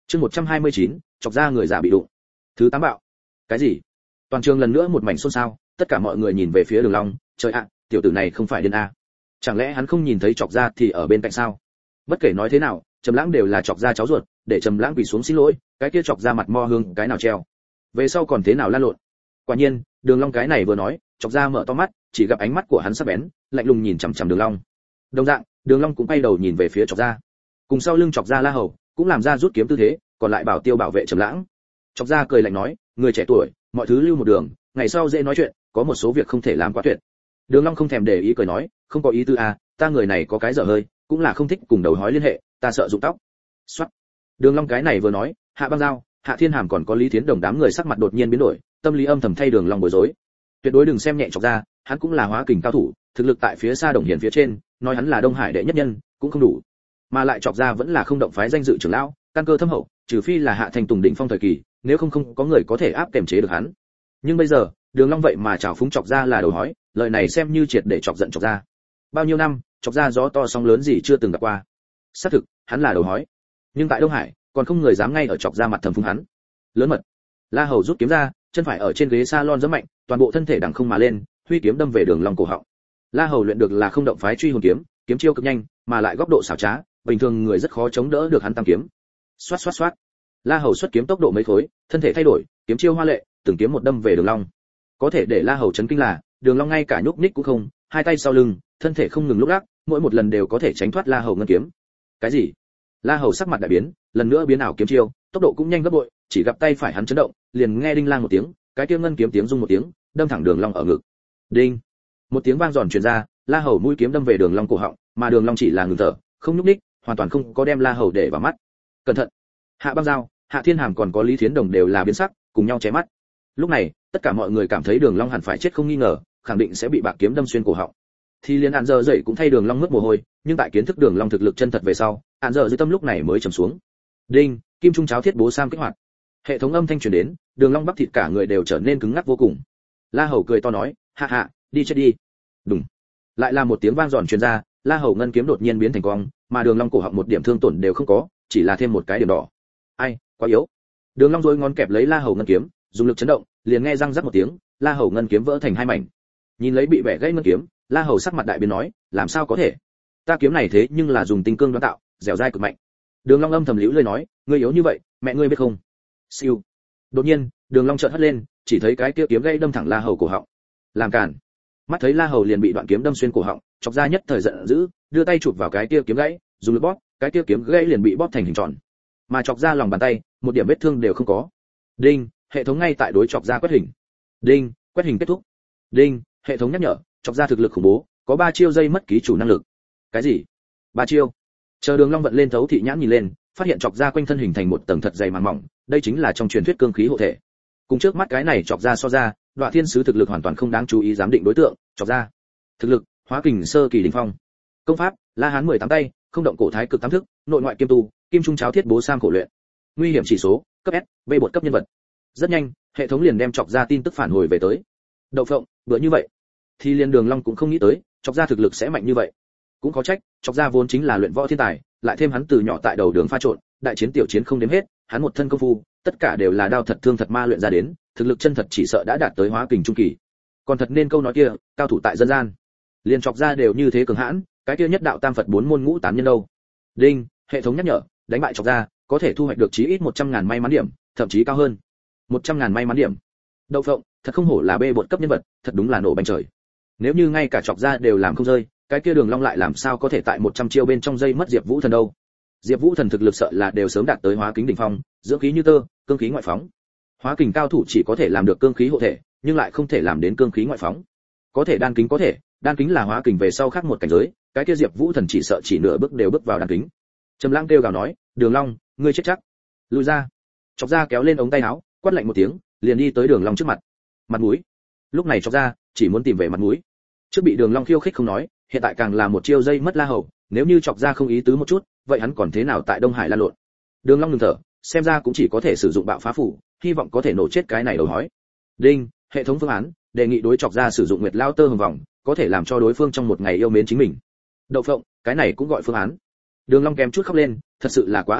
Chương 129, chọc ra người già bị đụng. Thứ 8 bạo. Cái gì? Toàn trường lần nữa một mảnh xôn xao, tất cả mọi người nhìn về phía Đường Long, trời ạ, tiểu tử này không phải điên a? Chẳng lẽ hắn không nhìn thấy chọc ra thì ở bên cạnh sao? Bất kể nói thế nào, Trầm Lãng đều là chọc ra cháu ruột, để Trầm Lãng quỳ xuống xin lỗi, cái kia chọc ra mặt mo hương, cái nào treo. Về sau còn thế nào lan lộn. Quả nhiên, Đường Long cái này vừa nói, chọc ra mở to mắt, chỉ gặp ánh mắt của hắn sắc bén, lạnh lùng nhìn chằm chằm Đường Long. Đồng dạng, Đường Long cũng quay đầu nhìn về phía chọc ra. Cùng sau lưng chọc ra La Hầu, cũng làm ra rút kiếm tư thế, còn lại bảo tiêu bảo vệ Trầm Lãng. Chọc ra cười lạnh nói, người trẻ tuổi, mọi thứ lưu một đường, ngày sau dễ nói chuyện, có một số việc không thể làm quá tuyệt. Đường Long không thèm để ý cười nói, không có ý tư a, ta người này có cái dở hơi, cũng là không thích cùng đầu hói liên hệ, ta sợ rụng tóc. Soát. Đường Long cái này vừa nói, Hạ Băng Giao, Hạ Thiên Hàm còn có Lý Thiến Đồng đám người sắc mặt đột nhiên biến đổi, tâm lý âm thầm thay Đường Long bối rối. Tuyệt đối đừng xem nhẹ chọc ra, hắn cũng là hóa kình cao thủ, thực lực tại phía xa Đồng Hiển phía trên, nói hắn là Đông Hải đệ nhất nhân, cũng không đủ. Mà lại chọc ra vẫn là không động phái danh dự trưởng lão, căn cơ thâm hậu, trừ phi là Hạ Thành Tùng đỉnh phong thời kỳ, nếu không có người có thể áp kềm chế được hắn. Nhưng bây giờ, Đường Long vậy mà chảo phúng chọc ra là đầu hói, lời này xem như triệt để chọc giận chọc ra. Bao nhiêu năm, chọc ra gió to sóng lớn gì chưa từng gặp qua. Xác thực, hắn là đầu hói. Nhưng tại Đông Hải, còn không người dám ngay ở chọc ra mặt thầm phúng hắn. Lớn mật. La Hầu rút kiếm ra, chân phải ở trên ghế salon giẫm mạnh, toàn bộ thân thể đằng không mà lên, huy kiếm đâm về Đường Long cổ họng. La Hầu luyện được là không động phái truy hồn kiếm, kiếm chiêu cực nhanh, mà lại góc độ xảo trá, bình thường người rất khó chống đỡ được hắn tam kiếm. Xoát xoát xoát. La Hầu xuất kiếm tốc độ mấy khối, thân thể thay đổi, kiếm chiêu hoa lệ, từng kiếm một đâm về Đường Long. Có thể để La Hầu chấn kinh là, Đường Long ngay cả nhúc nhích cũng không, hai tay sau lưng, thân thể không ngừng lúc lắc, mỗi một lần đều có thể tránh thoát La Hầu ngân kiếm. Cái gì? La Hầu sắc mặt đại biến, lần nữa biến ảo kiếm chiêu, tốc độ cũng nhanh gấp bội, chỉ gặp tay phải hắn chấn động, liền nghe đinh lang một tiếng, cái kia ngân kiếm tiếng rung một tiếng, đâm thẳng Đường Long ở ngực. Đinh! Một tiếng vang giòn truyền ra, La Hầu mũi kiếm đâm về Đường Long cổ họng, mà Đường Long chỉ là ngừng thở, không nhúc nhích, hoàn toàn không có đem La Hầu để vào mắt. Cẩn thận! Hạ Băng Giao, Hạ Thiên Hàm còn có Lý Thiến Đồng đều là biến sắc, cùng nhau chém mắt. Lúc này, tất cả mọi người cảm thấy Đường Long hẳn phải chết không nghi ngờ, khẳng định sẽ bị bạc kiếm đâm xuyên cổ họng. Thì liên Án Giờ dậy cũng thay Đường Long mướt mồ hôi, nhưng tại kiến thức Đường Long thực lực chân thật về sau, Án Giờ dưới tâm lúc này mới trầm xuống. Đinh, kim trung cháo thiết bố sam kích hoạt. Hệ thống âm thanh truyền đến, Đường Long bắp thịt cả người đều trở nên cứng ngắc vô cùng. La Hầu cười to nói, hạ hạ, đi chết đi. Đùng. Lại là một tiếng vang giòn truyền ra, La Hầu ngân kiếm đột nhiên biến thành quang, mà Đường Long cổ họng một điểm thương tổn đều không có, chỉ là thêm một cái điểm đỏ. Ai, quá yếu. Đường Long rối ngón kẹp lấy La Hầu ngân kiếm, dùng lực chấn động, liền nghe răng rắc một tiếng, La Hầu ngân kiếm vỡ thành hai mảnh. Nhìn lấy bị bẻ gãy ngân kiếm, La Hầu sắc mặt đại biến nói, làm sao có thể? Ta kiếm này thế nhưng là dùng tinh cương đoán tạo, dẻo dai cực mạnh. Đường Long âm thầm liễu lơi nói, ngươi yếu như vậy, mẹ ngươi biết không? Siêu. Đột nhiên, Đường Long chợt hất lên, chỉ thấy cái kia kiếm gãy đâm thẳng La Hầu cổ họng. Làm cản. Mắt thấy La Hầu liền bị đoạn kiếm đâm xuyên cổ họng, chọc ra nhất thời giận dữ, đưa tay chụp vào cái kia kiếm gãy, dùng lực bóp, cái kia kiếm gãy liền bị bóp thành hình tròn. Mà chọc ra lòng bàn tay, một điểm vết thương đều không có. Đinh, hệ thống ngay tại đối chọc ra quét hình. Đinh, quét hình kết thúc. Đinh, hệ thống nhắc nhở, chọc ra thực lực khủng bố, có 3 chiêu dây mất ký chủ năng lực. Cái gì? 3 chiêu? Chờ Đường Long vận lên thấu thị nhãn nhìn lên, phát hiện chọc ra quanh thân hình thành một tầng thật dày màng mỏng, đây chính là trong truyền thuyết cương khí hộ thể. Cùng trước mắt cái này chọc ra so ra, Đoạ Thiên sứ thực lực hoàn toàn không đáng chú ý giám định đối tượng, chọc ra. Thực lực, Hóa kình sơ kỳ đỉnh phong. Công pháp, La Hán 18 tay, không động cổ thái cực tám thức, nội ngoại kiêm tu, kim trung cháo thiết bố sam khổ luyện. Nguy hiểm chỉ số, cấp S, B bột cấp nhân vật. Rất nhanh, hệ thống liền đem chọc ra tin tức phản hồi về tới. Đậu phộng, bữa như vậy, thì liền Đường Long cũng không nghĩ tới, chọc ra thực lực sẽ mạnh như vậy. Cũng có trách, chọc ra vốn chính là luyện võ thiên tài, lại thêm hắn từ nhỏ tại đầu đường pha trộn, đại chiến tiểu chiến không đếm hết, hắn một thân công phu, tất cả đều là đao thật thương thật ma luyện ra đến, thực lực chân thật chỉ sợ đã đạt tới hóa kình trung kỳ. Còn thật nên câu nói kia, cao thủ tại dân gian, liền chọc ra đều như thế cường hãn, cái kia nhất đạo tam Phật 4 môn ngũ tán nhân đâu. Đinh, hệ thống nhắc nhở, đánh bại chọc ra, có thể thu hoạch được chí ít 100.000 may mắn điểm, thậm chí cao hơn. 100.000 may mắn điểm. Đậu phộng, thật không hổ là bê bột cấp nhân vật, thật đúng là nổ bánh trời. Nếu như ngay cả chọc ra đều làm không rơi, cái kia Đường Long lại làm sao có thể tại 100 chiêu bên trong dây mất Diệp Vũ Thần đâu? Diệp Vũ Thần thực lực sợ là đều sớm đạt tới hóa kính đỉnh phong, dưỡng khí như tơ, cương khí ngoại phóng. Hóa kình cao thủ chỉ có thể làm được cương khí hộ thể, nhưng lại không thể làm đến cương khí ngoại phóng. Có thể đan kính có thể, đan kính là hóa kình về sau khác một cảnh giới, cái kia Diệp Vũ Thần chỉ sợ chỉ nửa bước đều bước vào đan kính. Trầm Lãng kêu gào nói, "Đường Long, ngươi chết chắc." Lùi ra. Chọc ra kéo lên ống tay áo, quát lạnh một tiếng, liền đi tới Đường Long trước mặt. Mặt mũi. Lúc này chọc ra chỉ muốn tìm về mặt mũi. Trước bị Đường Long khiêu khích không nói, hiện tại càng là một chiêu dây mất La Hầu, nếu như chọc ra không ý tứ một chút, vậy hắn còn thế nào tại Đông Hải lan lộn. Đường Long ngừng thở, xem ra cũng chỉ có thể sử dụng bạo phá phủ, hy vọng có thể nổ chết cái này đầu hói. Đinh, hệ thống phương án, đề nghị đối chọc ra sử dụng Nguyệt Lao Tơ hồng vòng, có thể làm cho đối phương trong một ngày yêu mến chính mình. Đậu phộng, cái này cũng gọi phương án. Đường Long kém chút khóc lên, thật sự là quá ác tâm,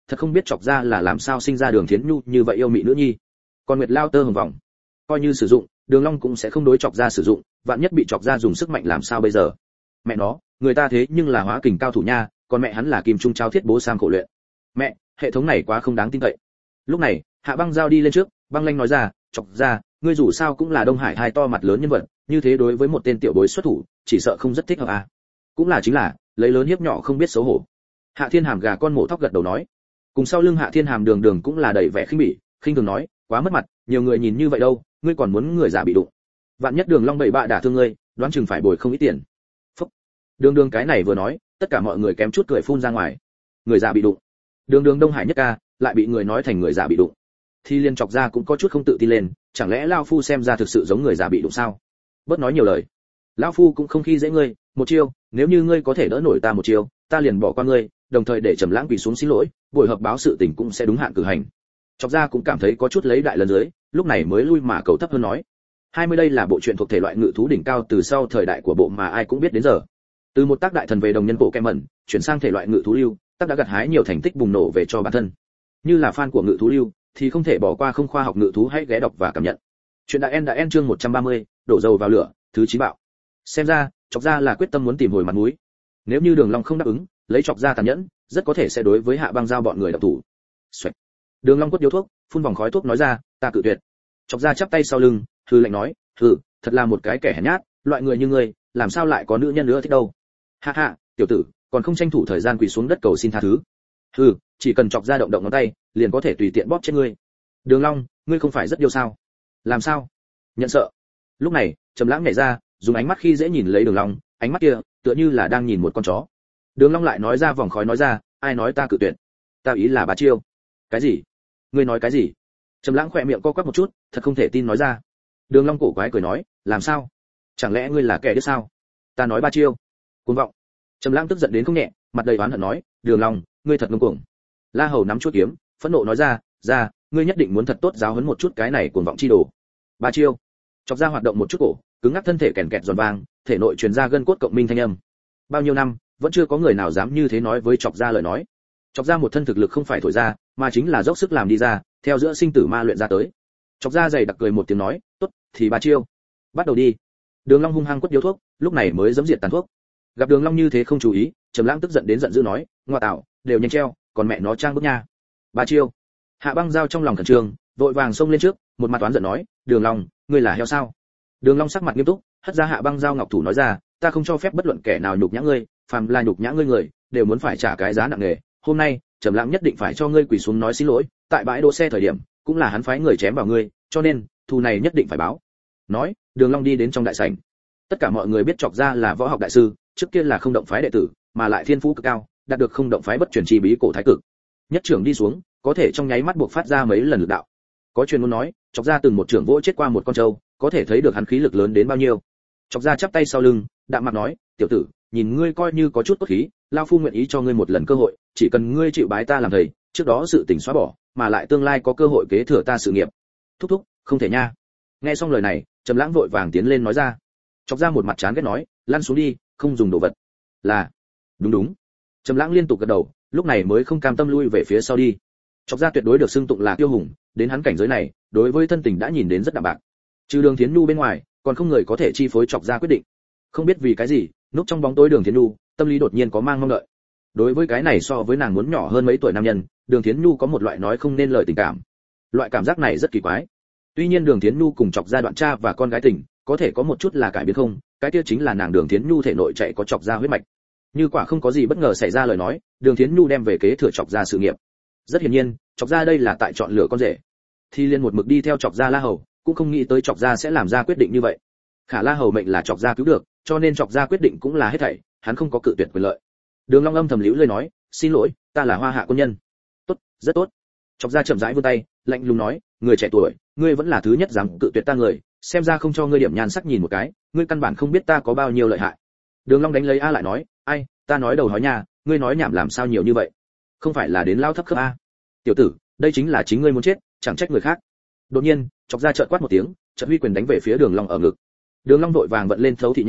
thật không biết chọc ra là làm sao sinh ra Đường Thiến Nhu như vậy yêu mị nữ nhi. Còn Nguyệt Lao tơ hồng vòng, coi như sử dụng, Đường Long cũng sẽ không đối chọc ra sử dụng, vạn nhất bị chọc ra dùng sức mạnh làm sao bây giờ? Mẹ nó, người ta thế nhưng là hóa kình cao thủ nha, còn mẹ hắn là kim trung trao thiết bố sang khổ luyện. Mẹ, hệ thống này quá không đáng tin cậy. Lúc này, Hạ Băng Giao đi lên trước, băng lanh nói ra, chọc ra, ngươi dù sao cũng là Đông Hải hai to mặt lớn nhân vật, như thế đối với một tên tiểu bối xuất thủ, chỉ sợ không rất thích hợp à? Cũng là chính là, lấy lớn hiếp nhỏ không biết xấu hổ. Hạ Thiên Hàm gà con mổ thóc gật đầu nói. Cùng sau lưng Hạ Thiên Hàm Đường Đường cũng là đầy vẻ khinh bỉ, khinh thường nói, quá mất mặt, nhiều người nhìn như vậy đâu, ngươi còn muốn người giả bị đụng. Vạn nhất Đường Long bậy bạ đả thương ngươi, đoán chừng phải bồi không ít tiền. Phúc. Đường Đường cái này vừa nói, tất cả mọi người kém chút cười phun ra ngoài. Người giả bị đụng. Đường Đường Đông Hải nhất ca, lại bị người nói thành người giả bị đụng. Thì liên chọc ra cũng có chút không tự tin lên, chẳng lẽ lão phu xem ra thực sự giống người giả bị đụng sao? Bớt nói nhiều lời. Lão phu cũng không khi dễ ngươi, một chiêu, nếu như ngươi có thể đỡ nổi ta một chiêu, ta liền bỏ qua ngươi, đồng thời để Trầm Lãng quỳ xuống xin lỗi, buổi họp báo sự tình cũng sẽ đúng hạn cử hành. Chọc ra cũng cảm thấy có chút lấy đại lần dưới, lúc này mới lui mà cầu thấp hơn nói. 20 đây là bộ truyện thuộc thể loại ngự thú đỉnh cao từ sau thời đại của bộ mà ai cũng biết đến giờ. Từ một tác đại thần về đồng nhân bộ kem mẩn, chuyển sang thể loại ngự thú lưu, tác đã gặt hái nhiều thành tích bùng nổ về cho bản thân. Như là fan của ngự thú lưu thì không thể bỏ qua không khoa học ngự thú, hãy ghé đọc và cảm nhận. Chuyện đã end chương 130, đổ dầu vào lửa, thứ 9 bạo. Xem ra, chọc ra là quyết tâm muốn tìm hồi mặt mũi. Nếu như Đường Long không đáp ứng, lấy chọc ra tàn nhẫn, rất có thể sẽ đối với Hạ Băng Giao bọn người động thủ. Xoẹt. Đường Long quất điếu thuốc, phun vòng khói thuốc nói ra, ta cự tuyệt. Chọc ra chắp tay sau lưng, hừ lạnh nói, hừ, thật là một cái kẻ hèn nhát, loại người như ngươi, làm sao lại có nữ nhân nữa thích đâu. Ha ha, tiểu tử, còn không tranh thủ thời gian quỳ xuống đất cầu xin tha thứ. Hừ, chỉ cần chọc ra động động ngón tay, liền có thể tùy tiện bóp chết ngươi. Đường Long, ngươi không phải rất yêu sao? Làm sao? Nhận sợ. Lúc này, Trầm Lãng nhảy ra, dùng ánh mắt khi dễ nhìn lấy Đường Long, ánh mắt kia tựa như là đang nhìn một con chó. Đường Long lại nói ra vòng khói nói ra, ai nói ta cự tuyệt? Ta ý là 3 chiêu. Cái gì? Ngươi nói cái gì? Trầm Lãng khẽ miệng co quắp một chút, thật không thể tin nói ra. Đường Long cổ quái cười nói, làm sao? Chẳng lẽ ngươi là kẻ điếc sao? Ta nói 3 chiêu. Cuồng vọng. Trầm Lãng tức giận đến không nhẹ, mặt đầy oán hận nói, Đường Long, ngươi thật ngông cuồng. La Hầu nắm chuôi kiếm, phẫn nộ nói ra, ra, ngươi nhất định muốn thật tốt giáo huấn một chút cái này cuồng vọng chi đồ. 3 chiêu. Chọc ra hoạt động một chút cổ, cứng ngắc thân thể kèn kẹt giòn vang, thể nội truyền ra gân cốt cộng minh thanh âm. Bao nhiêu năm, vẫn chưa có người nào dám như thế nói với chọc ra lời nói. Chọc ra một thân thực lực không phải thổi ra, mà chính là dốc sức làm đi ra, theo giữa sinh tử ma luyện ra tới. Chọc ra dày đặc cười một tiếng nói, tốt, thì 3 chiêu. Bắt đầu đi. Đường Long hung hăng quất điếu thuốc, lúc này mới giẫm diệt tàn thuốc. Gặp Đường Long như thế không chú ý, Trầm Lãng tức giận đến giận dữ nói, ngoa tạo, đều nhanh treo, còn mẹ nó trang bức nha. 3 chiêu. Hạ Băng Giao trong lòng khẩn trương, vội vàng xông lên trước, một mặt toán giận nói, Đường Long, ngươi là heo sao? Đường Long sắc mặt nghiêm túc, hất ra Hạ Băng Giao ngọc thủ nói ra, ta không cho phép bất luận kẻ nào nhục nhã ngươi, phàm là nhục nhã ngươi người, đều muốn phải trả cái giá nặng nề. Hôm nay, Trầm Lãng nhất định phải cho ngươi quỳ xuống nói xin lỗi, tại bãi đỗ xe thời điểm, cũng là hắn phái người chém vào ngươi, cho nên, thù này nhất định phải báo. Nói, Đường Long đi đến trong đại sảnh. Tất cả mọi người biết chọc ra là võ học đại sư, trước kia là không động phái đệ tử, mà lại thiên phú cực cao, đạt được không động phái bất truyền chi bí cổ thái cực. Nhất trưởng đi xuống, có thể trong nháy mắt buộc phát ra mấy lần lực đạo. Có truyền muốn nói, chọc ra từng một trưởng vỗ chết qua một con trâu, có thể thấy được hắn khí lực lớn đến bao nhiêu. Chọc ra chắp tay sau lưng, đạm mặt nói, tiểu tử, nhìn ngươi coi như có chút cốt khí, lão phu nguyện ý cho ngươi một lần cơ hội, chỉ cần ngươi chịu bái ta làm thầy, trước đó sự tình xóa bỏ, mà lại tương lai có cơ hội kế thừa ta sự nghiệp. Thúc thúc, không thể nha. Nghe xong lời này, Trầm Lãng vội vàng tiến lên nói ra. Chọc ra một mặt chán ghét nói, lăn xuống đi, không dùng đồ vật. Là, đúng đúng. Trầm Lãng liên tục gật đầu, lúc này mới không cam tâm lui về phía sau đi. Chọc ra tuyệt đối được xưng tụng là kiêu hùng, đến hắn cảnh giới này, đối với thân tình đã nhìn đến rất đạm bạc. Trừ Đường Thiến Nhu bên ngoài, còn không người có thể chi phối chọc ra quyết định. Không biết vì cái gì, núp trong bóng tối Đường Thiến Nhu, tâm lý đột nhiên có mang mong đợi. Đối với cái này so với nàng muốn nhỏ hơn mấy tuổi nam nhân, Đường Thiến Nhu có một loại nói không nên lời tình cảm. Loại cảm giác này rất kỳ quái. Tuy nhiên Đường Thiến Nhu cùng chọc ra đoạn cha và con gái tình, có thể có một chút là cải biến không, cái kia chính là nàng Đường Thiến Nhu thể nội chạy có chọc ra huyết mạch. Như quả không có gì bất ngờ xảy ra lời nói, Đường Thiến Nhu đem về kế thừa chọc ra sự nghiệp. Rất hiển nhiên, chọc ra đây là tại chọn lựa con rể. Thì liên một mực đi theo chọc ra La Hầu, cũng không nghĩ tới chọc ra sẽ làm ra quyết định như vậy. Khả La Hầu mệnh là chọc ra cứu được, cho nên chọc ra quyết định cũng là hết thảy, hắn không có cự tuyệt quyền lợi. Đường Long âm thầm liễu lơi nói, xin lỗi, ta là Hoa Hạ quân nhân. Tốt, rất tốt. Chọc ra chậm rãi vươn tay, lạnh lùng nói, người trẻ tuổi, ngươi vẫn là thứ nhất dám cự tuyệt ta người, xem ra không cho ngươi điểm nhan sắc nhìn một cái, ngươi căn bản không biết ta có bao nhiêu lợi hại. Đường Long đánh lấy a lại nói, ai, ta nói đầu nói nha, ngươi nói nhảm làm sao nhiều như vậy? Không phải là đến lao thấp khớp a? Tiểu tử, đây chính là chính ngươi muốn chết, chẳng trách người khác. Đột nhiên, chọc ra chợt quát một tiếng, chợt huy quyền đánh về phía Đường Long ở ngực. Đường Long vội vàng vận lên thấu thị nhãn,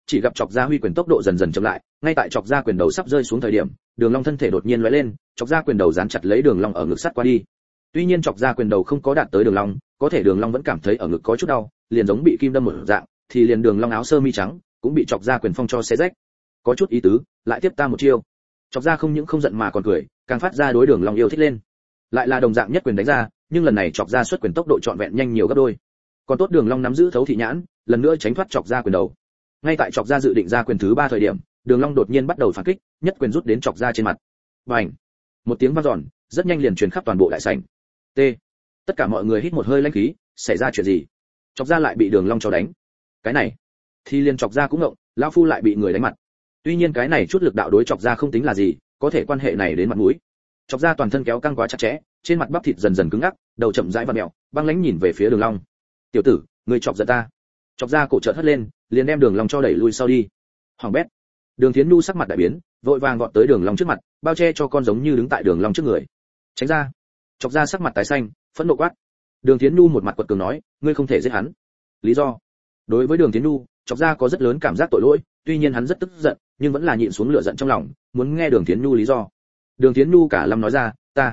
chỉ gặp chọc ra huy quyền tốc độ dần dần chậm lại, ngay tại chọc ra quyền đầu sắp rơi xuống thời điểm, Đường Long thân thể đột nhiên lóe lên, chọc ra quyền đầu dán chặt lấy Đường Long ở ngực sắt qua đi. Tuy nhiên chọc ra quyền đầu không có đạt tới Đường Long, có thể Đường Long vẫn cảm thấy ở ngực có chút đau, liền giống bị kim đâm một dạng, thì liền Đường Long áo sơ mi trắng cũng bị chọc ra quyền phong cho xé rách. Có chút ý tứ, lại tiếp ta một chiêu. Chọc ra không những không giận mà còn cười, càng phát ra đối Đường Long yêu thích lên. Lại là đồng dạng nhất quyền đánh ra, nhưng lần này chọc ra xuất quyền tốc độ trọn vẹn nhanh nhiều gấp đôi. Còn tốt Đường Long nắm giữ thấu thị nhãn, lần nữa tránh thoát chọc ra quyền đầu. Ngay tại chọc ra dự định ra quyền thứ 3 thời điểm, Đường Long đột nhiên bắt đầu phản kích, nhất quyền rút đến chọc ra trên mặt. Bành! Một tiếng vang dọn, rất nhanh liền truyền khắp toàn bộ đại sảnh. T. Tất cả mọi người hít một hơi lãnh khí, xảy ra chuyện gì? Chọc ra lại bị Đường Long cho đánh. Cái này, thì liền chọc ra cũng ngđộng, lão phu lại bị người đánh mặt. Tuy nhiên cái này chút lực đạo đối chọc ra không tính là gì, có thể quan hệ này đến mặt mũi. Chọc ra toàn thân kéo căng quá chặt chẽ, trên mặt bắp thịt dần dần cứng ngắc, đầu chậm rãi vặn mèo, băng lãnh nhìn về phía Đường Long. "Tiểu tử, ngươi chọc giận ta." Chọc ra cổ chợt hất lên, liền đem Đường Long cho đẩy lui sau đi. Hoàng bét. Đường Thiến Nhu sắc mặt đại biến, vội vàng vọt tới Đường Long trước mặt, bao che cho con giống như đứng tại Đường Long trước người. "Tránh ra." Chọc ra sắc mặt tái xanh, phẫn nộ quát. Đường Thiến Nhu một mặt quật cường nói, "Ngươi không thể giết hắn." Lý do? Đối với Đường Thiến Nhu, Chọc ra có rất lớn cảm giác tội lỗi, tuy nhiên hắn rất tức giận, nhưng vẫn là nhịn xuống lửa giận trong lòng, muốn nghe Đường Thiến Nhu lý do. Đường Thiến Nhu cả lâm nói ra, ta.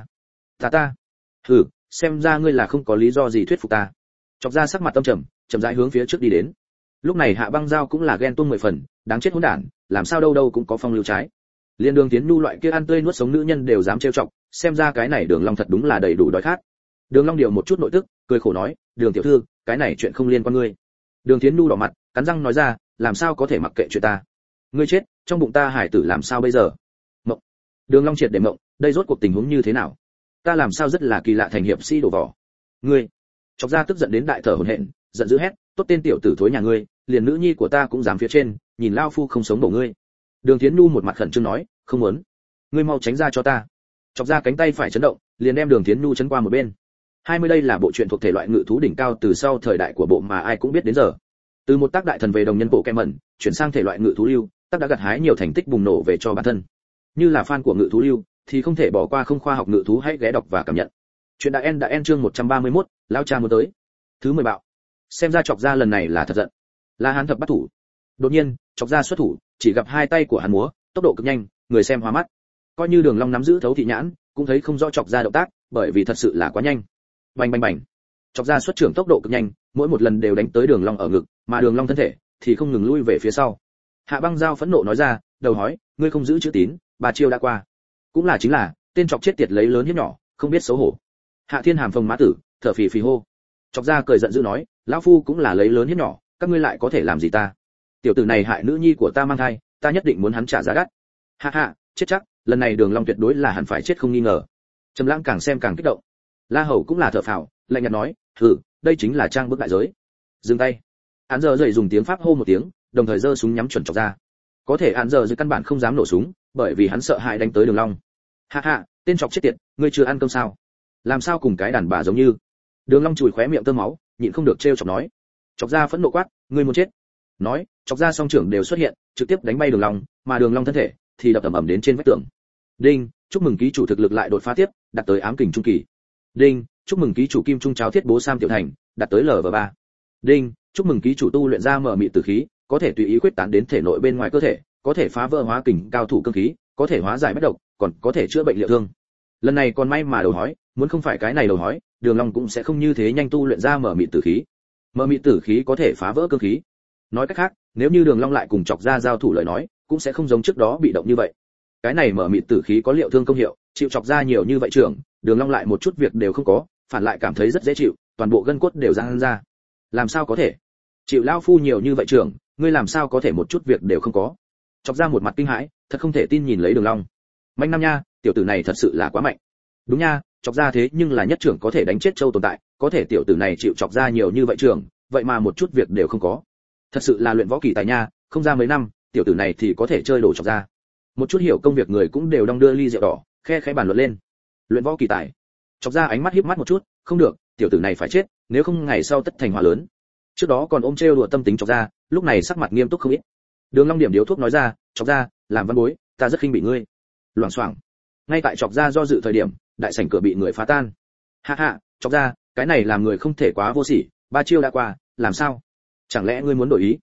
Hừ, xem ra ngươi là không có lý do gì thuyết phục ta. Chọc ra sắc mặt tâm trầm, chậm rãi hướng phía trước đi đến. Lúc này Hạ Băng Giao cũng là ghen tuông 10 phần, đáng chết hỗn đản, làm sao đâu đâu cũng có phong lưu trái. Liên Đường Thiến Nhu loại kia ăn tươi nuốt sống nữ nhân đều dám trêu chọc, xem ra cái này Đường Long thật đúng là đầy đủ đói khát. Đường Long điều một chút nội tức, cười khổ nói, "Đường tiểu thư, cái này chuyện không liên quan ngươi." Đường Thiến Nhu đỏ mặt, cắn răng nói ra, "Làm sao có thể mặc kệ chuyện ta? Ngươi chết, trong bụng ta hải tử làm sao bây giờ?" Mộng. Đường Long triệt để mộng, đây rốt cuộc tình huống như thế nào? Ta làm sao rất là kỳ lạ thành hiệp sĩ đổ vỏ. Ngươi. Chọc ra tức giận đến đại thở hổn hển, giận dữ hét, "Tốt tên tiểu tử thối nhà ngươi, liền nữ nhi của ta cũng dám phía trên, nhìn lao phu không sống đổ ngươi." Đường Thiến Nhu một mặt khẩn trương nói, "Không muốn. Ngươi mau tránh ra cho ta." Chọc ra cánh tay phải chấn động, liền đem Đường Thiến Nhu chấn qua một bên. 20 đây là bộ truyện thuộc thể loại ngự thú đỉnh cao từ sau thời đại của bộ mà ai cũng biết đến giờ. Từ một tác đại thần về đồng nhân bộ kem mẩn, chuyển sang thể loại ngự thú lưu, tác đã gặt hái nhiều thành tích bùng nổ về cho bản thân. Như là fan của ngự thú lưu thì không thể bỏ qua không khoa học ngự thú, hãy ghé đọc và cảm nhận. Chuyện đã end chương 131, lão cha muốn tới. Thứ 10 bạo. Xem ra Chọc ra lần này là thật giận. La Hán thập bắt thủ. Đột nhiên, Chọc ra xuất thủ, chỉ gặp hai tay của hắn múa, tốc độ cực nhanh, người xem hoa mắt. Coi như Đường Long nắm giữ thấu thị nhãn, cũng thấy không rõ Chọc ra động tác, bởi vì thật sự là quá nhanh. Bành bành bành. Chọc ra xuất trưởng tốc độ cực nhanh, mỗi một lần đều đánh tới Đường Long ở ngực, mà Đường Long thân thể thì không ngừng lui về phía sau. Hạ Băng Giao phẫn nộ nói ra, "Đầu hói, ngươi không giữ chữ tín, bà chiêu đã qua." Cũng là chính là, tên chọc chết tiệt lấy lớn hiếp nhỏ, không biết xấu hổ. Hạ Thiên Hàm phồng má tử, thở phì phì hô. Chọc ra cười giận dữ nói, "Lão phu cũng là lấy lớn hiếp nhỏ, các ngươi lại có thể làm gì ta? Tiểu tử này hại nữ nhi của ta mang thai, ta nhất định muốn hắn trả giá đắt." Ha ha, chết chắc, lần này Đường Long tuyệt đối là hẳn phải chết không nghi ngờ. Trầm Lãng càng xem càng kích động. La Hầu cũng là thở phào, lạnh nhạt nói, "Hừ, đây chính là trang bức đại giới." Dừng tay. Án giờ dậy dùng tiếng Pháp hô một tiếng, đồng thời giơ súng nhắm chuẩn Chọc ra. Có thể án giờ dậy căn bản không dám nổ súng, bởi vì hắn sợ hãi đánh tới Đường Long. Ha ha, tên chọc chết tiệt, ngươi chưa ăn cơm sao? Làm sao cùng cái đàn bà giống như? Đường Long chùi khóe miệng tơ máu, nhịn không được trêu chọc nói. Chọc ra phẫn nộ quát, ngươi muốn chết. Nói, Chọc ra song trưởng đều xuất hiện, trực tiếp đánh bay Đường Long, mà Đường Long thân thể thì đập ầm đến trên vách tường. Đinh, chúc mừng ký chủ thực lực lại đột phá tiếp, đạt tới ám kình trung kỳ. Đinh, chúc mừng ký chủ kim trung cháo thiết bố sam tiểu thành, đạt tới LV3. Đinh, chúc mừng ký chủ tu luyện ra mở mị tử khí, có thể tùy ý quyết tán đến thể nội bên ngoài cơ thể, có thể phá vỡ hóa kình cao thủ cương khí, có thể hóa giải bất độc, còn có thể chữa bệnh liệu thương. Lần này còn may mà đầu hói, muốn không phải cái này đầu hói, Đường Long cũng sẽ không như thế nhanh tu luyện ra mở mị tử khí. Mở mị tử khí có thể phá vỡ cương khí. Nói cách khác, nếu như Đường Long lại cùng Chọc ra giao thủ lời nói, cũng sẽ không giống trước đó bị động như vậy. Cái này mở mị tử khí có liệu thương công hiệu, chịu Chọc ra nhiều như vậy trưởng, Đường Long lại một chút việc đều không có, phản lại cảm thấy rất dễ chịu, toàn bộ gân cốt đều giãn ra. Làm sao có thể? Chịu lão phu nhiều như vậy trưởng, ngươi làm sao có thể một chút việc đều không có? Chọc ra một mặt kinh hãi, thật không thể tin nhìn lấy Đường Long. Mạnh Nam nha, tiểu tử này thật sự là quá mạnh. Đúng nha, Chọc ra thế nhưng là nhất trưởng có thể đánh chết châu tồn tại, có thể tiểu tử này chịu Chọc ra nhiều như vậy trưởng, vậy mà một chút việc đều không có. Thật sự là luyện võ kỳ tài nha, không ra mấy năm, tiểu tử này thì có thể chơi đổ Chọc ra. Một chút hiểu công việc người cũng đều đong đưa ly rượu đỏ, khe khẽ bàn luận lên. Luyện võ kỳ tài. Chọc ra ánh mắt híp mắt một chút, không được, tiểu tử này phải chết, nếu không ngày sau tất thành họa lớn. Trước đó còn ôm trêu đùa tâm tính Chọc ra, lúc này sắc mặt nghiêm túc không ít. Đường Long điểm điếu thuốc nói ra, Chọc ra, làm văn bối, ta rất khinh bị ngươi. Loảng xoảng. Ngay tại Chọc ra do dự thời điểm, đại sảnh cửa bị người phá tan. Ha ha, Chọc ra, cái này làm người không thể quá vô sỉ, ba chiêu đã qua, làm sao? Chẳng lẽ ngươi muốn đổi ý?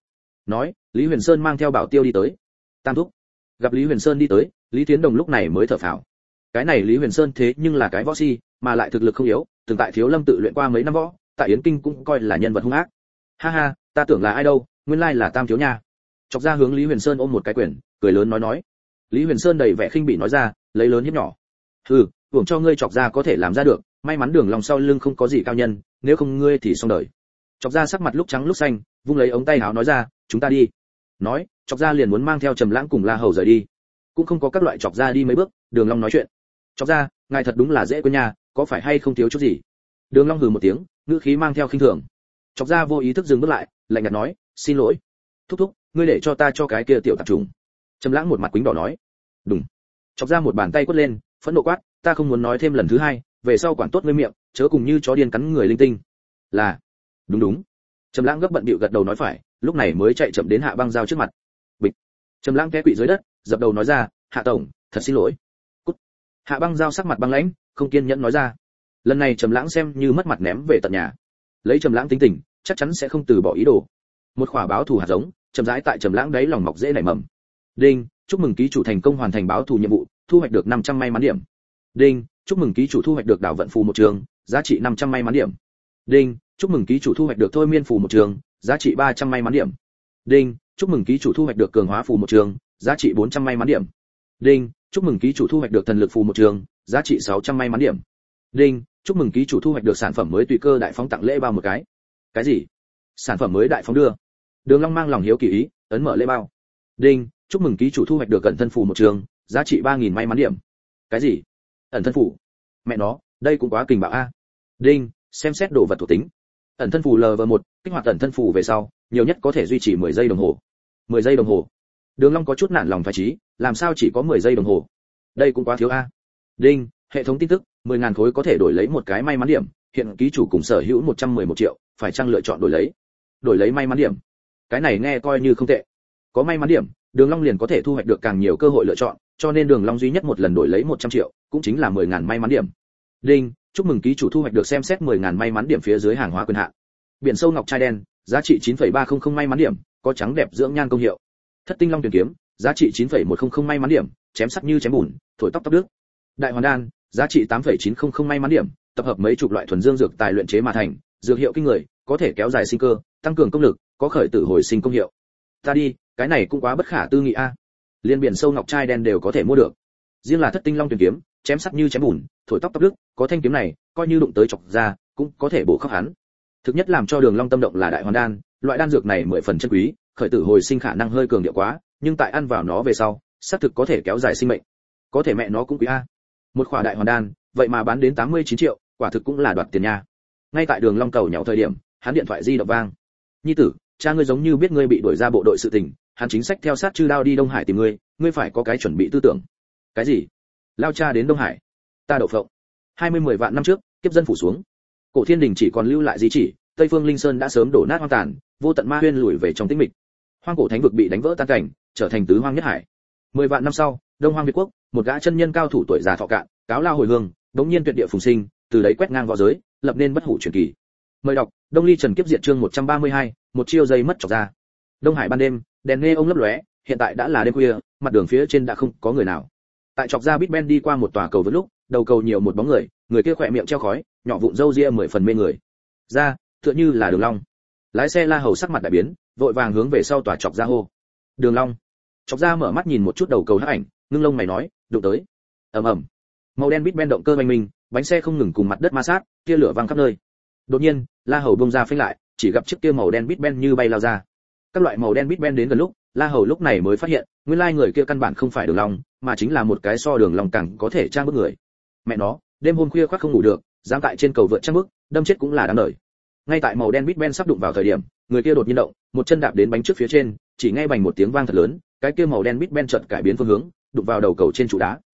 nói, Lý Huyền Sơn mang theo Bảo Tiêu đi tới. Tam thúc. Gặp Lý Huyền Sơn đi tới, Lý Tiến Đồng lúc này mới thở phào. Cái này Lý Huyền Sơn thế nhưng là cái võ si, mà lại thực lực không yếu, từng tại Thiếu Lâm tự luyện qua mấy năm võ, tại Yến Kinh cũng coi là nhân vật hung ác. Ha ha, ta tưởng là ai đâu, nguyên lai là Tam thiếu nha. Chọc ra hướng Lý Huyền Sơn ôm một cái quyền, cười lớn nói. Lý Huyền Sơn đầy vẻ khinh bỉ nói ra, lấy lớn hiếp nhỏ. Hừ, hưởng cho ngươi Chọc ra có thể làm ra được, may mắn Đường Long sau lưng không có gì cao nhân, nếu không ngươi thì xong đời. Chọc ra sắc mặt lúc trắng lúc xanh, vung lấy ống tay áo nói ra, chúng ta đi. Nói, Chọc ra liền muốn mang theo Trầm Lãng cùng La Hầu rời đi. Cũng không có các loại Chọc ra đi mấy bước, Đường Long nói chuyện. Chọc ra, ngài thật đúng là dễ quên nha, có phải hay không thiếu chút gì? Đường Long hừ một tiếng, ngữ khí mang theo khinh thường. Chọc ra vô ý thức dừng bước lại, lạnh nhạt nói, xin lỗi. Thúc thúc, ngươi để cho ta cho cái kia tiểu tạp trùng. Trầm Lãng một mặt quĩnh đỏ nói. Đúng. Chọc ra một bàn tay quất lên, phẫn nộ quát, ta không muốn nói thêm lần thứ hai, về sau quản tốt ngươi miệng, chớ cùng như chó điên cắn người linh tinh. Là. Đúng. Trầm Lãng gấp bận bịu gật đầu nói phải, lúc này mới chạy chậm đến Hạ Băng Giao trước mặt. Bịch. Trầm Lãng té quỵ dưới đất, dập đầu nói ra, Hạ tổng, thật xin lỗi. Cút. Hạ Băng Giao sắc mặt băng lãnh, không kiên nhẫn nói ra. Lần này Trầm Lãng xem như mất mặt ném về tận nhà. Lấy Trầm Lãng tính tình, chắc chắn sẽ không từ bỏ ý đồ. Một quả báo thù hạt giống, chậm rãi tại Trầm Lãng đáy lòng mọc rễ nảy mầm. Đinh, chúc mừng ký chủ thành công hoàn thành báo thù nhiệm vụ, thu hoạch được 500 may mắn điểm. Đinh, chúc mừng ký chủ thu hoạch được đảo vận phù một trường, giá trị 500 may mắn điểm. Đinh, chúc mừng ký chủ thu hoạch được thôi miên phù một trường, giá trị 300 may mắn điểm. Đinh, chúc mừng ký chủ thu hoạch được cường hóa phù một trường, giá trị 400 may mắn điểm. Đinh, chúc mừng ký chủ thu hoạch được thần lực phù một trường, giá trị 600 may mắn điểm. Đinh, chúc mừng ký chủ thu hoạch được sản phẩm mới tùy cơ đại phóng tặng lễ bao một cái. Cái gì? Sản phẩm mới đại phóng đưa? Đường Long mang lòng hiếu kỳ ý, ấn mở lễ bao. Đinh, chúc mừng ký chủ thu hoạch được cẩn thân phù một trường, giá trị 3000 may mắn điểm. Cái gì? Ẩn thân phù? Mẹ nó, đây cũng quá kình bạo a. Đinh, xem xét đồ vật thuộc tính. Ẩn thân phù LV1, kích hoạt ẩn thân phù về sau, nhiều nhất có thể duy trì 10 giây đồng hồ. 10 giây đồng hồ. Đường Long có chút nản lòng phái trí, làm sao chỉ có 10 giây đồng hồ? Đây cũng quá thiếu a. Đinh, hệ thống tin tức, 10.000 khối có thể đổi lấy một cái may mắn điểm, hiện ký chủ cùng sở hữu 111 triệu, phải chăng lựa chọn đổi lấy? Đổi lấy may mắn điểm. Cái này nghe coi như không tệ. Có may mắn điểm, Đường Long liền có thể thu hoạch được càng nhiều cơ hội lựa chọn, cho nên Đường Long duy nhất một lần đổi lấy 100 triệu, cũng chính là 10.000 may mắn điểm. Đinh, chúc mừng ký chủ thu hoạch được xem xét 10.000 may mắn điểm phía dưới hàng hóa quyền hạn. Biển sâu ngọc trai đen, giá trị 9,300 may mắn điểm, có trắng đẹp dưỡng nhan công hiệu. Thất tinh long tuyển kiếm, giá trị 9,100 may mắn điểm, chém sắc như chém bùn, thổi tóc đức. Đại hoàn đan, giá trị 8,900 may mắn điểm, tập hợp mấy chục loại thuần dương dược tài luyện chế mà thành, dược hiệu kinh người, có thể kéo dài sinh cơ, tăng cường công lực, có khởi tử hồi sinh công hiệu. Ta đi, cái này cũng quá bất khả tư nghị a. Liên biển sâu ngọc trai đen đều có thể mua được. Riêng là thất tinh long tuyển kiếm, chém sắc như chém bùn, thổi tóc đức, có thanh kiếm này, coi như đụng tới Chọc ra, cũng có thể bổ khắc hắn. Thực nhất làm cho Đường Long tâm động là đại hoàn đan, loại đan dược này 10 phần chân quý, khởi tử hồi sinh khả năng hơi cường điệu quá, nhưng tại ăn vào nó về sau, xác thực có thể kéo dài sinh mệnh. Có thể mẹ nó cũng quý a. Một khỏa đại hoàn đan, vậy mà bán đến 89 triệu, quả thực cũng là đoạt tiền nha. Ngay tại Đường Long cầu nhậu thời điểm, hắn điện thoại di động vang. Nhi tử, cha ngươi giống như biết ngươi bị đuổi ra bộ đội sự tình, hắn chính sách theo sát chư đao đi Đông Hải tìm ngươi, ngươi phải có cái chuẩn bị tư tưởng. Cái gì? Lao cha đến Đông Hải? Ta đậu phộng. 10 vạn năm trước, kiếp dân phủ xuống. Cổ Thiên Đình chỉ còn lưu lại di chỉ, Tây Phương Linh Sơn đã sớm đổ nát hoang tàn, vô tận ma huyên lùi về trong tĩnh mịch. Hoang cổ thánh vực bị đánh vỡ tan cảnh, trở thành tứ hoang nhất hải. 10 vạn năm sau, Đông Hoang Việt quốc, một gã chân nhân cao thủ tuổi già thọ cạn, cáo lao hồi hương, đống nhiên tuyệt địa phùng sinh, từ đấy quét ngang võ giới, lập nên bất hủ truyền kỳ. Mời đọc Đông Ly Trần Kiếp Diệt chương 132, một chiêu dây mất Chọc ra. Đông Hải ban đêm, đèn nghe ông lấp lóe, hiện tại đã là đêm khuya, mặt đường phía trên đã không có người nào. Tại Chọc ra Big Ben đi qua một tòa cầu vượt lúc, đầu cầu nhiều một bóng người, người kia khỏe miệng treo khói, nhỏ vụn râu ria 10 phần mê người. Ra, tựa như là Đường Long. Lái xe La Hầu sắc mặt đại biến, vội vàng hướng về sau tòa Chọc ra hô. Đường Long. Chọc ra mở mắt nhìn một chút đầu cầu hắc ảnh, ngưng lông mày nói, đụng tới. Ầm ầm. Màu đen Big Ben động cơ oanh minh, bánh xe không ngừng cùng mặt đất ma sát, tia lửa vang khắp nơi. Đột nhiên, La Hầu bung ra phanh lại, chỉ gặp chiếc kia màu đen Big Ben như bay lao ra. Các loại màu đen Big Ben đến gần lúc, La Hầu lúc này mới phát hiện, nguyên lai người kia căn bản không phải Đường Long, mà chính là một cái so Đường Long càng có thể trang bức người. Mẹ nó, đêm hôm khuya khoác không ngủ được, dám tại trên cầu vượt trang bức, đâm chết cũng là đáng đời. Ngay tại màu đen Big Ben sắp đụng vào thời điểm, người kia đột nhiên động, một chân đạp đến bánh trước phía trên, chỉ nghe bành một tiếng vang thật lớn, cái kia màu đen Big Ben chợt cải biến phương hướng, đụng vào đầu cầu trên trụ đá.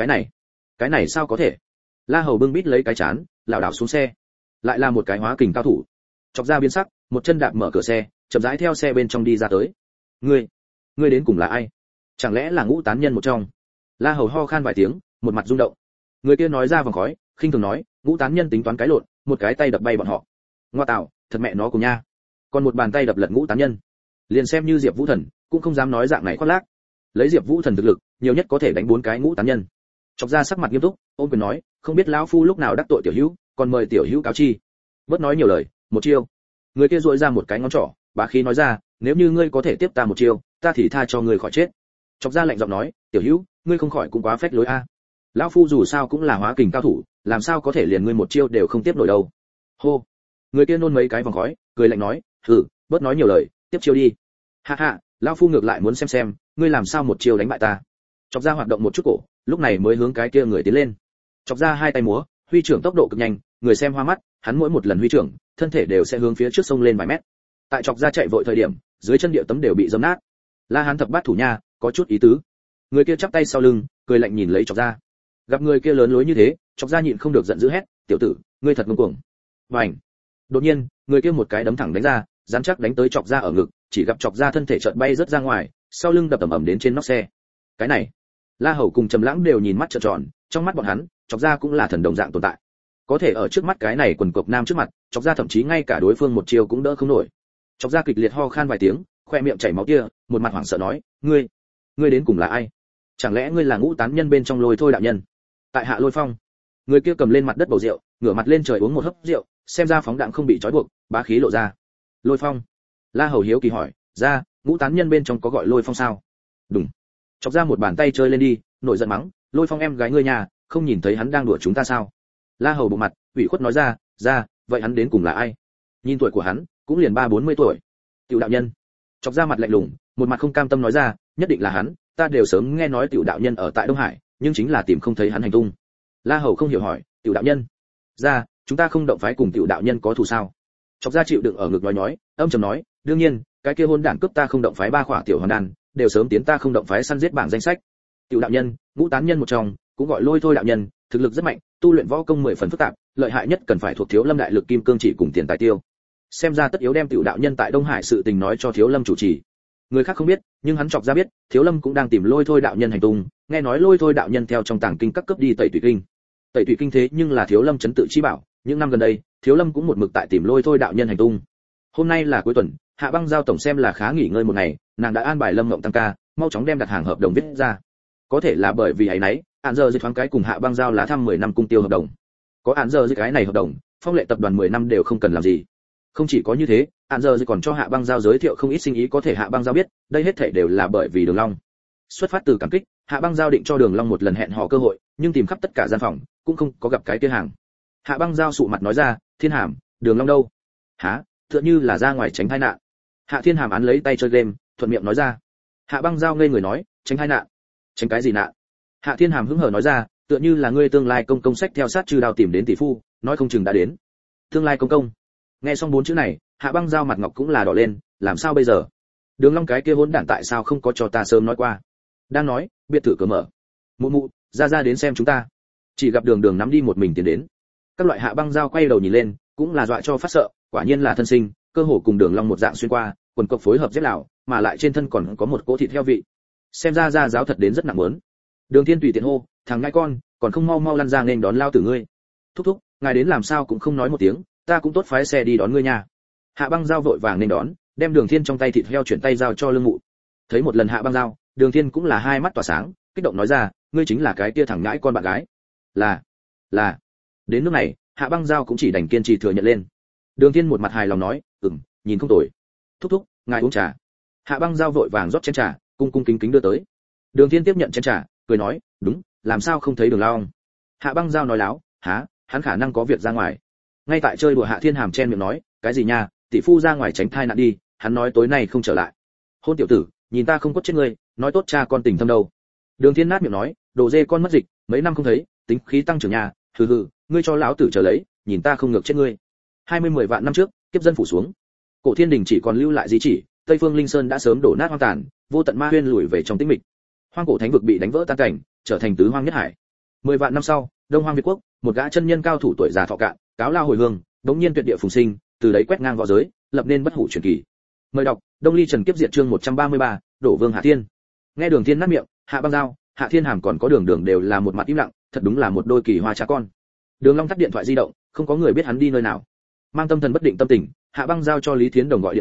Cái này sao có thể? La Hầu bưng bít lấy cái chán, lảo đảo xuống xe. Lại là một cái hóa kình cao thủ. Chọc ra biến sắc, một chân đạp mở cửa xe, chậm rãi theo xe bên trong đi ra tới. Ngươi đến cùng là ai? Chẳng lẽ là Ngũ Tán Nhân một trong? La Hầu ho khan vài tiếng, một mặt rung động. Người kia nói ra vòng khói, khinh thường nói, Ngũ Tán Nhân tính toán cái lộn, một cái tay đập bay bọn họ. Ngoa tạo, thật mẹ nó cùng nha. Còn một bàn tay đập lật Ngũ Tán Nhân. Liền xem như Diệp Vũ Thần cũng không dám nói dạng này khoác lác. Lấy Diệp Vũ Thần thực lực, nhiều nhất có thể đánh 4 cái ngũ tán nhân. Chọc ra sắc mặt nghiêm túc, ôm quyền nói, không biết lão phu lúc nào đắc tội tiểu hữu, còn mời tiểu hữu cáo chi. Bớt nói nhiều lời, một chiêu. Người kia duỗi ra một cái ngón trỏ, bá khí nói ra, nếu như ngươi có thể tiếp ta một chiêu, ta thì tha cho ngươi khỏi chết. Chọc ra lạnh giọng nói, tiểu hữu, ngươi không khỏi cũng quá phách lối a. Lão phu dù sao cũng là hóa kình cao thủ, làm sao có thể liền ngươi một chiêu đều không tiếp nổi đâu. Hô. Người kia nôn mấy cái vòng khói, cười lạnh nói, hừ, bớt nói nhiều lời, tiếp chiêu đi. Ha ha, lão phu ngược lại muốn xem ngươi làm sao một chiêu đánh bại ta. Chọc ra hoạt động một chút cổ, lúc này mới hướng cái kia người tiến lên. Chọc ra hai tay múa, huy trưởng tốc độ cực nhanh, người xem hoa mắt, hắn mỗi một lần huy trưởng, thân thể đều sẽ hướng phía trước sông lên vài mét. Tại Chọc ra chạy vội thời điểm, dưới chân địa tấm đều bị giẫm nát. La Hán thập bát thủ nha, có chút ý tứ. Người kia chắp tay sau lưng, cười lạnh nhìn lấy Chọc ra. Gặp người kia lớn lối như thế, Chọc ra nhịn không được giận dữ hét, tiểu tử, ngươi thật ngông cuồng. Bành. Đột nhiên, người kia một cái đấm thẳng đánh ra, rắn chắc đánh tới Chọc ra ở ngực, chỉ gặp Chọc ra thân thể chợt bay rất ra ngoài, sau lưng đập ầm ầm đến trên nóc xe. Cái này, La Hầu cùng Trầm Lãng đều nhìn mắt trợn tròn, trong mắt bọn hắn, Chọc ra cũng là thần đồng dạng tồn tại. Có thể ở trước mắt cái này quần cộc nam trước mặt, Chọc ra thậm chí ngay cả đối phương một chiêu cũng đỡ không nổi. Chọc ra kịch liệt ho khan vài tiếng, khoe miệng chảy máu kia, một mặt hoảng sợ nói, ngươi đến cùng là ai? Chẳng lẽ ngươi là ngũ tán nhân bên trong Lôi Thôi đạo nhân? Tại Hạ Lôi Phong. Người kia cầm lên mặt đất bầu rượu, ngửa mặt lên trời uống một hớp rượu, xem ra phóng đãng không bị trói buộc, bá khí lộ ra. Lôi Phong. La Hầu hiếu kỳ hỏi, ra, ngũ tán nhân bên trong có gọi Lôi Phong sao? Đúng. Chọc ra một bàn tay chơi lên đi, nổi giận mắng, Lôi Phong em gái ngươi nhà, không nhìn thấy hắn đang đùa chúng ta sao? La Hầu bộ mặt, ủy khuất nói ra, vậy hắn đến cùng là ai? Nhìn tuổi của hắn, cũng liền 30-40 tuổi. Tiểu đạo nhân. Chọc ra mặt lạnh lùng, một mặt không cam tâm nói ra, nhất định là hắn, ta đều sớm nghe nói tiểu đạo nhân ở tại Đông Hải, nhưng chính là tìm không thấy hắn hành tung. La Hầu không hiểu hỏi, tiểu đạo nhân? Ra, chúng ta không động phái cùng tiểu đạo nhân có thù sao? Chọc ra chịu đựng ở ngực nói, âm trầm nói, đương nhiên, cái kia hôn đản cướp ta không động phái 3 khỏa tiểu hoàn đan, đều sớm tiến ta không động phái săn giết bảng danh sách. Tiểu đạo nhân, ngũ tán nhân một trong, cũng gọi Lôi Thôi đạo nhân, thực lực rất mạnh, tu luyện võ công 10 phần phức tạp, lợi hại nhất cần phải thuộc Thiếu Lâm đại lực kim cương chỉ cùng tiền tài tiêu. Xem ra tất yếu đem tiểu đạo nhân tại Đông Hải sự tình nói cho Thiếu Lâm chủ trì. Người khác không biết, nhưng hắn Chọc ra biết, Thiếu Lâm cũng đang tìm Lôi Thôi đạo nhân hành tung, nghe nói Lôi Thôi đạo nhân theo trong tàng kinh các cấp đi Tẩy Tùy kinh. Tẩy Tùy kinh thế nhưng là Thiếu Lâm trấn tự chi bảo, những năm gần đây, Thiếu Lâm cũng một mực tại tìm Lôi Thôi đạo nhân hành tung. Hôm nay là cuối tuần, Hạ Băng Giao tổng xem là khá nghỉ ngơi một ngày, nàng đã an bài Lâm Ngộng tăng ca, mau chóng đem đặt hàng hợp đồng viết ra. Có thể là bởi vì ấy nấy, án giờ dưới thoáng cái cùng Hạ Băng Giao lá thăm 10 năm cung tiêu hợp đồng. Có án giờ dưới cái này hợp đồng, Phong Lệ tập đoàn 10 năm đều không cần làm gì. Không chỉ có như thế, án giờ dưới còn cho Hạ Băng Giao giới thiệu không ít sinh ý có thể Hạ Băng Giao biết, đây hết thảy đều là bởi vì Đường Long. Xuất phát từ cảm kích, Hạ Băng Giao định cho Đường Long một lần hẹn hò cơ hội, nhưng tìm khắp tất cả gian phòng, cũng không có gặp cái kia hàng. Hạ Băng Giao sụ mặt nói ra, Thiên Hàm, Đường Long đâu? Hả? Tựa như là ra ngoài tránh tai nạn. Hạ Thiên Hàm án lấy tay chơi game, thuận miệng nói ra. Hạ Băng Giao ngây người nói, tránh tai nạn? Tránh cái gì nạn? Hạ Thiên Hàm hứng hờ nói ra, tựa như là ngươi tương lai công công sách theo sát chư đao tìm đến tỷ phu, nói không chừng đã đến. Tương lai công công. Nghe xong 4 chữ này, Hạ Băng Giao mặt ngọc cũng là đỏ lên, làm sao bây giờ? Đường Long cái kia hỗn đản tại sao không có cho ta sớm nói qua? Đang nói, biệt thự cửa mở. Mụ mụ, ra đến xem chúng ta. Chỉ gặp Đường Đường nắm đi một mình tiến đến. Các loại Hạ Băng Giao quay đầu nhìn lên, cũng là dọa cho phát sợ, quả nhiên là thân sinh, cơ hồ cùng Đường Long một dạng xuyên qua, quần cộc phối hợp rất lảo, mà lại trên thân còn có một cỗ thịt heo vị. Xem ra giáo thật đến rất nặng muốn. Đường Thiên tùy tiện hô, thằng ngai con, còn không mau lăn ra nên đón lao tử ngươi. Thúc, ngài đến làm sao cũng không nói một tiếng, ta cũng tốt phái xe đi đón ngươi nha. Hạ Băng Giao vội vàng nên đón, đem Đường Thiên trong tay thịt heo chuyển tay giao cho Lương Mụ. Thấy một lần Hạ Băng Giao, Đường Thiên cũng là hai mắt tỏa sáng, kích động nói ra, ngươi chính là cái kia thằng nhãi con bạn gái. Là. Đến lúc này, Hạ Băng Giao cũng chỉ đành kiên trì thừa nhận lên. Đường Thiên một mặt hài lòng nói, nhìn không tồi. Thúc, ngài uống trà. Hạ Băng Giao vội vàng rót chén trà, cung kính đưa tới. Đường Thiên tiếp nhận chén trà, cười nói, đúng, làm sao không thấy Đường Long? Hạ Băng Giao nói láo, hắn khả năng có việc ra ngoài. Ngay tại chơi đùa Hạ Thiên Hàm chen miệng nói, cái gì nha, tỷ phu ra ngoài tránh thai nạn đi, hắn nói tối nay không trở lại. Hôn tiểu tử, nhìn ta không cốt chết ngươi, nói tốt cha con tình thâm đâu. Đường Thiên nát miệng nói, đồ dê con mất dịch, mấy năm không thấy, tính khí tăng trưởng nhà, hừ, ngươi cho lão tử chờ lấy, nhìn ta không ngược chết ngươi. 10 vạn năm trước, kiếp dân phủ xuống. Cổ Thiên Đình chỉ còn lưu lại di chỉ, Tây Phương Linh Sơn đã sớm đổ nát hoang tàn, vô tận ma huyên lùi về trong tĩnh mịch. Hoang cổ thánh vực bị đánh vỡ tan cảnh, trở thành tứ hoang nhất hải. 10 vạn năm sau, Đông Hoang Việt quốc, một gã chân nhân cao thủ tuổi già thọ cạn, cáo lao hồi hương, đống nhiên tuyệt địa phùng sinh, từ đấy quét ngang võ giới, lập nên bất hủ truyền kỳ. Mời đọc Đông Ly Trần Kiếp Diệt chương 133, Đổ Vương Hạ Thiên. Nghe Đường Thiên nát miệng, Hạ Băng Giao, Hạ Thiên Hàm còn có Đường đều là một mặt im lặng, thật đúng là một đôi kỳ hoa cha con. Đường Long tắt điện thoại di động, không có người biết hắn đi nơi nào. Mang tâm thần bất định tâm tình, Hạ Băng Giao cho Lý Thiến Đồng gọi điện thoại,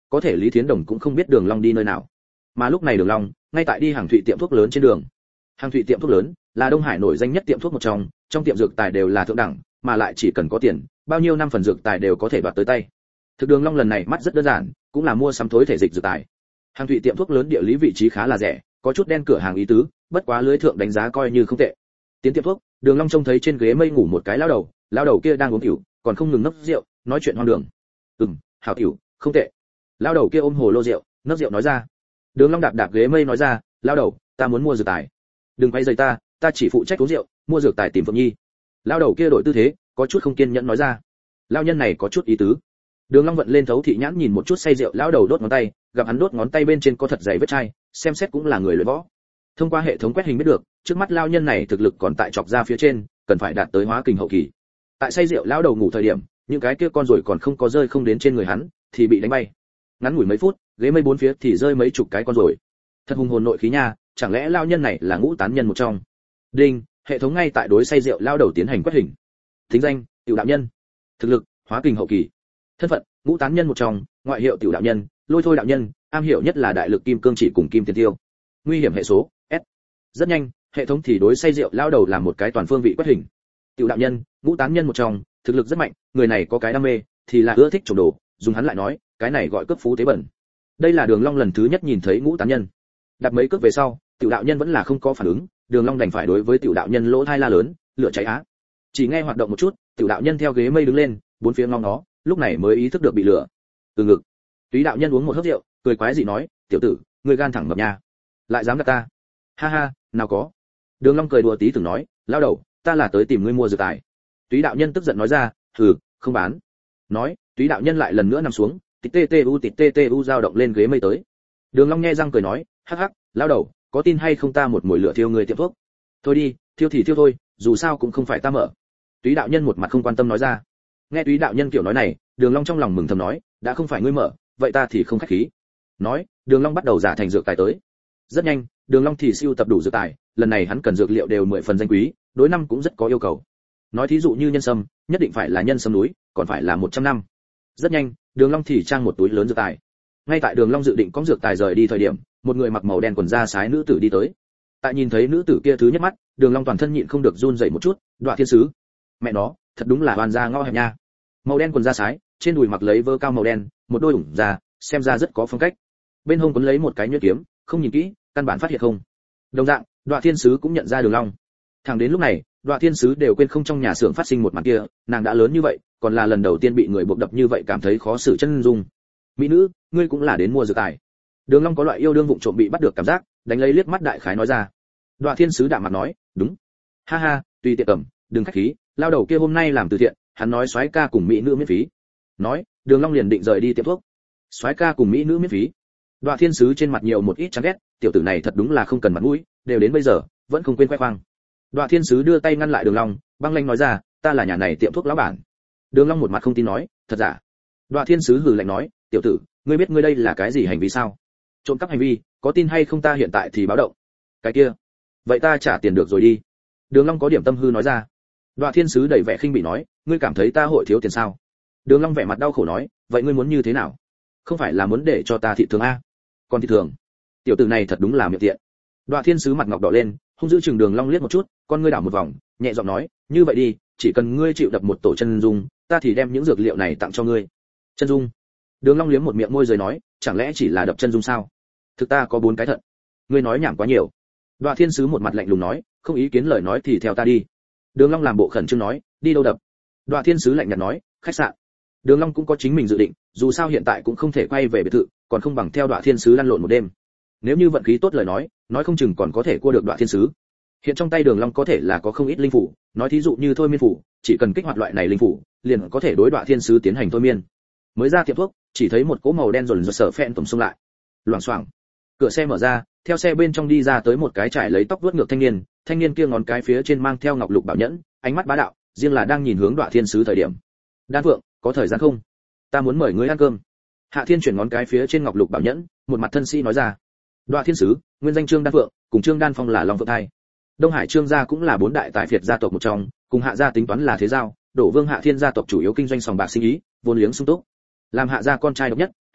có thể Lý Thiến Đồng cũng không biết Đường Long đi nơi nào. Mà lúc này Đường Long ngay tại đi hàng thụy tiệm thuốc lớn trên đường. Hàng thụy tiệm thuốc lớn là Đông Hải nổi danh nhất tiệm thuốc một trong tiệm dược tài đều là thượng đẳng, mà lại chỉ cần có tiền, bao nhiêu năm phần dược tài đều có thể đoạt tới tay. Thực Đường Long lần này mắt rất đơn giản, cũng là mua sắm thối thể dịch dược tài. Hàng thụy tiệm thuốc lớn địa lý vị trí khá là rẻ, có chút đen cửa hàng ý tứ, bất quá lưới thượng đánh giá coi như không tệ. Tiến tiệm thuốc, Đường Long trông thấy trên ghế mây ngủ một cái lão đầu kia đang uống rượu, còn không ngừng nốc rượu, nói chuyện hoang đường. Hảo tiểu, không tệ. Lão đầu kia ôm hồ lô rượu, nốc rượu nói ra. Đường Long đạp ghế mây nói ra, lão đầu, ta muốn mua dược tài. Đừng quay rầy ta chỉ phụ trách uống rượu, mua dược tài tìm Phượng Nhi. Lão đầu kia đổi tư thế, có chút không kiên nhẫn nói ra. Lão nhân này có chút ý tứ. Đường Long vận lên thấu thị nhãn nhìn một chút say rượu lão đầu đốt ngón tay, gặp hắn đốt ngón tay bên trên có thật dày vết chai, xem xét cũng là người luyện võ. Thông qua hệ thống quét hình biết được, trước mắt lão nhân này thực lực còn tại chọc ra phía trên, cần phải đạt tới hóa kình hậu kỳ. Tại say rượu lão đầu ngủ thời điểm, những cái kia con rồi còn không có rơi không đến trên người hắn, thì bị đánh bay. Ngắn ngủi mấy phút, ghế mây bốn phía thì rơi mấy chục cái con rồi. Thật hùng hồn nội khí nha, chẳng lẽ lão nhân này là ngũ tán nhân một trong? Đinh, hệ thống ngay tại đối say rượu lão đầu tiến hành quét hình. Thính danh, Tiểu đạo nhân. Thực lực, hóa kình hậu kỳ. Thân phận, ngũ tán nhân một trong, ngoại hiệu Tiểu đạo nhân, Lôi Thôi đạo nhân, am hiểu nhất là đại lực kim cương chỉ cùng kim tiền tiêu. Nguy hiểm hệ số S. Rất nhanh, hệ thống thì đối say rượu lão đầu làm một cái toàn phương vị quét hình. Tiểu đạo nhân, ngũ tán nhân một trong, thực lực rất mạnh, người này có cái đam mê, thì là ưa thích trộm đồ, dùng hắn lại nói, cái này gọi cướp phú tế bẩn. Đây là Đường Long lần thứ nhất nhìn thấy ngũ tán nhân. Đạp mấy cước về sau, Tiểu đạo nhân vẫn là không có phản ứng, Đường Long đành phải đối với Tiểu đạo nhân lỗ thai la lớn, lửa cháy á. Chỉ nghe hoạt động một chút, Tiểu đạo nhân theo ghế mây đứng lên, bốn phía ngóng nó, lúc này mới ý thức được bị lửa. Từ ngực. Túy đạo nhân uống một hớp rượu, cười quái dị nói, tiểu tử, ngươi gan thẳng mập nha, lại dám gạt ta. Ha ha, nào có. Đường Long cười đùa tí từng nói, lao đầu, ta là tới tìm ngươi mua dược tài. Túy đạo nhân tức giận nói ra, hừ, không bán. Nói, Túy đạo nhân lại lần nữa nằm xuống, tít dao động lên ghế mây tới. Đường Long nhe răng cười nói, hắc hắc, lao đầu, có tin hay không ta một mồi lửa thiêu người tiệm thuốc? Thôi đi, thiêu thì thiêu thôi, dù sao cũng không phải ta mở. Túy đạo nhân một mặt không quan tâm nói ra. Nghe Túy đạo nhân kiểu nói này, Đường Long trong lòng mừng thầm nói, đã không phải ngươi mở, vậy ta thì không khách khí. Nói, Đường Long bắt đầu giả thành dược tài tới. Rất nhanh, Đường Long thì siêu tập đủ dược tài, lần này hắn cần dược liệu đều 10 phần danh quý, đối năm cũng rất có yêu cầu. Nói thí dụ như nhân sâm, nhất định phải là nhân sâm núi, còn phải là 100 năm. Rất nhanh, Đường Long thì trang một túi lớn dược tài. Ngay tại Đường Long dự định cõng dược tài rời đi thời điểm, một người mặc màu đen quần da sái nữ tử đi tới. Tại nhìn thấy nữ tử kia thứ nhất mắt, Đường Long toàn thân nhịn không được run rẩy một chút, Đoạ Thiên Sứ. Mẹ nó, thật đúng là oan gia ngõ hẹp nha. Màu đen quần da sái, trên đùi mặc lấy vớ cao màu đen, một đôi ủng da, xem ra rất có phong cách. Bên hông quấn lấy một cái nhuyễn kiếm, không nhìn kỹ, căn bản phát hiện không. Đồng dạng, Đoạ Thiên Sứ cũng nhận ra Đường Long. Thẳng đến lúc này, Đoạ Thiên Sứ đều quên không trong nhà xưởng phát sinh một màn kia, nàng đã lớn như vậy, còn là lần đầu tiên bị người buộc đập như vậy cảm thấy khó xử chân dung. Mỹ nữ, ngươi cũng là đến mua dược tài. Đường Long có loại yêu đương vụng trộm bị bắt được cảm giác, đánh lấy liếc mắt đại khái nói ra. Đoạ Thiên Sứ đạm mặt nói, đúng. Ha ha, tùy tiện cầm, đừng khách khí, lao đầu kia hôm nay làm từ thiện, hắn nói soái ca cùng mỹ nữ miễn phí. Nói, Đường Long liền định rời đi tiệm thuốc. Soái ca cùng mỹ nữ miễn phí. Đoạ Thiên Sứ trên mặt nhiều một ít chán ghét, tiểu tử này thật đúng là không cần mặt mũi, đều đến bây giờ, vẫn không quên khoe khoang. Đoạ Thiên Sứ đưa tay ngăn lại Đường Long, băng lãnh nói ra, ta là nhà này tiệm thuốc lão bản. Đường Long một mặt không tin nói, thật giả. Đoạ Thiên Sứ hừ lạnh nói, tiểu tử, ngươi biết ngươi đây là cái gì hành vi sao? Trộm cắp hành vi, có tin hay không ta hiện tại thì báo động. Cái kia, vậy ta trả tiền được rồi đi. Đường Long có điểm tâm hư nói ra. Đoạ Thiên Sứ đầy vẻ khinh bỉ nói, ngươi cảm thấy ta hội thiếu tiền sao? Đường Long vẻ mặt đau khổ nói, vậy ngươi muốn như thế nào? Không phải là muốn để cho ta thị thường a? Còn thị thường? Tiểu tử này thật đúng là miệng tiện. Đoạ Thiên Sứ mặt ngọc đỏ lên, hung dữ chừng Đường Long liếc một chút, con ngươi đảo một vòng, nhẹ giọng nói, như vậy đi, chỉ cần ngươi chịu đập một tổ chân dung, ta thì đem những dược liệu này tặng cho ngươi. Chân dung? Đường Long liếm một miệng môi rồi nói, chẳng lẽ chỉ là đập chân dung sao? Thực ta có 4 cái thận. Ngươi nói nhảm quá nhiều. Đoạ Thiên Sứ một mặt lạnh lùng nói, không ý kiến lời nói thì theo ta đi. Đường Long làm bộ khẩn trương nói, đi đâu đập? Đoạ Thiên Sứ lạnh nhạt nói, khách sạn. Đường Long cũng có chính mình dự định, dù sao hiện tại cũng không thể quay về biệt thự, còn không bằng theo Đoạ Thiên Sứ lăn lộn một đêm. Nếu như vận khí tốt lời nói không chừng còn có thể cua được Đoạ Thiên Sứ. Hiện trong tay Đường Long có thể là có không ít linh phủ, nói thí dụ như thôi miên phủ, chỉ cần kích hoạt loại này linh phủ, liền có thể đối Đoạ Thiên Sứ tiến hành thôi miên. Mới ra tiệm thuốc, chỉ thấy một cỗ màu đen rồn rợn sở phèn tầm xông lại. Loảng xoảng. Cửa xe mở ra, theo xe bên trong đi ra tới một cái trải lấy tóc vuốt ngược thanh niên kia ngón cái phía trên mang theo ngọc lục bảo nhẫn, ánh mắt bá đạo, riêng là đang nhìn hướng Đoạ Thiên Sứ thời điểm. Đan Phượng, có thời gian không? Ta muốn mời ngươi ăn cơm. Hạ Thiên chuyển ngón cái phía trên ngọc lục bảo nhẫn, một mặt thân sĩ nói ra. Đoạ Thiên Sứ, nguyên danh Trương Đan Phượng, cùng Trương Đan Phong là Long Phượng thai. Đông Hải Trương gia cũng là 4 đại tài phiệt gia tộc một trong, cùng Hạ gia tính toán là thế giao, Đổ Vương Hạ Thiên gia tộc chủ yếu kinh doanh sòng bạc sinh ý, vốn liếng sung túc. Làm Hạ gia con trai độc nhất,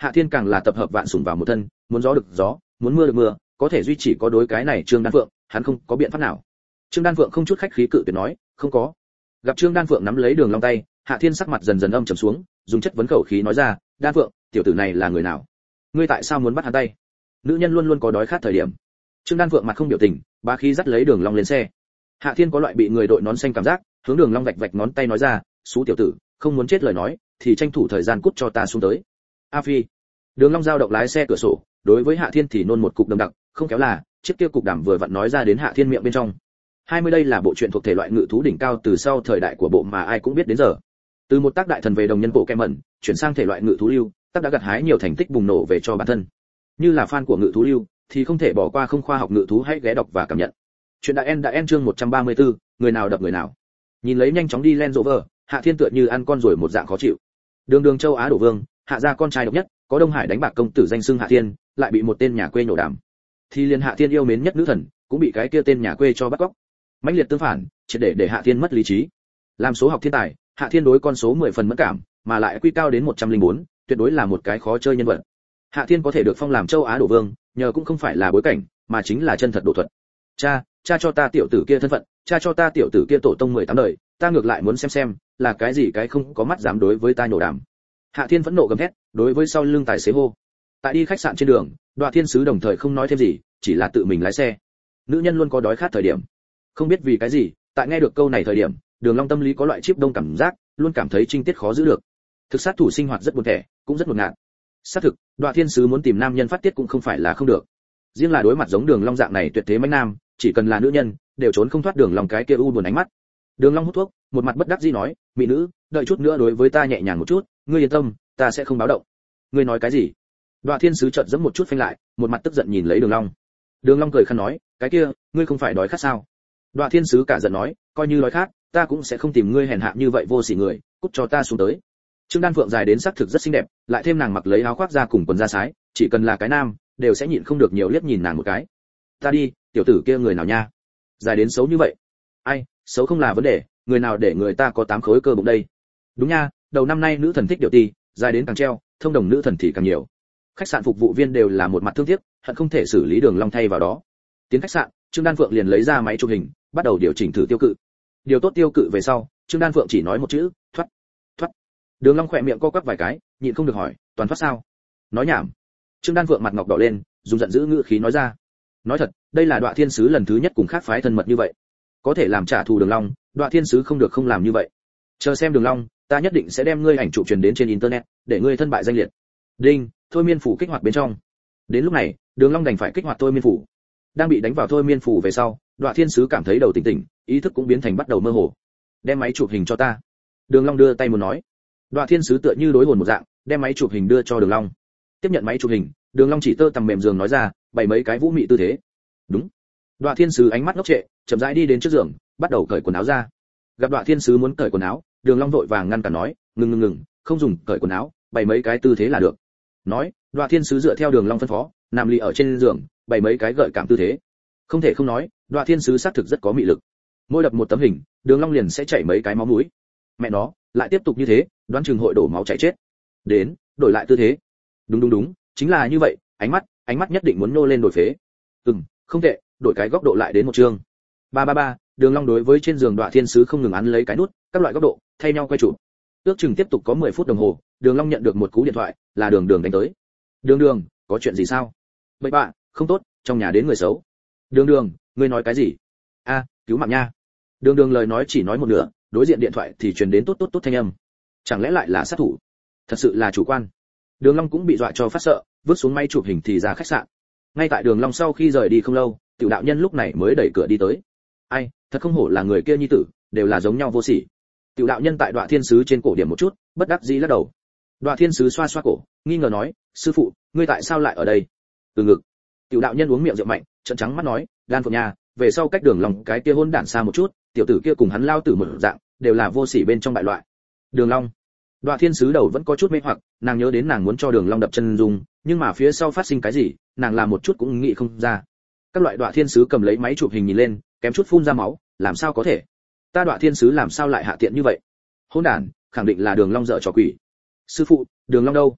Hạ Thiên càng là tập hợp vạn sủng vào một thân, muốn gió được gió, muốn mưa được mưa, có thể duy chỉ có đối cái này Trương Đan Phượng, hắn không có biện pháp nào. Trương Đan Phượng không chút khách khí cự tuyệt nói, không có. Gặp Trương Đan Phượng nắm lấy Đường Long tay, Hạ Thiên sắc mặt dần dần âm trầm xuống, dùng chất vấn khẩu khí nói ra, Đan Phượng, tiểu tử này là người nào? Ngươi tại sao muốn bắt hắn tay? Nữ nhân luôn luôn có đói khát thời điểm. Trương Đan Phượng mặt không biểu tình, bá khí dắt lấy Đường Long lên xe. Hạ Thiên có loại bị người đội nón xanh cảm giác, hướng Đường Long vạch vạch ngón tay nói ra, "Sú tiểu tử, không muốn chết lời nói, thì tranh thủ thời gian cút cho ta xuống tới." A Phi. Đường Long dao động lái xe cửa sổ, đối với Hạ Thiên thì nôn một cục đầm đặc, không kéo là, chiếc kia cục đảm vừa vặn nói ra đến Hạ Thiên miệng bên trong. 20 đây là bộ truyện thuộc thể loại ngự thú đỉnh cao từ sau thời đại của bộ mà ai cũng biết đến giờ. Từ một tác đại thần về đồng nhân bộ kem mẩn, chuyển sang thể loại ngự thú lưu, tác đã gặt hái nhiều thành tích bùng nổ về cho bản thân. Như là fan của ngự thú lưu thì không thể bỏ qua không khoa học ngự thú, hãy ghé đọc và cảm nhận. Chuyện đã end chương 134, người nào đập người nào. Nhìn lấy nhanh chóng đi Land Rover, Hạ Thiên tựa như ăn con rồi một dạng khó chịu. Đường Đường châu Á đổ vương, Hạ gia con trai độc nhất, có Đông Hải đánh bạc công tử danh xưng Hạ Thiên, lại bị một tên nhà quê nhổ đàm. Thì liền Hạ Thiên yêu mến nhất nữ thần, cũng bị cái kia tên nhà quê cho bắt cóc. Mãnh liệt tương phản, chỉ để Hạ Thiên mất lý trí. Làm số học thiên tài, Hạ Thiên đối con số 10 phần mẫn cảm, mà lại quy cao đến 104, tuyệt đối là một cái khó chơi nhân vật. Hạ Thiên có thể được phong làm châu Á đổ vương, nhờ cũng không phải là bối cảnh, mà chính là chân thật độ thuật. Cha cho ta tiểu tử kia thân phận, cha cho ta tiểu tử kia tổ tông 18 đời, ta ngược lại muốn xem là cái gì cái không có mắt dám đối với ta nhổ đàm. Hạ Thiên phẫn nộ gầm thét, đối với sau lưng tài xế hô. Tại đi khách sạn trên đường, Đoạ Thiên Sứ đồng thời không nói thêm gì, chỉ là tự mình lái xe. Nữ nhân luôn có đói khát thời điểm. Không biết vì cái gì, tại nghe được câu này thời điểm, Đường Long tâm lý có loại chip đông cảm giác, luôn cảm thấy trinh tiết khó giữ được. Thực sát thủ sinh hoạt rất buồn tẻ, cũng rất ngột ngạt. Xác thực, Đoạ Thiên Sứ muốn tìm nam nhân phát tiết cũng không phải là không được. Riêng là đối mặt giống Đường Long dạng này tuyệt thế mãnh nam, chỉ cần là nữ nhân, đều trốn không thoát Đường Long cái kia u buồn ánh mắt. Đường Long hút thuốc, một mặt bất đắc dĩ nói, mỹ nữ, đợi chút nữa đối với ta nhẹ nhàng một chút, ngươi yên tâm, ta sẽ không báo động. Ngươi nói cái gì? Đoạ Thiên Sứ chợt giẫm một chút phanh lại, một mặt tức giận nhìn lấy Đường Long. Đường Long cười khăn nói, cái kia, ngươi không phải đói khát sao? Đoạ Thiên Sứ cả giận nói, coi như đói khát, ta cũng sẽ không tìm ngươi hèn hạ như vậy vô sỉ người, cút cho ta xuống tới. Trương Đan Phượng dài đến sắc thực rất xinh đẹp, lại thêm nàng mặc lấy áo khoác da cùng quần da sái, chỉ cần là cái nam, đều sẽ nhịn không được nhiều liếc nhìn nàng một cái. Ta đi, tiểu tử kia người nào nha? Dài đến xấu như vậy. Ai, xấu không là vấn đề, người nào để người ta có 8 khối cơ bụng đây. Đúng nha, đầu năm nay nữ thần thích điệu ti, dài đến càng treo, thông đồng nữ thần thì càng nhiều. Khách sạn phục vụ viên đều là một mặt thương tiếc, hận không thể xử lý Đường Long thay vào đó. Tiến khách sạn, Trương Đan Phượng liền lấy ra máy chụp hình, bắt đầu điều chỉnh thử tiêu cự. Điều tốt tiêu cự về sau, Trương Đan Phượng chỉ nói một chữ, thoát. Thoát. Đường Long khẽ miệng co quắp vài cái, nhịn không được hỏi, toàn thoát sao? Nói nhảm. Trương Đan Phượng mặt ngọc đỏ lên, dùng giận dữ ngữ khí nói ra. Nói thật, đây là Đoạ Thiên Sứ lần thứ nhất cùng khác phái thân mật như vậy. Có thể làm trả thù Đường Long, Đoạ Thiên Sứ không được không làm như vậy. Chờ xem Đường Long, ta nhất định sẽ đem ngươi ảnh chụp truyền đến trên internet, để ngươi thân bại danh liệt. Đinh, thôi miên phủ kích hoạt bên trong. Đến lúc này, Đường Long đành phải kích hoạt thôi miên phủ. Đang bị đánh vào thôi miên phủ về sau, Đoạ Thiên Sứ cảm thấy đầu tỉnh tỉnh, ý thức cũng biến thành bắt đầu mơ hồ. Đem máy chụp hình cho ta. Đường Long đưa tay muốn nói. Đoạ Thiên Sứ tựa như đối hồn một dạng, đem máy chụp hình đưa cho Đường Long. Tiếp nhận máy chụp hình, Đường Long chỉ tơ tằm mềm giường nói ra, bày mấy cái vũ mị tư thế. Đúng. Đoạ Thiên Sứ ánh mắt ngốc trệ, chậm rãi đi đến trước giường, bắt đầu cởi quần áo ra. Gặp Đoạ Thiên Sứ muốn cởi quần áo, Đường Long vội vàng ngăn cản nói, ngừng, không dùng cởi quần áo, bày mấy cái tư thế là được. Nói, Đoạ Thiên Sứ dựa theo Đường Long phân phó, nằm lì ở trên giường, bày mấy cái gợi cảm tư thế. Không thể không nói, Đoạ Thiên Sứ xác thực rất có mị lực. Mỗi đập một tấm hình, Đường Long liền sẽ chảy mấy cái máu mũi. Mẹ nó, lại tiếp tục như thế, đoán chừng hội đổ máu chảy chết. Đến, đổi lại tư thế. Đúng, chính là như vậy, ánh mắt nhất định muốn nô lên đổi phế. Không tệ, đổi cái góc độ lại đến một chương. Ba, Đường Long đối với trên giường Đoạ Thiên Sứ không ngừng ấn lấy cái nút, các loại góc độ, thay nhau quay chụp. Ước chừng tiếp tục có 10 phút đồng hồ, Đường Long nhận được một cú điện thoại, là Đường Đường đánh tới. Đường, có chuyện gì sao? Bậy bạ, không tốt, trong nhà đến người xấu. Đường, ngươi nói cái gì? A, cứu mạng nha. Đường lời nói chỉ nói một nửa, đối diện điện thoại thì truyền đến tốt thanh âm. Chẳng lẽ lại là sát thủ? Thật sự là chủ quan. Đường Long cũng bị dọa cho phát sợ, vứt xuống máy chụp hình thì ra khách sạn. Ngay tại Đường Long sau khi rời đi không lâu, Tiểu đạo nhân lúc này mới đẩy cửa đi tới. Ai, thật không hổ là người kia nhi tử, đều là giống nhau vô sỉ. Tiểu đạo nhân tại Đoạ Thiên Sứ trên cổ điểm một chút, bất đắc dĩ lắc đầu. Đoạ Thiên Sứ xoa cổ, nghi ngờ nói, sư phụ, ngươi tại sao lại ở đây? Từ ngực. Tiểu đạo nhân uống miệng rượu mạnh, trợn trắng mắt nói, Đan Phượng nha, về sau cách Đường Long cái kia hôn đản xa một chút, tiểu tử kia cùng hắn lao tử một dạng, đều là vô sỉ bên trong bại loại. Đường Long. Đoạ Thiên Sứ đầu vẫn có chút mê hoặc, nàng nhớ đến nàng muốn cho Đường Long đập chân dung, nhưng mà phía sau phát sinh cái gì, nàng làm một chút cũng nghĩ không ra. Các loại Đoạ Thiên Sứ cầm lấy máy chụp hình nhìn lên, kém chút phun ra máu, làm sao có thể? Ta Đoạ Thiên Sứ làm sao lại hạ tiện như vậy? Hỗn đản, khẳng định là Đường Long dở trò quỷ. Sư phụ, Đường Long đâu?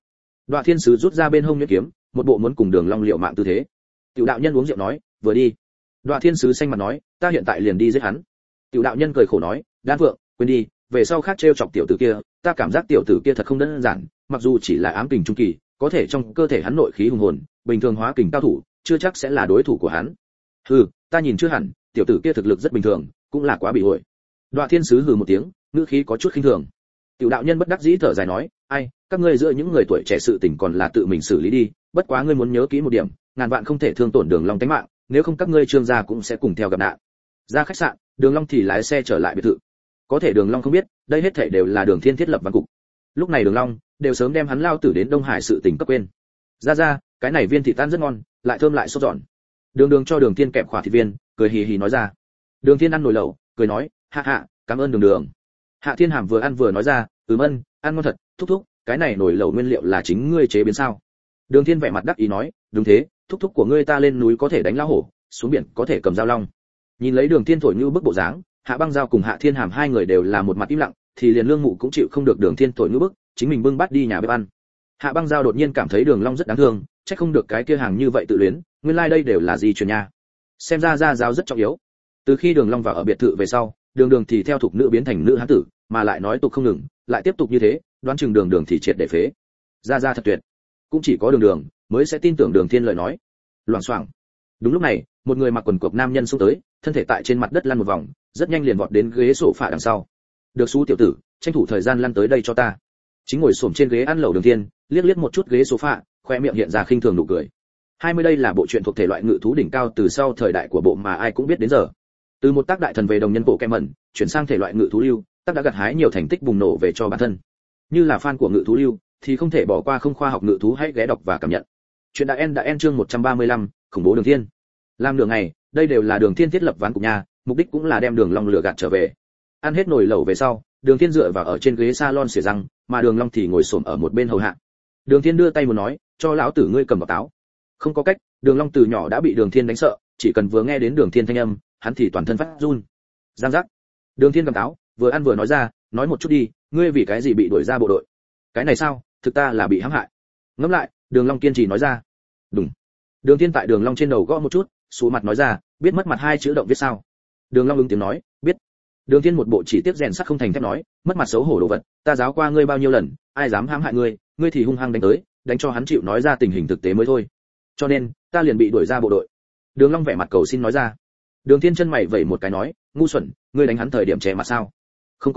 Đoạ Thiên Sứ rút ra bên hông nhuyễn kiếm, một bộ muốn cùng Đường Long liều mạng tư thế. Tiểu đạo nhân uống rượu nói, vừa đi. Đoạ Thiên Sứ xanh mặt nói, ta hiện tại liền đi giết hắn. Tiểu đạo nhân cười khổ nói, Đan Phượng, quên đi, về sau khác trêu chọc tiểu tử kia, ta cảm giác tiểu tử kia thật không đơn giản, mặc dù chỉ là ám kình trung kỳ, có thể trong cơ thể hắn nội khí hùng hồn, bình thường hóa kình cao thủ, chưa chắc sẽ là đối thủ của hắn. Hừ, ta nhìn chưa hẳn, tiểu tử kia thực lực rất bình thường, cũng là quá bị hội. Đoạ Thiên Sứ hừ một tiếng, ngữ khí có chút khinh thường. Tiểu đạo nhân bất đắc dĩ thở dài nói, ai, các ngươi giữa những người tuổi trẻ sự tình còn là tự mình xử lý đi, bất quá ngươi muốn nhớ kỹ một điểm, ngàn vạn không thể thương tổn Đường Long tính mạng, nếu không các ngươi Trương gia cũng sẽ cùng theo gặp nạn. Ra khách sạn, Đường Long thì lái xe trở lại biệt thự. Có thể Đường Long không biết, đây hết thảy đều là Đường Thiên thiết lập văn cục. Lúc này Đường Long đều sớm đem hắn lao tử đến Đông Hải sự tình cấp quên. Ra, cái này viên thịt tan rất ngon, lại thơm lại sốt giòn. Đường cho Đường Thiên kẹp khỏa thịt viên, cười hì hì nói ra. Đường Thiên ăn nồi lẩu, cười nói, hạ, cảm ơn Đường. Hạ Thiên Hàm vừa ăn vừa nói ra, Ân, ăn ngon thật, thúc, cái này nồi lẩu nguyên liệu là chính ngươi chế biến sao? Đường Thiên vẻ mặt đắc ý nói, đúng thế, thúc của ngươi ta lên núi có thể đánh lão hổ, xuống biển có thể cầm dao long. Nhìn lấy Đường Thiên thổi như bức bộ dáng, Hạ Băng Giao cùng Hạ Thiên Hàm hai người đều là một mặt im lặng, thì liền Lương Mụ cũng chịu không được Đường Thiên thổi như bức, chính mình bưng bát đi nhà bếp ăn. Hạ Băng Giao đột nhiên cảm thấy Đường Long rất đáng thương, chắc không được cái kia hàng như vậy tự luyến, nguyên lai đây đều là gì truyền nha. Xem ra gia giáo rất trọng yếu. Từ khi Đường Long vào ở biệt thự về sau, Đường thì theo thuộc nữ biến thành nữ hán tử, mà lại nói tục không ngừng, lại tiếp tục như thế, đoán chừng Đường thì triệt để phế. Gia thật tuyệt. Cũng chỉ có Đường mới sẽ tin tưởng Đường Thiên lời nói. Loảng xoảng. Đúng lúc này, một người mặc quần cộc nam nhân xông tới, thân thể tại trên mặt đất lăn một vòng, rất nhanh liền vọt đến ghế sofa đằng sau. Được xú tiểu tử, tranh thủ thời gian lăn tới đây cho ta. Chính ngồi xổm trên ghế ăn lẩu Đường Thiên, liếc một chút ghế sofa, khoe miệng hiện ra khinh thường nụ cười. 20 đây là bộ truyện thuộc thể loại ngự thú đỉnh cao từ sau thời đại của bộ mà ai cũng biết đến giờ. Từ một tác đại thần về đồng nhân bộ kem mẩn, chuyển sang thể loại ngự thú lưu, tác đã gặt hái nhiều thành tích bùng nổ về cho bản thân. Như là fan của ngự thú lưu thì không thể bỏ qua không khoa học ngự thú, hãy ghé đọc và cảm nhận. Chuyện đã end chương 135, khủng bố Đường Thiên. Làm nửa ngày, đây đều là Đường Thiên thiết lập ván cục nhà, mục đích cũng là đem Đường Long lừa gạt trở về. Ăn hết nồi lẩu về sau, Đường Thiên dựa vào ở trên ghế salon xỉa răng, mà Đường Long thì ngồi xổm ở một bên hầu hạ. Đường Thiên đưa tay muốn nói, cho lão tử ngươi cầm vào táo. Không có cách, Đường Long từ nhỏ đã bị Đường Thiên đánh sợ, chỉ cần vừa nghe đến Đường Thiên thanh âm, hắn thì toàn thân phát run. Giang giác. Đường Thiên cầm táo, vừa ăn vừa nói ra, nói một chút đi, ngươi vì cái gì bị đuổi ra bộ đội? Cái này sao, thực ta là bị hãm hại. Ngẫm lại, Đường Long kiên trì nói ra. Đúng. Đường Thiên tại Đường Long trên đầu gõ một chút, xuống mặt nói ra, biết mất mặt hai chữ động viết sao? Đường Long ứng tiếng nói, biết. Đường Thiên một bộ chỉ tiếc rèn sắt không thành thép nói, mất mặt xấu hổ đồ vật, ta giáo qua ngươi bao nhiêu lần, ai dám hãm hại ngươi, ngươi thì hung hăng đánh tới, đánh cho hắn chịu nói ra tình hình thực tế mới thôi. Cho nên, ta liền bị đuổi ra bộ đội. Đường Long vẻ mặt cầu xin nói ra. Đường Thiên chân mày vẩy một cái nói, ngu xuẩn, ngươi đánh hắn thời điểm trẻ mà sao? Không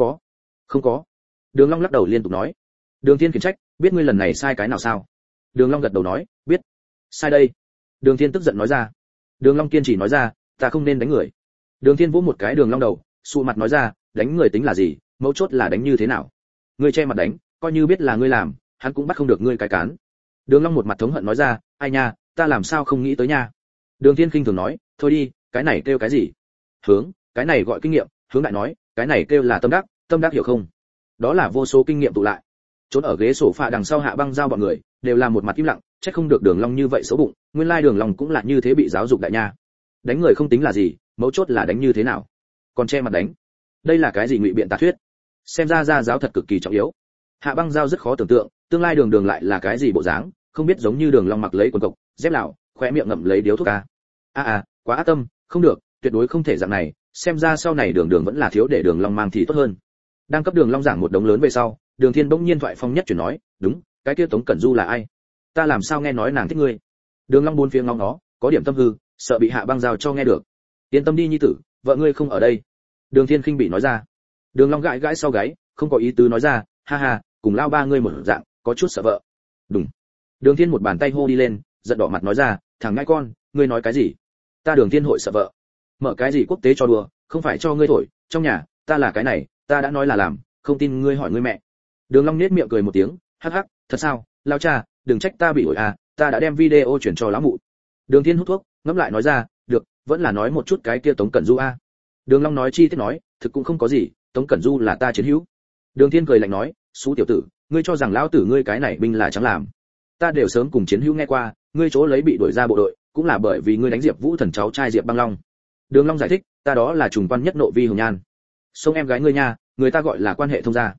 có. Đường Long lắc đầu liên tục nói. Đường Thiên khiển trách, biết ngươi lần này sai cái nào sao? Đường Long gật đầu nói, biết. Sai đây. Đường Thiên tức giận nói ra. Đường Long kiên trì nói ra, ta không nên đánh người. Đường Thiên vỗ một cái Đường Long đầu, sụ mặt nói ra, đánh người tính là gì, mấu chốt là đánh như thế nào? Ngươi che mặt đánh, coi như biết là ngươi làm, hắn cũng bắt không được ngươi cái cán. Đường Long một mặt thống hận nói ra, ai nha, ta làm sao không nghĩ tới nha. Đường Thiên khinh thường nói, thôi đi, cái này kêu cái gì? Hướng, cái này gọi kinh nghiệm. Hướng đại nói, cái này kêu là tâm đắc hiểu không? Đó là vô số kinh nghiệm tụ lại. Trốn ở ghế sofa đằng sau Hạ Băng Giao bọn người đều là một mặt im lặng, chắc không được Đường Long như vậy xấu bụng, nguyên lai Đường Long cũng là như thế bị giáo dục đại nha. Đánh người không tính là gì, mấu chốt là đánh như thế nào. Còn che mặt đánh, đây là cái gì ngụy biện tà thuyết? Xem ra gia giáo thật cực kỳ trọng yếu. Hạ Băng Giao rất khó tưởng tượng, tương lai Đường lại là cái gì bộ dáng, không biết giống như Đường Long mặc lấy quần cộc, dép lạo, khóe miệng ngậm lấy điếu thuốc a. Quá ác tâm, không được, tuyệt đối không thể dạng này, xem ra sau này Đường vẫn là thiếu để Đường Long mang thì tốt hơn. Đang cấp Đường Long giảng một đống lớn về sau, Đường Thiên bỗng nhiên thoại phong nhất chuyển nói, đúng, cái kia Tống Cẩn Du là ai? Ta làm sao nghe nói nàng thích ngươi? Đường Long bốn phía ngóng nó, có điểm tâm hư, sợ bị Hạ Băng Giao cho nghe được. Yên tâm đi nhi tử, vợ ngươi không ở đây. Đường Thiên khinh bị nói ra. Đường Long gãi gãi sau gáy, không có ý tứ nói ra, ha, cùng lao ba ngươi một dạng, có chút sợ vợ. Đúng. Đường Thiên một bàn tay hô đi lên, giận đỏ mặt nói ra, thằng ngãi con, ngươi nói cái gì? Ta Đường Thiên hội sợ vợ? Mở cái gì quốc tế cho đùa, không phải cho ngươi thổi, trong nhà, ta là cái này, ta đã nói là làm, không tin ngươi hỏi ngươi mẹ. Đường Long nhếch miệng cười một tiếng, hắc, thật sao, lao cha, đừng trách ta bị ổi ta đã đem video chuyển cho lão mụ. Đường Thiên hút thuốc, ngẫm lại nói ra, được, vẫn là nói một chút cái kia Tống Cẩn Du Đường Long nói chi tiết nói, thực cũng không có gì, Tống Cẩn Du là ta chiến hữu. Đường Thiên cười lạnh nói, xú tiểu tử, ngươi cho rằng lão tử ngươi cái này binh là chẳng làm? Ta đều sớm cùng chiến hữu nghe qua, ngươi chỗ lấy bị đuổi ra bộ đội, cũng là bởi vì ngươi đánh Diệp Vũ Thần cháu trai Diệp Băng Long. Đường Long giải thích, ta đó là trùng quan nhất nộ vi hồng nhan. Xông em gái ngươi nha, người ta gọi là quan hệ thông gia.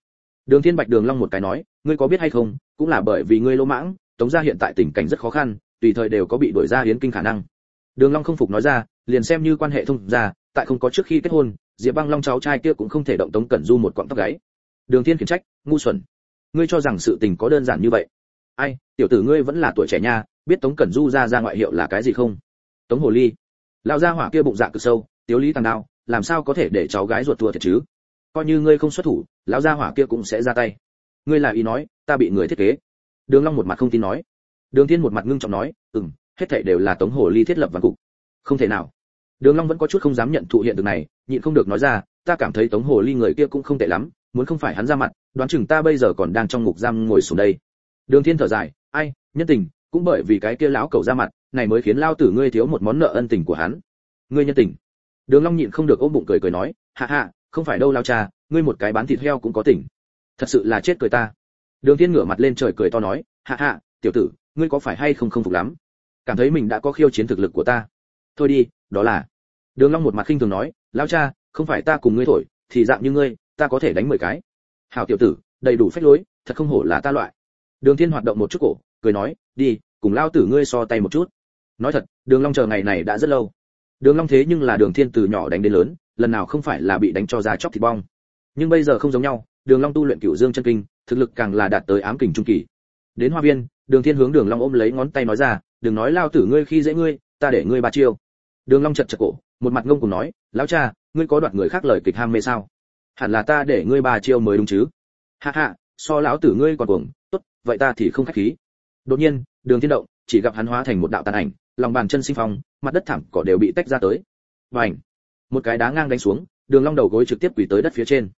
Đường Thiên Bạch Đường Long một cái nói, ngươi có biết hay không, cũng là bởi vì ngươi lỗ mãng, Tống gia hiện tại tình cảnh rất khó khăn, tùy thời đều có bị đuổi ra Yến Kinh khả năng. Đường Long không phục nói ra, liền xem như quan hệ thông gia, tại không có trước khi kết hôn, Diệp Băng Long cháu trai kia cũng không thể động Tống Cẩn Du một cọng tóc gáy. Đường Thiên khiển trách, ngu xuẩn, ngươi cho rằng sự tình có đơn giản như vậy? Ai, tiểu tử ngươi vẫn là tuổi trẻ nha, biết Tống Cẩn Du ra ngoại hiệu là cái gì không? Tống Hồ Ly. Lão gia hỏa kia bụng dạ cực sâu, tiếu lý tàng đao, làm sao có thể để cháu gái ruột thua thiệt chứ? Coi như ngươi không xuất thủ, lão gia hỏa kia cũng sẽ ra tay. Ngươi là ý nói, ta bị người thiết kế? Đường Long một mặt không tin nói. Đường Thiên một mặt ngưng trọng nói, hết thảy đều là Tống Hồ Ly thiết lập văn cục. Không thể nào. Đường Long vẫn có chút không dám nhận thụ hiện thực này, nhịn không được nói ra, ta cảm thấy Tống Hồ Ly người kia cũng không tệ lắm, muốn không phải hắn ra mặt, đoán chừng ta bây giờ còn đang trong ngục giam ngồi xuống đây. Đường Thiên thở dài, ai, nhân tình, cũng bởi vì cái kia lão cẩu ra mặt, này mới khiến lao tử ngươi thiếu một món nợ ân tình của hắn. Ngươi nhân tình. Đường Long nhịn không được ôm bụng cười cười nói, hạ hạ, không phải đâu lao cha, ngươi một cái bán thịt heo cũng có tình. Thật sự là chết cười ta. Đường Thiên ngửa mặt lên trời cười to nói, hạ hạ, tiểu tử, ngươi có phải hay không phục lắm? Cảm thấy mình đã có khiêu chiến thực lực của ta. Thôi đi, đó là. Đường Long một mặt khinh thường nói, lao cha, không phải ta cùng ngươi thổi, thì dạng như ngươi, ta có thể đánh 10 cái. Hảo tiểu tử, đầy đủ phách lối, thật không hổ là ta loại. Đường Thiên hoạt động một chút cổ, cười nói, đi, cùng lao tử ngươi so tay một chút. Nói thật, Đường Long chờ ngày này đã rất lâu. Đường Long thế nhưng là Đường Thiên từ nhỏ đánh đến lớn, lần nào không phải là bị đánh cho ra chóc thịt bong. Nhưng bây giờ không giống nhau, Đường Long tu luyện Cửu Dương chân kinh, thực lực càng là đạt tới ám kình trung kỳ. Đến hoa viên, Đường Thiên hướng Đường Long ôm lấy ngón tay nói ra, đừng nói lao tử ngươi khi dễ ngươi, ta để ngươi 3 chiêu. Đường Long chật chật cổ, một mặt ngông cuồng nói, lão cha, ngươi có đoạt người khác lời kịch ham mê sao? Hẳn là ta để ngươi 3 chiêu mới đúng chứ? Ha ha, so lão tử ngươi còn cuồng, tốt, vậy ta thì không khách khí. Đột nhiên, Đường Thiên động, chỉ gặp hắn hóa thành một đạo tàn ảnh, lòng bàn chân sinh phong, mặt đất thảm cỏ đều bị tách ra tới. Bành! Một cái đá ngang đánh xuống, Đường Long đầu gối trực tiếp quỳ tới đất phía trên.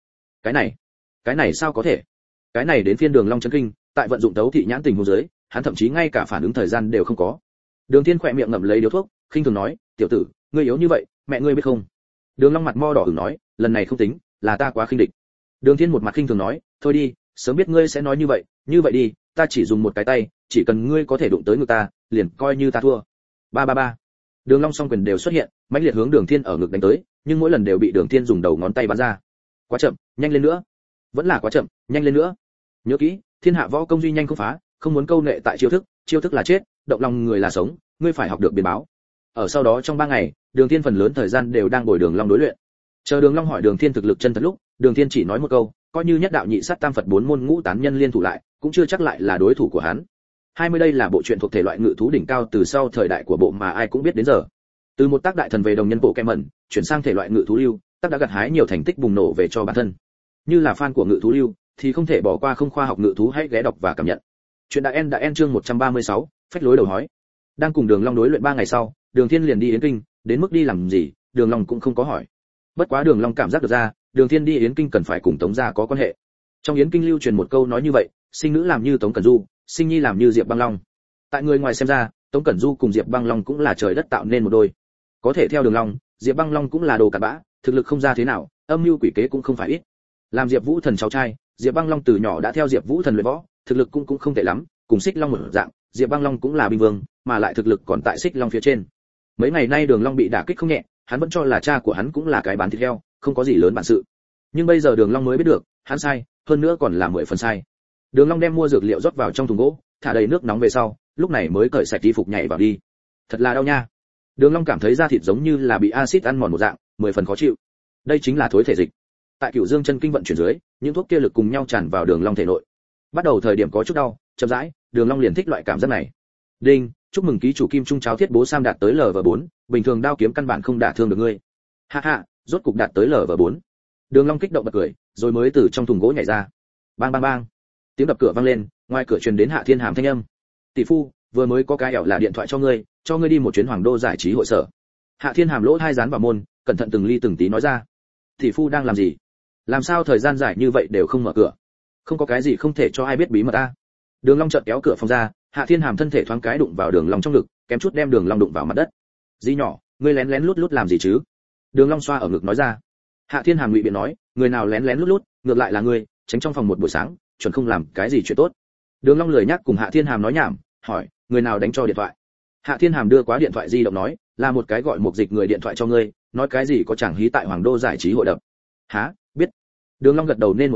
Cái này sao có thể? Cái này đến phiên Đường Long chấn kinh, tại vận dụng tấu thị nhãn tình huống dưới, hắn thậm chí ngay cả phản ứng thời gian đều không có. Đường Thiên khỏe miệng ngậm lấy điếu thuốc, khinh thường nói, tiểu tử, ngươi yếu như vậy, mẹ ngươi biết không? Đường Long mặt mo đỏ ửng nói, lần này không tính, là ta quá khinh địch. Đường Thiên một mặt khinh thường nói, thôi đi, sớm biết ngươi sẽ nói như vậy đi, ta chỉ dùng một cái tay, chỉ cần ngươi có thể đụng tới ngực ta, liền coi như ta thua. Ba ba ba. Đường Long song quyền đều xuất hiện, mãnh liệt hướng Đường Thiên ở ngực đánh tới, nhưng mỗi lần đều bị Đường Thiên dùng đầu ngón tay bắn ra. Quá chậm, nhanh lên nữa. Vẫn là quá chậm, nhanh lên nữa. Nhớ kỹ, thiên hạ võ công duy nhanh không phá, không muốn câu nệ tại chiêu thức là chết, động lòng người là sống, ngươi phải học được biến báo. Ở sau đó trong 3 ngày, Đường Thiên phần lớn thời gian đều đang bồi Đường Long đối luyện. Chờ Đường Long hỏi Đường Thiên thực lực chân thật lúc, Đường Thiên chỉ nói một câu, coi như nhất đạo nhị sát tam Phật 4 môn ngũ tán nhân liên thủ lại, cũng chưa chắc lại là đối thủ của hắn. 20 đây là bộ truyện thuộc thể loại ngự thú đỉnh cao từ sau thời đại của bộ mà ai cũng biết đến giờ. Từ một tác đại thần về đồng nhân bộ kem mẩn, chuyển sang thể loại ngự thú lưu, tác đã gặt hái nhiều thành tích bùng nổ về cho bản thân. Như là fan của ngự thú lưu thì không thể bỏ qua không khoa học ngự thú, hãy ghé đọc và cảm nhận. Chuyện đã end chương 136, phách lối đầu hói. Đang cùng Đường Long đối luyện 3 ngày sau, Đường Thiên liền đi Yến Kinh, đến mức đi làm gì, Đường Long cũng không có hỏi. Bất quá Đường Long cảm giác được ra, Đường Thiên đi Yến Kinh cần phải cùng Tống gia có quan hệ. Trong Yến Kinh lưu truyền một câu nói như vậy, sinh nữ làm như Tống Cẩn Du, sinh nhi làm như Diệp Băng Long. Tại người ngoài xem ra, Tống Cẩn Du cùng Diệp Băng Long cũng là trời đất tạo nên một đôi. Có thể theo Đường Long, Diệp Băng Long cũng là đồ cặn bã, thực lực không ra thế nào, âm mưu quỷ kế cũng không phải ít. Làm Diệp Vũ Thần cháu trai, Diệp Băng Long từ nhỏ đã theo Diệp Vũ Thần luyện võ, thực lực cũng không tệ lắm, cùng Xích Long một dạng, Diệp Băng Long cũng là binh vương, mà lại thực lực còn tại Xích Long phía trên. Mấy ngày nay Đường Long bị đả kích không nhẹ, hắn vẫn cho là cha của hắn cũng là cái bán thịt heo, không có gì lớn bản sự. Nhưng bây giờ Đường Long mới biết được, hắn sai, hơn nữa còn là 10 phần sai. Đường Long đem mua dược liệu rót vào trong thùng gỗ, thả đầy nước nóng về sau, lúc này mới cởi sạch y phục nhảy vào đi. Thật là đau nha. Đường Long cảm thấy da thịt giống như là bị axit ăn mòn một dạng, 10 phần khó chịu. Đây chính là thối thể dịch. Tại Cửu Dương chân kinh vận chuyển dưới, những thuốc kia lực cùng nhau tràn vào Đường Long thể nội. Bắt đầu thời điểm có chút đau, chậm rãi, Đường Long liền thích loại cảm giác này. Đinh, chúc mừng ký chủ Kim Trung cháo thiết bố Sam đạt tới Lv4, bình thường đao kiếm căn bản không đả thương được ngươi. Ha ha, rốt cục đạt tới Lv4. Đường Long kích động bật cười, rồi mới từ trong thùng gỗ nhảy ra. Bang bang bang. Tiếng đập cửa vang lên, ngoài cửa truyền đến Hạ Thiên Hàm thanh âm. Tỷ phu, vừa mới có cái ẻo là điện thoại cho ngươi đi một chuyến Hoàng Đô giải trí hội sở. Hạ Thiên Hàm lỗ hai dán vào môn, cẩn thận từng ly từng tí nói ra. Tỷ phu đang làm gì? Làm sao thời gian dài như vậy đều không mở cửa? Không có cái gì không thể cho ai biết bí mật a? Đường Long chợt kéo cửa phòng ra, Hạ Thiên Hàm thân thể thoáng cái đụng vào Đường Long trong ngực, kém chút đem Đường Long đụng vào mặt đất. Di nhỏ, ngươi lén lén lút lút làm gì chứ? Đường Long xoa ở ngực nói ra. Hạ Thiên Hàm ngụy biện nói, người nào lén lén lút lút, ngược lại là ngươi, tránh trong phòng một buổi sáng, chuẩn không làm cái gì chuyện tốt. Đường Long lười nhắc cùng Hạ Thiên Hàm nói nhảm, hỏi, người nào đánh cho điện thoại? Hạ Thiên Hàm đưa qua điện thoại di động nói, là một cái gọi Mục Dịch người điện thoại cho ngươi, nói cái gì có chẳng hí tại Hoàng Đô giải trí hội đập. Hả? Biết. Đường Long gật đầu nên một tiếng,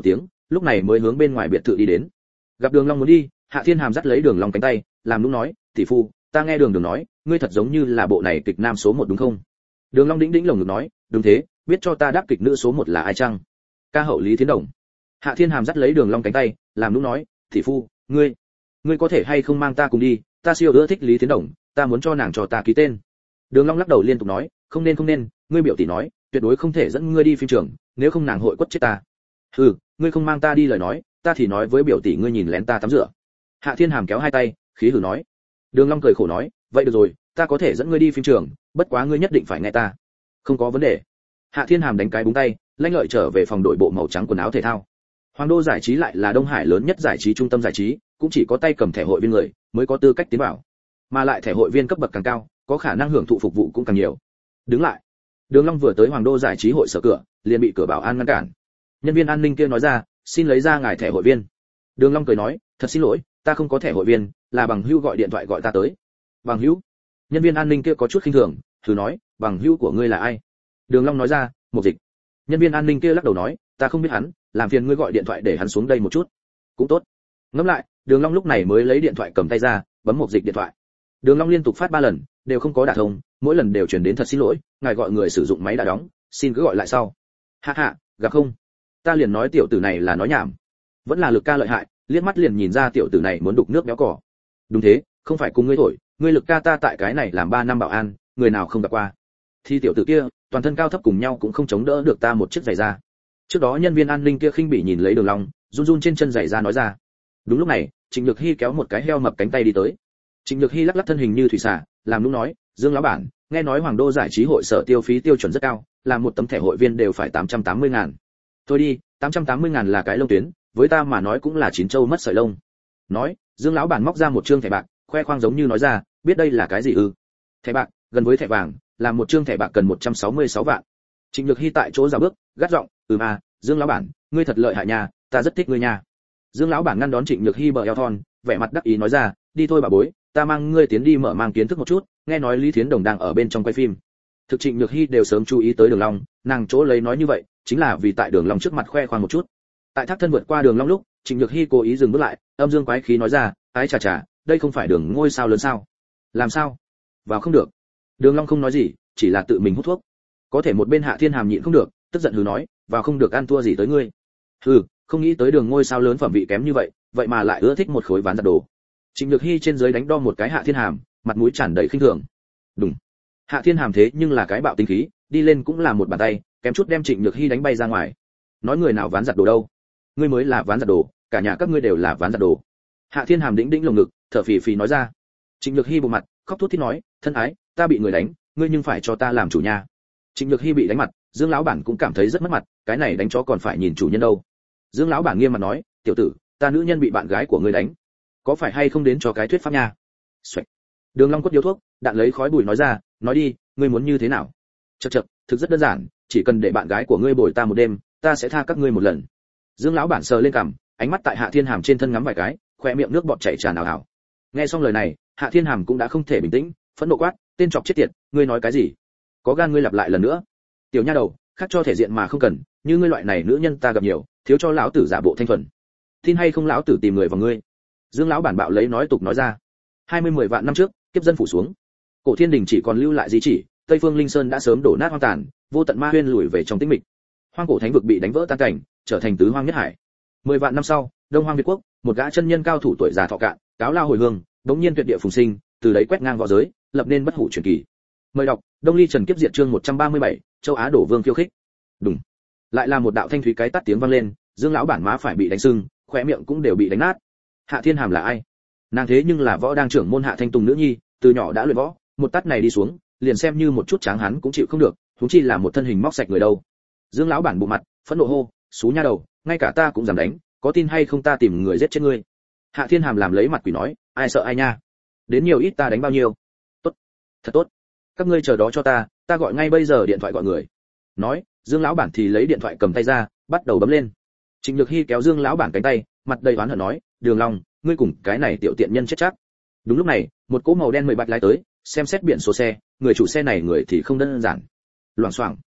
lúc này mới hướng bên ngoài biệt thự đi đến. Gặp Đường Long muốn đi, Hạ Thiên Hàm dắt lấy Đường Long cánh tay, làm nũng nói, tỷ phu, ta nghe Đường Đường nói, ngươi thật giống như là bộ này kịch nam số 1 đúng không? Đường Long đĩnh đĩnh lồng ngực nói, đúng thế, biết cho ta đáp kịch nữ số 1 là ai chăng? Ca hậu Lý Thiến Đồng. Hạ Thiên Hàm dắt lấy Đường Long cánh tay, làm nũng nói, tỷ phu, ngươi có thể hay không mang ta cùng đi, ta siêu ưa thích Lý Thiến Đồng, ta muốn cho nàng cho ta ký tên. Đường Long lắc đầu liên tục nói, không nên, ngươi biểu tỷ nói, tuyệt đối không thể dẫn ngươi đi phim trường, nếu không nàng hội quất chết ta. Hừ, ngươi không mang ta đi lời nói, ta thì nói với biểu tỷ ngươi nhìn lén ta tắm rửa. Hạ Thiên Hàm kéo hai tay, khí hừ nói. Đường Long cười khổ nói, vậy được rồi, ta có thể dẫn ngươi đi phim trường, bất quá ngươi nhất định phải nghe ta. Không có vấn đề. Hạ Thiên Hàm đánh cái búng tay, lanh lợi trở về phòng đội bộ màu trắng quần áo thể thao. Hoàng Đô giải trí lại là Đông Hải lớn nhất giải trí trung tâm giải trí, cũng chỉ có tay cầm thẻ hội viên người mới có tư cách tiến vào, mà lại thẻ hội viên cấp bậc càng cao, có khả năng hưởng thụ phục vụ cũng càng nhiều. Đứng lại. Đường Long vừa tới Hoàng Đô giải trí hội sở cửa, liền bị cửa bảo an ngăn cản. Nhân viên an ninh kia nói ra, xin lấy ra ngài thẻ hội viên. Đường Long cười nói, thật xin lỗi, ta không có thẻ hội viên, là bằng hữu gọi điện thoại gọi ta tới. Bằng hữu? Nhân viên an ninh kia có chút khinh thường, thử nói, bằng hữu của ngươi là ai? Đường Long nói ra, Mục Dịch. Nhân viên an ninh kia lắc đầu nói, ta không biết hắn, làm phiền ngươi gọi điện thoại để hắn xuống đây một chút. Cũng tốt. Ngẫm lại, Đường Long lúc này mới lấy điện thoại cầm tay ra, bấm Mục Dịch điện thoại. Đường Long liên tục phát 3 lần, đều không có đả thông, mỗi lần đều truyền đến thật xin lỗi, ngài gọi người sử dụng máy đã đóng, xin cứ gọi lại sau. Hạ, gặp không? Ta liền nói tiểu tử này là nói nhảm. Vẫn là lực ca lợi hại, liếc mắt liền nhìn ra tiểu tử này muốn đục nước béo cỏ. Đúng thế, không phải cùng ngươi thổi, ngươi lực ca ta tại cái này làm 3 năm bảo an, người nào không gặp qua. Thì tiểu tử kia, toàn thân cao thấp cùng nhau cũng không chống đỡ được ta một chiếc giày da. Trước đó nhân viên an ninh kia khinh bỉ nhìn lấy Đường Long, run run trên chân giày da nói ra. Đúng lúc này, Trịnh Nhược Hi kéo một cái heo mập cánh tay đi tới. Trịnh Nhược Hi lắc lắc thân hình như thủy xà, làm nũng nói, Dương lão bản, nghe nói Hoàng Đô giải trí hội sở tiêu phí tiêu chuẩn rất cao, làm một tấm thẻ hội viên đều phải 880.000. Thôi đi, 880.000 là cái lông tuyến, với ta mà nói cũng là chín châu mất sợi lông. Nói, Dương lão bản móc ra một trương thẻ bạc, khoe khoang giống như nói ra, biết đây là cái gì ư? Thẻ bạc, gần với thẻ vàng, làm một trương thẻ bạc cần 166 vạn. Trịnh Nhược Hi tại chỗ dạo bước, gắt giọng, Dương lão bản, ngươi thật lợi hại nha, ta rất thích ngươi nha. Dương lão bản ngăn đón Trịnh Nhược Hi bờ eo thon, vẻ mặt đắc ý nói ra, đi thôi bà bối, ta mang ngươi tiến đi mở mang kiến thức một chút, nghe nói Lý Thiến Đồng đang ở bên trong quay phim. Thực Trịnh Nhược Hi đều sớm chú ý tới Đường Long, nàng chỗ lấy nói như vậy, chính là vì tại Đường Long trước mặt khoe khoang một chút. Tại thác thân vượt qua Đường Long lúc, Trịnh Nhược Hi cố ý dừng bước lại, âm dương quái khí nói ra, ái chà chà, đây không phải Đường ngôi sao lớn sao? Làm sao? Vào không được. Đường Long không nói gì, chỉ là tự mình hút thuốc. Có thể một bên Hạ Thiên Hàm nhịn không được, tức giận hừ nói, vào không được ăn thua gì tới ngươi. Hừ, không nghĩ tới Đường ngôi sao lớn phẩm vị kém như vậy mà lại ưa thích một khối ván giặt đồ. Trịnh Nhược Hi trên dưới đánh đo một cái Hạ Thiên Hàm, mặt mũi tràn đầy khinh thường. Đúng. Hạ Thiên Hàm thế nhưng là cái bạo tính khí, đi lên cũng là một bàn tay, kém chút đem Trịnh Nhược Hi đánh bay ra ngoài. Nói người nào ván giặt đồ đâu? Ngươi mới là ván giặt đồ, cả nhà các ngươi đều là ván giặt đồ. Hạ Thiên Hàm đĩnh đĩnh lồng ngực, thở phì phì nói ra. Trịnh Nhược Hi bụng mặt, khóc thút thít nói, thân ái, ta bị người đánh, ngươi nhưng phải cho ta làm chủ nhà. Trịnh Nhược Hi bị đánh mặt, Dương lão bản cũng cảm thấy rất mất mặt, cái này đánh chó còn phải nhìn chủ nhân đâu. Dương lão bản nghiêm mặt nói, tiểu tử, ta nữ nhân bị bạn gái của ngươi đánh, có phải hay không đến cho cái thuyết pháp nha. Xoạch. Đường Long quất điếu thuốc, đạn lấy khói bụi nói ra, nói đi, ngươi muốn như thế nào? Chậc, thực rất đơn giản, chỉ cần để bạn gái của ngươi bồi ta một đêm, ta sẽ tha các ngươi một lần. Dương lão bản sờ lên cằm, ánh mắt tại Hạ Thiên Hàm trên thân ngắm vài cái, khoe miệng nước bọt chảy tràn ảo ảo. Nghe xong lời này, Hạ Thiên Hàm cũng đã không thể bình tĩnh, phẫn nộ quát, tên chọc chết tiệt, ngươi nói cái gì? Có gan ngươi lặp lại lần nữa. Tiểu nha đầu, khác cho thể diện mà không cần, như ngươi loại này nữ nhân ta gặp nhiều, thiếu cho lão tử giả bộ thanh thuần. Tin hay không lão tử tìm người vào ngươi. Dương lão bản bạo lấy nói tục nói ra. 20 vạn năm trước, kiếp dân phủ xuống. Cổ Thiên Đình chỉ còn lưu lại di chỉ, Tây Phương Linh Sơn đã sớm đổ nát hoang tàn, vô tận ma huyên lùi về trong tĩnh mịch. Hoang cổ thánh vực bị đánh vỡ tan cảnh, trở thành tứ hoang nhất hải. 10 vạn năm sau, Đông Hoang Việt quốc, một gã chân nhân cao thủ tuổi già thọ cạn, cáo lao hồi hương, đống nhiên tuyệt địa phùng sinh, từ đấy quét ngang võ giới, lập nên bất hủ truyền kỳ. Mời đọc Đông Ly Trần Kiếp Diệt chương 137, Châu Á đổ vương khiêu khích. Đùng. Lại là một đạo thanh thúy cái tát tiếng vang lên, Dương lão bản má phải bị đánh sưng, khóe miệng cũng đều bị đánh nát. Hạ Thiên Hàm là ai? Nàng thế nhưng là võ đang trưởng môn Hạ Thanh Tùng nữ nhi, từ nhỏ đã luyện võ, một tát này đi xuống, liền xem như một chút tráng hắn cũng chịu không được, huống chi là một thân hình móc sạch người đâu. Dương lão bản bụng mặt, phẫn nộ hô, xú nha đầu, ngay cả ta cũng dám đánh, có tin hay không ta tìm người giết chết ngươi. Hạ Thiên Hàm làm lấy mặt quỷ nói, ai sợ ai nha, đến nhiều ít ta đánh bao nhiêu. Tốt, thật tốt, các ngươi chờ đó cho ta gọi ngay bây giờ điện thoại gọi người. Nói, Dương lão bản thì lấy điện thoại cầm tay ra, bắt đầu bấm lên. Trịnh Nhược Hi kéo Dương lão bản cánh tay, mặt đầy oán hận nói, Đường Long, ngươi cùng cái này tiểu tiện nhân chết chắc. Đúng lúc này, một cỗ màu đen mười bạch lái tới, xem xét biển số xe, người chủ xe này người thì không đơn giản. Loảng xoảng.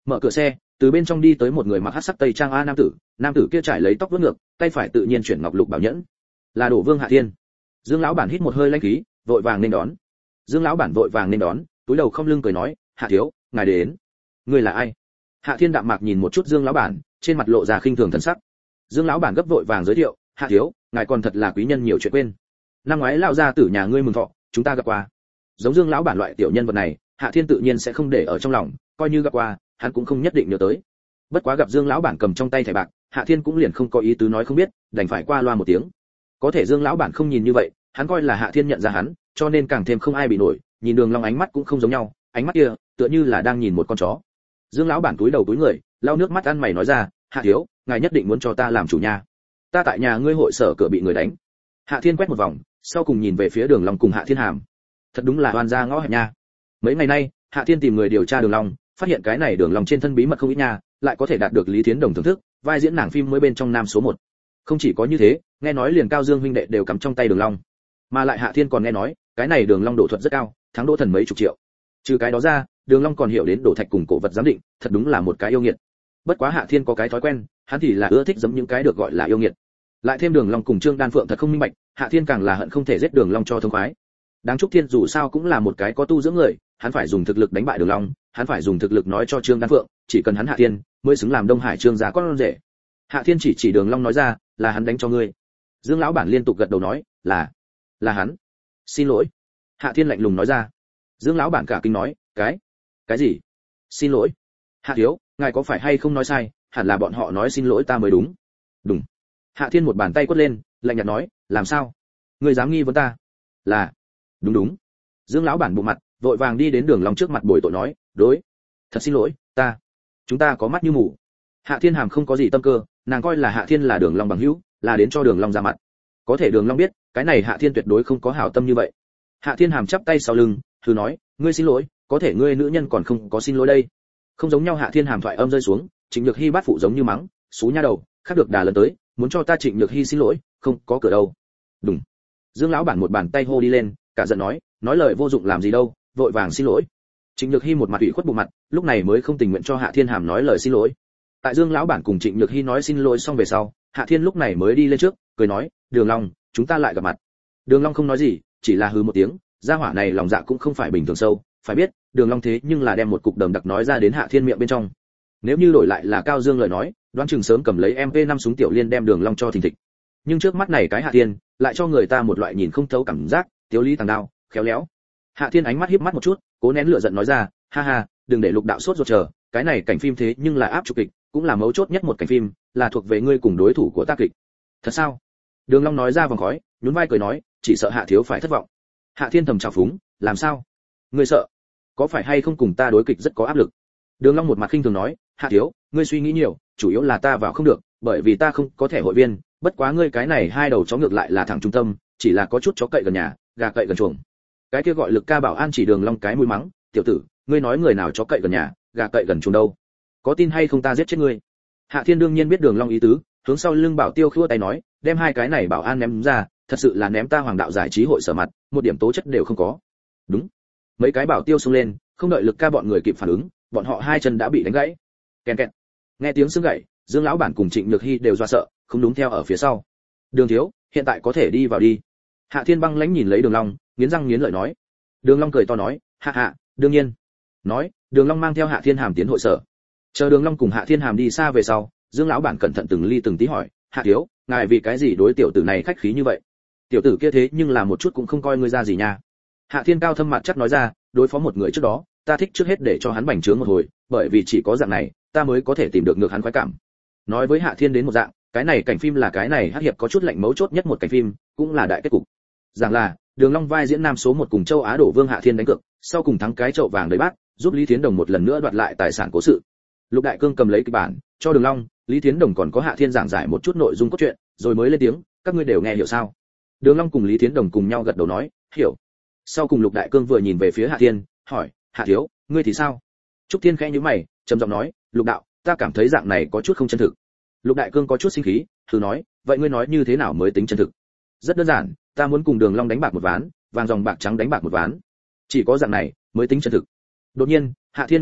mở cửa xe, từ bên trong đi tới một người mặc hắc sắc tây trang a nam tử kia trải lấy tóc vuốt ngược, tay phải tự nhiên chuyển ngọc lục bảo nhẫn, là Đổ Vương Hạ Thiên. Dương lão bản hít một hơi lãnh khí, vội vàng nên đón. Dương lão bản vội vàng nên đón, túi đầu không lưng cười nói, Hạ thiếu, ngài đến. Ngươi là ai? Hạ Thiên đạm mạc nhìn một chút Dương lão bản, trên mặt lộ ra khinh thường thần sắc. Dương lão bản gấp vội vàng giới thiệu, Hạ thiếu, ngài còn thật là quý nhân nhiều chuyện quên. Năm ngoái lão gia tử nhà ngươi mừng thọ, chúng ta gặp qua. Giống Dương lão bản loại tiểu nhân vật này, Hạ Thiên tự nhiên sẽ không để ở trong lòng, coi như gặp qua, hắn cũng không nhất định nhớ tới. Bất quá gặp Dương lão bản cầm trong tay thẻ bạc, Hạ Thiên cũng liền không có ý tứ nói không biết, đành phải qua loa một tiếng. Có thể Dương lão bản không nhìn như vậy, hắn coi là Hạ Thiên nhận ra hắn, cho nên càng thêm không ai bị nổi, nhìn Đường Long ánh mắt cũng không giống nhau, ánh mắt kia tựa như là đang nhìn một con chó. Dương lão bản túi đầu túi người, lau nước mắt ăn mày nói ra, Hạ thiếu, ngài nhất định muốn cho ta làm chủ nhà. Ta tại nhà ngươi hội sở cửa bị người đánh. Hạ Thiên quét một vòng, sau cùng nhìn về phía Đường Long cùng Hạ Thiên Hàm. Thật đúng là oan gia ngõ hẹp nha. Mấy ngày nay, Hạ Thiên tìm người điều tra Đường Long, phát hiện cái này Đường Long trên thân bí mật không ít nha, lại có thể đạt được Lý Thiến Đồng thưởng thức, vai diễn nàng phim mới bên trong nam số 1. Không chỉ có như thế, nghe nói liền Cao Dương huynh đệ đều cắm trong tay Đường Long. Mà lại Hạ Thiên còn nghe nói, cái này Đường Long độ thuật rất cao, thắng Đỗ Thần mấy chục triệu. Trừ cái đó ra, Đường Long còn hiểu đến đổ thạch cùng cổ vật giám định, thật đúng là một cái yêu nghiệt. Bất quá Hạ Thiên có cái thói quen, hắn thì là ưa thích giẫm những cái được gọi là yêu nghiệt. Lại thêm Đường Long cùng Trương Đan Phượng thật không minh bạch, Hạ Thiên càng là hận không thể giết Đường Long cho thông khoái. Đáng Trúc Thiên dù sao cũng là một cái có tu dưỡng người, hắn phải dùng thực lực đánh bại Đường Long, hắn phải dùng thực lực nói cho Trương Đan Phượng, chỉ cần hắn Hạ Thiên mới xứng làm Đông Hải Trương gia con rể. Hạ Thiên chỉ Đường Long nói ra, là hắn đánh cho ngươi. Dương lão bản liên tục gật đầu nói, là hắn. Xin lỗi. Hạ Thiên lạnh lùng nói ra. Dương lão bản cả kinh nói, cái gì? Xin lỗi. Hạ thiếu, ngài có phải hay không nói sai, hẳn là bọn họ nói xin lỗi ta mới đúng. Đúng. Hạ Thiên một bàn tay quất lên, lạnh nhạt nói, làm sao? Ngươi dám nghi vấn ta? Là. Đúng. Dương lão bản bụng mặt, vội vàng đi đến Đường Long trước mặt bồi tội nói, đối. Thật xin lỗi, chúng ta có mắt như mù. Hạ Thiên Hàm không có gì tâm cơ, nàng coi là Hạ Thiên là Đường Long bằng hữu, là đến cho Đường Long ra mặt. Có thể Đường Long biết, cái này Hạ Thiên tuyệt đối không có hảo tâm như vậy. Hạ Thiên Hàm chắp tay sau lưng, thử nói, ngươi xin lỗi, có thể ngươi nữ nhân còn không có xin lỗi đây. Không giống nhau. Hạ Thiên Hàm thoại âm rơi xuống, Trịnh Nhược Hi bát phụ giống như mắng, xú nha đầu, khác được đà lần tới, muốn cho ta Trịnh Nhược Hi xin lỗi, không có cửa đâu. Đúng. Dương lão bản một bàn tay hô đi lên, cả giận nói lời vô dụng làm gì đâu, vội vàng xin lỗi. Trịnh Nhược Hi một mặt ủy khuất bộ mặt, lúc này mới không tình nguyện cho Hạ Thiên Hàm nói lời xin lỗi. Tại Dương lão bản cùng Trịnh Nhược Hi nói xin lỗi xong về sau, Hạ Thiên lúc này mới đi lên trước, cười nói, Đường Long, chúng ta lại gặp mặt. Đường Long không nói gì, chỉ là hừ một tiếng, gia hỏa này lòng dạ cũng không phải bình thường sâu, phải biết, Đường Long thế nhưng là đem một cục đờm đặc nói ra đến Hạ Thiên miệng bên trong. Nếu như đổi lại là Cao Dương lời nói, đoán chừng sớm cầm lấy MP5 súng tiểu liên đem Đường Long cho thình thịch. Nhưng trước mắt này cái Hạ Thiên, lại cho người ta một loại nhìn không thấu cảm giác, tiếu lý tàng đao, khéo léo. Hạ Thiên ánh mắt híp mắt một chút, cố nén lửa giận nói ra, ha ha, đừng để Lục đạo sốt ruột chờ, cái này cảnh phim thế nhưng là áp chụp kịch, cũng là mấu chốt nhất một cảnh phim, là thuộc về ngươi cùng đối thủ của ta kịch. Thật sao? Đường Long nói ra vòng khói, nhún vai cười nói, chỉ sợ Hạ thiếu phải thất vọng. Hạ Thiên thầm trào phúng, làm sao? Ngươi sợ? Có phải hay không cùng ta đối kịch rất có áp lực? Đường Long một mặt khinh thường nói, Hạ thiếu, ngươi suy nghĩ nhiều, chủ yếu là ta vào không được, bởi vì ta không có thẻ hội viên, bất quá ngươi cái này hai đầu chó ngược lại là thẳng trung tâm, chỉ là có chút chó cậy gần nhà, gà cậy gần chuồng. Cái kia gọi Lực Ca Bảo An chỉ Đường Long cái mũi mắng, tiểu tử, ngươi nói người nào chó cậy gần nhà, gà cậy gần chuồng đâu? Có tin hay không ta giết chết ngươi? Hạ Thiên đương nhiên biết Đường Long ý tứ, hướng sau lưng Bảo Tiêu khua tay nói, đem hai cái này Bảo An ném ra, thật sự là ném ta Hoàng đạo giải trí hội sở mặt, một điểm tố chất đều không có. Đúng. Mấy cái Bảo Tiêu xông lên, không đợi Lực Ca bọn người kịp phản ứng, bọn họ hai chân đã bị đánh gãy. Kèn kẹt. Nghe tiếng xương gãy, Dương lão bản cùng Trịnh Nhược Hi đều do sợ, không đúng theo ở phía sau. Đường thiếu, hiện tại có thể đi vào đi. Hạ Thiên băng lãnh nhìn lấy Đường Long, nghiến răng nghiến lợi nói. Đường Long cười to nói, hạ, đương nhiên. Nói, Đường Long mang theo Hạ Thiên Hàm tiến hội sở. Chờ Đường Long cùng Hạ Thiên Hàm đi xa về sau, Dương lão bản cẩn thận từng ly từng tí hỏi, Hạ thiếu, ngài vì cái gì đối tiểu tử này khách khí như vậy? Tiểu tử kia thế nhưng là một chút cũng không coi ngươi ra gì nha. Hạ Thiên cao thâm mặt chắc nói ra, đối phó một người trước đó, ta thích trước hết để cho hắn bành trướng một hồi, bởi vì chỉ có dạng này, ta mới có thể tìm được ngược hắn khoái cảm. Nói với Hạ Thiên đến một dạng, cái này cảnh phim là cái này hắc hiệp có chút lạnh mấu chốt nhất một cảnh phim, cũng là đại kết cục. Rằng là, Đường Long vai diễn nam số 1 cùng châu Á đổ vương Hạ Thiên đánh cược, sau cùng thắng cái chậu vàng đầy bát, giúp Lý Thiến Đồng một lần nữa đoạt lại tài sản cố sự. Lục Đại Cương cầm lấy kịch bản, cho Đường Long, Lý Thiến Đồng còn có Hạ Thiên giảng giải một chút nội dung cốt truyện, rồi mới lên tiếng, các ngươi đều nghe hiểu sao? Đường Long cùng Lý Thiến Đồng cùng nhau gật đầu nói, hiểu. Sau cùng Lục Đại Cương vừa nhìn về phía Hạ Thiên, hỏi, Hạ thiếu, ngươi thì sao? Trúc Thiên khẽ nhíu mày, trầm giọng nói, Lục đạo, ta cảm thấy dạng này có chút không chân thực. Lục Đại Cương có chút sinh khí, thử nói, vậy ngươi nói như thế nào mới tính chân thực? Rất đơn giản, ta muốn cùng Đường Long đánh bạc một ván, vàng dòng bạc trắng đánh bạc một ván. Chỉ có dạng này mới tính chân thực. Đột nhiên, Hạ Thiên ngẩng đầu,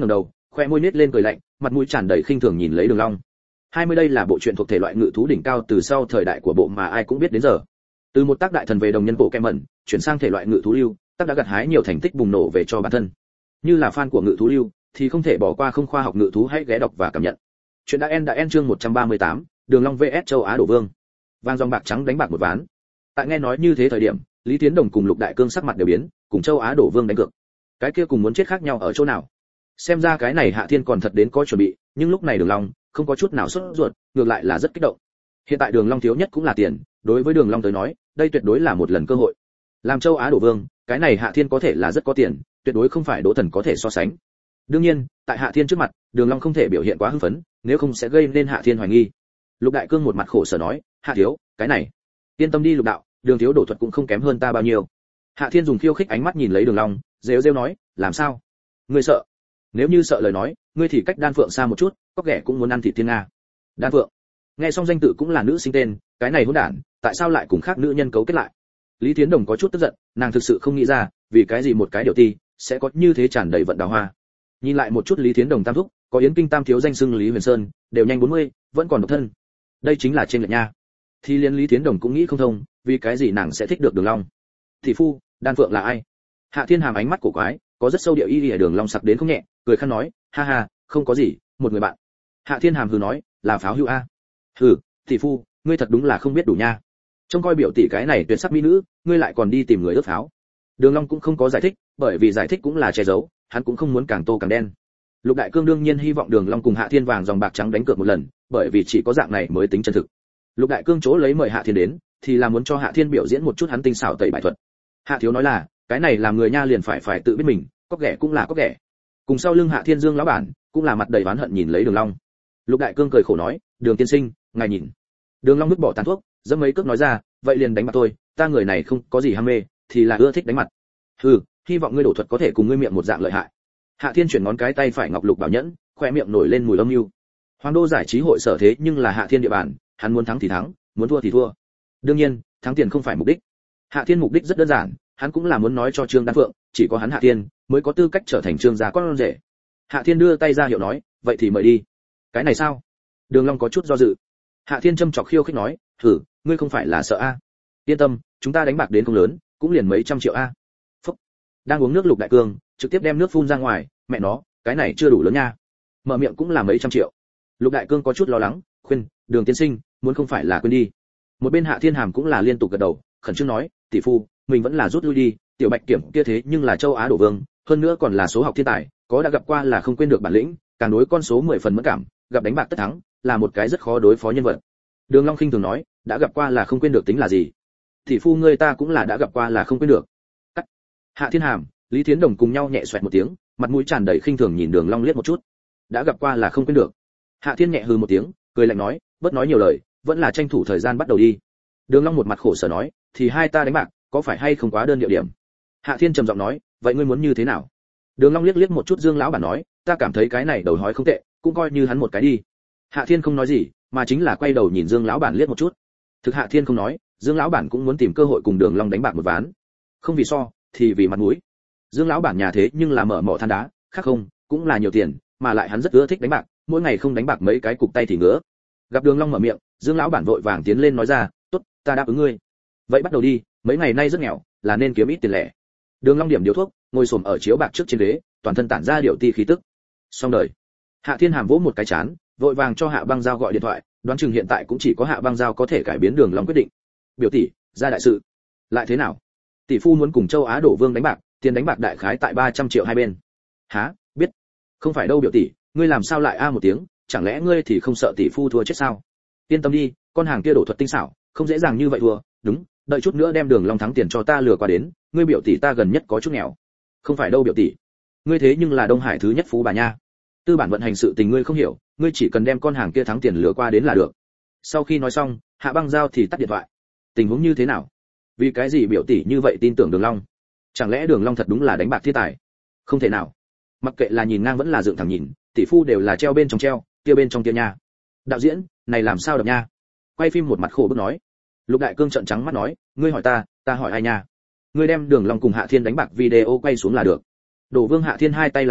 khoe môi nết lên cười lạnh, mặt mũi tràn đầy khinh thường nhìn lấy Đường Long. 20 đây là bộ truyện thuộc thể loại ngự thú đỉnh cao từ sau thời đại của bộ mà ai cũng biết đến giờ. Từ một tác đại thần về đồng nhân bộ kem mẩn, chuyển sang thể loại ngự thú lưu, tác đã gặt hái nhiều thành tích bùng nổ về cho bản thân. Như là fan của ngự thú lưu thì không thể bỏ qua không khoa học ngự thú, hãy ghé đọc và cảm nhận. Chuyện đã end chương 138, Đường Long vs Châu Á Đổ Vương. Vang dòng bạc trắng đánh bạc một ván. Tại nghe nói như thế thời điểm, Lý Tiến Đồng cùng Lục Đại Cương sắc mặt đều biến, cùng Châu Á Đổ Vương đánh cược. Cái kia cùng muốn chết khác nhau ở chỗ nào? Xem ra cái này Hạ Thiên còn thật đến có chuẩn bị, nhưng lúc này Đường Long không có chút nào sốt ruột, ngược lại là rất kích động. Hiện tại Đường Long thiếu nhất cũng là tiền, đối với Đường Long tới nói, đây tuyệt đối là một lần cơ hội. Làm Châu Á Đổ Vương, cái này Hạ Thiên có thể là rất có tiền, tuyệt đối không phải Đỗ Thần có thể so sánh. Đương nhiên, tại Hạ Thiên trước mặt, Đường Long không thể biểu hiện quá hưng phấn, nếu không sẽ gây nên Hạ Thiên hoài nghi. Lục Đại Cương một mặt khổ sở nói, Hạ thiếu, cái này, yên tâm đi Lục đạo, Đường thiếu đổ thuật cũng không kém hơn ta bao nhiêu. Hạ Thiên dùng khiêu khích ánh mắt nhìn lấy Đường Long, rêu rêu nói, làm sao? Ngươi sợ? Nếu như sợ lời nói, ngươi thì cách Đan Phượng xa một chút, có ghẻ cũng muốn ăn thịt thiên nga. Đan Phượng, nghe xong danh tự cũng là nữ sinh tên, cái này hỗn đản, tại sao lại cùng khác nữ nhân cấu kết lại? Lý Tiến Đồng có chút tức giận, nàng thực sự không nghĩ ra, vì cái gì một cái điều ti sẽ có như thế tràn đầy vận đào hoa. Nhìn lại một chút Lý Tiến Đồng tam thúc, có Yến Kinh tam thiếu danh xưng Lý Huyền Sơn, đều nhanh 40, vẫn còn độc thân. Đây chính là trên lệch nha. Thì liên Lý Tiến Đồng cũng nghĩ không thông, vì cái gì nàng sẽ thích được Đường Long. Thị phu, Đan Phượng là ai? Hạ Thiên Hàm ánh mắt cổ quái, có rất sâu điệu y ở Đường Long sặc đến không nhẹ, cười khăn nói, ha ha, không có gì, một người bạn. Hạ Thiên Hàm hừ nói, là pháo hữu a. Hừ, thị phu, ngươi thật đúng là không biết đủ nha. Trông coi biểu tỷ cái này tuyệt sắc mỹ nữ, ngươi lại còn đi tìm người ướp pháo. Đường Long cũng không có giải thích, bởi vì giải thích cũng là che giấu, hắn cũng không muốn càng tô càng đen. Lục Đại Cương đương nhiên hy vọng Đường Long cùng Hạ Thiên vàng dòng bạc trắng đánh cược một lần, bởi vì chỉ có dạng này mới tính chân thực. Lục Đại Cương chỗ lấy mời Hạ Thiên đến, thì là muốn cho Hạ Thiên biểu diễn một chút hắn tinh xảo tẩy bài thuật. Hạ thiếu nói là, cái này làm người nha liền phải tự biết mình, có ghẻ cũng là có ghẻ. Cùng sau lưng Hạ Thiên Dương lão bản, cũng là mặt đầy oán hận nhìn lấy Đường Long. Lục Đại Cương cười khổ nói, Đường tiên sinh, ngài nhìn. Đường Long vứt bỏ tàn thuốc, dẫm mấy cước nói ra, vậy liền đánh mặt tôi, ta người này không có gì ham mê, thì là ưa thích đánh mặt. Hừ, hy vọng ngươi đổ thuật có thể cùng ngươi miệng một dạng lợi hại. Hạ Thiên chuyển ngón cái tay phải ngọc lục bảo nhẫn, khoe miệng nổi lên mùi âm mưu. Hoàng đô giải trí hội sở thế nhưng là Hạ Thiên địa bàn, hắn muốn thắng thì thắng, muốn thua thì thua. Đương nhiên, thắng tiền không phải mục đích. Hạ Thiên mục đích rất đơn giản, hắn cũng là muốn nói cho Trương Đan Phượng, chỉ có hắn Hạ Thiên mới có tư cách trở thành Trương gia con rể. Hạ Thiên đưa tay ra hiệu nói, vậy thì mời đi. Cái này sao? Đường Long có chút do dự. Hạ Thiên châm chọc khiêu khích nói, thử, ngươi không phải là sợ a? Yên tâm, chúng ta đánh bạc đến không lớn, cũng liền mấy trăm triệu a. Phúc. Đang uống nước Lục Đại Cương, trực tiếp đem nước phun ra ngoài, mẹ nó, cái này chưa đủ lớn nha. Mở miệng cũng là mấy trăm triệu. Lục Đại Cương có chút lo lắng, khuyên, Đường tiên sinh, muốn không phải là quên đi. Một bên Hạ Thiên Hàm cũng là liên tục gật đầu, khẩn trương nói, tỷ phu, mình vẫn là rút lui đi, tiểu Bạch Kiểm kia thế nhưng là châu Á Đổ Vương, hơn nữa còn là số học thiên tài, có đã gặp qua là không quên được bản lĩnh, càng đối con số 10 phần mẫn cảm, gặp đánh bạc tất thắng, là một cái rất khó đối phó nhân vật. Đường Long khinh thường nói, đã gặp qua là không quên được tính là gì? Tỷ phu ngươi ta cũng là đã gặp qua là không quên được. Cắt. Hạ Thiên Hàm, Lý Thiến Đồng cùng nhau nhẹ xoẹt một tiếng, mặt mũi tràn đầy khinh thường nhìn Đường Long liếc một chút. Đã gặp qua là không quên được. Hạ Thiên nhẹ hừ một tiếng, cười lạnh nói, bớt nói nhiều lời, vẫn là tranh thủ thời gian bắt đầu đi. Đường Long một mặt khổ sở nói, thì hai ta đánh bạc, có phải hay không quá đơn điệu điểm? Hạ Thiên trầm giọng nói, vậy ngươi muốn như thế nào? Đường Long liếc liếc một chút Dương lão bản nói, ta cảm thấy cái này đầu hói không tệ, cũng coi như hắn một cái đi. Hạ Thiên không nói gì, mà chính là quay đầu nhìn Dương lão bản liếc một chút. Thực Hạ Thiên không nói, Dương lão bản cũng muốn tìm cơ hội cùng Đường Long đánh bạc một ván. Không vì so, thì vì mặt mũi. Dương lão bản nhà thế nhưng là mở mỏ than đá, khác không, cũng là nhiều tiền, mà lại hắn rất ưa thích đánh bạc, mỗi ngày không đánh bạc mấy cái cục tay thì ngứa. Gặp Đường Long mở miệng, Dương lão bản vội vàng tiến lên nói ra, tốt, ta đáp ứng ngươi. Vậy bắt đầu đi, mấy ngày nay rất nghèo, là nên kiếm ít tiền lẻ. Đường Long điểm điếu thuốc, ngồi xổm ở chiếu bạc trước trên ghế, toàn thân tản ra điệu ti khí tức. Xong đời. Hạ Thiên Hàm vỗ một cái chán, vội vàng cho Hạ Băng Giao gọi điện thoại, đoán chừng hiện tại cũng chỉ có Hạ Băng Giao có thể cải biến Đường Long quyết định. Biểu tỷ, ra đại sự. Lại thế nào? Tỷ phu muốn cùng Châu Á Đổ Vương đánh bạc, tiền đánh bạc đại khái tại 300 triệu hai bên. Hả? Biết. Không phải đâu biểu tỷ, ngươi làm sao lại a một tiếng, chẳng lẽ ngươi thì không sợ tỷ phu thua chết sao? Yên tâm đi, con hàng kia đổ thuật tinh xảo, không dễ dàng như vậy thua, đúng, đợi chút nữa đem Đường Long thắng tiền cho ta lừa qua đến, ngươi biểu tỷ ta gần nhất có chút nghèo. Không phải đâu biểu tỷ, ngươi thế nhưng là Đông Hải thứ nhất phú bà nha. Tư bản vận hành sự tình ngươi không hiểu, ngươi chỉ cần đem con hàng kia thắng tiền lừa qua đến là được. Sau khi nói xong, Hạ Băng Giao thì tắt điện thoại. Tình huống như thế nào? Vì cái gì biểu tỷ như vậy tin tưởng Đường Long? Chẳng lẽ Đường Long thật đúng là đánh bạc thiên tài? Không thể nào. Mặc kệ là nhìn ngang vẫn là dựng thẳng nhìn, tỷ phu đều là treo bên trong treo, kia bên trong kia nha. Đạo diễn, này làm sao được nha? Quay phim một mặt khổ bức nói. Lục Đại Cương trợn trắng mắt nói, ngươi hỏi ta hỏi ai nha? Ngươi đem Đường Long cùng Hạ Thiên đánh bạc video quay xuống là được. Đổ Vương Hạ Thiên hai tay là bài,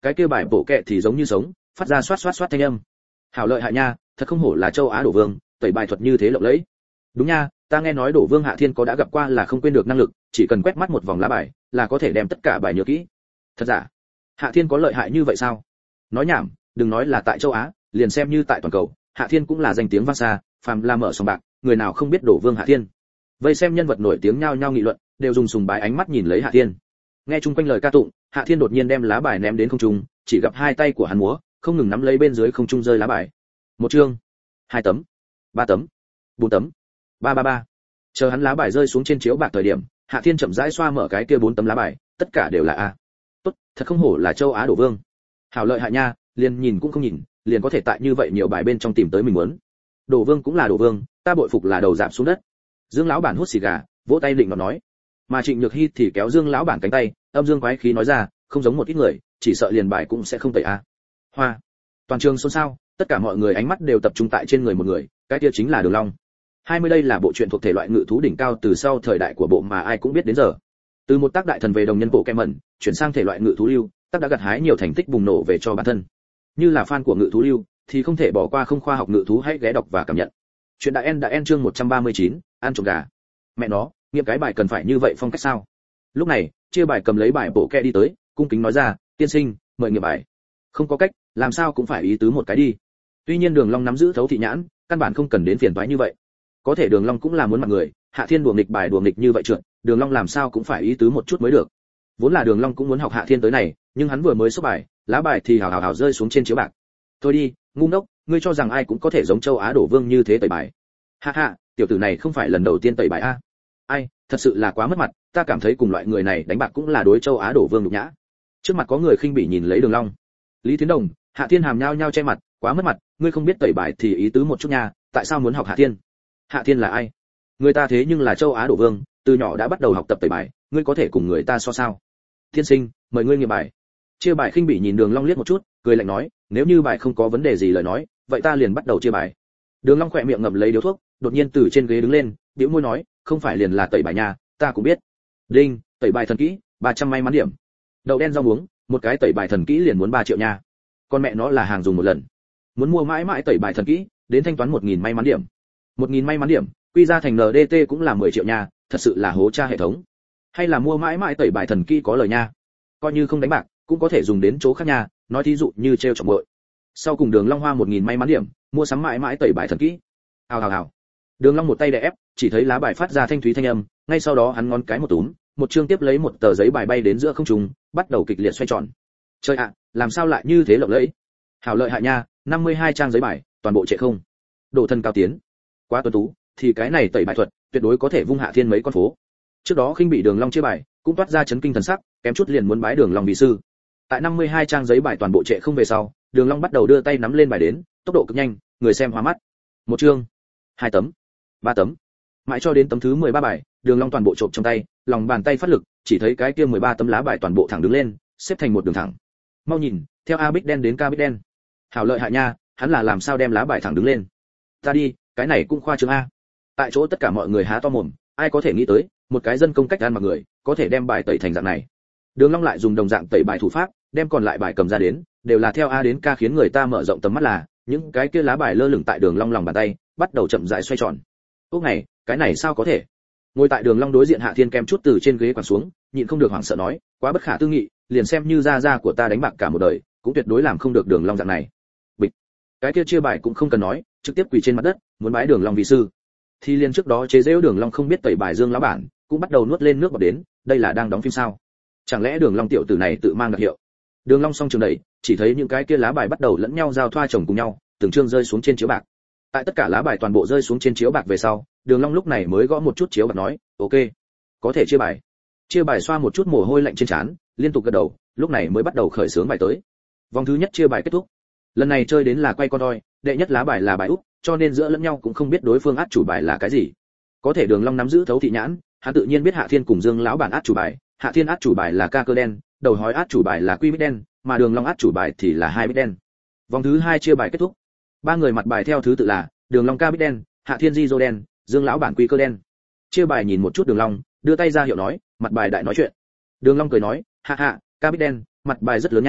cái kia bài bộ kệ thì giống như sống, phát ra xoát xoát xoát thanh âm. Hảo lợi hại nha, thật không hổ là châu Á đổ vương, tẩy bài thuật như thế lộng lẫy. Đúng nha, ta nghe nói đổ vương Hạ Thiên có đã gặp qua là không quên được năng lực, chỉ cần quét mắt một vòng lá bài là có thể đem tất cả bài nhớ kỹ. Thật giả? Hạ Thiên có lợi hại như vậy sao? Nói nhảm, đừng nói là tại châu Á, liền xem như tại toàn cầu, Hạ Thiên cũng là danh tiếng vang xa, phàm là mở sòng bạc, người nào không biết đổ vương Hạ Thiên. Vây xem nhân vật nổi tiếng nhao nhao nghị luận, đều dùng sùng bái ánh mắt nhìn lấy Hạ Thiên. Nghe chung quanh lời ca tụng, Hạ Thiên đột nhiên đem lá bài ném đến không trung, chỉ gặp hai tay của hắn múa, không ngừng nắm lấy bên dưới không trung rơi lá bài. Một chương, hai tấm, ba tấm, bốn tấm, ba ba ba. Chờ hắn lá bài rơi xuống trên chiếu bạc thời điểm, Hạ Thiên chậm rãi xoa mở cái kia bốn tấm lá bài, tất cả đều là a. Tốt, thật không hổ là châu Á đổ vương. Hảo lợi hại nha, liền nhìn cũng không nhìn, liền có thể tại như vậy nhiều bài bên trong tìm tới mình muốn. Đổ vương cũng là đổ vương, ta bội phục là đầu dạp xuống đất. Dương lão bản hút xì gà, vỗ tay định nó nói. Mà Trịnh Nhược Hi thì kéo Dương lão bản cánh tay, âm dương quái khí nói ra, không giống một ít người, chỉ sợ liền bài cũng sẽ không tẩy a. Hoa. Toàn trường xôn xao, tất cả mọi người ánh mắt đều tập trung tại trên người một người, cái kia chính là Đường Long. 20 đây là bộ truyện thuộc thể loại ngự thú đỉnh cao từ sau thời đại của bộ mà ai cũng biết đến giờ. Từ một tác đại thần về đồng nhân bộ kem mẩn, chuyển sang thể loại ngự thú lưu, tác đã gặt hái nhiều thành tích bùng nổ về cho bản thân. Như là fan của ngự thú lưu thì không thể bỏ qua không khoa học ngự thú, hãy ghé đọc và cảm nhận. Chuyện đã end chương 139, ăn trộm gà. Mẹ nó, nghiệm cái bài cần phải như vậy phong cách sao? Lúc này, chia bài cầm lấy bài bộ kẹ đi tới, cung kính nói ra, tiên sinh, mời nghiệm bài. Không có cách, làm sao cũng phải ý tứ một cái đi. Tuy nhiên Đường Long nắm giữ thấu thị nhãn, căn bản không cần đến phiền toái như vậy. Có thể Đường Long cũng là muốn mặt người, Hạ Thiên đùa nghịch bài đùa nghịch như vậy trượt, Đường Long làm sao cũng phải ý tứ một chút mới được. Vốn là Đường Long cũng muốn học Hạ Thiên tới này, nhưng hắn vừa mới xúc bài, lá bài thì hào hào hào rơi xuống trên chiếu bạc. Thôi đi, ngu ngốc, ngươi cho rằng ai cũng có thể giống châu Á đổ vương như thế tẩy bài? Ha ha, tiểu tử này không phải lần đầu tiên tẩy bài a. Ai, thật sự là quá mất mặt, ta cảm thấy cùng loại người này đánh bạc cũng là đối châu Á đổ vương nhục nhã. Trước mặt có người khinh bỉ nhìn lấy Đường Long. Lý Thiến Đồng, Hạ Thiên hàm nhao nhao che mặt, quá mất mặt, ngươi không biết tẩy bài thì ý tứ một chút nha, tại sao muốn học Hạ Thiên? Hạ Thiên là ai? Người ta thế nhưng là châu Á đổ vương, từ nhỏ đã bắt đầu học tập tẩy bài, ngươi có thể cùng người ta so sao? Thiên sinh, mời ngươi nghiệm bài. Chia bài khinh bỉ nhìn Đường Long liếc một chút, cười lạnh nói, nếu như bài không có vấn đề gì lời nói, vậy ta liền bắt đầu chia bài. Đường Long khẽ miệng ngậm lấy điếu thuốc, đột nhiên từ trên ghế đứng lên, bĩu môi nói, không phải liền là tẩy bài nha, ta cũng biết. Đinh, tẩy bài thần kỹ, 300 may mắn điểm. Đậu đen rau muống, một cái tẩy bài thần kỹ liền muốn 3 triệu nha. Con mẹ nó là hàng dùng một lần. Muốn mua mãi mãi tẩy bài thần kỹ, đến thanh toán 1000 may mắn điểm. 1000 may mắn điểm, quy ra thành NDT cũng là 10 triệu nha, thật sự là hố cha hệ thống. Hay là mua mãi mãi tẩy bài thần kỹ có lời nha. Coi như không đánh bạc, cũng có thể dùng đến chỗ khác nha, nói thí dụ như treo chọc bội. Sau cùng Đường Long hoa 1000 may mắn điểm, mua sắm mãi mãi tẩy bài thần kỹ. Hào hào hào. Đường Long một tay đè ép, chỉ thấy lá bài phát ra thanh thúy thanh âm, ngay sau đó hắn ngón cái một túm, một chương tiếp lấy một tờ giấy bài bay đến giữa không trung, bắt đầu kịch liệt xoay tròn. Trời ạ, làm sao lại như thế lộng lẫy? Hảo lợi hại nha, 52 trang giấy bài, toàn bộ trệ không. Độ thân cao tiến. Quá tuấn tú, thì cái này tẩy bài thuật, tuyệt đối có thể vung Hạ Thiên mấy con phố. Trước đó khinh bị Đường Long chia bài, cũng toát ra chấn kinh thần sắc, kém chút liền muốn bái Đường Long vì sư. Tại 52 trang giấy bài toàn bộ trệ không về sau, Đường Long bắt đầu đưa tay nắm lên bài đến, tốc độ cực nhanh, người xem hoa mắt. Một chương, hai tấm, ba tấm, mãi cho đến tấm thứ 13 bài, Đường Long toàn bộ trộm trong tay, lòng bàn tay phát lực, chỉ thấy cái kia 13 tấm lá bài toàn bộ thẳng đứng lên, xếp thành một đường thẳng. Mau nhìn, theo A bích đen đến K bích đen. Hảo lợi hại nha, hắn là làm sao đem lá bài thẳng đứng lên? Ta đi, cái này cũng khoa trương a. Tại chỗ tất cả mọi người há to mồm, ai có thể nghĩ tới, một cái dân công cách ăn mặc người, có thể đem bài tẩy thành dạng này. Đường Long lại dùng đồng dạng tẩy bài thủ pháp, đem còn lại bài cầm ra đến, đều là theo A đến K, khiến người ta mở rộng tầm mắt là, những cái kia lá bài lơ lửng tại Đường Long lòng bàn tay, bắt đầu chậm rãi xoay tròn. Lúc này, cái này sao có thể? Ngồi tại Đường Long đối diện Hạ Thiên kem chút từ trên ghế quẳng xuống, nhịn không được hoảng sợ nói, quá bất khả tư nghị, liền xem như gia của ta đánh bạc cả một đời, cũng tuyệt đối làm không được Đường Long dạng này. Bịch. Cái kia chia bài cũng không cần nói, trực tiếp quỳ trên mặt đất, muốn bái Đường Long vì sư. Thì liên trước đó chế giễu Đường Long không biết tẩy bài Dương lão bản, cũng bắt đầu nuốt lên nước bọt đến, đây là đang đóng phim sao? Chẳng lẽ Đường Long tiểu tử này tự mang đặc hiệu? Đường Long song trường đẩy, chỉ thấy những cái kia lá bài bắt đầu lẫn nhau giao thoa chồng cùng nhau, từng chương rơi xuống trên chiếu bạc. Tại tất cả lá bài toàn bộ rơi xuống trên chiếu bạc về sau, Đường Long lúc này mới gõ một chút chiếu bạc nói, ok, có thể chia bài. Chia bài xoa một chút mồ hôi lạnh trên trán, liên tục gật đầu, lúc này mới bắt đầu khởi xướng bài tới. Vòng thứ nhất chia bài kết thúc. Lần này chơi đến là quay con đôi, đệ nhất lá bài là bài úp, cho nên giữa lẫn nhau cũng không biết đối phương át chủ bài là cái gì. Có thể Đường Long nắm giữ thấu thị nhãn, hắn tự nhiên biết Hạ Thiên cùng Dương lão bản át chủ bài, Hạ Thiên át chủ bài là ca cơ đen, đầu hói át chủ bài là quy bích đen, mà Đường Long át chủ bài thì là hai bích đen. Vòng thứ hai chia bài kết thúc. Ba người mặt bài theo thứ tự là Đường Long ca bích đen, Hạ Thiên di dô đen, Dương lão bản quy cơ đen. Chia bài nhìn một chút Đường Long, đưa tay ra hiệu nói, mặt bài đại nói chuyện. Đường Long cười nói, hạ hạ, ca bích đen, mặt bài rất lớn nha,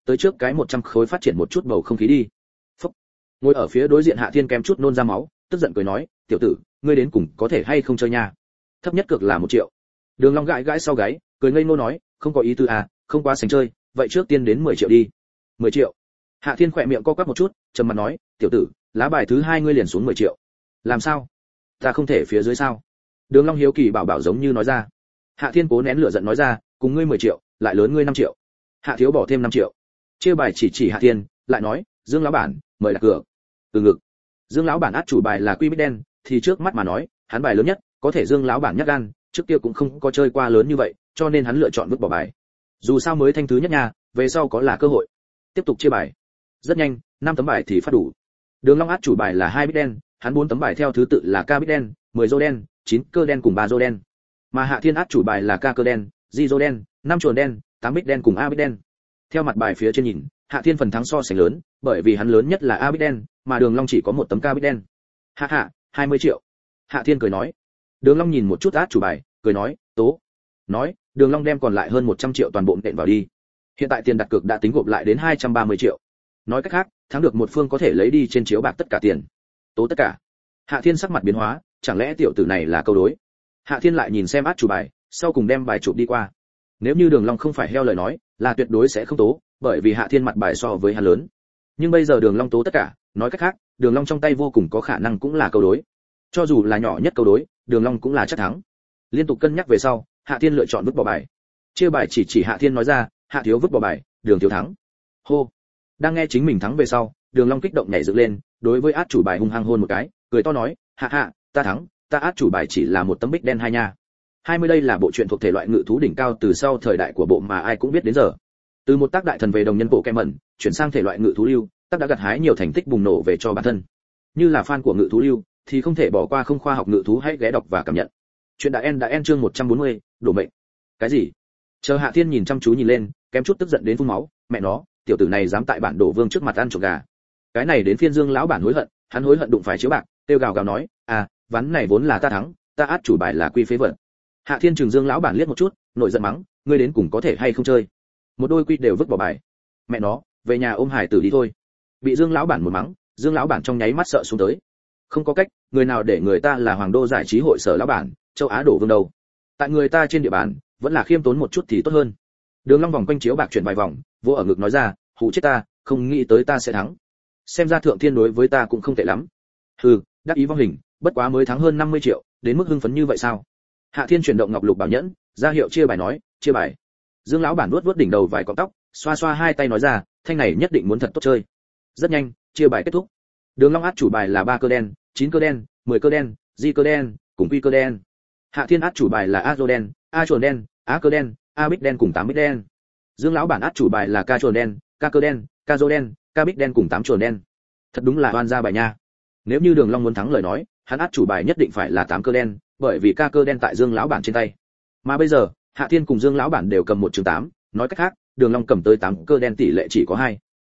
tới trước cái 100 khối phát triển một chút bầu không khí đi. Phúc. Ngồi ở phía đối diện Hạ Thiên kém chút nôn ra máu, tức giận cười nói, tiểu tử, ngươi đến cùng có thể hay không chơi nha? Thấp nhất cược là 1 triệu. Đường Long gãi gãi sau gáy, cười ngây ngô nói, không có ý tư à, không quá sành chơi, vậy trước tiên đến 10 triệu đi. 10 triệu. Hạ Thiên khỏe miệng co quắp một chút, trầm mặt nói, tiểu tử, lá bài thứ 2 ngươi liền xuống 10 triệu. Làm sao? Ta không thể phía dưới sao? Đường Long hiếu kỳ bảo bảo giống như nói ra. Hạ Thiên cố nén lửa giận nói ra, cùng ngươi 10 triệu, lại lớn ngươi 5 triệu. Hạ thiếu bỏ thêm 5 triệu. Chia bài chỉ Hạ Thiên, lại nói, Dương lão bản, mời đặt cược. Từ ngực. Dương lão bản át chủ bài là Quy Bích đen, thì trước mắt mà nói, hắn bài lớn nhất, có thể Dương lão bản nhát gan, trước kia cũng không có chơi qua lớn như vậy, cho nên hắn lựa chọn vứt bỏ bài. Dù sao mới thanh thứ nhất nha, về sau có là cơ hội. Tiếp tục chia bài. Rất nhanh, 5 tấm bài thì phát đủ. Đường Long át chủ bài là 2 bích đen, hắn 4 tấm bài theo thứ tự là K bích đen, 10 rô đen, 9 cơ đen cùng 3 rô đen. Mà Hạ Thiên át chủ bài là K cơ đen, Di rô đen, 5 chuồn đen, 8 bích đen cùng A bích đen. Theo mặt bài phía trên nhìn, Hạ Thiên phần thắng so sánh lớn, bởi vì hắn lớn nhất là A bích đen, mà Đường Long chỉ có 1 tấm K bích đen. Hạ, 20 triệu. Hạ Thiên cười nói. Đường Long nhìn một chút át chủ bài, cười nói, tố. Nói, Đường Long đem còn lại hơn 100 triệu toàn bộ nện vào đi. Hiện tại tiền đặt cược đã tính gộp lại đến 230 triệu. Nói cách khác, thắng được một phương có thể lấy đi trên chiếu bạc tất cả tiền. Tố tất cả. Hạ Thiên sắc mặt biến hóa, chẳng lẽ tiểu tử này là câu đối? Hạ Thiên lại nhìn xem át chủ bài, sau cùng đem bài chụp đi qua. Nếu như Đường Long không phải heo lời nói, là tuyệt đối sẽ không tố, bởi vì Hạ Thiên mặt bài so với hắn lớn. Nhưng bây giờ Đường Long tố tất cả, nói cách khác, Đường Long trong tay vô cùng có khả năng cũng là câu đối. Cho dù là nhỏ nhất câu đối, Đường Long cũng là chắc thắng. Liên tục cân nhắc về sau, Hạ Thiên lựa chọn vứt bỏ bài. Chia bài chỉ Hạ Thiên nói ra, Hạ thiếu vứt bỏ bài, Đường thiếu thắng. Hô. Đang nghe chính mình thắng về sau, Đường Long kích động nhảy dựng lên, đối với át chủ bài hung hăng hôn một cái, cười to nói, hạ, ta thắng, ta át chủ bài chỉ là 1 tấm bích đen 2 nha. 20 đây là bộ truyện thuộc thể loại ngự thú đỉnh cao từ sau thời đại của bộ mà ai cũng biết đến giờ. Từ một tác đại thần về đồng nhân bộ kem mẩn, chuyển sang thể loại ngự thú lưu, tác đã gặt hái nhiều thành tích bùng nổ về cho bản thân. Như là fan của ngự thú lưu, thì không thể bỏ qua không khoa học ngự thú, hãy ghé đọc và cảm nhận. Chuyện đã end chương 140, đổ mệnh. Cái gì? Chờ Hạ Thiên nhìn chăm chú nhìn lên, kém chút tức giận đến phun máu, mẹ nó, tiểu tử này dám tại bản đổ vương trước mặt ăn trộm gà. Cái này đến phiên Dương lão bản hối hận, hắn hối hận đụng phải chiếu bạc, kêu gào gào nói, ván này vốn là ta thắng, ta át chủ bài là quy phế vật. Hạ Thiên trừng Dương lão bản liếc một chút, nổi giận mắng, ngươi đến cùng có thể hay không chơi? Một đôi quy đều vứt bỏ bài. Mẹ nó, về nhà ôm hải tử đi thôi. Bị Dương lão bản một mắng, Dương lão bản trong nháy mắt sợ xuống tới. Không có cách, người nào để người ta là Hoàng Đô giải trí hội sở lão bản, châu Á đổ vương đâu. Tại người ta trên địa bàn, vẫn là khiêm tốn một chút thì tốt hơn. Đường Long vòng quanh chiếu bạc chuyển vài vòng, vỗ ở ngực nói ra, hù chết ta, không nghĩ tới ta sẽ thắng. Xem ra thượng thiên đối với ta cũng không tệ lắm. Hừ, đắc ý vong hình, bất quá mới thắng hơn 50 triệu, đến mức hưng phấn như vậy sao? Hạ Thiên chuyển động ngọc lục bảo nhẫn, ra hiệu chia bài nói, chia bài. Dương lão bản vuốt đỉnh đầu vài cọng tóc, xoa xoa hai tay nói ra, thanh này nhất định muốn thật tốt chơi. Rất nhanh, chia bài kết thúc. Đường Long át chủ bài là 3 cơ đen, 9 cơ đen, 10 cơ đen, Di cơ đen, cùng Quy cơ đen. Hạ Thiên át chủ bài là A rô đen, A chuồn đen, A cơ đen, A bích đen cùng 8 bích đen. Dương lão bản át chủ bài là K chuồn đen, K cơ đen, K rô đen, K bích đen cùng 8 chuồn đen. Thật đúng là oan gia bài nha. Nếu như Đường Long muốn thắng lời nói, hắn át chủ bài nhất định phải là 8 cơ đen, bởi vì K cơ đen tại Dương lão bản trên tay. Mà bây giờ, Hạ Thiên cùng Dương lão bản đều cầm 1/8, nói cách khác, Đường Long cầm tới 8 cơ đen tỷ lệ chỉ có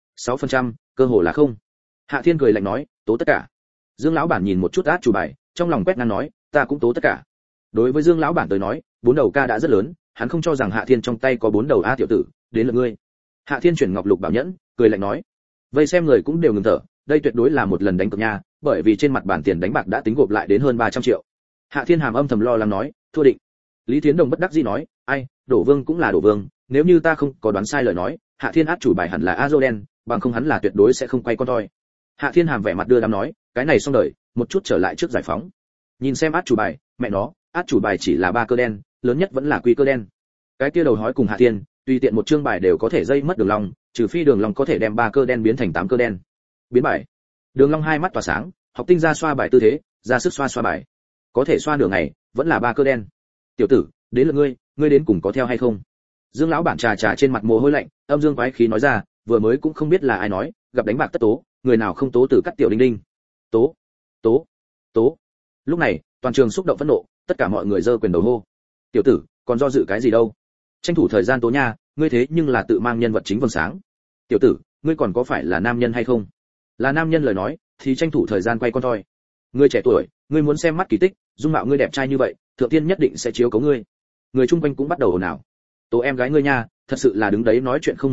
6%, cơ hội là không. Hạ Thiên cười lạnh nói, tố tất cả. Dương lão bản nhìn một chút át chủ bài, trong lòng quét ngang nói, ta cũng tố tất cả. Đối với Dương lão bản tới nói, 4 đầu K đã rất lớn, hắn không cho rằng Hạ Thiên trong tay có 4 đầu A tiểu tử, đến lượt ngươi. Hạ Thiên chuyển ngọc lục bảo nhẫn, cười lạnh nói, vây xem người cũng đều ngừng thở, đây tuyệt đối là một lần đánh cược nha, bởi vì trên mặt bàn tiền đánh bạc đã tính gộp lại đến hơn 300 triệu. Hạ Thiên hàm âm thầm lo lắng nói, thua định. Lý Thiến Đồng bất đắc dĩ nói, ai, đổ vương cũng là đổ vương, nếu như ta không có đoán sai lời nói, Hạ Thiên át chủ bài hẳn là Azoden, bằng không hắn là tuyệt đối sẽ không quay con toi. Hạ Thiên hàm vẻ mặt đưa đám nói, cái này xong đời, một chút trở lại trước giải phóng. Nhìn xem át chủ bài, mẹ nó, át chủ bài chỉ là 3 cơ đen, lớn nhất vẫn là Quy cơ đen. Cái kia đầu hói cùng Hạ Thiên, tùy tiện một chương bài đều có thể dây mất Đường Long, trừ phi Đường Long có thể đem 3 cơ đen biến thành 8 cơ đen. Biến bài. Đường Long hai mắt tỏa sáng, học tinh ra xoa bài tư thế, ra sức xoa bài. Có thể xoa nửa ngày, vẫn là 3 cơ đen. Tiểu tử, đến lượt ngươi đến cùng có theo hay không? Dương lão bản trà trên mặt mồ hôi lạnh, âm dương quái khí nói ra, vừa mới cũng không biết là ai nói, gặp đánh bạc tất tố, người nào không tố từ cắt tiểu đinh đinh. Tố. Lúc này, toàn trường xúc động phẫn nộ, tất cả mọi người giơ quyền đầu hô. Tiểu tử, còn do dự cái gì đâu? Tranh thủ thời gian tố nha, ngươi thế nhưng là tự mang nhân vật chính vầng sáng. Tiểu tử, ngươi còn có phải là nam nhân hay không? Là nam nhân lời nói, thì tranh thủ thời gian quay con thôi. Ngươi trẻ tuổi, ngươi muốn xem mắt kỳ tích, dung mạo ngươi đẹp trai như vậy, thượng tiên nhất định sẽ chiếu cố ngươi. Người chung quanh cũng bắt đầu ồn ào. Tố em gái ngươi nha, thật sự là đứng đấy nói chuyện không muốn đau,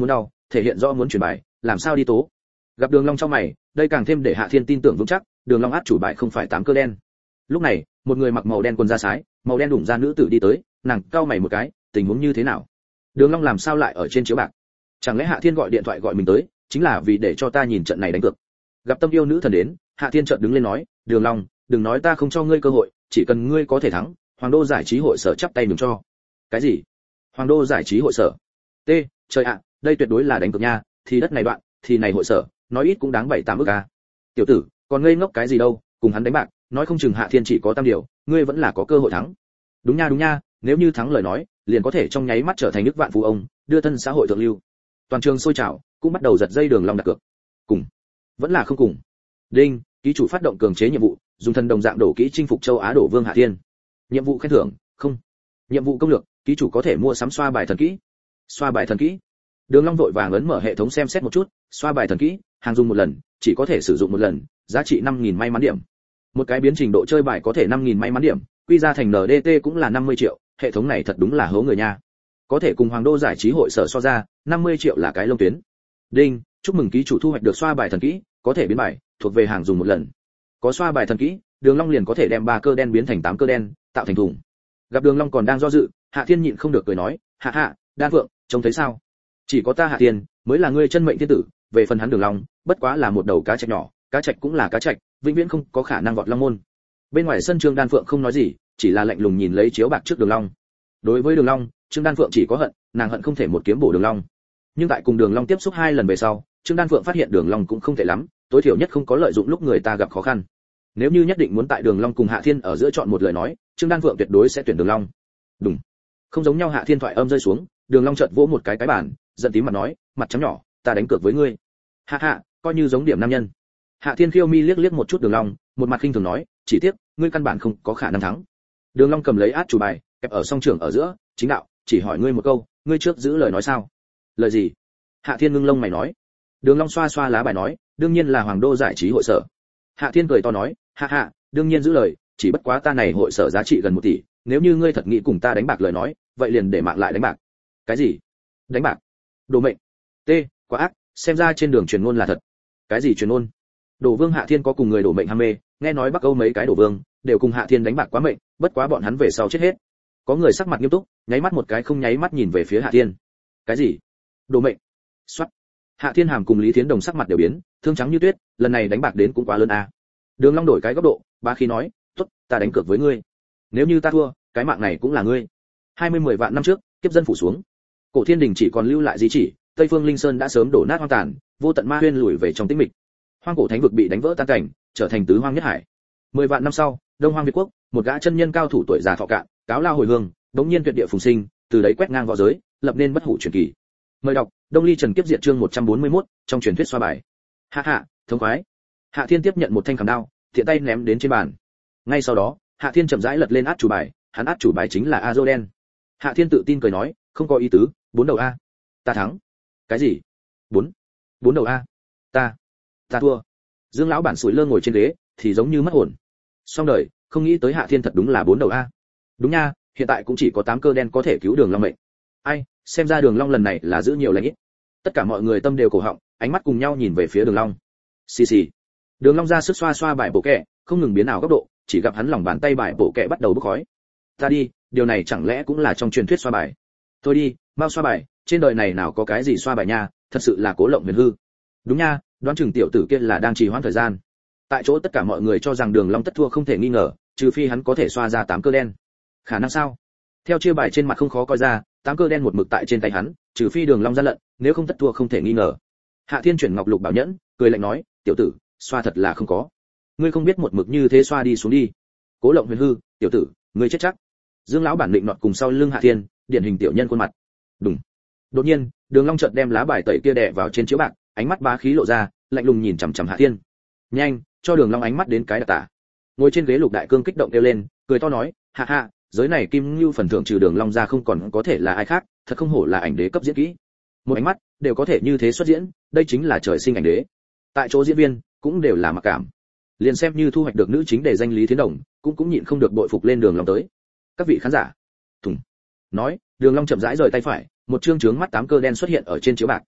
thể hiện rõ muốn chuyển bài, làm sao đi tố. Gặp Đường Long trong mày, đây càng thêm để Hạ Thiên tin tưởng vững chắc, Đường Long át chủ bài không phải 8 cơ đen. Lúc này, một người mặc màu đen quần da sái, màu đen đủng da nữ tử đi tới, nàng cau mày một cái, tình huống như thế nào? Đường Long làm sao lại ở trên chiếu bạc? Chẳng lẽ Hạ Thiên gọi điện thoại gọi mình tới, chính là vì để cho ta nhìn trận này đánh cược? Gặp tâm yêu nữ thần đến, Hạ Thiên chợt đứng lên nói, Đường Long, đừng nói ta không cho ngươi cơ hội, chỉ cần ngươi có thể thắng, Hoàng Đô giải trí hội sở chắp tay nhường cho. Cái gì? Hoàng Đô giải trí hội sở? T, trời ạ, đây tuyệt đối là đánh cược nha, thì đất này đoạn, thì này hội sở, nói ít cũng đáng 7-8 ức a. Tiểu tử, còn ngây ngốc cái gì đâu, cùng hắn đánh bạc, nói không chừng Hạ Thiên chỉ có tam điều, ngươi vẫn là có cơ hội thắng. Đúng nha, nếu như thắng lời nói, liền có thể trong nháy mắt trở thành nước vạn phú ông, đưa thân xã hội thượng lưu. Toàn trường sôi trào, cũng bắt đầu giật dây Đường Long đặt cược. Cùng, vẫn là không cùng. Đinh, ký chủ phát động cường chế nhiệm vụ, dùng thần đồng dạng đổ kỹ chinh phục châu Á đổ vương Hạ Thiên. Nhiệm vụ khen thưởng, không. Nhiệm vụ công lược, ký chủ có thể mua sắm xoa bài thần kỹ. Xoa bài thần kỹ. Đường Long vội vàng ấn mở hệ thống xem xét một chút, xoa bài thần kỹ, hàng dùng một lần, chỉ có thể sử dụng một lần, giá trị 5000 may mắn điểm. Một cái biến trình độ chơi bài có thể 5000 may mắn điểm, quy ra thành NDT cũng là 50 triệu, hệ thống này thật đúng là hố người nha. Có thể cùng Hoàng Đô giải trí hội sở so ra, 50 triệu là cái lông tuyến. Đinh, chúc mừng ký chủ thu hoạch được xoa bài thần kỹ, có thể biến bài, thuộc về hàng dùng một lần. Có xoa bài thần kỹ, Đường Long liền có thể đem 3 cơ đen biến thành 8 cơ đen, tạo thành thùng. Gặp Đường Long còn đang do dự, Hạ Thiên nhịn không được cười nói, hạ, Đan Phượng, trông thấy sao? Chỉ có ta Hạ Thiên mới là ngươi chân mệnh thiên tử, về phần hắn Đường Long, bất quá là một đầu cá trạch nhỏ, cá trạch cũng là cá trạch, vĩnh viễn không có khả năng vọt long môn. Bên ngoài sân Trương Đan Phượng không nói gì, chỉ là lạnh lùng nhìn lấy chiếu bạc trước Đường Long. Đối với Đường Long, Trương Đan Phượng chỉ có hận, nàng hận không thể một kiếm bổ Đường Long. Nhưng tại cùng Đường Long tiếp xúc 2 lần về sau, Trương Đan Phượng phát hiện Đường Long cũng không tệ lắm, tối thiểu nhất không có lợi dụng lúc người ta gặp khó khăn. Nếu như nhất định muốn tại Đường Long cùng Hạ Thiên ở giữa chọn một lời nói, Trương Đan Phượng tuyệt đối sẽ tuyển Đường Long. Đúng. Không giống nhau, Hạ Thiên thoại âm rơi xuống, Đường Long chợt vỗ một cái bàn, giận tím mặt nói, mặt trắng nhỏ, ta đánh cược với ngươi. Hạ, coi như giống điểm nam nhân. Hạ Thiên khiêu mi liếc một chút Đường Long, một mặt khinh thường nói, chỉ tiếc, ngươi căn bản không có khả năng thắng. Đường Long cầm lấy át chủ bài, kẹp ở song trưởng ở giữa, chính đạo, chỉ hỏi ngươi một câu, ngươi trước giữ lời nói sao? Lời gì? Hạ Thiên ngưng lông mày nói. Đường Long xoa xoa lá bài nói, đương nhiên là Hoàng Đô giải trí hội sở. Hạ Thiên cười to nói, hạ, đương nhiên giữ lời, chỉ bất quá ta này hội sở giá trị gần 1 tỷ, nếu như ngươi thật nghĩ cùng ta đánh bạc lời nói, vậy liền để mạng lại đánh bạc. Cái gì? Đánh bạc? Đồ mệnh. T, quá ác, xem ra trên đường truyền ngôn là thật. Cái gì truyền ngôn? Đổ Vương Hạ Thiên có cùng người đổ mệnh ham mê, nghe nói Bắc Âu mấy cái đổ vương đều cùng Hạ Thiên đánh bạc quá mệnh, bất quá bọn hắn về sau chết hết. Có người sắc mặt nghiêm túc, nháy mắt một cái không nháy mắt nhìn về phía Hạ Thiên. Cái gì? Đổ mệnh? Soát. Hạ Thiên Hàm cùng Lý Thiến Đồng sắc mặt đều biến, thương trắng như tuyết, lần này đánh bạc đến cũng quá lớn a. Đường Long đổi cái góc độ, bá khí nói, "Tốt, ta đánh cược với ngươi. Nếu như ta thua, cái mạng này cũng là ngươi." 10 vạn năm trước, kiếp dân phủ xuống. Cổ Thiên Đình chỉ còn lưu lại di chỉ, Tây Phương Linh Sơn đã sớm đổ nát hoang tàn, vô tận ma huyên lùi về trong tĩnh mịch. Hoang cổ thánh vực bị đánh vỡ tan cảnh, trở thành tứ hoang nhất hải. 10 vạn năm sau, Đông Hoang Việt quốc, một gã chân nhân cao thủ tuổi già thọ cạn, cáo lao hồi hương, đống nhiên tuyệt địa phùng sinh, từ đấy quét ngang võ giới, lập nên bất hủ truyền kỳ. Mời đọc Đông Ly Trần Kiếp Diệt chương 141, trong truyền thuyết xoa bài. Hạ, thống khoái. Hạ Thiên tiếp nhận một thanh khảm đao, thiện tay ném đến trên bàn. Ngay sau đó, Hạ Thiên chậm rãi lật lên át chủ bài, hắn át chủ bài chính là Azoden. Hạ Thiên tự tin cười nói, không có ý tứ, 4 đầu a. Ta thắng. Cái gì? 4 đầu a? Ta thua. Dương lão bản sủi lơ ngồi trên ghế, thì giống như mất hồn. Xong đời, không nghĩ tới Hạ Thiên thật đúng là 4 đầu a. Đúng nha, hiện tại cũng chỉ có 8 cơ đen có thể cứu Đường Long mệnh. Ai, xem ra Đường Long lần này là giữ nhiều lành ít. Tất cả mọi người tâm đều cổ họng, ánh mắt cùng nhau nhìn về phía Đường Long. Xì. Đường Long ra sức xoa xoa bài bộ kẹ, không ngừng biến ảo góc độ, chỉ gặp hắn lòng bàn tay bài bộ kẹ bắt đầu bốc khói. Ta đi, điều này chẳng lẽ cũng là trong truyền thuyết xoa bài? Thôi đi, bao xoa bài, trên đời này nào có cái gì xoa bài nha, thật sự là cố lộng huyền hư. Đúng nha, đoán chừng tiểu tử kia là đang trì hoãn thời gian. Tại chỗ tất cả mọi người cho rằng Đường Long tất thua không thể nghi ngờ, trừ phi hắn có thể xoa ra 8 cơ đen. Khả năng sao? Theo chia bài trên mặt không khó coi ra, 8 cơ đen một mực tại trên tay hắn, trừ phi Đường Long gian lận, nếu không tất thua không thể nghi ngờ. Hạ Thiên chuyển ngọc lục bảo nhẫn, cười lạnh nói, tiểu tử, xoa thật là không có. Ngươi không biết một mực như thế xoa đi xuống đi. Cố lộng huyền hư, tiểu tử, ngươi chết chắc. Dương lão bản định nọt cùng sau lưng Hạ Thiên, điển hình tiểu nhân khuôn mặt. Đùng. Đột nhiên, Đường Long chợt đem lá bài tẩy kia đè vào trên chiếu bạc, ánh mắt bá khí lộ ra, lạnh lùng nhìn chằm chằm Hạ Thiên. Nhanh, cho Đường Long ánh mắt đến cái đặc tả. Ngồi trên ghế Lục Đại Cương kích động kêu lên, cười to nói, hạ, giới này Kim Nưu phần thưởng trừ Đường Long ra không còn có thể là ai khác, thật không hổ là ảnh đế cấp diễn kỹ. Một ánh mắt đều có thể như thế xuất diễn, đây chính là trời sinh ảnh đế. Tại chỗ diễn viên cũng đều là mặc cảm. Liền xem như thu hoạch được nữ chính để danh Lý Thiến Đồng, cũng nhịn không được bội phục lên Đường Long tới. Các vị khán giả. Thùng. Nói, Đường Long chậm rãi rời tay phải, một chương trướng mắt 8 cơ đen xuất hiện ở trên chiếu bạc.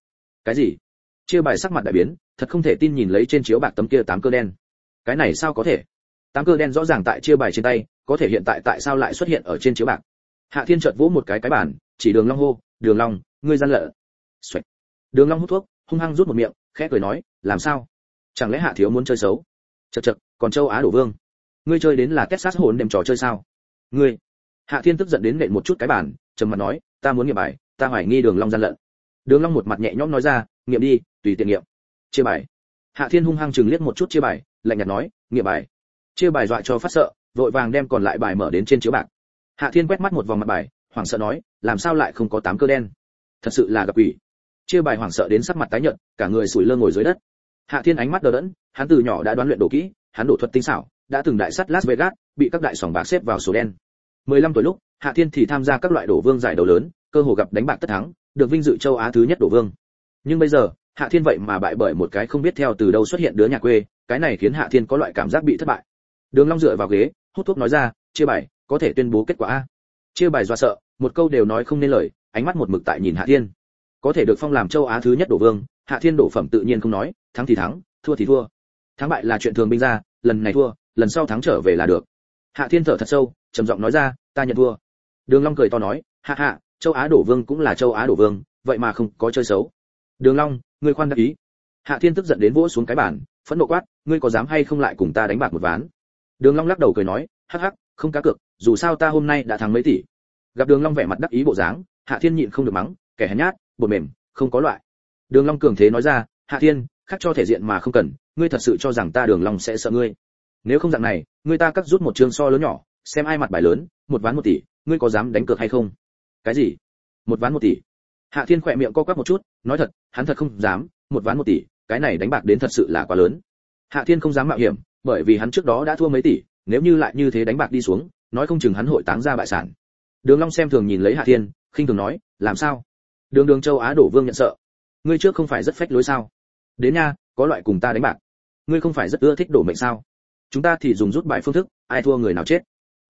Cái gì? Chia bài sắc mặt đại biến, thật không thể tin nhìn lấy trên chiếu bạc tấm kia 8 cơ đen. Cái này sao có thể? 8 cơ đen rõ ràng tại chia bài trên tay, có thể hiện tại sao lại xuất hiện ở trên chiếu bạc? Hạ Thiên chợt vỗ một cái bàn, chỉ Đường Long hô, "Đường Long, ngươi gian lận." Xoẹt. Đường Long hút thuốc, hung hăng rút một miệng, khẽ cười nói, "Làm sao? Chẳng lẽ Hạ thiếu muốn chơi xấu?" Chậc chậc, còn châu Á đổ vương, ngươi chơi đến là Texas hồn đêm trò chơi sao? Ngươi. Hạ Thiên tức giận đến nện một chút cái bàn, trầm mặt nói, "Ta muốn nghiệm bài, ta hoài nghi Đường Long gian lận." Đường Long một mặt nhẹ nhõm nói ra, "Nghiệm đi, tùy tiện nghiệm." Chia bài. Hạ Thiên hung hăng chừng liếc một chút chia bài, lạnh nhạt nói, "Nghiệm bài." Chia bài dọa cho phát sợ, vội vàng đem còn lại bài mở đến trên chiếu bạc. Hạ Thiên quét mắt một vòng mặt bài, hoảng sợ nói, "Làm sao lại không có 8 cơ đen? Thật sự là gặp quỷ." Chia bài hoảng sợ đến sắc mặt tái nhợt, cả người sủi lơ ngồi dưới đất. Hạ Thiên ánh mắt đờ đẫn, hắn từ nhỏ đã đoán luyện đồ kỹ, hắn đổ thuật tinh xảo, đã từng đại sắt Las Vegas, bị các đại sòng bạc xếp vào số đen. 15 tuổi lúc, Hạ Thiên thì tham gia các loại đổ vương giải đấu lớn, cơ hồ gặp đánh bạc tất thắng, được vinh dự châu Á thứ nhất đổ vương. Nhưng bây giờ, Hạ Thiên vậy mà bại bởi một cái không biết theo từ đâu xuất hiện đứa nhà quê, cái này khiến Hạ Thiên có loại cảm giác bị thất bại. Đường Long dựa vào ghế, hút thuốc nói ra, "Chia bài, có thể tuyên bố kết quả a." Chia bài dọa sợ, một câu đều nói không nên lời, ánh mắt một mực tại nhìn Hạ Thiên. Có thể được phong làm châu Á thứ nhất đổ vương, Hạ Thiên đổ phẩm tự nhiên không nói, thắng thì thắng, thua thì thua. Thắng bại là chuyện thường binh ra, lần này thua, lần sau thắng trở về là được. Hạ Thiên thở thật sâu, trầm giọng nói ra, "Ta nhận thua." Đường Long cười to nói, "Ha ha, châu Á đổ vương cũng là châu Á đổ vương, vậy mà không có chơi xấu." "Đường Long, ngươi khoan đắc ý." Hạ Thiên tức giận đến vỗ xuống cái bàn, phẫn nộ quát, "Ngươi có dám hay không lại cùng ta đánh bạc một ván?" Đường Long lắc đầu cười nói, "Hắc hắc, không cá cược, dù sao ta hôm nay đã thắng mấy tỷ." Gặp Đường Long vẻ mặt đắc ý bộ dáng, Hạ Thiên nhịn không được mắng, "Kẻ hèn nhát, bột mềm, không có loại." Đường Long cường thế nói ra, "Hạ Thiên, khác cho thể diện mà không cần, ngươi thật sự cho rằng ta Đường Long sẽ sợ ngươi? Nếu không dạng này, ngươi ta cắt rút một chương so lớn nhỏ, xem ai mặt bài lớn, một ván 1 tỷ, ngươi có dám đánh cược hay không?" "Cái gì? Một ván 1 tỷ?" Hạ Thiên khỏe miệng co quắp một chút, nói thật, hắn thật không dám, một ván 1 tỷ, cái này đánh bạc đến thật sự là quá lớn. Hạ Thiên không dám mạo hiểm, bởi vì hắn trước đó đã thua mấy tỷ, nếu như lại như thế đánh bạc đi xuống, nói không chừng hắn hội táng ra bại sản. Đường Long xem thường nhìn lấy Hạ Thiên, khinh thường nói, "Làm sao? Đường châu Á đổ vương nhận sợ. Ngươi trước không phải rất phách lối sao? Đến nha, có loại cùng ta đánh bạc. Ngươi không phải rất ưa thích đổ mệnh sao? Chúng ta thì dùng rút bài phương thức, ai thua người nào chết."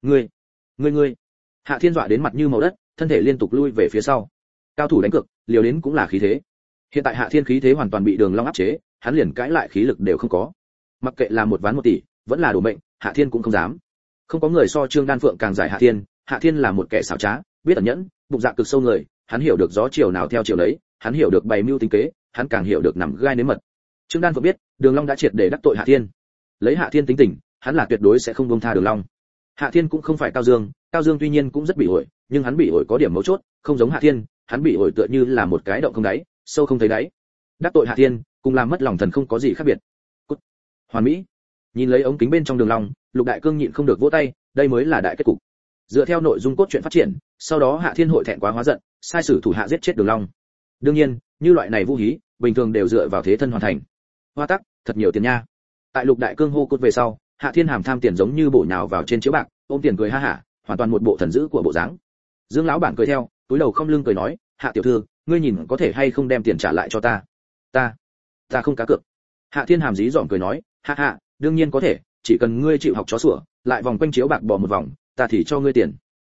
Ngươi. Hạ Thiên dọa đến mặt như màu đất, thân thể liên tục lui về phía sau. Cao thủ đánh cược, liều đến cũng là khí thế. Hiện tại Hạ Thiên khí thế hoàn toàn bị Đường Long áp chế, hắn liền cãi lại khí lực đều không có. Mặc kệ là một ván 1 tỷ, vẫn là đổ mệnh, Hạ Thiên cũng không dám. Không có người so Trương Đan Phượng càng giải Hạ Thiên là một kẻ xảo trá, biết ẩn nhẫn, bụng dạ cực sâu người, hắn hiểu được gió chiều nào theo chiều đấy, hắn hiểu được bày mưu tính kế, hắn càng hiểu được nằm gai nếm mật. Trương Đan Phượng biết, Đường Long đã triệt để đắc tội Hạ Thiên. Lấy Hạ Thiên tính tình, hắn là tuyệt đối sẽ không buông tha Đường Long. Hạ Thiên cũng không phải Cao Dương tuy nhiên cũng rất bị ổi, nhưng hắn bị ổi có điểm mấu chốt, không giống Hạ Thiên, hắn bị ổi tựa như là một cái động không đáy, sâu không thấy đáy. Đắc tội Hạ Thiên, cùng làm mất lòng thần không có gì khác biệt. Cút. Hoàn mỹ. Nhìn lấy ống kính bên trong Đường Long, Lục Đại Cương nhịn không được vỗ tay, đây mới là đại kết cục. Dựa theo nội dung cốt truyện phát triển, sau đó Hạ Thiên hội thẹn quá hóa giận, sai sử thủ hạ giết chết Đường Long. Đương nhiên, như loại này vũ hí, bình thường đều dựa vào thế thân hoàn thành. Hoa tắc, thật nhiều tiền nha. Tại Lục Đại Cương hô cốt về sau, Hạ Thiên hàm tham tiền giống như bổ nhào vào trên chiếu bạc, ôm tiền cười ha hả, hoàn toàn một bộ thần dữ của bộ dáng. Dương lão bản cười theo, túi đầu không lưng cười nói, "Hạ tiểu thư, ngươi nhìn có thể hay không đem tiền trả lại cho ta?" Ta không cá cược." Hạ Thiên hàm dí dỏm cười nói, "Ha ha, đương nhiên có thể, chỉ cần ngươi chịu học chó sủa, lại vòng quanh chiếu bạc bò một vòng, ta thì cho ngươi tiền."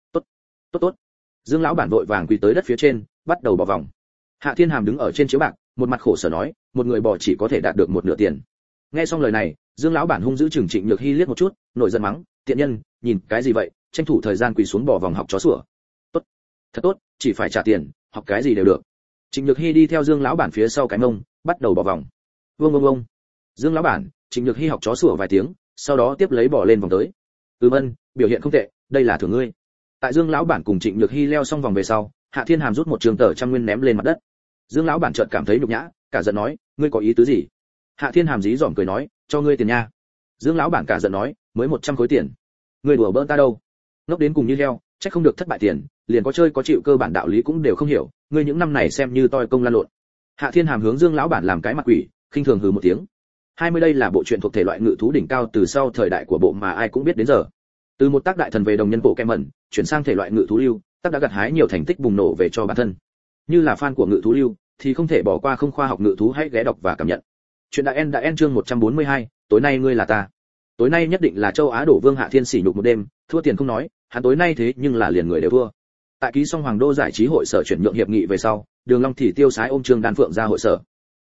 Tốt. Dương lão bản vội vàng quỳ tới đất phía trên, bắt đầu bò vòng. Hạ Thiên hàm đứng ở trên chiếu bạc, một mặt khổ sở nói, "Một người bò chỉ có thể đạt được một nửa tiền." Nghe xong lời này, Dương lão bản hung dữ chừng Trịnh Nhược Hi liếc một chút, nổi giận mắng, "Tiện nhân, nhìn cái gì vậy, tranh thủ thời gian quỳ xuống bò vòng học chó sủa." "Tốt, thật tốt, chỉ phải trả tiền, học cái gì đều được." Trịnh Nhược Hi đi theo Dương lão bản phía sau cái mông, bắt đầu bò vòng. Vâng. Dương lão bản, Trịnh Nhược Hi học chó sủa vài tiếng, sau đó tiếp lấy bò lên vòng tới. Vân, biểu hiện không tệ, đây là thưởng ngươi." Tại Dương lão bản cùng Trịnh Nhược Hi leo xong vòng về sau, Hạ Thiên hàm rút một trường tờ trăm nguyên ném lên mặt đất. Dương lão bản chợt cảm thấy nhục nhã, cả giận nói, "Ngươi có ý tứ gì?" Hạ Thiên hàm dí dỏm cười nói, "Cho ngươi tiền nha." Dương lão bản cả giận nói, "Mới 100 khối tiền, ngươi đùa bỡn ta đâu? Ngốc đến cùng như heo, chắc không được thất bại tiền, liền có chơi có chịu cơ bản đạo lý cũng đều không hiểu, ngươi những năm này xem như toi công lan lộn." Hạ Thiên hàm hướng Dương lão bản làm cái mặt quỷ, khinh thường hừ một tiếng. 20 đây là bộ truyện thuộc thể loại ngự thú đỉnh cao từ sau thời đại của bộ mà ai cũng biết đến giờ. Từ một tác đại thần về đồng nhân bộ kem mẩn, chuyển sang thể loại ngự thú lưu, tác đã gặt hái nhiều thành tích bùng nổ về cho bản thân. Như là fan của ngự thú lưu thì không thể bỏ qua không khoa học ngự thú, hãy ghé đọc và cảm nhận. Chuyện đã end chương 142, tối nay ngươi là ta. Tối nay nhất định là châu Á đổ vương Hạ Thiên sỉ nhục một đêm, thua tiền không nói, hắn tối nay thế nhưng là liền người đều thua. Tại ký xong Hoàng Đô giải trí hội sở chuyển nhượng hiệp nghị về sau, Đường Long thì tiêu sái ôm Trương Đan Phượng ra hội sở.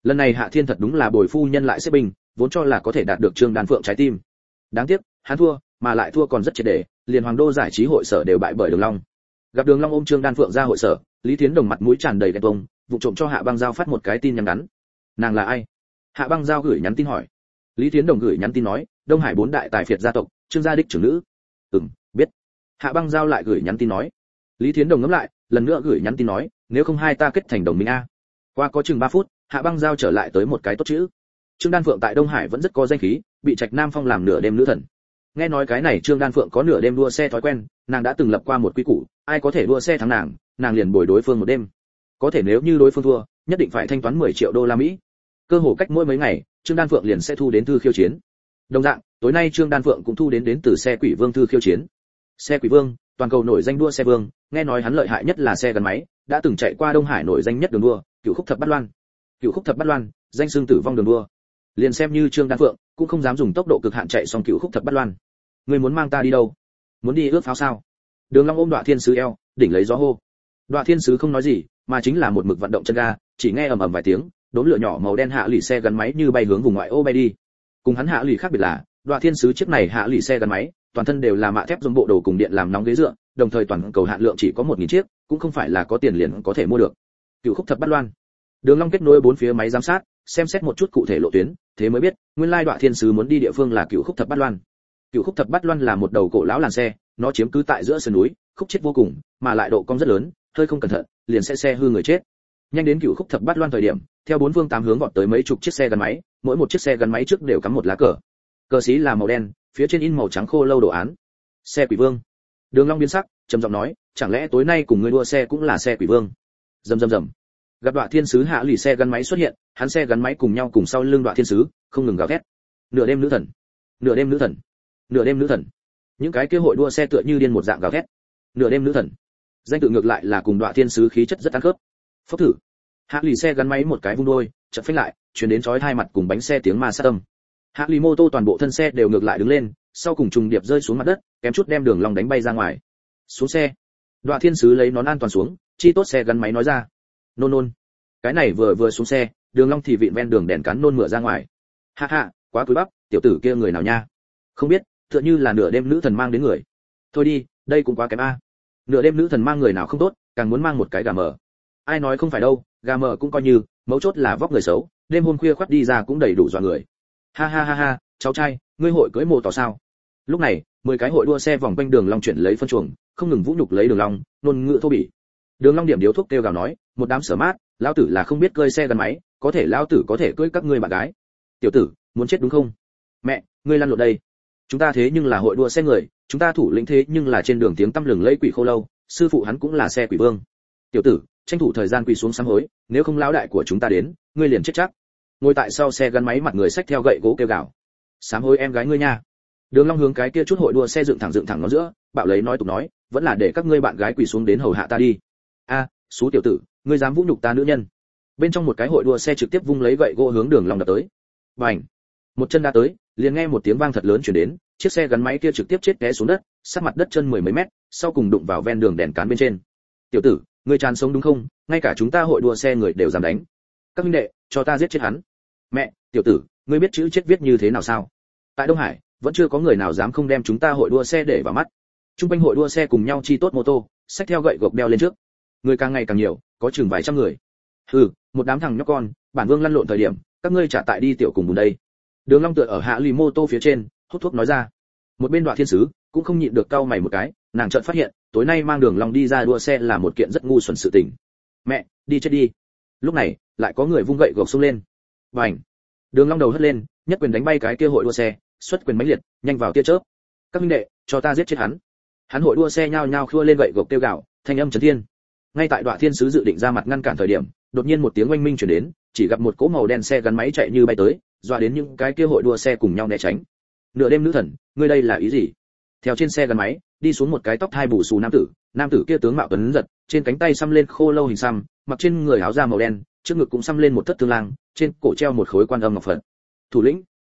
Lần này Hạ Thiên thật đúng là bồi phu nhân lại xếp binh, vốn cho là có thể đạt được Trương Đan Phượng trái tim. Đáng tiếc, hắn thua, mà lại thua còn rất triệt để, liền Hoàng Đô giải trí hội sở đều bại bởi Đường Long. Gặp Đường Long ôm Trương Đan Phượng ra hội sở, Lý Thiến Đồng mặt mũi tràn đầy ghen tuông, vụ trộm cho Hạ Băng Giao phát một cái tin nhắn ngắn. Nàng là ai? Hạ Băng Giao gửi nhắn tin hỏi. Lý Thiến Đồng gửi nhắn tin nói, Đông Hải 4 đại tài phiệt gia tộc, Trương gia đích trưởng nữ. Biết. Hạ Băng Giao lại gửi nhắn tin nói. Lý Thiến Đồng ngẫm lại, lần nữa gửi nhắn tin nói, nếu không hai ta kết thành đồng minh a. Qua có chừng 3 phút, Hạ Băng Giao trở lại tới một cái tốt chữ. Trương Đan Phượng tại Đông Hải vẫn rất có danh khí, bị Trạch Nam Phong làm nửa đêm nữ thần. Nghe nói cái này Trương Đan Phượng có nửa đêm đua xe thói quen, nàng đã từng lập qua một quy củ, ai có thể đua xe thắng nàng liền bồi đối phương một đêm. Có thể nếu như đối phương thua, nhất định phải thanh toán 10 triệu đô la Mỹ. Cơ hồ cách mỗi mấy ngày, Trương Đan Phượng liền sẽ thu đến thư khiêu chiến. Đồng dạng, tối nay Trương Đan Phượng cũng thu đến từ xe Quỷ Vương thư khiêu chiến. Xe Quỷ Vương, toàn cầu nổi danh đua xe vương, nghe nói hắn lợi hại nhất là xe gắn máy, đã từng chạy qua Đông Hải nổi danh nhất đường đua, Cửu Khúc Thập Bát Loan. Cửu Khúc Thập Bát Loan, danh xưng tử vong đường đua. Liền xem như Trương Đan Phượng, cũng không dám dùng tốc độ cực hạn chạy xong Cửu Khúc Thập Bát Loan. Ngươi muốn mang ta đi đâu? Muốn đi ước pháo sao? Đường Long ôm Đoạ Thiên Sứ eo, đỉnh lấy gió hô. Đoạ Thiên Sứ không nói gì, mà chính là một mực vận động chân ga, chỉ nghe ầm ầm vài tiếng, đốm lửa nhỏ màu đen hạ lì xe gắn máy như bay hướng vùng ngoại ô bay đi. Cùng hắn hạ lì khác biệt là, Đoạ Thiên Sứ chiếc này hạ lì xe gắn máy, toàn thân đều là mạ thép dùng bộ đồ cùng điện làm nóng ghế dựa, đồng thời toàn cầu hạn lượng chỉ có 1000 chiếc, cũng không phải là có tiền liền có thể mua được. Cửu Khúc Thập Bát Loan. Đường Long kết nối 4 phía máy giám sát, xem xét một chút cụ thể lộ tuyến, thế mới biết, nguyên lai Đoạ Thiên Sứ muốn đi địa phương là Cửu Khúc Thập Bát Loan. Cửu Khúc Thập Bát Loan là một đầu cổ lão làn xe, nó chiếm cứ tại giữa sườn núi, khúc chết vô cùng, mà lại độ cong rất lớn, hơi không cẩn thận, liền sẽ xe hư người chết. Nhanh đến Cửu Khúc Thập Bát Loan thời điểm, theo 4 phương 8 hướng vọt tới mấy chục chiếc xe gắn máy, mỗi một chiếc xe gắn máy trước đều cắm một lá cờ. Cờ xí là màu đen, phía trên in màu trắng khô lâu đồ án. Xe Quỷ Vương. Đường Long biến sắc, trầm giọng nói, chẳng lẽ tối nay cùng ngươi đua xe cũng là xe Quỷ Vương? Rầm rầm rầm. Gặp Đoạ Thiên Sứ hạ lì xe gắn máy xuất hiện, hắn xe gắn máy cùng nhau cùng sau lưng Đoạ Thiên Sứ, không ngừng gào thét. Nửa đêm nữ thần, nửa đêm nữ thần, nửa đêm nữ thần. Những cái kia hội đua xe tựa như điên một dạng gào thét. Nửa đêm nữ thần. Danh tự ngược lại là cùng Đoạ Thiên Sứ khí chất rất ăn khớp. Phốc thử. Hạ lì xe gắn máy một cái vung đôi, chợt phanh lại, truyền đến chói tai mặt cùng bánh xe tiếng ma sát âm. Hạ lì mô tô toàn bộ thân xe đều ngược lại đứng lên, sau cùng trùng điệp rơi xuống mặt đất, kém chút đem Đường Long đánh bay ra ngoài. Xuống xe. Đoạ Thiên Sứ lấy nón an toàn xuống, chi tốt xe gắn máy nói ra. Nôn nôn. Cái này vừa xuống xe, Đường Long thì vịn ven đường đèn cán nôn mửa ra ngoài. Ha ha, quá cúi bắp, tiểu tử kia người nào nha? Không biết, tựa như là nửa đêm nữ thần mang đến người. Thôi đi, đây cũng quá kém a. Nửa đêm nữ thần mang người nào không tốt, càng muốn mang một cái gà mờ. Ai nói không phải đâu, gà mờ cũng coi như, mấu chốt là vóc người xấu, đêm hôm khuya khoắt đi ra cũng đầy đủ dọa người. Ha ha ha ha, cháu trai, ngươi hội cưới mồ tỏ sao? Lúc này, 10 cái hội đua xe vòng quanh Đường Long chuyển lấy phân chuồng, không ngừng vũ nhục lấy Đường Long, nôn ngựa thô bỉ. Đường Long điểm điếu thuốc kêu gào nói, một đám sở mát, lão tử là không biết cơi xe gắn máy, có thể lão tử có thể cưới các ngươi bạn gái. Tiểu tử, muốn chết đúng không? Mẹ, ngươi lăn lộn đây. Chúng ta thế nhưng là hội đua xe người, chúng ta thủ lĩnh thế nhưng là trên đường tiếng tăm lừng lẫy Quỷ Khô Lâu, sư phụ hắn cũng là xe Quỷ Vương. Tiểu tử, tranh thủ thời gian quỳ xuống sám hối, nếu không lão đại của chúng ta đến, ngươi liền chết chắc. Ngồi tại sau xe gắn máy mặt người xách theo gậy gỗ kêu gào. Sám hối em gái ngươi nha. Đường Long hướng cái kia chút hội đua xe dựng thẳng nó giữa, bạo lấy nói tục nói, vẫn là để các ngươi bạn gái quỳ xuống đến hầu hạ ta đi. A, xú tiểu tử, ngươi dám vũ nhục ta nữ nhân. Bên trong một cái hội đua xe trực tiếp vung lấy gậy gỗ hướng Đường Long đập tới. Bành! Một chân đá tới, liền nghe một tiếng vang thật lớn truyền đến, chiếc xe gắn máy kia trực tiếp chết té xuống đất, sát mặt đất chân 10 mấy mét, sau cùng đụng vào ven đường đèn cán bên trên. Tiểu tử, ngươi tràn sống đúng không? Ngay cả chúng ta hội đua xe người đều dám đánh. Các huynh đệ, cho ta giết chết hắn. Mẹ, tiểu tử, ngươi biết chữ chết viết như thế nào sao? Tại Đông Hải, vẫn chưa có người nào dám không đem chúng ta hội đua xe để vào mắt. Trung quanh hội đua xe cùng nhau chi tốt mô tô, xách theo gậy gộc đeo lên trước. Người càng ngày càng nhiều, có chừng vài trăm người. Một đám thằng nhóc con, bản vương lăn lộn thời điểm, các ngươi trả tại đi tiểu cùng bùn đây. Đường Long tựa ở hạ lì mô tô phía trên, hút thuốc nói ra. Một bên Đoạ Thiên Sứ cũng không nhịn được cau mày một cái, nàng chợt phát hiện, tối nay mang Đường Long đi ra đua xe là một kiện rất ngu xuẩn sự tình. Mẹ, đi chết đi. Lúc này, lại có người vung gậy gộc xông lên. Bành! Đường Long đầu hất lên, nhất quyền đánh bay cái kia hội đua xe, xuất quyền mãnh liệt, nhanh vào tia chớp. Các huynh đệ, cho ta giết chết hắn. Hắn hội đua xe nhao nhao khua lên gậy gộc kêu gào, thanh âm chấn thiên. Ngay tại Đoạ Thiên Sứ dự định ra mặt ngăn cản thời điểm, đột nhiên một tiếng oanh minh truyền đến, chỉ gặp một cỗ màu đen xe gắn máy chạy như bay tới, dọa đến những cái kia hội đua xe cùng nhau né tránh. Nửa đêm nữ thần, ngươi đây là ý gì? Theo trên xe gắn máy đi xuống một cái tóc hai bù xù nam tử kia tướng mạo tuấn giật, trên cánh tay xăm lên khô lâu hình xăm, mặc trên người áo da màu đen, trước ngực cũng xăm lên một thất thương lang, trên cổ treo một khối quan âm ngọc phật. Thủ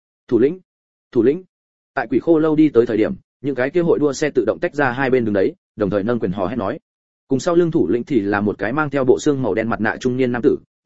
lĩnh. Tại Quỷ Khô Lâu đi tới thời điểm, những cái kia hội đua xe tự động tách ra hai bên đường đấy, đồng thời nâng quyền hò hét nói. Cùng sau lưng thủ lĩnh thì là một cái mang theo bộ xương màu đen mặt nạ trung niên nam tử,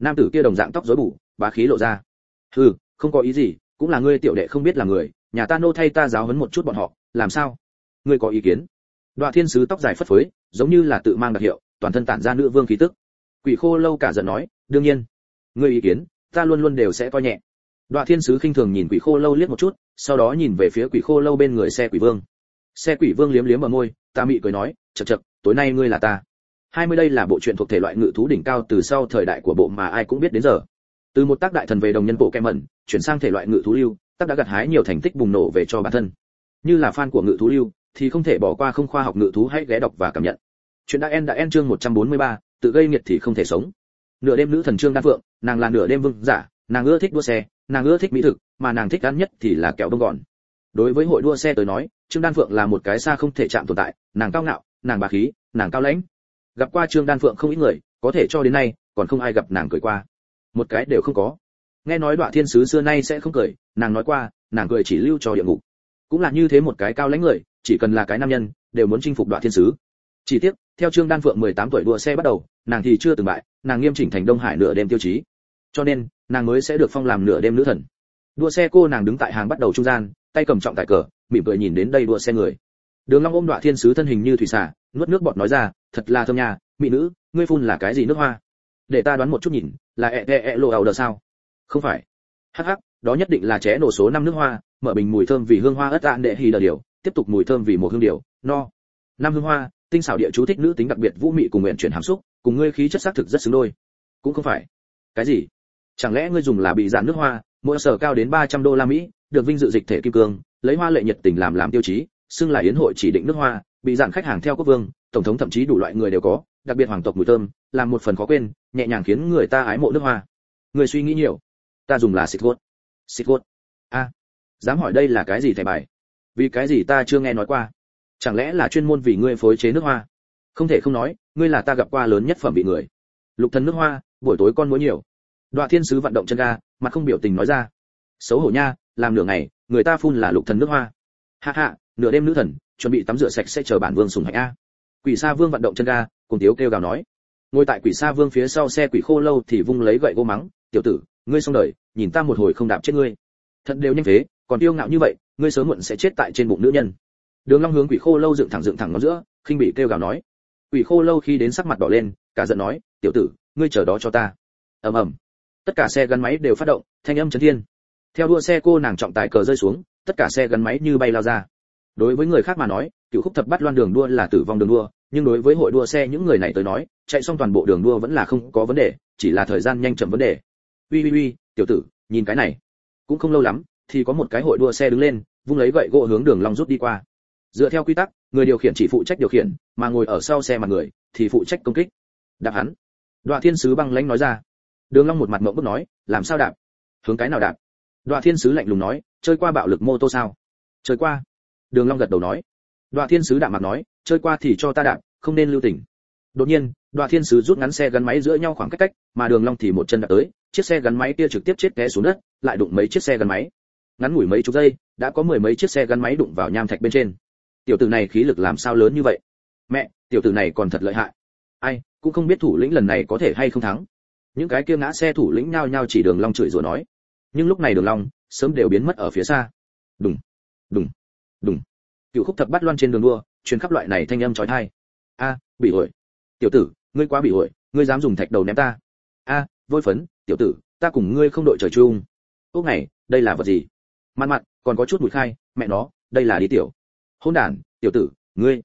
Nam tử kia đồng dạng tóc rối bù, bá khí lộ ra. Hừ, không có ý gì, cũng là ngươi tiểu đệ không biết là người, nhà ta nô thay ta giáo huấn một chút bọn họ, làm sao? Ngươi có ý kiến? Đoạ Thiên sứ tóc dài phất phới, giống như là tự mang đặc hiệu, toàn thân tản ra nữ vương khí tức. Quỷ Khô Lâu cả giận nói, đương nhiên, ngươi ý kiến, ta luôn luôn đều sẽ coi nhẹ. Đoạ Thiên sứ khinh thường nhìn Quỷ Khô Lâu liếc một chút, sau đó nhìn về phía Quỷ Khô Lâu bên người Xe Quỷ Vương. Xe Quỷ Vương liếm liếm ở môi, ta mị cười nói, chậc chậc, tối nay ngươi là ta. 20 đây là bộ truyện thuộc thể loại ngự thú đỉnh cao từ sau thời đại của bộ mà ai cũng biết đến giờ. Từ một tác đại thần về đồng nhân bộ kem mẩn, chuyển sang thể loại ngự thú lưu, tác đã gặt hái nhiều thành tích bùng nổ về cho bản thân. Như là fan của ngự thú lưu thì không thể bỏ qua không khoa học ngự thú, hãy ghé đọc và cảm nhận. Chuyện đã end chương 143, tự gây nghiệt thì không thể sống. Nửa đêm nữ thần Trương Đan Phượng, nàng là nửa đêm vương giả, nàng ưa thích đua xe, nàng ưa thích mỹ thực, mà nàng thích ăn nhất thì là kẹo bông gòn. Đối với hội đua xe tới nói, Trương Đan Phượng là một cái xa không thể chạm tồn tại, nàng cao ngạo, nàng bá khí, nàng cao lãnh. Gặp qua Trương Đan Phượng không ít người, có thể cho đến nay còn không ai gặp nàng cười qua. Một cái đều không có. Nghe nói Đoạ Thiên sứ xưa nay sẽ không cười, nàng nói qua, nàng cười chỉ lưu cho địa ngục. Cũng là như thế một cái cao lãnh người, chỉ cần là cái nam nhân, đều muốn chinh phục Đoạ Thiên sứ. Chỉ tiếc, theo Trương Đan Phượng 18 tuổi đua xe bắt đầu, nàng thì chưa từng bại, nàng nghiêm chỉnh thành Đông Hải nửa đêm tiêu chí. Cho nên, nàng mới sẽ được phong làm nửa đêm nữ thần. Đua xe cô nàng đứng tại hàng bắt đầu trung gian, tay cầm trọng tài cờ, mỉm cười nhìn đến đây đua xe người. Đường Long ôm Đoạ Thiên sứ thân hình như thủy xà, nuốt nước bọt nói ra, thật là thơm nha, mỹ nữ, ngươi phun là cái gì nước hoa? Để ta đoán một chút nhìn, là lộ ảo đờ sao? Không phải. Hắc hắc, đó nhất định là ché nổ số 5 nước hoa, mở bình mùi thơm vì hương hoa ớt ạn đệ hì đờ điều, tiếp tục mùi thơm vì một hương điều, no. Năm hương hoa, tinh xảo địa chú thích nữ tính đặc biệt vũ mị cùng nguyện chuyển hàm xúc, cùng ngươi khí chất xác thực rất xứng đôi. Cũng không phải. Cái gì? Chẳng lẽ ngươi dùng là bị dạn nước hoa, mỗi sở cao đến 300 đô la Mỹ, được vinh dự dịch thể kim cương, lấy hoa lệ nhiệt tình làm tiêu chí, xưng là yến hội chỉ định nước hoa, bị dạn khách hàng theo quốc vương, tổng thống thậm chí đủ loại người đều có, đặc biệt hoàng tộc mùi thơm, làm một phần khó quên, nhẹ nhàng khiến người ta ái mộ nước hoa. Người suy nghĩ nhiều. Ta dùng là xịt gốt. Xịt gốt. A, dám hỏi đây là cái gì thẻ bài? Vì cái gì ta chưa nghe nói qua? Chẳng lẽ là chuyên môn vì ngươi phối chế nước hoa? Không thể không nói, ngươi là ta gặp qua lớn nhất phẩm vị người. Lục thần nước hoa, buổi tối con muối nhiều. Đoạ Thiên sứ vận động chân ga, mặt không biểu tình nói ra. Xấu hổ nha, làm nửa ngày, người ta phun là lục thần nước hoa. Ha ha, nửa đêm nữ thần, chuẩn bị tắm rửa sạch sẽ chờ bản vương sủng hạnh a. Quỷ Sa Vương vận động chân ga, cùng tiếu kêu gào nói. Ngồi tại Quỷ Sa Vương phía sau xe Quỷ Khô Lâu thì vung lấy gậy gỗ mắng, tiểu tử, ngươi xong đời, nhìn ta một hồi không đạp chết ngươi. Thật đều nhanh thế, còn tiêu ngạo như vậy, ngươi sớm muộn sẽ chết tại trên bụng nữ nhân. Đường Long hướng Quỷ Khô Lâu dựng thẳng ngón giữa, khinh bị kêu gào nói. Quỷ Khô Lâu khi đến sắc mặt đỏ lên, cả giận nói, tiểu tử, ngươi chờ đó cho ta. Ầm ầm. Tất cả xe gắn máy đều phát động, thanh âm chấn thiên. Theo đua xe cô nàng trọng tài cờ rơi xuống, tất cả xe gắn máy như bay lao ra. Đối với người khác mà nói, cựu khúc thập bát loan đường đua là tử vong đường đua, nhưng đối với hội đua xe những người này tới nói, chạy xong toàn bộ đường đua vẫn là không có vấn đề, chỉ là thời gian nhanh chậm vấn đề. Uy, tiểu tử, nhìn cái này. Cũng không lâu lắm, thì có một cái hội đua xe đứng lên, vung lấy gậy gỗ hướng Đường Long rút đi qua. Dựa theo quy tắc, người điều khiển chỉ phụ trách điều khiển, mà ngồi ở sau xe mặt người thì phụ trách công kích. Đạp hắn. Đoạ Thiên sứ băng lãnh nói ra. Đường Long một mặt ngượng bức nói, làm sao đạp? Hướng cái nào đạp? Đoạ Thiên sứ lạnh lùng nói, chơi qua bạo lực mô tô sao? Chơi qua. Đường Long gật đầu nói. Đoạ Thiên sứ đạm mặt nói, chơi qua thì cho ta đạp, không nên lưu tình. Đột nhiên, Đoạ Thiên sứ rút ngắn xe gắn máy giữa nhau khoảng cách, mà Đường Long thì một chân đạp tới, chiếc xe gắn máy kia trực tiếp chết té xuống đất, lại đụng mấy chiếc xe gắn máy. Ngắn ngủi mấy chục giây, đã có mười mấy chiếc xe gắn máy đụng vào nham thạch bên trên. Tiểu tử này khí lực làm sao lớn như vậy? Mẹ, tiểu tử này còn thật lợi hại. Ai, cũng không biết thủ lĩnh lần này có thể hay không thắng. Những cái kia ngã xe thủ lĩnh nhao nhao chỉ Đường Long chửi rủa nói. Nhưng lúc này Đường Long sớm đều biến mất ở phía xa. Đùng, đùng, đùng. Cựu khúc thập bát loan trên đường đua, truyền khắp loại này thanh âm chói tai. A, bị ổi. Tiểu tử, ngươi quá bị ổi, ngươi dám dùng thạch đầu ném ta. A, vôi phấn, tiểu tử, ta cùng ngươi không đội trời chung. Ốc này, đây là vật gì? Mặt, còn có chút mùi khai, mẹ nó, đây là đi tiểu. Hỗn đản, tiểu tử, ngươi.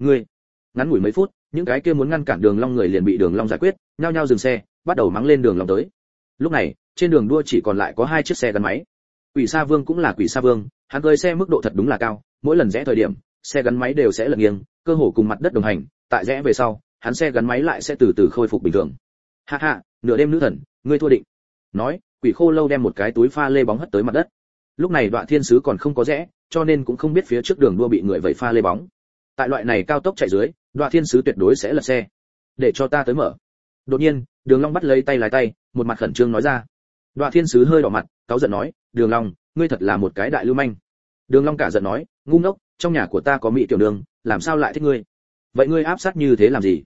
Ngắn ngủi mấy phút, những cái kia muốn ngăn cản Đường Long người liền bị Đường Long giải quyết, nhao nhao dừng xe, bắt đầu mắng lên Đường Long tới. Lúc này, trên đường đua chỉ còn lại có 2 chiếc xe gắn máy. Quỷ Sa Vương cũng là Quỷ Sa Vương, hắn cưỡi xe mức độ thật đúng là cao, mỗi lần rẽ thời điểm, xe gắn máy đều sẽ lật nghiêng, cơ hồ cùng mặt đất đồng hành, tại rẽ về sau, hắn xe gắn máy lại sẽ từ từ khôi phục bình thường. Ha ha, nửa đêm nữ thần, ngươi thua định. Nói, Quỷ Khô Lâu đem một cái túi pha lê bóng hất tới mặt đất. Lúc này Đoạ Thiên sứ còn không có rẽ, cho nên cũng không biết phía trước đường đua bị người vẩy pha lê bóng. Tại loại này cao tốc chạy dưới, Đoạ Thiên sứ tuyệt đối sẽ lật xe. Để cho ta tới mở. Đột nhiên, Đường Long bắt lấy tay lái tay, một mặt khẩn trương nói ra. Đoạ Thiên sứ hơi đỏ mặt, cáu giận nói, Đường Long, ngươi thật là một cái đại lưu manh. Đường Long cả giận nói, ngu ngốc, trong nhà của ta có mỹ tiểu đường, làm sao lại thích ngươi? Vậy ngươi áp sát như thế làm gì?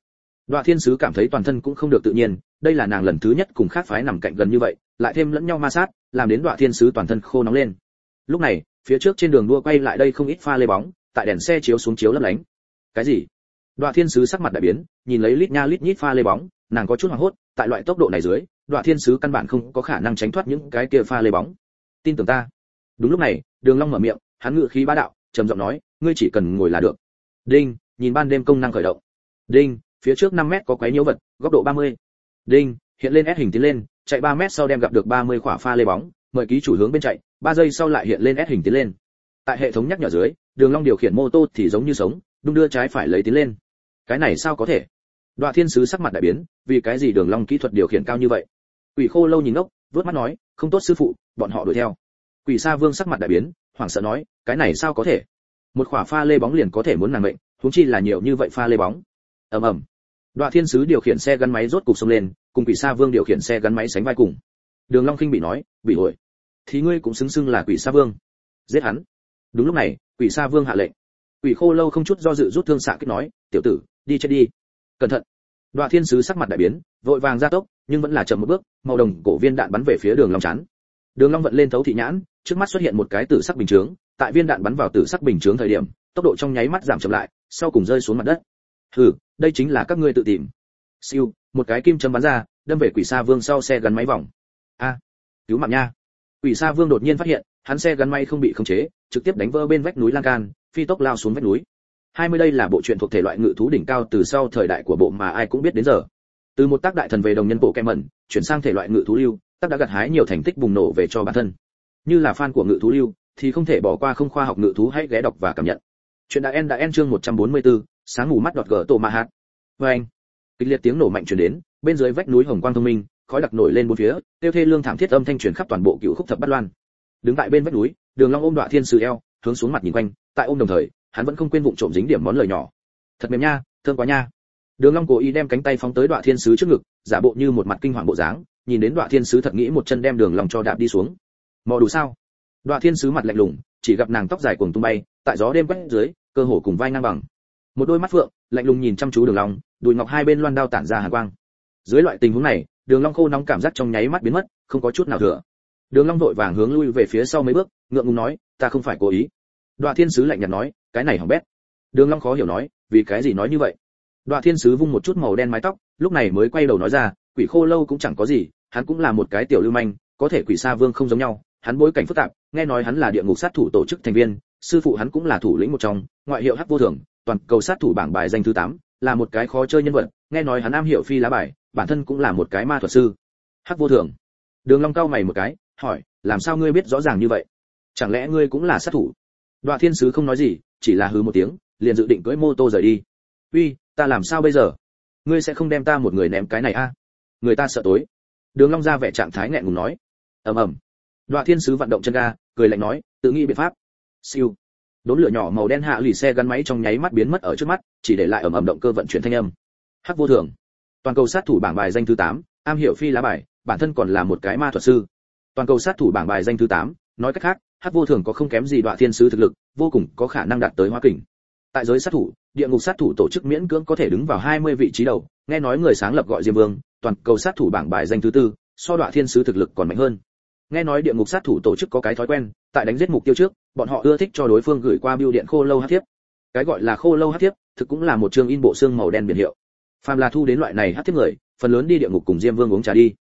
Đoạ Thiên Sứ cảm thấy toàn thân cũng không được tự nhiên, đây là nàng lần thứ nhất cùng khác phái nằm cạnh gần như vậy, lại thêm lẫn nhau ma sát, làm đến Đoạ Thiên Sứ toàn thân khô nóng lên. Lúc này, phía trước trên đường đua quay lại đây không ít pha lê bóng, tại đèn xe chiếu xuống chiếu lấp lánh. Cái gì? Đoạ Thiên Sứ sắc mặt đại biến, nhìn lấy lít nha lít nhít pha lê bóng, nàng có chút hoảng hốt, tại loại tốc độ này dưới, Đoạ Thiên Sứ căn bản không có khả năng tránh thoát những cái kia pha lê bóng. Tin tưởng ta. Đúng lúc này, Đường Long mở miệng, hắn ngự khí bá đạo, trầm giọng nói, ngươi chỉ cần ngồi là được. Đinh, nhìn ban đêm công năng khởi động. Đinh, phía trước 5 mét có quái nhiễu vật, góc độ 30. Đinh, hiện lên S hình tiến lên, chạy 3 mét sau đem gặp được 30 quả pha lê bóng, mời ký chủ hướng bên chạy, 3 giây sau lại hiện lên S hình tiến lên. Tại hệ thống nhắc nhở dưới, Đường Long điều khiển mô tô thì giống như sống, đung đưa trái phải lấy tiến lên. Cái này sao có thể? Đoạ Thiên Sứ sắc mặt đại biến, vì cái gì Đường Long kỹ thuật điều khiển cao như vậy? Quỷ Khô Lâu nhìn ngốc, vớt mắt nói, không tốt sư phụ, bọn họ đuổi theo. Quỷ Sa Vương sắc mặt đại biến, hoảng sợ nói, cái này sao có thể? Một quả pha lê bóng liền có thể muốn nàng mệnh, huống chi là nhiều như vậy pha lê bóng. Ầm ầm. Đoạ Thiên Sứ điều khiển xe gắn máy rốt cục xông lên, cùng Quỷ Sa Vương điều khiển xe gắn máy sánh vai cùng. Đường Long khinh bị nói, bị hội, thì ngươi cũng xứng xưng là Quỷ Sa Vương. Giết hắn. Đúng lúc này, Quỷ Sa Vương hạ lệnh. Quỷ Khô Lâu không chút do dự rút thương xạ kích nói, tiểu tử, đi chết đi. Cẩn thận. Đoạ Thiên Sứ sắc mặt đại biến, vội vàng ra tốc, nhưng vẫn là chậm một bước, màu đồng cổ viên đạn bắn về phía Đường Long chán. Đường Long vận lên thấu thị nhãn, trước mắt xuất hiện một cái tử sắc bình chướng, tại viên đạn bắn vào tử sắc bình chướng thời điểm, tốc độ trong nháy mắt giảm chậm lại, sau cùng rơi xuống mặt đất. Hừ, đây chính là các ngươi tự tìm. Siêu, một cái kim châm bắn ra, đâm về Quỷ Sa Vương sau xe gắn máy vòng. A, cứu mạng nha. Quỷ Sa Vương đột nhiên phát hiện, hắn xe gắn máy không bị khống chế, trực tiếp đánh vỡ bên vách núi lan can, phi tốc lao xuống vách núi. 20 đây là bộ truyện thuộc thể loại ngự thú đỉnh cao từ sau thời đại của bộ mà ai cũng biết đến giờ. Từ một tác đại thần về đồng nhân bộ kem mẩn, chuyển sang thể loại ngự thú lưu, tác đã gặt hái nhiều thành tích bùng nổ về cho bản thân. Như là fan của ngự thú lưu thì không thể bỏ qua không khoa học ngự thú, hãy ghé đọc và cảm nhận. Chuyện đã en chương 144, sáng ngủ mắt đọt gở tổ ma hạt. Và anh, kịch liệt tiếng nổ mạnh truyền đến, bên dưới vách núi hồng quang thông minh, khói đặc nổi lên bốn phía, tiêu thê lương thảm thiết âm thanh truyền khắp toàn bộ Cựu Khúc Thập Bát Loan. Đứng tại bên vách núi, Đường Long ôm Đoạ Thiên Sứ eo, hướng xuống mặt nhìn quanh, tại ôm đồng thời, hắn vẫn không quên vụng trộm dính điểm món lời nhỏ. Thật mềm nha, thơm quá nha. Đường Long cố ý đem cánh tay phóng tới Đoạ Thiên Sứ trước ngực, giả bộ như một mặt kinh hoàng bộ dáng, nhìn đến Đoạ Thiên Sứ thật nghĩ một chân đem Đường Long cho đạp đi xuống. Mò đủ sao? Đoạ Thiên Sứ mặt lạnh lùng, chỉ gặp nàng tóc dài cuồng tung bay, tại gió đêm quét dưới, cơ hồ cùng vai ngang bằng. Một đôi mắt phượng, lạnh lùng nhìn chăm chú Đường Long, đùi ngọc hai bên loan đao tản ra hàn quang. Dưới loại tình huống này, Đường Long khô nóng cảm giác trong nháy mắt biến mất, không có chút nào thừa. Đường Long vội vàng hướng lui về phía sau mấy bước, ngượng ngùng nói, ta không phải cố ý. Đoạ Thiên Sứ lạnh nhạt nói, cái này hỏng bét. Đường Long khó hiểu nói, vì cái gì nói như vậy? Đoạ Thiên Sứ vung một chút màu đen mái tóc, lúc này mới quay đầu nói ra, Quỷ Khô Lâu cũng chẳng có gì, hắn cũng là một cái tiểu lưu manh, có thể Quỷ Sa Vương không giống nhau, hắn bối cảnh phức tạp, nghe nói hắn là địa ngục sát thủ tổ chức thành viên, sư phụ hắn cũng là thủ lĩnh một trong, ngoại hiệu Hắc Vô Thường, toàn cầu sát thủ bảng bài danh thứ 8, là một cái khó chơi nhân vật, nghe nói hắn am hiểu phi lá bài, bản thân cũng là một cái ma thuật sư. Hắc Vô Thường. Đường Long cau mày một cái, hỏi, làm sao ngươi biết rõ ràng như vậy? Chẳng lẽ ngươi cũng là sát thủ? Đoạ Thiên Sứ không nói gì, chỉ là hừ một tiếng, liền dự định cưỡi mô tô rời đi. Uy, ta làm sao bây giờ? Ngươi sẽ không đem ta một người ném cái này a? Người ta sợ tối. Đường Long ra vẻ trạng thái nghẹn ngùng nói. Ầm ầm. Đoạ Thiên Sứ vận động chân ga, cười lạnh nói, tự nghĩ biện pháp. Siêu. Đốm lửa nhỏ màu đen hạ lì xe gắn máy trong nháy mắt biến mất ở trước mắt, chỉ để lại ầm ầm động cơ vận chuyển thanh âm. Hắc Vô Thường, toàn cầu sát thủ bảng bài danh thứ 8, am hiểu phi lá bài, bản thân còn là một cái ma thuật sư. Toàn cầu sát thủ bảng bài danh thứ 8, nói cách khác, Hắc Vô Thường có không kém gì Đoạ Thiên Sứ thực lực, vô cùng có khả năng đạt tới hóa kình. Tại giới sát thủ, địa ngục sát thủ tổ chức miễn cưỡng có thể đứng vào 20 vị trí đầu, nghe nói người sáng lập gọi Diêm Vương, toàn cầu sát thủ bảng bài danh thứ 4, so Đoạ Thiên Sứ thực lực còn mạnh hơn. Nghe nói địa ngục sát thủ tổ chức có cái thói quen, tại đánh giết mục tiêu trước, bọn họ ưa thích cho đối phương gửi qua bưu điện khô lâu hắc thiếp. Cái gọi là khô lâu hắc thiếp, thực cũng là một chương in bộ xương màu đen biển hiệu. Phàm là thu đến loại này hắc thiếp người, phần lớn đi địa ngục cùng Diêm Vương uống trà đi.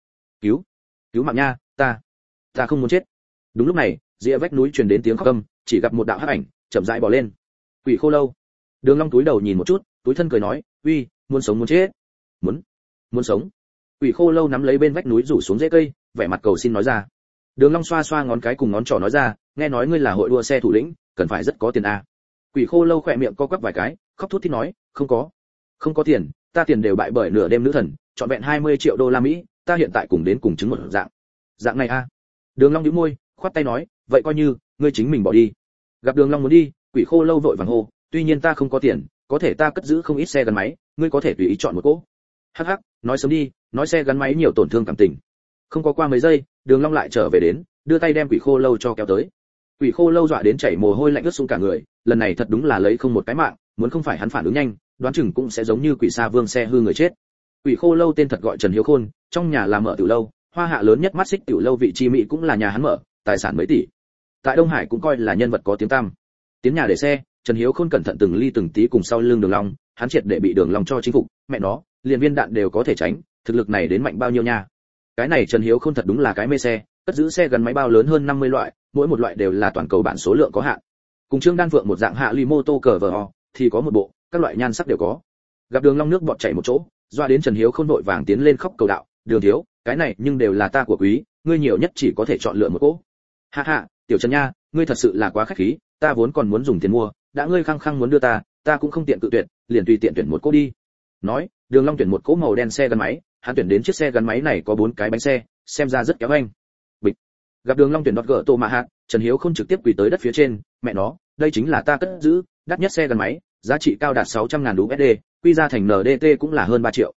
Cứu mạng nha, ta không muốn chết. Đúng lúc này, rìa vách núi truyền đến tiếng khóc câm, chỉ gặp một đạo hắc ảnh chậm rãi bò lên. Quỷ Khô Lâu. Đường Long túi đầu nhìn một chút, túi thân cười nói, uy, muốn sống muốn chết? Muốn sống. Quỷ Khô Lâu nắm lấy bên vách núi rủ xuống rễ cây, vẻ mặt cầu xin nói ra. Đường Long xoa xoa ngón cái cùng ngón trỏ nói ra, nghe nói ngươi là hội đua xe thủ lĩnh, cần phải rất có tiền a. Quỷ Khô Lâu khỏe miệng co quắp vài cái, khóc thút thít nói, không có tiền, ta tiền đều bại bởi nửa đêm nữ thần, trọn vẹn 20 triệu đô la Mỹ, ta hiện tại cùng đến cùng chứng một dạng này a. Đường Long nhíu môi, khoát tay nói, vậy coi như ngươi chính mình bỏ đi. Gặp Đường Long muốn đi, Quỷ Khô Lâu vội vàng hô, tuy nhiên ta không có tiền, có thể ta cất giữ không ít xe gắn máy, ngươi có thể tùy ý chọn một cỗ. Hắc hắc, nói sớm đi, nói xe gắn máy nhiều tổn thương cảm tình. Không có qua mấy giây, Đường Long lại trở về đến, đưa tay đem Quỷ Khô Lâu cho kéo tới. Quỷ Khô Lâu dọa đến chảy mồ hôi lạnh ướt sũng cả người, lần này thật đúng là lấy không một cái mạng, muốn không phải hắn phản ứng nhanh, đoán chừng cũng sẽ giống như Quỷ Sa Vương xe hư người chết. Quỷ Khô lâu tên thật gọi Trần Hiếu Khôn, trong nhà là mở tiểu lâu, Hoa Hạ lớn nhất mắt xích tiểu lâu vị chi mỹ cũng là nhà hắn mở, tài sản mấy tỷ. Tại Đông Hải cũng coi là nhân vật có tiếng tăm. Tiến nhà để xe, Trần Hiếu Khôn cẩn thận từng ly từng tí cùng sau lưng Đường Long, hắn triệt để bị Đường Long cho chính phục, mẹ nó, liền viên đạn đều có thể tránh, thực lực này đến mạnh bao nhiêu nha. Cái này Trần Hiếu Khôn thật đúng là cái mê xe, cất giữ xe gắn máy bao lớn hơn 50 loại, mỗi một loại đều là toàn cầu bản số lượng có hạn. Cùng Trương Đan Phượng một dạng hạ ly mô tô cờ vờ ho, thì có một bộ, các loại nhan sắc đều có. Gặp Đường Long nước bọt chảy một chỗ, doa đến Trần Hiếu Khôn vội vàng tiến lên khóc cầu đạo, "Đường thiếu, cái này nhưng đều là ta của quý, ngươi nhiều nhất chỉ có thể chọn lựa một cỗ." "Ha ha, tiểu Trần nha, ngươi thật sự là quá khách khí, ta vốn còn muốn dùng tiền mua, đã ngươi khăng khăng muốn đưa ta cũng không tiện cự tuyệt, liền tùy tiện tuyển một cỗ đi." Nói, Đường Long tuyển một cỗ màu đen xe gắn máy, hắn tuyển đến chiếc xe gắn máy này có 4 cái bánh xe, xem ra rất kéo anh. Bịch. Gặp Đường Long tuyển đọt gỡ tô mạ hạt, Trần Hiếu Khôn trực tiếp quỳ tới đất phía trên, "Mẹ nó, đây chính là ta cất giữ, đắt nhất xe gắn máy, giá trị cao đạt 600.000 USD, quy ra thành NDT cũng là hơn 3 triệu."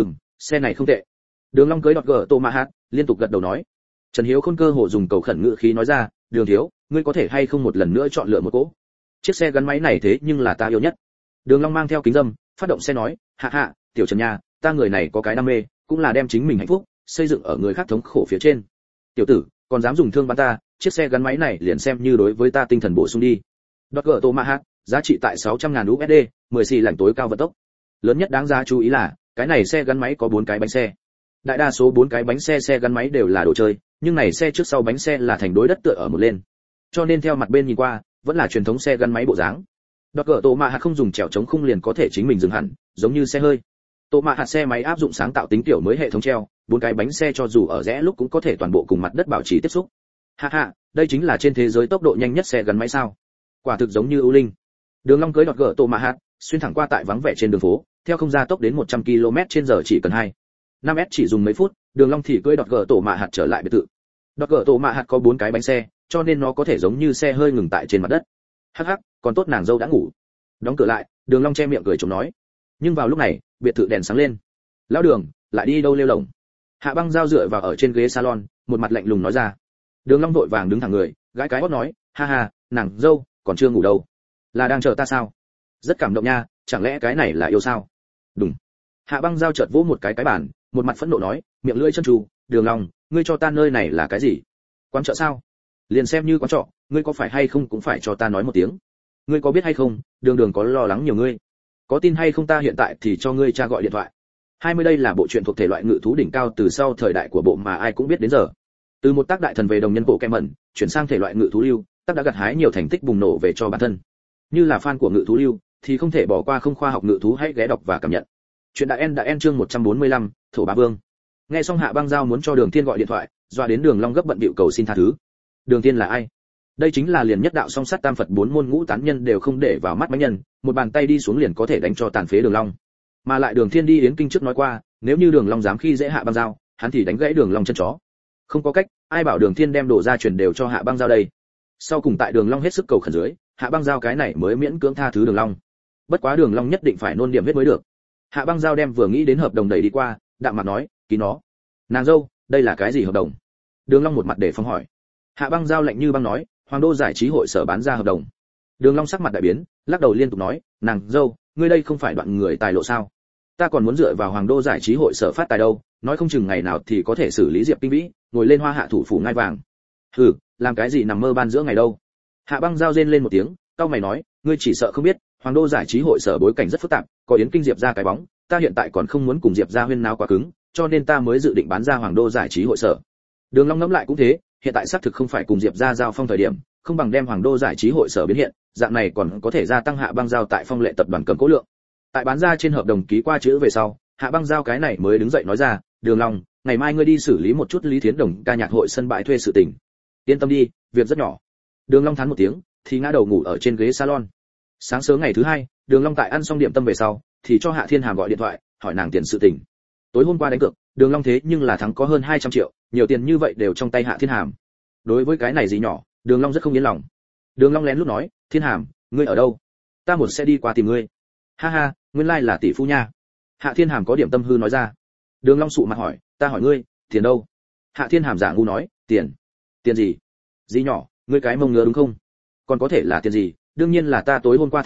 Xe này không tệ. Đường Long cưới đọt gỡ tô mạ hạt, liên tục gật đầu nói. Trần Hiếu Khôn cơ hồ dùng cầu khẩn ngữ khí nói ra, "Đường thiếu, ngươi có thể hay không một lần nữa chọn lựa một cỗ? Chiếc xe gắn máy này thế nhưng là ta yêu nhất." Đường Long mang theo kính dâm, phát động xe nói, "Hạ hạ, tiểu Trần nha, ta người này có cái đam mê, cũng là đem chính mình hạnh phúc xây dựng ở người khác thống khổ phía trên. Tiểu tử, còn dám dùng thương bắn ta, chiếc xe gắn máy này liền xem như đối với ta tinh thần bổ sung đi." Đọt gỡ tô mạ hạt, giá trị tại 600.000 USD, 10 xì lạnh tối cao vận tốc. Lớn nhất đáng giá chú ý là, cái này xe gắn máy có 4 cái bánh xe. Đại đa số 4 cái bánh xe gắn máy đều là đồ chơi, nhưng này xe trước sau bánh xe là thành đối đất tựa ở một lên. Cho nên theo mặt bên nhìn qua, vẫn là truyền thống xe gắn máy bộ dáng. Đọt gỡ tô mạ hạt không dùng chèo chống khung liền có thể chính mình dừng hẳn, giống như xe hơi. Tô mạ hạt xe máy áp dụng sáng tạo tính tiểu mới hệ thống treo, 4 cái bánh xe cho dù ở rẽ lúc cũng có thể toàn bộ cùng mặt đất bảo trì tiếp xúc. Ha ha, đây chính là trên thế giới tốc độ nhanh nhất xe gắn máy sao? Quả thực giống như ưu linh. Đường Long cưới đọt gỡ tô mạ hạt, xuyên thẳng qua tại vắng vẻ trên đường phố, theo không gia tốc đến 100 km/h chỉ cần 5s chỉ dùng mấy phút, Đường Long thì cưỡi đọt gỡ tổ mạ hạt trở lại biệt thự. Đọt gỡ tổ mạ hạt có 4 cái bánh xe, cho nên nó có thể giống như xe hơi ngừng tại trên mặt đất. Hắc hắc, còn tốt nàng dâu đã ngủ. Đóng cửa lại, Đường Long che miệng cười chống nói. Nhưng vào lúc này, biệt thự đèn sáng lên. "Lão Đường, lại đi đâu lêu lổng?" Hạ Băng Giao dựa vào ở trên ghế salon, một mặt lạnh lùng nói ra. Đường Long vội vàng đứng thẳng người, gãi cái hót nói, "Ha ha, nàng dâu còn chưa ngủ đâu, là đang chờ ta sao? Rất cảm động nha, chẳng lẽ cái này là yêu sao?" Đúng. Hạ Băng Giao chợt vỗ một cái bàn, một mặt phẫn nộ nói, miệng lưỡi chân tru, "Đường Long, ngươi cho ta nơi này là cái gì? Quán chợ sao? Liền xem như quán trọ, ngươi có phải hay không cũng phải cho ta nói một tiếng. Ngươi có biết hay không, Đường có lo lắng nhiều ngươi. Có tin hay không ta hiện tại thì cho ngươi cha gọi điện thoại." 20 đây là bộ truyện thuộc thể loại ngự thú đỉnh cao từ sau thời đại của bộ mà ai cũng biết đến giờ. Từ một tác đại thần về đồng nhân bộ kem mẩn, chuyển sang thể loại ngự thú lưu, tác đã gặt hái nhiều thành tích bùng nổ về cho bản thân. Như là fan của ngự thú lưu thì không thể bỏ qua không khoa học ngự thú, hãy ghé đọc và cảm nhận. Chuyện đại en chương 145, Thổ Bá Vương. Nghe xong Hạ Băng Giao muốn cho Đường Thiên gọi điện thoại, dọa đến Đường Long gấp bận bịu cầu xin tha thứ. Đường Thiên là ai? Đây chính là liền nhất đạo song sát tam Phật 4 môn ngũ tán nhân đều không để vào mắt mấy nhân, một bàn tay đi xuống liền có thể đánh cho tàn phế Đường Long. Mà lại Đường Thiên đi yến kinh trước nói qua, nếu như Đường Long dám khi dễ Hạ Băng Giao, hắn thì đánh gãy Đường Long chân chó. Không có cách, ai bảo Đường Thiên đem đổ ra truyền đều cho Hạ Băng Giao đây. Sau cùng tại Đường Long hết sức cầu khẩn dưới, Hạ Băng Giao cái này mới miễn cưỡng tha thứ Đường Long. Bất quá Đường Long nhất định phải nôn điểm huyết mới được. Hạ Băng Giao đem vừa nghĩ đến hợp đồng đẩy đi qua, đạm mặt nói, "Ký nó." "Nàng dâu, đây là cái gì hợp đồng?" Đường Long một mặt để phòng hỏi. Hạ Băng Giao lạnh như băng nói, "Hoàng Đô Giải trí hội sở bán ra hợp đồng." Đường Long sắc mặt đại biến, lắc đầu liên tục nói, "Nàng dâu, ngươi đây không phải đoạn người tài lộ sao? Ta còn muốn dựa vào Hoàng Đô Giải trí hội sở phát tài đâu, nói không chừng ngày nào thì có thể xử lý Diệp Kinh Vĩ, ngồi lên Hoa Hạ thủ phủ ngai vàng." "Hừ, làm cái gì nằm mơ ban giữa ngày đâu." Hạ Băng Giao rên lên một tiếng, cau mày nói, "Ngươi chỉ sợ không biết, Hoàng Đô Giải trí hội sở bối cảnh rất phức tạp, có Yến Kinh Diệp ra cái bóng, ta hiện tại còn không muốn cùng Diệp ra huyên náo quá cứng, cho nên ta mới dự định bán ra Hoàng Đô Giải trí hội sở." Đường Long ngẫm lại cũng thế, hiện tại xác thực không phải cùng Diệp ra giao phong thời điểm, không bằng đem Hoàng Đô Giải trí hội sở biến hiện, dạng này còn có thể gia tăng Hạ Băng Giao tại Phong Lệ tập đoàn cầm cố lượng. Tại bán ra trên hợp đồng ký qua chữ về sau, Hạ Băng Giao cái này mới đứng dậy nói ra, "Đường Long, ngày mai ngươi đi xử lý một chút Lý Thiến Đồng ca nhạc hội sân bãi thuê sự tình. Yên tâm đi, việc rất nhỏ." Đường Long thán một tiếng, thì ngã đầu ngủ ở trên ghế salon. Sáng sớm ngày thứ hai, Đường Long tại ăn xong điểm tâm về sau, thì cho Hạ Thiên Hàm gọi điện thoại, hỏi nàng tiền sự tình. Tối hôm qua đánh cược, Đường Long thế nhưng là thắng có hơn 200 triệu, nhiều tiền như vậy đều trong tay Hạ Thiên Hàm. Đối với cái này gì nhỏ, Đường Long rất không yên lòng. Đường Long lén lút nói, "Thiên Hàm, ngươi ở đâu? Ta một xe đi qua tìm ngươi." "Ha ha, nguyên lai là tỷ phu nha." Hạ Thiên Hàm có điểm tâm hư nói ra. Đường Long sụ mặt hỏi, "Ta hỏi ngươi, tiền đâu?" Hạ Thiên Hàm giả ngu nói, "Tiền? Tiền gì? Gì nhỏ, ngươi cái mông ngứa đúng không? Còn có thể là tiền gì? Đương nhiên là ta tối hôm qua thắng tiền,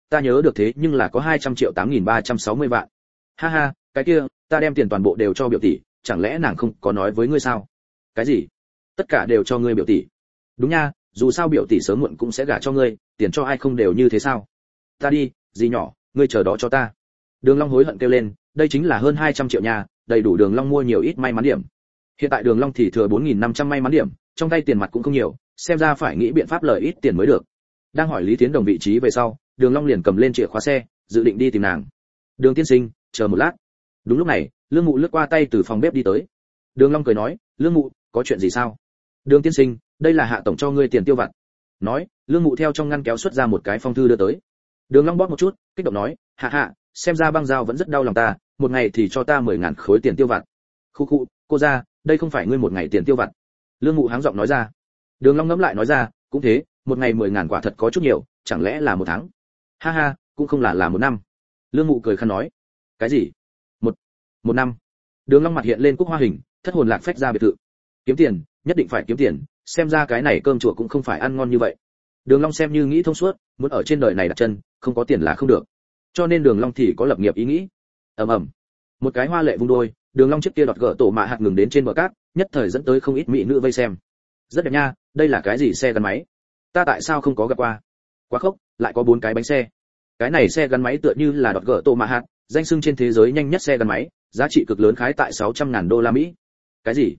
ta nhớ được thế nhưng là có 200 triệu 8.360 vạn. Ha ha, cái kia, ta đem tiền toàn bộ đều cho biểu tỷ, chẳng lẽ nàng không có nói với ngươi sao? Cái gì? Tất cả đều cho ngươi biểu tỷ? Đúng nha, dù sao biểu tỷ sớm muộn cũng sẽ gả cho ngươi, tiền cho ai không đều như thế sao? Ta đi, gì nhỏ, ngươi chờ đó cho ta. Đường Long hối hận kêu lên, đây chính là hơn 200 triệu nha, đầy đủ Đường Long mua nhiều ít may mắn điểm. Hiện tại Đường Long thì thừa 4.500 may mắn điểm, trong tay tiền mặt cũng không nhiều, xem ra phải nghĩ biện pháp lời ít tiền mới được. Đang hỏi Lý Tiến Đồng vị trí về sau, Đường Long liền cầm lên chìa khóa xe, dự định đi tìm nàng. Đường tiên sinh, chờ một lát. Đúng lúc này, Lương Mụ lướt qua tay từ phòng bếp đi tới. Đường Long cười nói, Lương Mụ, có chuyện gì sao? Đường tiên sinh, đây là Hạ tổng cho ngươi tiền tiêu vặt. Nói, Lương Mụ theo trong ngăn kéo xuất ra một cái phong thư đưa tới. Đường Long bóp một chút, kích động nói, hạ, xem ra băng dao vẫn rất đau lòng ta, một ngày thì cho ta 10.000 khối tiền tiêu vặt. Khu, cô gia, đây không phải ngươi một ngày tiền tiêu vặt. Lương Mụ háng giọng nói ra. Đường Long ngẫm lại nói ra, cũng thế, một ngày 10.000 quả thật có chút nhiều, chẳng lẽ là một tháng? Ha, cũng không là một năm. Lương Mụ cười khăn nói. Cái gì? Một năm? Đường Long mặt hiện lên cúc hoa hình, thất hồn lạc phách ra biệt thự. Kiếm tiền, nhất định phải kiếm tiền, xem ra cái này cơm chùa cũng không phải ăn ngon như vậy. Đường Long xem như nghĩ thông suốt, muốn ở trên đời này đặt chân, không có tiền là không được. Cho nên Đường Long thì có lập nghiệp ý nghĩ. Ầm. Một cái hoa lệ vung đôi, Đường Long trước kia đọt gỡ tổ mạ hạt ngừng đến trên bờ cát, nhất thời dẫn tới không ít mỹ nữ vây xem. Rất đẹp nha, đây là cái gì xe gắn máy? Ta tại sao không có gặp qua? Quá khốc, lại có 4 cái bánh xe. Cái này xe gắn máy tựa như là đọt gỡ tổ mạ hạt, danh xưng trên thế giới nhanh nhất xe gắn máy, giá trị cực lớn khái tại 600.000 đô la Mỹ. Cái gì?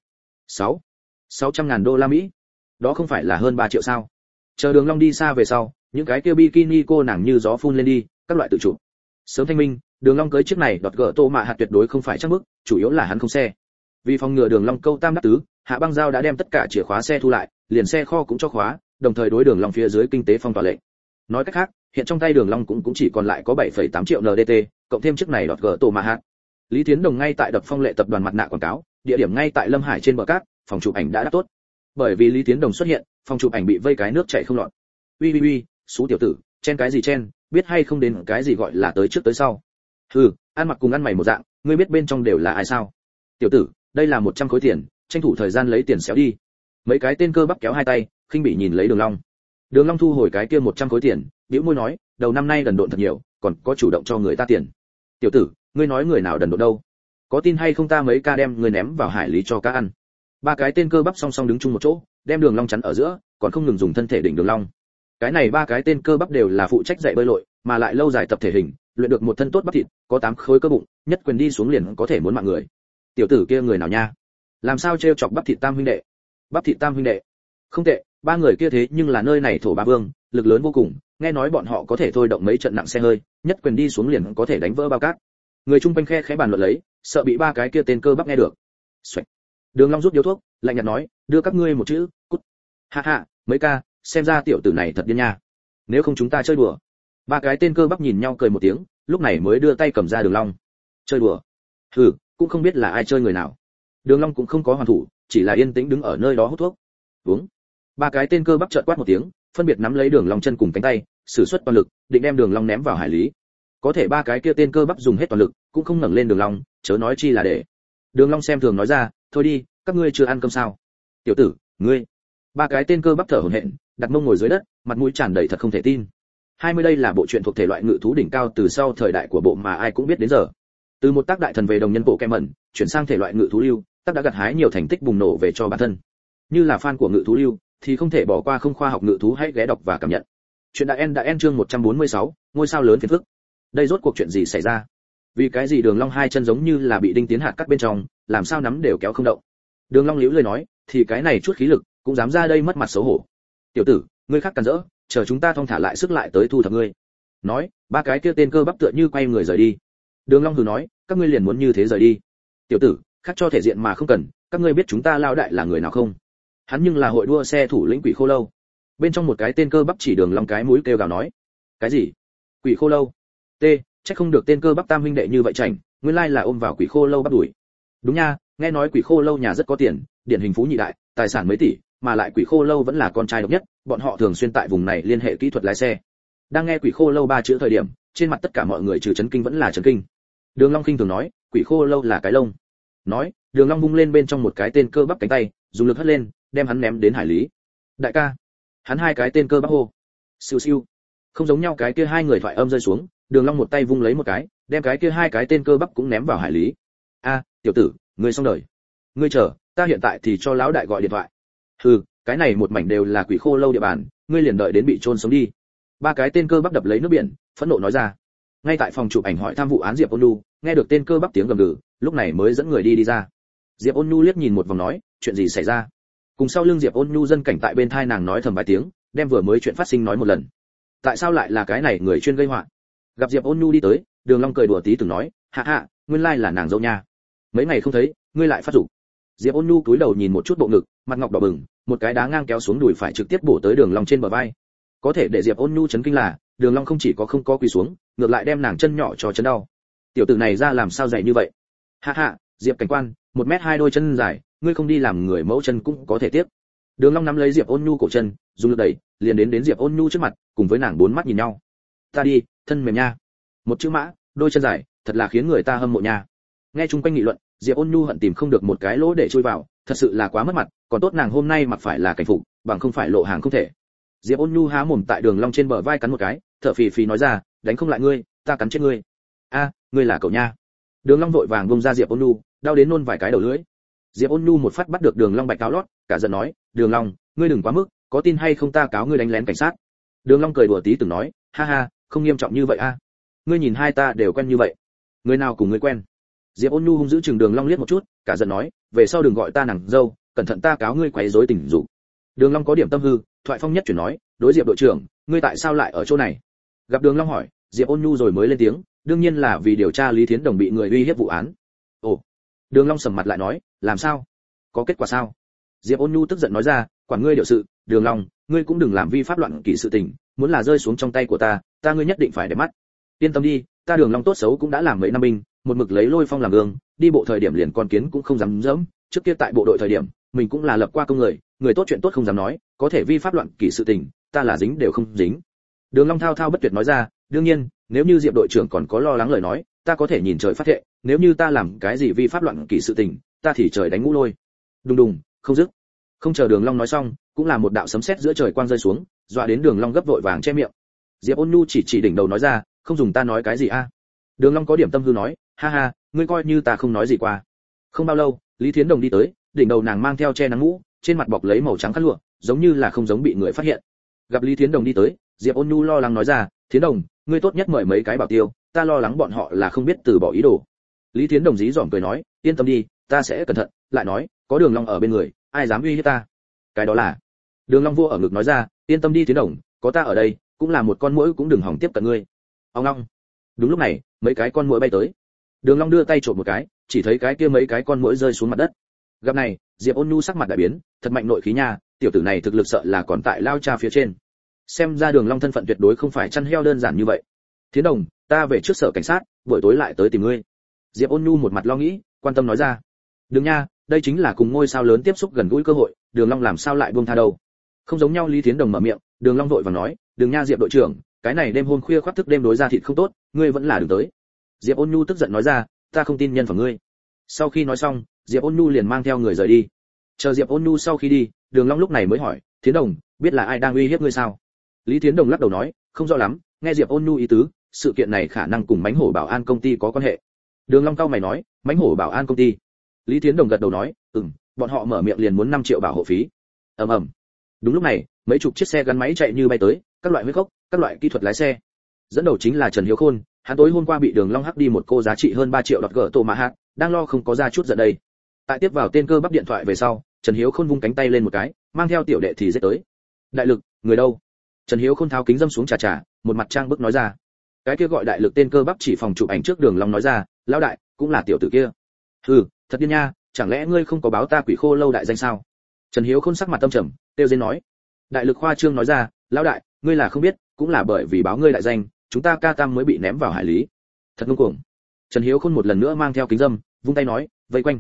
600.000 đô la Mỹ? Đó không phải là hơn 3 triệu sao? Chờ Đường Long đi xa về sau, những cái kia bikini cô nàng như gió phun lên đi, các loại tự chụp. Sớm thanh minh, Đường Long cưới chiếc này đọt gỡ tô mạ hạt tuyệt đối không phải chắc mức, chủ yếu là hắn không xe. Vì phòng ngừa Đường Long câu tam đắc tứ, Hạ Băng Giao đã đem tất cả chìa khóa xe thu lại, liền xe kho cũng cho khóa, đồng thời đối Đường Long phía dưới kinh tế phong tỏa lệnh. Nói cách khác, hiện trong tay Đường Long cũng chỉ còn lại có 7,8 triệu NDT, cộng thêm chiếc này đọt gỡ tô mạ hạt. Lý Tiến Đồng ngay tại đập phong lệ tập đoàn mặt nạ quảng cáo, địa điểm ngay tại Lâm Hải trên bờ cát, phòng chụp ảnh đã đáp tốt. Bởi vì Lý Tiến Đồng xuất hiện, phòng chụp ảnh bị vây cái nước chảy không lọt. Uy, xú tiểu tử, chen cái gì chen, biết hay không đến cái gì gọi là tới trước tới sau. Hừ, ăn mặc cùng ăn mày một dạng, ngươi biết bên trong đều là ai sao? Tiểu tử, đây là 100 khối tiền, tranh thủ thời gian lấy tiền xéo đi. Mấy cái tên cơ bắp kéo hai tay, khinh bỉ nhìn lấy Đường Long. Đường Long thu hồi cái kia 100 khối tiền, bĩu môi nói, đầu năm nay đần độn thật nhiều, còn có chủ động cho người ta tiền. Tiểu tử, ngươi nói người nào đần độn đâu? Có tin hay không ta mấy ca đem ngươi ném vào hải lý cho cá ăn. Ba cái tên cơ bắp song song đứng chung một chỗ, đem Đường Long chắn ở giữa, còn không ngừng dùng thân thể đỉnh Đường Long. Cái này ba cái tên cơ bắp đều là phụ trách dạy bơi lội, mà lại lâu dài tập thể hình, luyện được một thân tốt bắp thịt, có 8 khối cơ bụng, nhất quyền đi xuống liền có thể muốn mạng người. Tiểu tử kia người nào nha? Làm sao trêu chọc bắp thịt tam huynh đệ? Bắp thịt tam huynh đệ? Không tệ, ba người kia thế nhưng là nơi này thổ ba vương, lực lớn vô cùng, nghe nói bọn họ có thể thôi động mấy trận nặng xe hơi, nhất quyền đi xuống liền có thể đánh vỡ bao cát. Người chung quanh khe khẽ bàn luận lấy, sợ bị ba cái kia tên cơ bắp nghe được. Xoạch. Đường Long rút điếu thuốc, lạnh nhạt nói, đưa các ngươi một chữ, cút. Ha, mấy ca, xem ra tiểu tử này thật điên nha. Nếu không chúng ta chơi đùa. Ba cái tên cơ bắp nhìn nhau cười một tiếng, lúc này mới đưa tay cầm ra Đường Long. Chơi đùa? Hừ, cũng không biết là ai chơi người nào. Đường Long cũng không có hoàn thủ, chỉ là yên tĩnh đứng ở nơi đó hút thuốc. Uống. Ba cái tên cơ bắp chợt quát một tiếng, phân biệt nắm lấy Đường Long chân cùng cánh tay, sử xuất toàn lực, định đem Đường Long ném vào hải lý. Có thể ba cái kia tên cơ bắp dùng hết toàn lực, cũng không ngẩng lên Đường Long, chớ nói chi là để. Đường Long xem thường nói ra, thôi đi, các ngươi chưa ăn cơm sao? Tiểu tử, ngươi. Ba cái tên cơ bắp thở hổn hển, đặt mông ngồi dưới đất, mặt mũi tràn đầy thật không thể tin. 20 đây là bộ truyện thuộc thể loại ngự thú đỉnh cao từ sau thời đại của bộ mà ai cũng biết đến giờ. Từ một tác đại thần về đồng nhân bộ kem mẩn, chuyển sang thể loại ngự thú lưu, tác đã gặt hái nhiều thành tích bùng nổ về cho bản thân. Như là fan của ngự thú lưu thì không thể bỏ qua không khoa học ngự thú, hãy ghé đọc và cảm nhận. Chuyện đã end chương 146, ngôi sao lớn phiền phức. Đây rốt cuộc chuyện gì xảy ra? Vì cái gì Đường Long hai chân giống như là bị đinh tiến hạt cắt bên trong, làm sao nắm đều kéo không động. Đường Long liễu lời nói, thì cái này chút khí lực, cũng dám ra đây mất mặt xấu hổ. Tiểu tử, ngươi khác cản rỡ, chờ chúng ta thong thả lại sức lại tới thu thập ngươi. Nói, ba cái kia tên cơ bắp tựa như quay người rời đi. Đường Long hừ nói, các ngươi liền muốn như thế rời đi? Tiểu tử, khác cho thể diện mà không cần, các ngươi biết chúng ta lao đại là người nào không? Hắn nhưng là hội đua xe thủ lĩnh Quỷ Khô Lâu. Bên trong một cái tên cơ bắp chỉ Đường Long cái mũi kêu gào nói, cái gì? Quỷ Khô Lâu? T, chắc không được tên cơ bắp tam huynh đệ như vậy chảnh, nguyên lai là ôm vào Quỷ Khô Lâu bắt đuổi. Đúng nha, nghe nói Quỷ Khô Lâu nhà rất có tiền, điển hình phú nhị đại, tài sản mấy tỷ, mà lại Quỷ Khô Lâu vẫn là con trai độc nhất, bọn họ thường xuyên tại vùng này liên hệ kỹ thuật lái xe. Đang nghe Quỷ Khô Lâu ba chữ thời điểm, trên mặt tất cả mọi người trừ chấn kinh vẫn là chấn kinh. Đường Long khinh thường nói, Quỷ Khô Lâu là cái lông. Nói, Đường Long vung lên bên trong một cái tên cơ bắp cánh tay, dùng lực hất lên, đem hắn ném đến hải lý. Đại ca, hắn hai cái tên cơ bắp hô. Siêu siêu. Không giống nhau cái kia hai người thoại âm rơi xuống, Đường Long một tay vung lấy một cái, đem cái kia hai cái tên cơ bắp cũng ném vào hải lý. A, tiểu tử, ngươi xong đời. Ngươi chờ, ta hiện tại thì cho lão đại gọi điện thoại. Hừ, cái này một mảnh đều là quỷ khô lâu địa bàn, ngươi liền đợi đến bị chôn sống đi. Ba cái tên cơ bắp đập lấy nước biển, phẫn nộ nói ra. Ngay tại phòng chụp ảnh hỏi thăm vụ án Diệp Ôn Nhu, nghe được tên cơ bắp tiếng gầm gừ, lúc này mới dẫn người đi ra. Diệp Ôn Nhu liếc nhìn một vòng nói, chuyện gì xảy ra? Cùng sau lưng Diệp Ôn Nhu dân cảnh tại bên thai nàng nói thầm vài tiếng, đem vừa mới chuyện phát sinh nói một lần. Tại sao lại là cái này người chuyên gây họa? Gặp Diệp Ôn Nhu đi tới, Đường Long cười đùa tí từng nói, hạ hạ, nguyên lai là nàng dâu nha. Mấy ngày không thấy, ngươi lại phát dục. Diệp Ôn Nhu cúi đầu nhìn một chút bộ ngực, mặt ngọc đỏ bừng, một cái đá ngang kéo xuống đùi phải trực tiếp bổ tới Đường Long trên bờ vai. Có thể để Diệp Ôn Nhu chấn kinh là, Đường Long không chỉ không có quỳ xuống, ngược lại đem nàng chân nhỏ cho chấn đau. Tiểu tử này ra làm sao dày như vậy? Hạ hạ, Diệp cảnh quan, 1m2 đôi chân dài, ngươi không đi làm người mẫu chân cũng có thể tiếp. Đường Long nắm lấy Diệp Ôn Nhu cổ chân, dùng lực đẩy, liền đến Diệp Ôn Nhu trước mặt, cùng với nàng bốn mắt nhìn nhau. Ta đi, thân mềm nha. Một chữ mã, đôi chân dài, thật là khiến người ta hâm mộ nha. Nghe chung quanh nghị luận, Diệp Ôn Nhu hận tìm không được một cái lỗ để chui vào, thật sự là quá mất mặt, còn tốt nàng hôm nay mặc phải là cảnh phục, bằng không phải lộ hàng không thể. Diệp Ôn Nhu há mồm tại Đường Long trên bờ vai cắn một cái, thở phì phì nói ra, đánh không lại ngươi, ta cắn chết ngươi. A, ngươi là cậu nha. Đường Long vội vàng buông ra Diệp Ôn Nhu, đau đến nôn vài cái đầu lưỡi. Diệp Ôn Nhu một phát bắt được Đường Long bạch cáo lót, cả giận nói, Đường Long, ngươi đừng quá mức, có tin hay không ta cáo ngươi đánh lén cảnh sát. Đường Long cười đùa tí từng nói, ha ha, không nghiêm trọng như vậy a. Ngươi nhìn hai ta đều quen như vậy, người nào cùng ngươi quen? Diệp Ôn Nhu hung dữ chừng Đường Long liếc một chút, cả giận nói, về sau đừng gọi ta nàng dâu, cẩn thận ta cáo ngươi quấy rối tình dục. Đường Long có điểm tâm hư, thoại phong nhất chuyển nói, đối Diệp đội trưởng, ngươi tại sao lại ở chỗ này? Gặp Đường Long hỏi, Diệp Ôn Nhu rồi mới lên tiếng, đương nhiên là vì điều tra Lý Thiến Đồng bị người uy hiếp vụ án. Ồ. Đường Long sầm mặt lại nói, làm sao? Có kết quả sao? Diệp Ôn Nhu tức giận nói ra, quản ngươi điều sự, Đường Long, ngươi cũng đừng làm vi pháp loạn kỷ sự tình, muốn là rơi xuống trong tay của ta ngươi nhất định phải để mắt. Yên tâm đi, ta Đường Long tốt xấu cũng đã làm mấy năm binh, một mực lấy Lôi Phong làm gương, đi bộ thời điểm liền con kiến cũng không dám dẫm, trước kia tại bộ đội thời điểm, mình cũng là lập qua công người tốt chuyện tốt không dám nói, có thể vi pháp loạn kỷ sự tình, ta là dính đều không dính. Đường Long thao thao bất tuyệt nói ra, đương nhiên, nếu như Diệp đội trưởng còn có lo lắng lời nói, ta có thể nhìn trời phát thệ, nếu như ta làm cái gì vi pháp loạn kỷ sự tình, ta thì trời đánh ngũ lôi. Đùng đùng, không dứt. Không chờ Đường Long nói xong, cũng là một đạo sấm sét giữa trời quang rơi xuống, dọa đến Đường Long gấp vội vàng che miệng. Diệp Ôn Nhu chỉ đỉnh đầu nói ra, không dùng ta nói cái gì a? Đường Long có điểm tâm hư nói, ha ha, ngươi coi như ta không nói gì qua. Không bao lâu, Lý Thiến Đồng đi tới, đỉnh đầu nàng mang theo che nắng mũ, trên mặt bọc lấy màu trắng khăn lụa, giống như là không giống bị người phát hiện. Gặp Lý Thiến Đồng đi tới, Diệp Ôn Nhu lo lắng nói ra, Thiến Đồng, ngươi tốt nhất mời mấy cái bảo tiêu, ta lo lắng bọn họ là không biết từ bỏ ý đồ. Lý Thiến Đồng dí dỏm cười nói, yên tâm đi, ta sẽ cẩn thận, lại nói, có Đường Long ở bên người, ai dám uy hiếp ta? Cái đó là. Đường Long vua ở ngực nói ra, yên tâm đi Thiến Đồng, có ta ở đây, cũng là một con muỗi cũng đừng hòng tiếp cận ngươi. Ông long. Đúng lúc này, mấy cái con muỗi bay tới. Đường Long đưa tay trộm một cái, chỉ thấy cái kia mấy cái con muỗi rơi xuống mặt đất. Gặp này, Diệp Ôn Nhu sắc mặt đại biến, thật mạnh nội khí nha, tiểu tử này thực lực sợ là còn tại lao cha phía trên. Xem ra Đường Long thân phận tuyệt đối không phải chăn heo đơn giản như vậy. Thiến Đồng, ta về trước sở cảnh sát, buổi tối lại tới tìm ngươi. Diệp Ôn Nhu một mặt lo nghĩ, quan tâm nói ra. Đừng nha, đây chính là cùng ngôi sao lớn tiếp xúc gần gũi cơ hội, Đường Long làm sao lại buông tha đâu. Không giống nhau. Lý Thiến Đồng mở miệng, Đường Long vội vàng nói, đừng nha Diệp đội trưởng, cái này đêm hôm khuya khoác thức đêm đối ra thịt không tốt, ngươi vẫn là đừng tới. Diệp Ôn Nhu tức giận nói ra, ta không tin nhân phẩm ngươi. Sau khi nói xong, Diệp Ôn Nhu liền mang theo người rời đi. Chờ Diệp Ôn Nhu sau khi đi, Đường Long lúc này mới hỏi, Thiến Đồng, biết là ai đang uy hiếp ngươi sao? Lý Thiến Đồng lắc đầu nói, không rõ lắm, nghe Diệp Ôn Nhu ý tứ, sự kiện này khả năng cùng Mánh Hổ Bảo An công ty có quan hệ. Đường Long cau mày nói, Mánh Hổ Bảo An công ty? Lý Thiến Đồng gật đầu nói, bọn họ mở miệng liền muốn 5 triệu bảo hộ phí. Ầm ầm. Đúng lúc này, mấy chục chiếc xe gắn máy chạy như bay tới, các loại huyết gốc, các loại kỹ thuật lái xe. Dẫn đầu chính là Trần Hiếu Khôn, hắn tối hôm qua bị Đường Long hắc đi một cô giá trị hơn 3 triệu đọt gỡ tổ mã hạt, đang lo không có ra chút giận đây. Tại tiếp vào tên cơ bắp điện thoại về sau, Trần Hiếu Khôn vung cánh tay lên một cái, mang theo tiểu đệ thì giết tới. Đại lực, người đâu? Trần Hiếu Khôn tháo kính dâm xuống chà, một mặt trang bức nói ra. Cái kia gọi đại lực tên cơ bắp chỉ phòng chụp ảnh trước Đường Long nói ra, lão đại, cũng là tiểu tử kia. Hừ, thật điên nha, chẳng lẽ ngươi không có báo ta quỷ khô lâu đại danh sao? Trần Hiếu Khôn sắc mặt tâm trầm, tiêu diên nói. Đại lực khoa trương nói ra, lão đại, ngươi là không biết, cũng là bởi vì báo ngươi đại danh, chúng ta ca tam mới bị ném vào hải lý. Thật ngông cuồng. Trần Hiếu Khôn một lần nữa mang theo kính dâm, vung tay nói, vây quanh.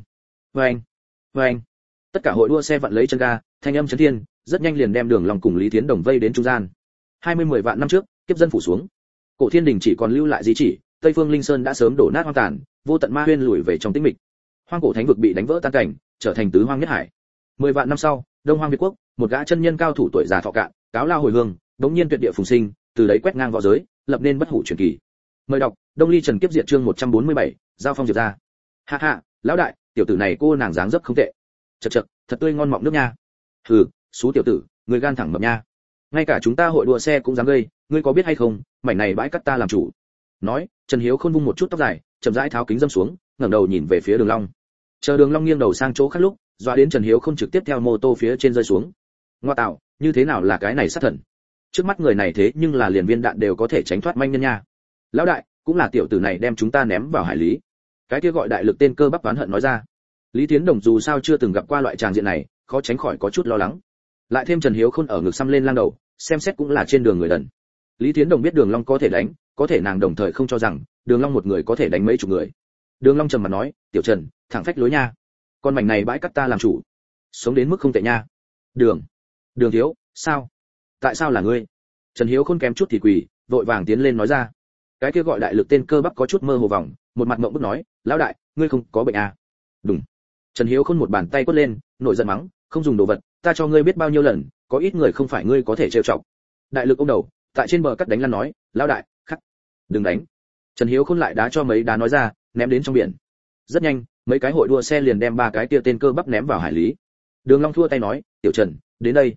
Vâng. Tất cả hội đua xe vặn lấy chân ga, thanh âm chấn thiên, rất nhanh liền đem Đường Long cùng Lý Thiến Đồng vây đến trung gian. 10 vạn năm trước, kiếp dân phủ xuống. Cổ Thiên Đình chỉ còn lưu lại di chỉ, Tây Phương Linh Sơn đã sớm đổ nát hoang tàn, vô tận ma huyên lùi về trong tĩnh mịch. Hoang cổ thánh vực bị đánh vỡ tan cảnh, trở thành tứ hoang nhất hải. 10 vạn năm sau, Đông Hoang Việt quốc, một gã chân nhân cao thủ tuổi già thọ cạn, cáo lao hồi hương, đống nhiên tuyệt địa phùng sinh, từ đấy quét ngang võ giới, lập nên bất hủ truyền kỳ. Mời đọc Đông Ly Trần Kiếp Diệt chương 147, giao phong diệt ra. Ha ha, lão đại, tiểu tử này cô nàng dáng dấp không tệ. Chậc chậc, thật tươi ngon mọng nước nha. Hừ, xú tiểu tử, người gan thẳng mập nha. Ngay cả chúng ta hội đua xe cũng dám gây, ngươi có biết hay không, mảnh này bãi cắt ta làm chủ. Nói, Trần Hiếu Khôn vung một chút tóc dài, chậm rãi tháo kính dâm xuống, ngẩng đầu nhìn về phía Đường Long. Chờ Đường Long nghiêng đầu sang chỗ khác lúc, dọa đến Trần Hiếu Khôn trực tiếp theo mô tô phía trên rơi xuống. Ngoa tạo, như thế nào là cái này sát thần? Trước mắt người này thế nhưng là liền viên đạn đều có thể tránh thoát manh nhân nha. Lão đại, cũng là tiểu tử này đem chúng ta ném vào hải lý. Cái kia gọi đại lực tên cơ bắp toán hận nói ra. Lý Tiến Đồng dù sao chưa từng gặp qua loại tràng diện này, khó tránh khỏi có chút lo lắng. Lại thêm Trần Hiếu Khôn ở ngực xăm lên lang đầu, xem xét cũng là trên đường người đần. Lý Tiến Đồng biết Đường Long có thể đánh, có thể nàng đồng thời không cho rằng Đường Long một người có thể đánh mấy chục người. Đường Long trầm mặt nói, "Tiểu Trần, thẳng phách lối nha. Con mảnh này bãi cắt ta làm chủ, sống đến mức không tệ nha." Đường thiếu, sao? Tại sao là ngươi? Trần Hiếu Khôn kém chút thì quỳ, vội vàng tiến lên nói ra. Cái kia gọi đại lực tên cơ bắp có chút mơ hồ vòng, một mặt ngậm bức nói, "Lão đại, ngươi không có bệnh à?" Đúng. Trần Hiếu Khôn một bàn tay quất lên, nổi giận mắng, "Không dùng đồ vật, ta cho ngươi biết bao nhiêu lần, có ít người không phải ngươi có thể trêu chọc." Đại lực ôm đầu, tại trên bờ cắt đánh lăn nói, "Lão đại, khắc, đừng đánh." Trần Hiếu Khôn lại đá cho mấy đá nói ra, ném đến trong biển. Rất nhanh, mấy cái hội đua xe liền đem ba cái kia tên cơ bắp ném vào hải lý. Đường Long thua tay nói, "Tiểu Trần, đến đây."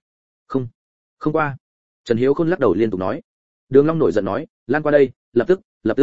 Không qua." Trần Hiếu Khôn lắc đầu liên tục nói. Đường Long nổi giận nói, "Lan qua đây, lập tức."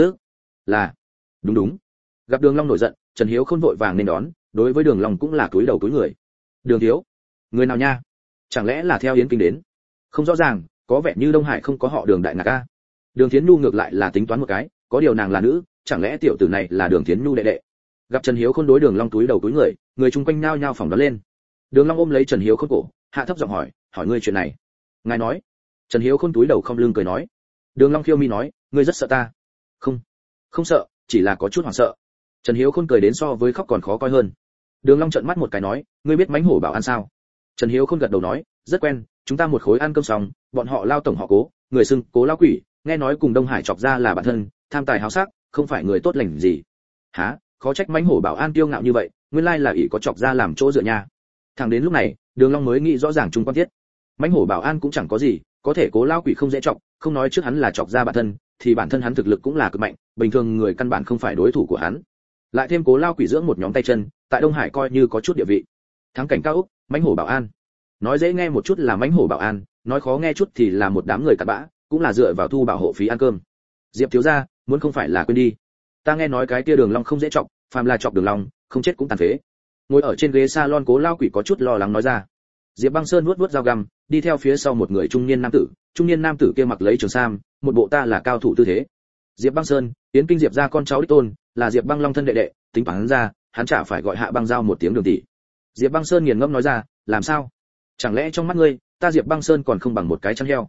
Là. Đúng. Gặp Đường Long nổi giận, Trần Hiếu Khôn vội vàng nên đón, đối với Đường Long cũng là cúi đầu cúi người. "Đường thiếu, người nào nha? Chẳng lẽ là theo Yến Kinh đến?" "Không rõ ràng, có vẻ như Đông Hải không có họ Đường đại ngạc a." Đường Thiến Nhu ngược lại là tính toán một cái, có điều nàng là nữ, chẳng lẽ tiểu tử này là Đường Thiến Nhu đệ đệ. Gặp Trần Hiếu Khôn đối Đường Long cúi đầu cúi người, người chung quanh nhao nhao phỏng đoán lên. Đường Long ôm lấy Trần Hiếu Khôn cổ, hạ thấp giọng hỏi ngươi chuyện này. Ngài nói. Trần Hiếu Khôn túi đầu không lưng cười nói. Đường Long khiêu mi nói, ngươi rất sợ ta. Không sợ, chỉ là có chút hoảng sợ. Trần Hiếu Khôn cười đến so với khóc còn khó coi hơn. Đường Long trợn mắt một cái nói, ngươi biết mãnh hổ bảo an sao? Trần Hiếu Khôn gật đầu nói, rất quen, chúng ta một khối ăn cơm xong, bọn họ lao tổng họ Cố, người xưng Cố lão quỷ, nghe nói cùng Đông Hải chọc ra là bạn thân, tham tài háo sắc, không phải người tốt lành gì. Hả? Khó trách mãnh hổ bảo an kiêu ngạo như vậy, nguyên lai là ỷ có chọc ra làm chỗ dựa nha. Thẳng đến lúc này, Đường Long mới nghĩ rõ ràng chung quan thiết. Mãnh hổ bảo an cũng chẳng có gì, có thể Cố lão quỷ không dễ chọc, không nói trước hắn là chọc ra bạn thân, thì bản thân hắn thực lực cũng là cực mạnh, bình thường người căn bản không phải đối thủ của hắn. Lại thêm Cố lão quỷ dưỡng một nhóm tay chân, tại Đông Hải coi như có chút địa vị. Thắng cảnh cao ốc, mãnh hổ bảo an. Nói dễ nghe một chút là mãnh hổ bảo an, nói khó nghe chút thì là một đám người cặn bã, cũng là dựa vào thu bảo hộ phí ăn cơm. Diệp thiếu gia, muốn không phải là quên đi. Ta nghe nói cái kia Đường Long không dễ chọc, phàm là chọc Đường Long, không chết cũng tàn phế. Ngồi ở trên ghế salon Cố lão quỷ có chút lo lắng nói ra. Diệp Băng Sơn vuốt vuốt dao găm, đi theo phía sau một người trung niên nam tử kia mặc lấy trường sam, một bộ ta là cao thủ tư thế. Diệp Băng Sơn, Yến Kinh Diệp gia con cháu đích tôn, là Diệp Băng Long thân đệ đệ, tính toán ra, hắn chả phải gọi Hạ Băng Giao một tiếng Đường tỷ. Diệp Băng Sơn nghiền ngẫm nói ra, làm sao? Chẳng lẽ trong mắt ngươi, ta Diệp Băng Sơn còn không bằng một cái chăn heo?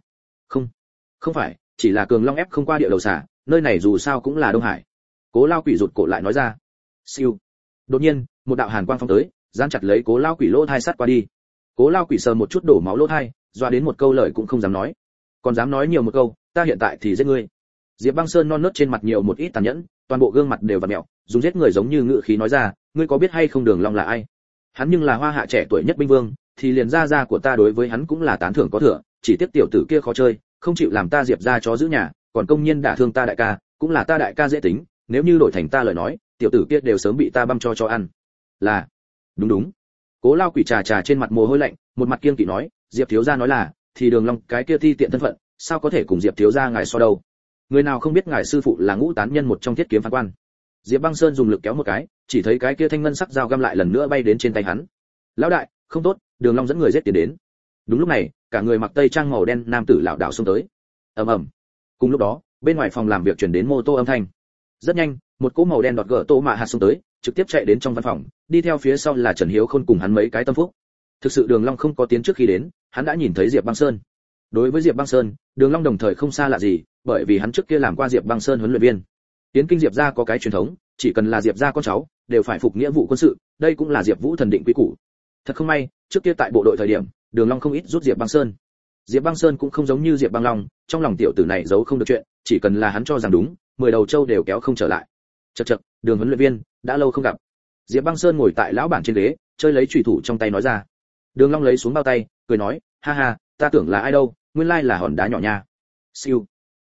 Không phải, chỉ là Cường Long ép không qua địa đầu xả, nơi này dù sao cũng là Đông Hải. Cố Lao Quỷ rụt cổ lại nói ra. Siêu. Đột nhiên, một đạo hàn quang phóng tới, dán chặt lấy Cố Lao Quỷ lỗ thai sắt qua đi. Cố Lao Quỷ sờ một chút đổ máu lỗ thai, doa đến một câu lời cũng không dám nói. Còn dám nói nhiều một câu, ta hiện tại thì giết ngươi. Diệp Băng Sơn non nớt trên mặt nhiều một ít tàn nhẫn, toàn bộ gương mặt đều vặn mèo, dùng giết người giống như ngự khí nói ra, ngươi có biết hay không Đường Long là ai? Hắn nhưng là Hoa Hạ trẻ tuổi nhất binh vương, thì liền gia của ta đối với hắn cũng là tán thưởng có thừa, chỉ tiếc tiểu tử kia khó chơi, không chịu làm ta Diệp gia chó giữ nhà, còn công nhiên đả thương ta đại ca, cũng là ta đại ca dễ tính, nếu như đổi thành ta lời nói, tiểu tử kia đều sớm bị ta băm cho ăn. Là, đúng. Cố Lao Quỷ trà trà trên mặt mồ hôi lạnh, một mặt kiêng kỵ nói, Diệp thiếu gia nói là, thì Đường Long cái kia thi tiện thân phận, sao có thể cùng Diệp thiếu gia ngài so đâu? Người nào không biết ngài sư phụ là Ngũ Tán Nhân một trong Thiết Kiếm Phán Quan. Diệp Băng Sơn dùng lực kéo một cái, chỉ thấy cái kia thanh ngân sắc dao găm lại lần nữa bay đến trên tay hắn. Lão đại, không tốt, Đường Long dẫn người giết tiến đến. Đúng lúc này, cả người mặc tây trang màu đen nam tử lão đạo xông tới. Ầm ầm. Cùng lúc đó, bên ngoài phòng làm việc truyền đến mô tô âm thanh. Rất nhanh, một cỗ màu đen đọt gỡ tô mạ hạt xông tới, trực tiếp chạy đến trong văn phòng, đi theo phía sau là Trần Hiếu Khôn cùng hắn mấy cái tâm phúc. Thực sự Đường Long không có tiến trước khi đến, hắn đã nhìn thấy Diệp Băng Sơn. Đối với Diệp Băng Sơn, Đường Long đồng thời không xa lạ gì, bởi vì hắn trước kia làm qua Diệp Băng Sơn huấn luyện viên. Tiến Kinh Diệp gia có cái truyền thống, chỉ cần là Diệp gia con cháu, đều phải phục nghĩa vụ quân sự, đây cũng là Diệp Vũ thần định quy củ. Thật không may, trước kia tại bộ đội thời điểm, Đường Long không ít rút Diệp Băng Sơn. Diệp Băng Sơn cũng không giống như Diệp Băng Long, trong lòng tiểu tử này giấu không được chuyện, chỉ cần là hắn cho rằng đúng, 10 đầu trâu đều kéo không trở lại. Chậc, Đường huấn luyện viên, đã lâu không gặp. Diệp Băng Sơn ngồi tại lão bản trên ghế, chơi lấy chùy thủ trong tay nói ra. Đường Long lấy xuống bao tay, cười nói, ha ha, ta tưởng là ai đâu, nguyên lai là hòn đá nhỏ nha. Siêu.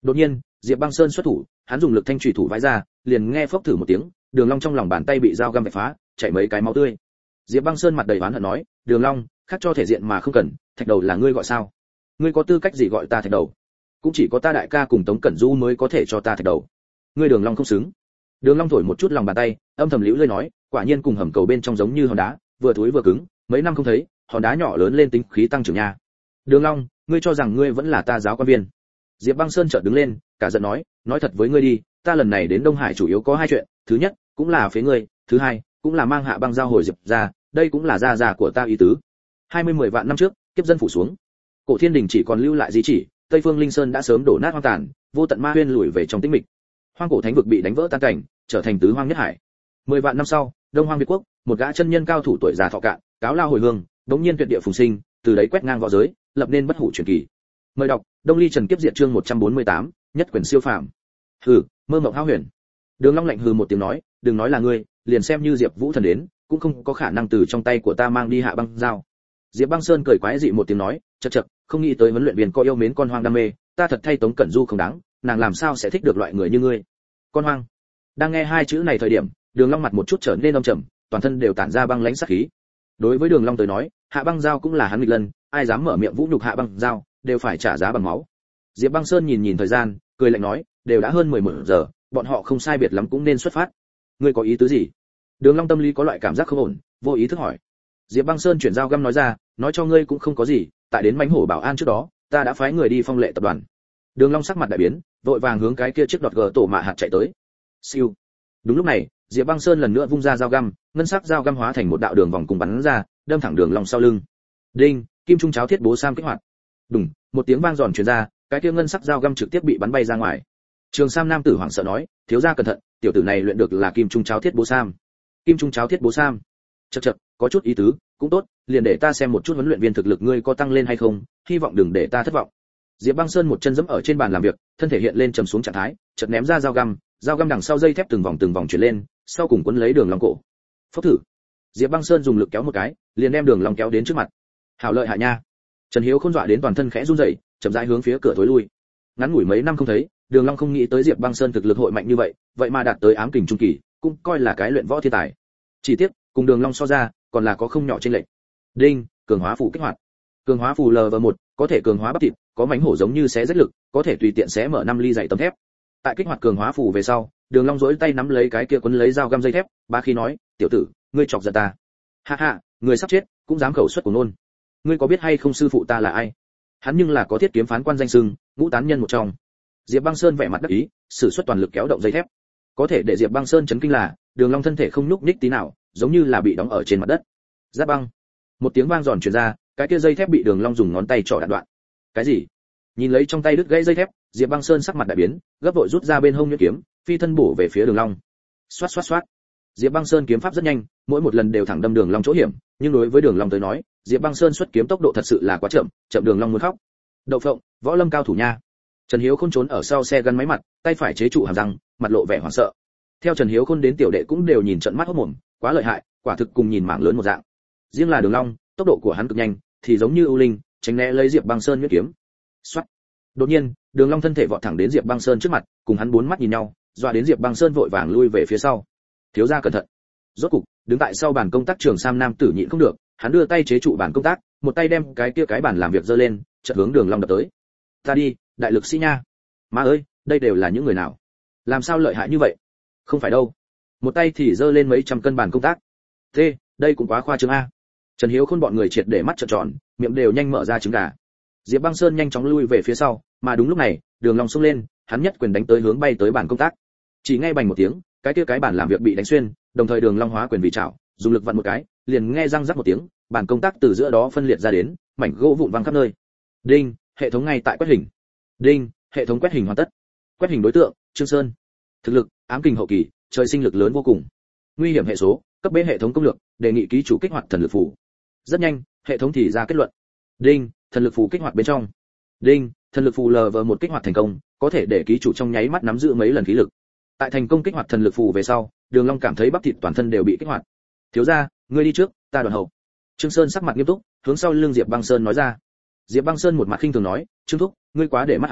Đột nhiên, Diệp Băng Sơn xuất thủ, hắn dùng lực thanh chủy thủ vãi ra, liền nghe phốc thử một tiếng, Đường Long trong lòng bàn tay bị dao găm vạch phá, chảy mấy cái máu tươi. Diệp Băng Sơn mặt đầy oán hận nói, "Đường Long, khác cho thể diện mà không cần, thạch đầu là ngươi gọi sao? Ngươi có tư cách gì gọi ta thạch đầu? Cũng chỉ có ta đại ca cùng Tống Cẩn Du mới có thể cho ta thạch đầu. Ngươi Đường Long không xứng." Đường Long thổi một chút lòng bàn tay, âm thầm liễu lơi nói, quả nhiên cùng hầm cầu bên trong giống như hòn đá, vừa thối vừa cứng, mấy năm không thấy, hòn đá nhỏ lớn lên tính khí tăng trưởng nha. Đường Long, ngươi cho rằng ngươi vẫn là ta giáo quan viên? Diệp Băng Sơn chợt đứng lên, cả giận nói thật với ngươi đi, ta lần này đến Đông Hải chủ yếu có hai chuyện, thứ nhất, cũng là phế ngươi, thứ hai, cũng là mang Hạ Băng giao hồi Diệp gia, đây cũng là gia của ta ý tứ. 10 vạn năm trước, kiếp dân phủ xuống. Cổ Thiên Đình chỉ còn lưu lại di chỉ, Tây Phương Linh Sơn đã sớm đổ nát hoang tàn, vô tận ma huyên lùi về trong tĩnh mịch. Hoang cổ thánh vực bị đánh vỡ tan cảnh, trở thành tứ hoang nhất hải. 10 vạn năm sau, Đông Hoang Việt quốc, một gã chân nhân cao thủ tuổi già thọ cạn, cáo lao hồi hương, đống nhiên tuyệt địa phùng sinh, từ đấy quét ngang võ giới, lập nên bất hủ truyền kỳ. Mời đọc Đông Ly Trần Kiếp Diệt chương 148, nhất quyền siêu phàm. Hừ, mơ mộng hão huyền. Đường Long lạnh hừ một tiếng nói, đừng nói là ngươi, liền xem như Diệp Vũ thần đến, cũng không có khả năng từ trong tay của ta mang đi Hạ Băng dao. Diệp Băng Sơn cười quái dị một tiếng nói, chậc chậc, không nghĩ tới huấn luyện viên có yêu mến con hoang đam mê, ta thật thay Tống Cẩn Du không đáng, nàng làm sao sẽ thích được loại người như ngươi. Con hoang. Đang nghe hai chữ này thời điểm, Đường Long mặt một chút trở nên âm trầm, toàn thân đều tản ra băng lãnh sát khí. Đối với Đường Long tới nói, Hạ Băng dao cũng là hắn nghịch lần, ai dám mở miệng vũ nhục Hạ Băng dao, đều phải trả giá bằng máu. Diệp Băng Sơn nhìn thời gian, cười lạnh nói, đều đã hơn 11 giờ, bọn họ không sai biệt lắm cũng nên xuất phát. Ngươi có ý tứ gì? Đường Long tâm lý có loại cảm giác không ổn, vô ý thức hỏi. Diệp Băng Sơn chuyển dao găm nói ra, nói cho ngươi cũng không có gì, tại đến mãnh hổ bảo an trước đó, ta đã phái người đi phong lệ tập đoàn. Đường Long sắc mặt đại biến, vội vàng hướng cái kia chiếc đọt gờ tổ mạ hạt chạy tới. Siêu. Đúng lúc này, Diệp Băng Sơn lần nữa vung ra dao găm, ngân sắc dao găm hóa thành một đạo đường vòng cùng bắn ra, đâm thẳng Đường Long sau lưng. Đinh, kim trung cháo thiết bố sam kích hoạt. Đùng, một tiếng vang giòn truyền ra, cái kia ngân sắc dao găm trực tiếp bị bắn bay ra ngoài. Trường Sam nam tử hoảng sợ nói, thiếu gia cẩn thận, tiểu tử này luyện được là kim trung cháo thiết bố sam. Kim trung cháo thiết bố sam. Chậc chậc, có chút ý tứ, cũng tốt, liền để ta xem một chút huấn luyện viên thực lực ngươi có tăng lên hay không, hy vọng đừng để ta thất vọng. Diệp Băng Sơn một chân giẫm ở trên bàn làm việc, thân thể hiện lên trầm xuống trạng thái, chợt ném ra dao găm đằng sau dây thép từng vòng chuyển lên, sau cùng quấn lấy Đường Long cổ. Phốc thử. Diệp Băng Sơn dùng lực kéo một cái, liền đem Đường Long kéo đến trước mặt. Hảo lợi hại nha. Trần Hiếu Khôn dọa đến toàn thân khẽ run rẩy, chậm rãi hướng phía cửa tối lui. Ngắn ngủi mấy năm không thấy, Đường Long không nghĩ tới Diệp Băng Sơn thực lực hội mạnh như vậy, vậy mà đạt tới ám kình trung kỳ, cũng coi là cái luyện võ thiên tài. Chỉ tiếc, cùng Đường Long so ra, còn là có không nhỏ trên lệch. Đinh, cường hóa phù kích hoạt. Cường hóa phù LV1, có thể cường hóa bắp thịt, có mãnh hổ giống như xé rách lực, có thể tùy tiện xé mở 5 ly dày tấm thép. Tại kích hoạt cường hóa phù về sau, Đường Long giơ tay nắm lấy cái kia quấn lấy dao găm dây thép, ba khí nói, "Tiểu tử, ngươi chọc giận ta. Ha ha, người sắp chết, cũng dám khẩu xuất của nôn. Ngươi có biết hay không sư phụ ta là ai? Hắn nhưng là có thiết kiếm phán quan danh xưng, ngũ tán nhân một trong." Diệp Băng Sơn vẻ mặt đắc ý, sử xuất toàn lực kéo động dây thép. Có thể để Diệp Băng Sơn chấn kinh là, Đường Long thân thể không nhúc nhích tí nào, giống như là bị đóng ở trên mặt đất. Giáp băng. Một tiếng vang giòn truyền ra, cái kia dây thép bị Đường Long dùng ngón tay trỏ đạn đoạn. Cái gì? Nhìn lấy trong tay đứt gãy dây thép, Diệp Băng Sơn sắc mặt đại biến, gấp vội rút ra bên hông nhuyễn kiếm, phi thân bổ về phía Đường Long. Xoát xoát xoát. Diệp Băng Sơn kiếm pháp rất nhanh, mỗi một lần đều thẳng đâm Đường Long chỗ hiểm, nhưng đối với Đường Long tới nói, Diệp Băng Sơn xuất kiếm tốc độ thật sự là quá chậm, chậm Đường Long muốn khóc. Đậu phộng, võ lâm cao thủ nha. Trần Hiếu Khôn trốn ở sau xe gắn máy mặt, tay phải chế trụ hàm răng, mặt lộ vẻ hoảng sợ. Theo Trần Hiếu Khôn đến tiểu đệ cũng đều nhìn trợn mắt hốt mồm, quá lợi hại, quả thực cùng nhìn mảng lớn một dạng. Riêng là Đường Long, tốc độ của hắn cực nhanh, thì giống như ưu linh, tránh né lấy Diệp Băng Sơn nhuyễn kiếm. Soát. Đột nhiên, Đường Long thân thể vọt thẳng đến Diệp Băng Sơn trước mặt, cùng hắn bốn mắt nhìn nhau, dọa đến Diệp Băng Sơn vội vàng lui về phía sau. Thiếu gia cẩn thận. Rốt cục, đứng tại sau bàn công tác Trường Sam nam tử nhịn không được, hắn đưa tay chế trụ bàn công tác, một tay đem cái bàn làm việc giơ lên, chợt hướng Đường Long đập tới. Ta đi, đại lực sĩ nha. Má ơi, đây đều là những người nào? Làm sao lợi hại như vậy? Không phải đâu. Một tay thì giơ lên mấy trăm cân bàn công tác. Thế, đây cũng quá khoa trương a. Trần Hiếu Khôn bọn người triệt để mắt trợn tròn, miệng đều nhanh mở ra trứng gà. Diệp Băng Sơn nhanh chóng lui về phía sau, mà đúng lúc này, Đường Long xông lên, hắn nhất quyền đánh tới hướng bay tới bàn công tác. Chỉ nghe bành một tiếng, cái bàn làm việc bị đánh xuyên, đồng thời Đường Long hóa quyền vì chảo, dùng lực vặn một cái, liền nghe răng rắc một tiếng, bàn công tác từ giữa đó phân liệt ra đến, mảnh gỗ vụn văng khắp nơi. Đinh, hệ thống ngay tại quét hình. Đinh, hệ thống quét hình hoàn tất. Quét hình đối tượng, Trương Sơn. Thực lực, ám kình hậu kỳ, trời sinh lực lớn vô cùng. Nguy hiểm hệ số, cấp B hệ thống công lược, đề nghị ký chủ kích hoạt thần lực phù. Rất nhanh, hệ thống thì ra kết luận. Đinh, thần lực phù kích hoạt bên trong. Đinh, thần lực phù LV1 kích hoạt thành công, có thể để ký chủ trong nháy mắt nắm giữ mấy lần khí lực. Tại thành công kích hoạt thần lực phù về sau, Đường Long cảm thấy bắp thịt toàn thân đều bị kích hoạt. Thiếu gia, ngươi đi trước, ta đoàn hậu. Trương Sơn sắc mặt nghiêm túc, hướng sau lưng Diệp Băng Sơn nói ra. Diệp Băng Sơn một mặt khinh thường nói, Trương thúc, ngươi quá để mắt hắn,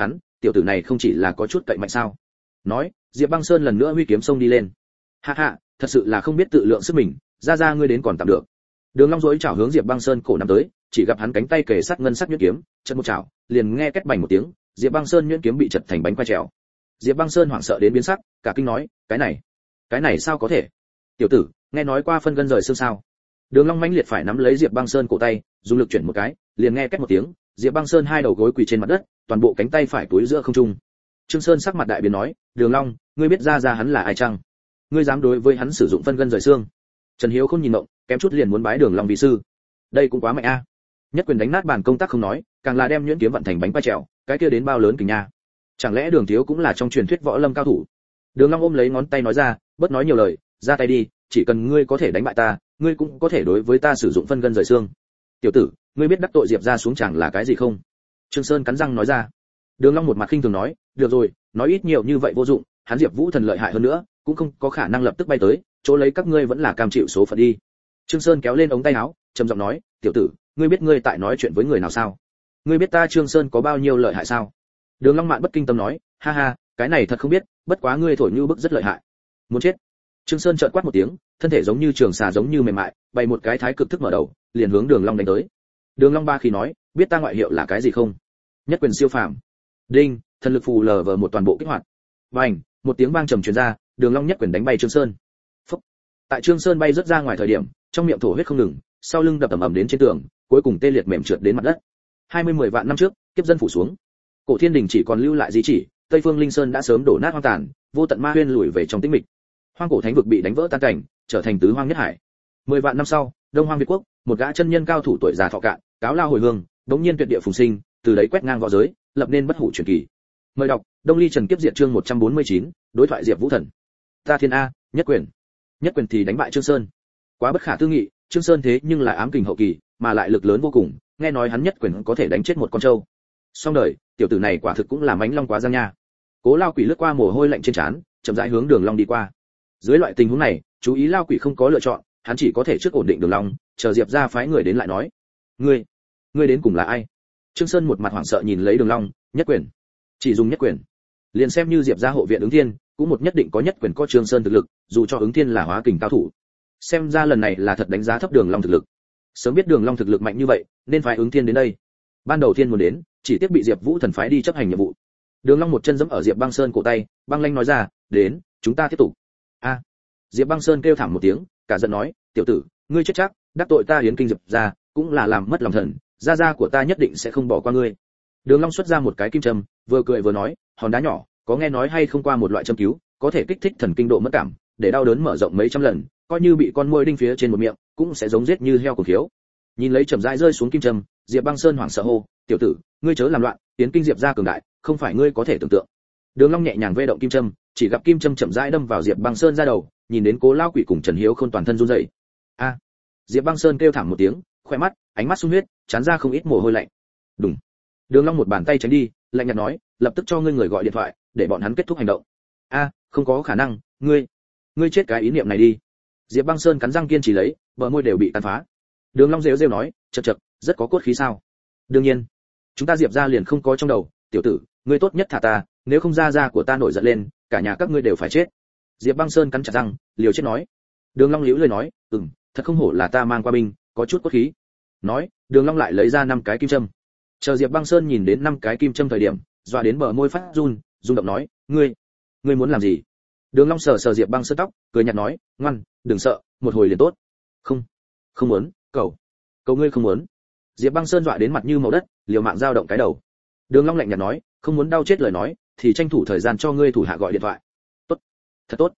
tiểu tử này không chỉ là có chút cậy mạnh sao? Nói, Diệp Băng Sơn lần nữa huy kiếm xông đi lên. Hạ hạ, thật sự là không biết tự lượng sức mình, ra ngươi đến còn tạm được. Đường Long duỗi chảo hướng Diệp Băng Sơn cổ nắm tới, chỉ gặp hắn cánh tay kề sát ngân sắc nhuyễn kiếm, chợt một chảo, liền nghe két bành một tiếng, Diệp Băng Sơn nhuyễn kiếm bị chật thành bánh quay trèo. Diệp Băng Sơn hoảng sợ đến biến sắc, cả kinh nói, cái này sao có thể? Tiểu tử, nghe nói qua phân gân rời xương sao? Đường Long mãnh liệt phải nắm lấy Diệp Băng Sơn cổ tay, dùng lực chuyển một cái, liền nghe két một tiếng, Diệp Băng Sơn hai đầu gối quỳ trên mặt đất, toàn bộ cánh tay phải túi giữa không trung. Trương Sơn sắc mặt đại biến nói, Đường Long, ngươi biết ra hắn là ai chăng? Ngươi dám đối với hắn sử dụng phân gân rời xương? Trần Hiếu không nhìn động, kém chút liền muốn bái Đường Long vi sư. Đây cũng quá mạnh a. Nhất quyền đánh nát bàn công tác không nói, càng là đem nhuyễn kiếm vận thành bánh quay trèo, cái kia đến bao lớn kình nha. Chẳng lẽ Đường thiếu cũng là trong truyền thuyết võ lâm cao thủ? Đường Long ôm lấy ngón tay nói ra, bớt nói nhiều lời, ra tay đi, chỉ cần ngươi có thể đánh bại ta, ngươi cũng có thể đối với ta sử dụng phân gân rời xương. Tiểu tử, ngươi biết đắc tội Diệp gia xuống chẳng là cái gì không? Trương Sơn cắn răng nói ra. Đường Long một mặt khinh thường nói, được rồi, nói ít nhiều như vậy vô dụng, hắn Diệp Vũ Thần lợi hại hơn nữa, cũng không có khả năng lập tức bay tới, chỗ lấy các ngươi vẫn là cam chịu số phận đi. Trương Sơn kéo lên ống tay áo, trầm giọng nói, tiểu tử, ngươi biết ngươi tại nói chuyện với người nào sao? Ngươi biết ta Trương Sơn có bao nhiêu lợi hại sao? Đường Long mạn bất kinh tâm nói, ha ha, cái này thật không biết, bất quá ngươi thổi như bức rất lợi hại. Muốn chết. Trương Sơn chợt quát một tiếng, thân thể giống như trường xà giống như mềm mại, bày một cái thái cực thức mở đầu, liền hướng Đường Long đánh tới. Đường Long ba khí nói, biết ta ngoại hiệu là cái gì không? Nhất quyền siêu phàm. Đinh, thần lực phù lờ vờ một toàn bộ kích hoạt. Bành, một tiếng vang trầm truyền ra, Đường Long nhất quyền đánh bay Trương Sơn. Phốc. Tại Trương Sơn bay rất ra ngoài thời điểm, trong miệng thổ huyết không ngừng, sau lưng đập ầm ầm đến trên tường, cuối cùng tê liệt mềm trượt đến mặt đất. 10 vạn năm trước, kiếp dân phủ xuống. Cổ Thiên Đình chỉ còn lưu lại di chỉ, Tây Phương Linh Sơn đã sớm đổ nát hoang tàn, vô tận ma huyên lùi về trong tĩnh mịch. Hoang cổ thánh vực bị đánh vỡ tan cảnh, trở thành tứ hoang nhất hải. 10 vạn năm sau, Đông Hoang Việt quốc, một gã chân nhân cao thủ tuổi già thọ cạn, cáo lao hồi hương, đống nhiên tuyệt địa phùng sinh, từ đấy quét ngang võ giới, lập nên bất hủ truyền kỳ. Mời đọc Đông Ly Trần Kiếp Diệt chương 149, đối thoại Diệp Vũ Thần. Ta thiên a, nhất quyền thì đánh bại Trương Sơn. Quá bất khả tư nghị, Trương Sơn thế nhưng là ám kình hậu kỳ, mà lại lực lớn vô cùng, nghe nói hắn nhất quyền có thể đánh chết một con trâu. Xong đời, tiểu tử này quả thực cũng là mãnh long quá giang nha. Cố Lao Quỷ lướt qua mồ hôi lạnh trên trán, chậm rãi hướng Đường Long đi qua. Dưới loại tình huống này, chú ý Lao Quỷ không có lựa chọn, hắn chỉ có thể trước ổn định Đường Long, chờ Diệp gia phái người đến lại nói. Ngươi đến cùng là ai? Trương Sơn một mặt hoảng sợ nhìn lấy Đường Long, nhất quyền. Chỉ dùng nhất quyền. Liền xem như Diệp gia hộ viện ứng thiên, cũng một nhất định có nhất quyền có Trương Sơn thực lực, dù cho ứng thiên là hóa kình cao thủ. Xem ra lần này là thật đánh giá thấp Đường Long thực lực. Sớm biết Đường Long thực lực mạnh như vậy, nên phái ứng thiên đến đây. Ban đầu thiên muốn đến, chỉ tiếc bị Diệp Vũ Thần phái đi chấp hành nhiệm vụ. Đường Long một chân giẫm ở Diệp Băng Sơn cổ tay, băng lanh nói ra, "Đến, chúng ta tiếp tục." A. Diệp Băng Sơn kêu thảm một tiếng, cả giận nói, "Tiểu tử, ngươi chết chắc, đắc tội ta Yến Kinh Diệp gia, cũng là làm mất lòng thần, gia của ta nhất định sẽ không bỏ qua ngươi." Đường Long xuất ra một cái kim châm, vừa cười vừa nói, "Hòn đá nhỏ, có nghe nói hay không qua một loại châm cứu, có thể kích thích thần kinh độ mất cảm, để đau đớn mở rộng mấy trăm lần, coi như bị con muỗi đinh phía trên một miệng, cũng sẽ giống giết như heo cùng thiếu." Nhìn lấy chậm rãi rơi xuống kim châm, Diệp Băng Sơn hoảng sợ hô, "Tiểu tử, ngươi chớ làm loạn, Yến Kinh Diệp gia cường đại, không phải ngươi có thể tưởng tượng." Đường Long nhẹ nhàng vê động kim châm, chỉ gặp kim châm chậm rãi đâm vào Diệp Băng Sơn ra đầu, nhìn đến Cố Lao Quỷ cùng Trần Hiếu Khôn toàn thân run rẩy. A! Diệp Băng Sơn kêu thảm một tiếng, khóe mắt, ánh mắt sung huyết, chán ra không ít mồ hôi lạnh. Đùng. Đường Long một bàn tay tránh đi, lạnh nhạt nói, lập tức cho ngươi người gọi điện thoại, để bọn hắn kết thúc hành động. A, không có khả năng, ngươi chết cái ý niệm này đi. Diệp Băng Sơn cắn răng kiên trì lấy, bờ môi đều bị tàn phá. Đường Long rêu rêu nói, chậc chậc, rất có cốt khí sao? Đương nhiên, chúng ta Diệp gia liền không có trong đầu, tiểu tử, ngươi tốt nhất thả ta, nếu không gia của ta nổi giận lên, cả nhà các ngươi đều phải chết. Diệp Băng Sơn cắn chặt răng, liều chết nói. Đường Long liễu lời nói, thật không hổ là ta mang qua binh, có chút cốt khí. Nói, Đường Long lại lấy ra 5 cái kim châm. Chờ Diệp Băng Sơn nhìn đến 5 cái kim châm thời điểm, dọa đến bờ môi phát run, rung động nói, ngươi muốn làm gì? Đường Long sờ sờ Diệp Băng Sơn tóc, cười nhạt nói, ngoan, đừng sợ, một hồi liền tốt. Không muốn, cầu ngươi không muốn. Diệp Băng Sơn dọa đến mặt như màu đất, liều mạng dao động cái đầu. Đường Long lạnh nhạt nói, không muốn đau chết lời nói, thì tranh thủ thời gian cho ngươi thủ hạ gọi điện thoại. Tốt, thật tốt,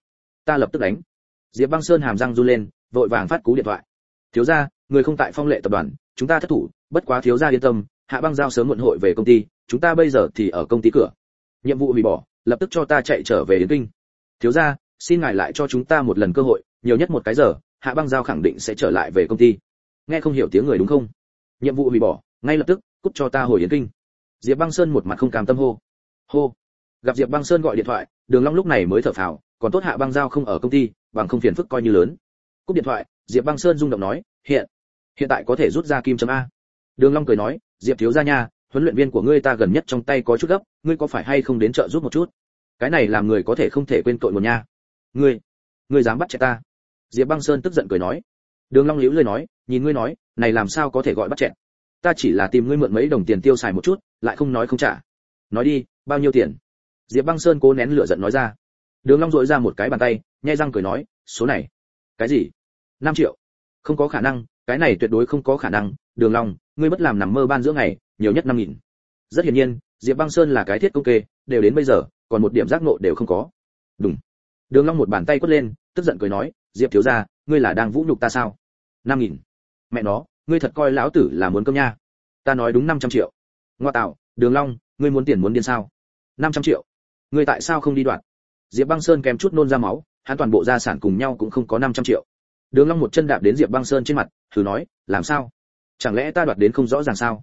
ta lập tức đánh. Diệp Băng Sơn hàm răng run lên, vội vàng phát cú điện thoại. Thiếu gia, người không tại Phong Lệ tập đoàn, chúng ta thất thủ, bất quá thiếu gia yên tâm, Hạ Băng giao sớm muộn hội về công ty, chúng ta bây giờ thì ở công ty cửa. Nhiệm vụ hủy bỏ, lập tức cho ta chạy trở về Yến Kinh. Thiếu gia, xin ngài lại cho chúng ta một lần cơ hội, nhiều nhất một cái giờ, Hạ Băng giao khẳng định sẽ trở lại về công ty. Nghe không hiểu tiếng người đúng không? Nhiệm vụ hủy bỏ, ngay lập tức, cút cho ta hồi Yến Kinh. Diệp Băng Sơn một mặt không cam tâm hô. Gặp Diệp Băng Sơn gọi điện thoại, Đường Long lúc này mới thở phào, còn tốt Hạ Băng giao không ở công ty, bằng không phiền phức coi như lớn. Cúp điện thoại, Diệp Băng Sơn rung động nói, hiện tại có thể rút ra kim châm a. Đường Long cười nói, Diệp thiếu gia nha, huấn luyện viên của ngươi ta gần nhất trong tay có chút gấp, ngươi có phải hay không đến trợ giúp một chút? Cái này làm người có thể không thể quên tội một nha. Ngươi dám bắt chẹt ta? Diệp Băng Sơn tức giận cười nói. Đường Long liễu lơi nói, nhìn ngươi nói, này làm sao có thể gọi bắt chẹt? Ta chỉ là tìm ngươi mượn mấy đồng tiền tiêu xài một chút, lại không nói không trả. Nói đi, bao nhiêu tiền? Diệp Băng Sơn cố nén lửa giận nói ra. Đường Long duỗi ra một cái bàn tay, nhe răng cười nói, số này. Cái gì? 5 triệu? Không có khả năng, cái này tuyệt đối không có khả năng. Đường Long, ngươi bất làm nằm mơ ban giữa ngày, nhiều nhất 5.000. Rất hiển nhiên, Diệp Băng Sơn là cái thiết công kê, đều đến bây giờ, còn một điểm giác ngộ đều không có. Đúng. Đường Long một bàn tay quất lên, tức giận cười nói, Diệp thiếu gia, ngươi là đang vũ nhục ta sao? 5.000. Mẹ nó, ngươi thật coi lão tử là muốn cơm nha. Ta nói đúng 500 triệu. Ngoa tạo, Đường Long, ngươi muốn tiền muốn điên sao? 500 triệu. Ngươi tại sao không đi đoạt? Diệp Băng Sơn kèm chút nôn ra máu, hắn toàn bộ gia sản cùng nhau cũng không có 500 triệu. Đường Long một chân đạp đến Diệp Băng Sơn trên mặt, thử nói, làm sao? Chẳng lẽ ta đoạt đến không rõ ràng sao?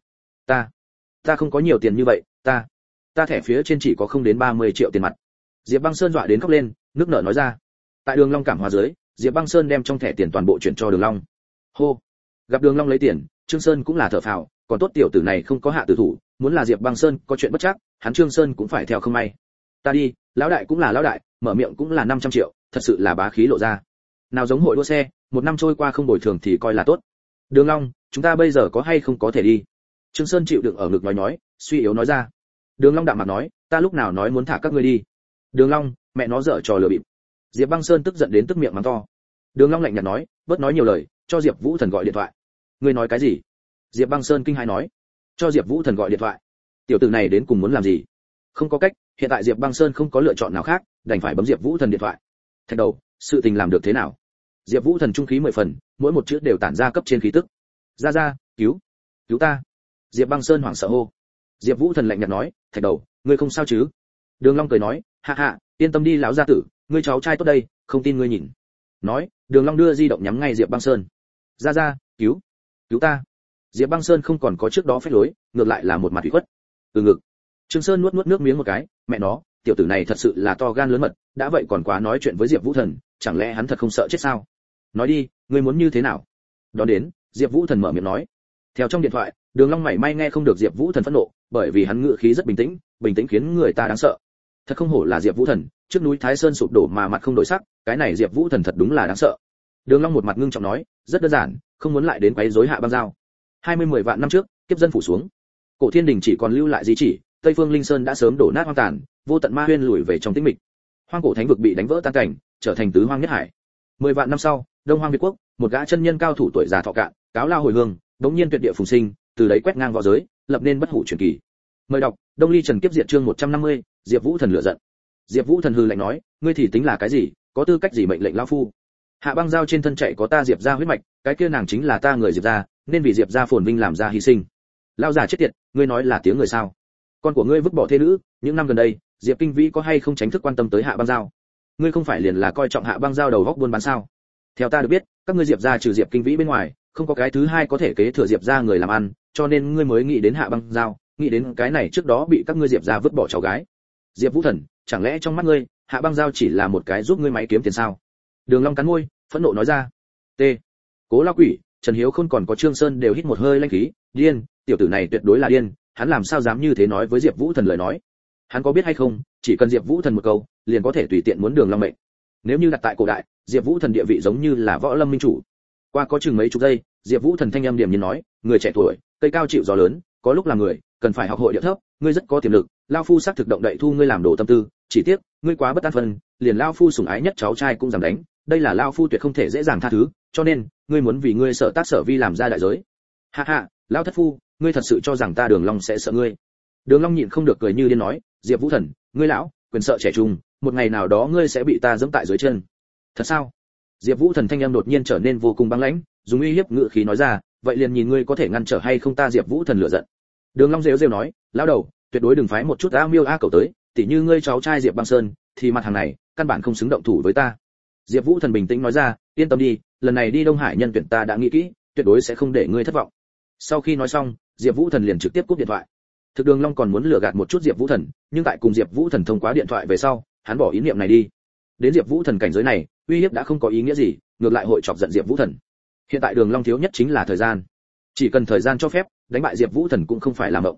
Ta không có nhiều tiền như vậy, ta thẻ phía trên chỉ có không đến 30 triệu tiền mặt. Diệp Băng Sơn dọa đến khóc lên, nước nở nói ra. Tại Đường Long cảm hóa dưới, Diệp Băng Sơn đem trong thẻ tiền toàn bộ chuyển cho Đường Long. Hô. Gặp Đường Long lấy tiền, Trương Sơn cũng là thở phào, còn tốt tiểu tử này không có hạ tử thủ, muốn là Diệp Băng Sơn có chuyện bất trắc, hắn Trương Sơn cũng phải theo không may. Ta đi, lão đại cũng là lão đại, mở miệng cũng là 500 triệu, thật sự là bá khí lộ ra. Nào giống hội đua xe, một năm trôi qua không bồi thường thì coi là tốt. Đường Long, chúng ta bây giờ có hay không có thể đi? Trương Sơn chịu đựng ở ngực nói, suy yếu nói ra. Đường Long đạm mặt nói, ta lúc nào nói muốn thả các ngươi đi? Đường Long, mẹ nó dở trò lừa bịp. Diệp Băng Sơn tức giận đến tức miệng mắng to. Đường Long lạnh nhạt nói, bớt nói nhiều lời, cho Diệp Vũ Thần gọi điện thoại. Ngươi nói cái gì? Diệp Băng Sơn kinh hãi nói, cho Diệp Vũ Thần gọi điện thoại. Tiểu tử này đến cùng muốn làm gì? Không có cách, hiện tại Diệp Băng Sơn không có lựa chọn nào khác, đành phải bấm Diệp Vũ Thần điện thoại. Thạch đầu, sự tình làm được thế nào? Diệp Vũ Thần trung khí 10 phần, mỗi một chữ đều tản ra cấp trên khí tức. Ra, cứu ta. Diệp Băng Sơn hoảng sợ hô. Diệp Vũ Thần lạnh nhạt nói, Thạch đầu, ngươi không sao chứ? Đường Long cười nói, hạ, yên tâm đi lão gia tử, ngươi cháu trai tốt đây, không tin ngươi nhìn. Nói, Đường Long đưa di động nhắm ngay Diệp Băng Sơn. Ra, cứu ta. Diệp Băng Sơn không còn có trước đó phép lối, ngược lại là một mặt ủy khuất. Từ ngực. Trương Sơn nuốt nước miếng một cái, mẹ nó, tiểu tử này thật sự là to gan lớn mật, đã vậy còn quá nói chuyện với Diệp Vũ Thần, chẳng lẽ hắn thật không sợ chết sao? Nói đi, ngươi muốn như thế nào? Đón đến, Diệp Vũ Thần mở miệng nói. Theo trong điện thoại, Đường Long mảy may nghe không được Diệp Vũ Thần phẫn nộ, bởi vì hắn ngữ khí rất bình tĩnh khiến người ta đáng sợ. Thật không hổ là Diệp Vũ Thần, trước núi Thái Sơn sụp đổ mà mặt không đổi sắc, cái này Diệp Vũ Thần thật đúng là đáng sợ. Đường Long một mặt ngưng trọng nói, rất đơn giản, không muốn lại đến quấy rối Hạ Băng Giao. 10 vạn năm trước, kiếp dân phủ xuống. Cổ Thiên Đình chỉ còn lưu lại di chỉ, Tây Phương Linh Sơn đã sớm đổ nát hoang tàn, vô tận ma huyên lùi về trong tĩnh mịch. Hoang cổ thánh vực bị đánh vỡ tan cảnh, trở thành tứ hoang nhất hải. 10 vạn năm sau, Đông Hoang Việt quốc, một gã chân nhân cao thủ tuổi già thọ cạn, cáo lao hồi hương, đống nhiên tuyệt địa phùng sinh, từ đấy quét ngang võ giới, lập nên bất hủ truyền kỳ. Mời đọc, Đông Ly Trần Kiếp Diệt chương 150, Diệp Vũ Thần lửa giận. Diệp Vũ Thần hừ lạnh nói, ngươi thì tính là cái gì, có tư cách gì mệnh lệnh lão phu? Hạ Băng Giao trên thân chạy có ta Diệp gia huyết mạch, cái kia nàng chính là ta người Diệp gia, nên vì Diệp gia phồn vinh làm ra hy sinh. Lão già chết tiệt, ngươi nói là tiếng người sao? Con của ngươi vứt bỏ thê nữ, những năm gần đây, Diệp Kinh Vĩ có hay không tránh thức quan tâm tới Hạ Băng Giao? Ngươi không phải liền là coi trọng Hạ Băng Giao đầu góc buôn bán sao? Theo ta được biết, các ngươi Diệp gia trừ Diệp Kinh Vĩ bên ngoài, không có cái thứ hai có thể kế thừa Diệp gia người làm ăn, cho nên ngươi mới nghĩ đến Hạ Băng Giao, nghĩ đến cái này trước đó bị các ngươi Diệp gia vứt bỏ cháu gái. Diệp Vũ Thần, chẳng lẽ trong mắt ngươi, Hạ Băng Giao chỉ là một cái giúp ngươi máy kiếm tiền sao? Đường Long cắn môi, phẫn nộ nói ra. T. Cố Lão Quỷ, Trần Hiếu Khôn còn có Trương Sơn đều hít một hơi lãnh khí, điên, tiểu tử này tuyệt đối là điên, hắn làm sao dám như thế nói với Diệp Vũ Thần lời nói. Hắn có biết hay không, chỉ cần Diệp Vũ Thần một câu, liền có thể tùy tiện muốn Đường Long mệnh. Nếu như đặt tại cổ đại, Diệp Vũ Thần địa vị giống như là võ lâm minh chủ. Qua có chừng mấy chục giây, Diệp Vũ Thần thanh âm điềm nhiên nói, người trẻ tuổi, cây cao chịu gió lớn, có lúc là người, cần phải học hội địa thấp, ngươi rất có tiềm lực, lão phu xác thực động đậy thu ngươi làm đồ tâm tư, chỉ tiếc, ngươi quá bất an phân, liền lão phu sủng ái nhất cháu trai cũng dám đánh, đây là lão phu tuyệt không thể dễ dàng tha thứ, cho nên, ngươi muốn vì ngươi sợ tác sở vi làm ra đại giới. Ha, lão thất phu, ngươi thật sự cho rằng ta Đường Long sẽ sợ ngươi? Đường Long nhịn không được cười như điên nói, Diệp Vũ Thần, ngươi lão, quyền sợ trẻ trung, một ngày nào đó ngươi sẽ bị ta giẫm tại dưới chân. Thật sao? Diệp Vũ Thần thanh âm đột nhiên trở nên vô cùng băng lãnh, dùng uy hiếp ngữ khí nói ra, vậy liền nhìn ngươi có thể ngăn trở hay không ta Diệp Vũ Thần lửa giận. Đường Long rêu rêu nói, lão đầu, tuyệt đối đừng phái một chút a miêu a cầu tới, tỉ như ngươi cháu trai Diệp Băng Sơn, thì mặt hàng này, căn bản không xứng động thủ với ta. Diệp Vũ Thần bình tĩnh nói ra, yên tâm đi, lần này đi Đông Hải nhân tuyển ta đã nghĩ kỹ, tuyệt đối sẽ không để ngươi thất vọng. Sau khi nói xong, Diệp Vũ Thần liền trực tiếp cúp điện thoại. Thực Đường Long còn muốn lừa gạt một chút Diệp Vũ Thần, nhưng tại cùng Diệp Vũ Thần thông qua điện thoại về sau, hắn bỏ ý niệm này đi. Đến Diệp Vũ Thần cảnh giới này, uy hiếp đã không có ý nghĩa gì, ngược lại hội chọc giận Diệp Vũ Thần. Hiện tại Đường Long thiếu nhất chính là thời gian. Chỉ cần thời gian cho phép, đánh bại Diệp Vũ Thần cũng không phải là mộng.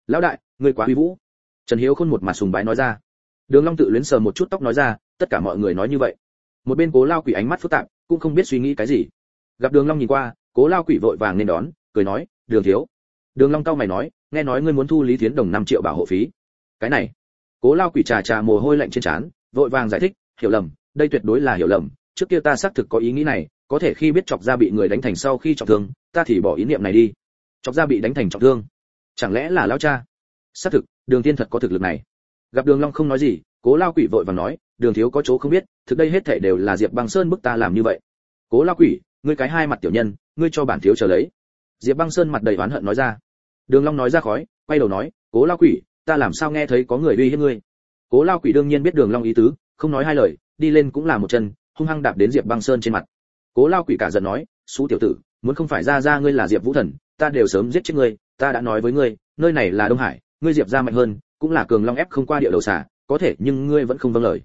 lão đại ngươi quá uy vũ. Trần Hiếu Khôn một mặt sùng bái nói ra. Đường Long tự luyến sờ một chút tóc nói ra, tất cả mọi người nói như vậy. Một bên Cố Lao Quỷ ánh mắt phức tạp, cũng không biết suy nghĩ cái gì. Gặp Đường Long nhìn qua, Cố Lao Quỷ vội vàng nên đón, cười nói, "Đường thiếu." Đường Long cau mày nói, "Nghe nói ngươi muốn thu Lý Thiến Đồng 5 triệu bảo hộ phí." Cái này, Cố Lao Quỷ trà mồ hôi lạnh trên trán, vội vàng giải thích, "Hiểu lầm, đây tuyệt đối là hiểu lầm, trước kia ta xác thực có ý nghĩ này, có thể khi biết Chọc Gia bị người đánh thành sau khi trọng thương, ta thì bỏ ý niệm này đi." Chọc Gia bị đánh thành trọng thương, chẳng lẽ là lão cha? Xác thực, Đường Tiên thật có thực lực này. Gặp Đường Long không nói gì, Cố Lao Quỷ vội vàng nói, "Đường thiếu có chỗ không biết, thực đây hết thảy đều là Diệp Băng Sơn bức ta làm như vậy." Cố Lao Quỷ, ngươi cái hai mặt tiểu nhân, ngươi cho bản thiếu chờ lấy. Diệp Băng Sơn mặt đầy oán hận nói ra. Đường Long nói ra khói, quay đầu nói, "Cố Lao Quỷ, ta làm sao nghe thấy có người uy hiếp ngươi?" Cố Lao Quỷ đương nhiên biết Đường Long ý tứ, không nói hai lời, đi lên cũng là một chân, hung hăng đạp đến Diệp Băng Sơn trên mặt. Cố Lao Quỷ cả giận nói, "Xú tiểu tử, muốn không phải ra ngươi là Diệp Vũ Thần, ta đều sớm giết chết ngươi, ta đã nói với ngươi, nơi này là Đông Hải, ngươi Diệp gia mạnh hơn, cũng là cường long ép không qua địa đầu xà, có thể nhưng ngươi vẫn không vâng lời."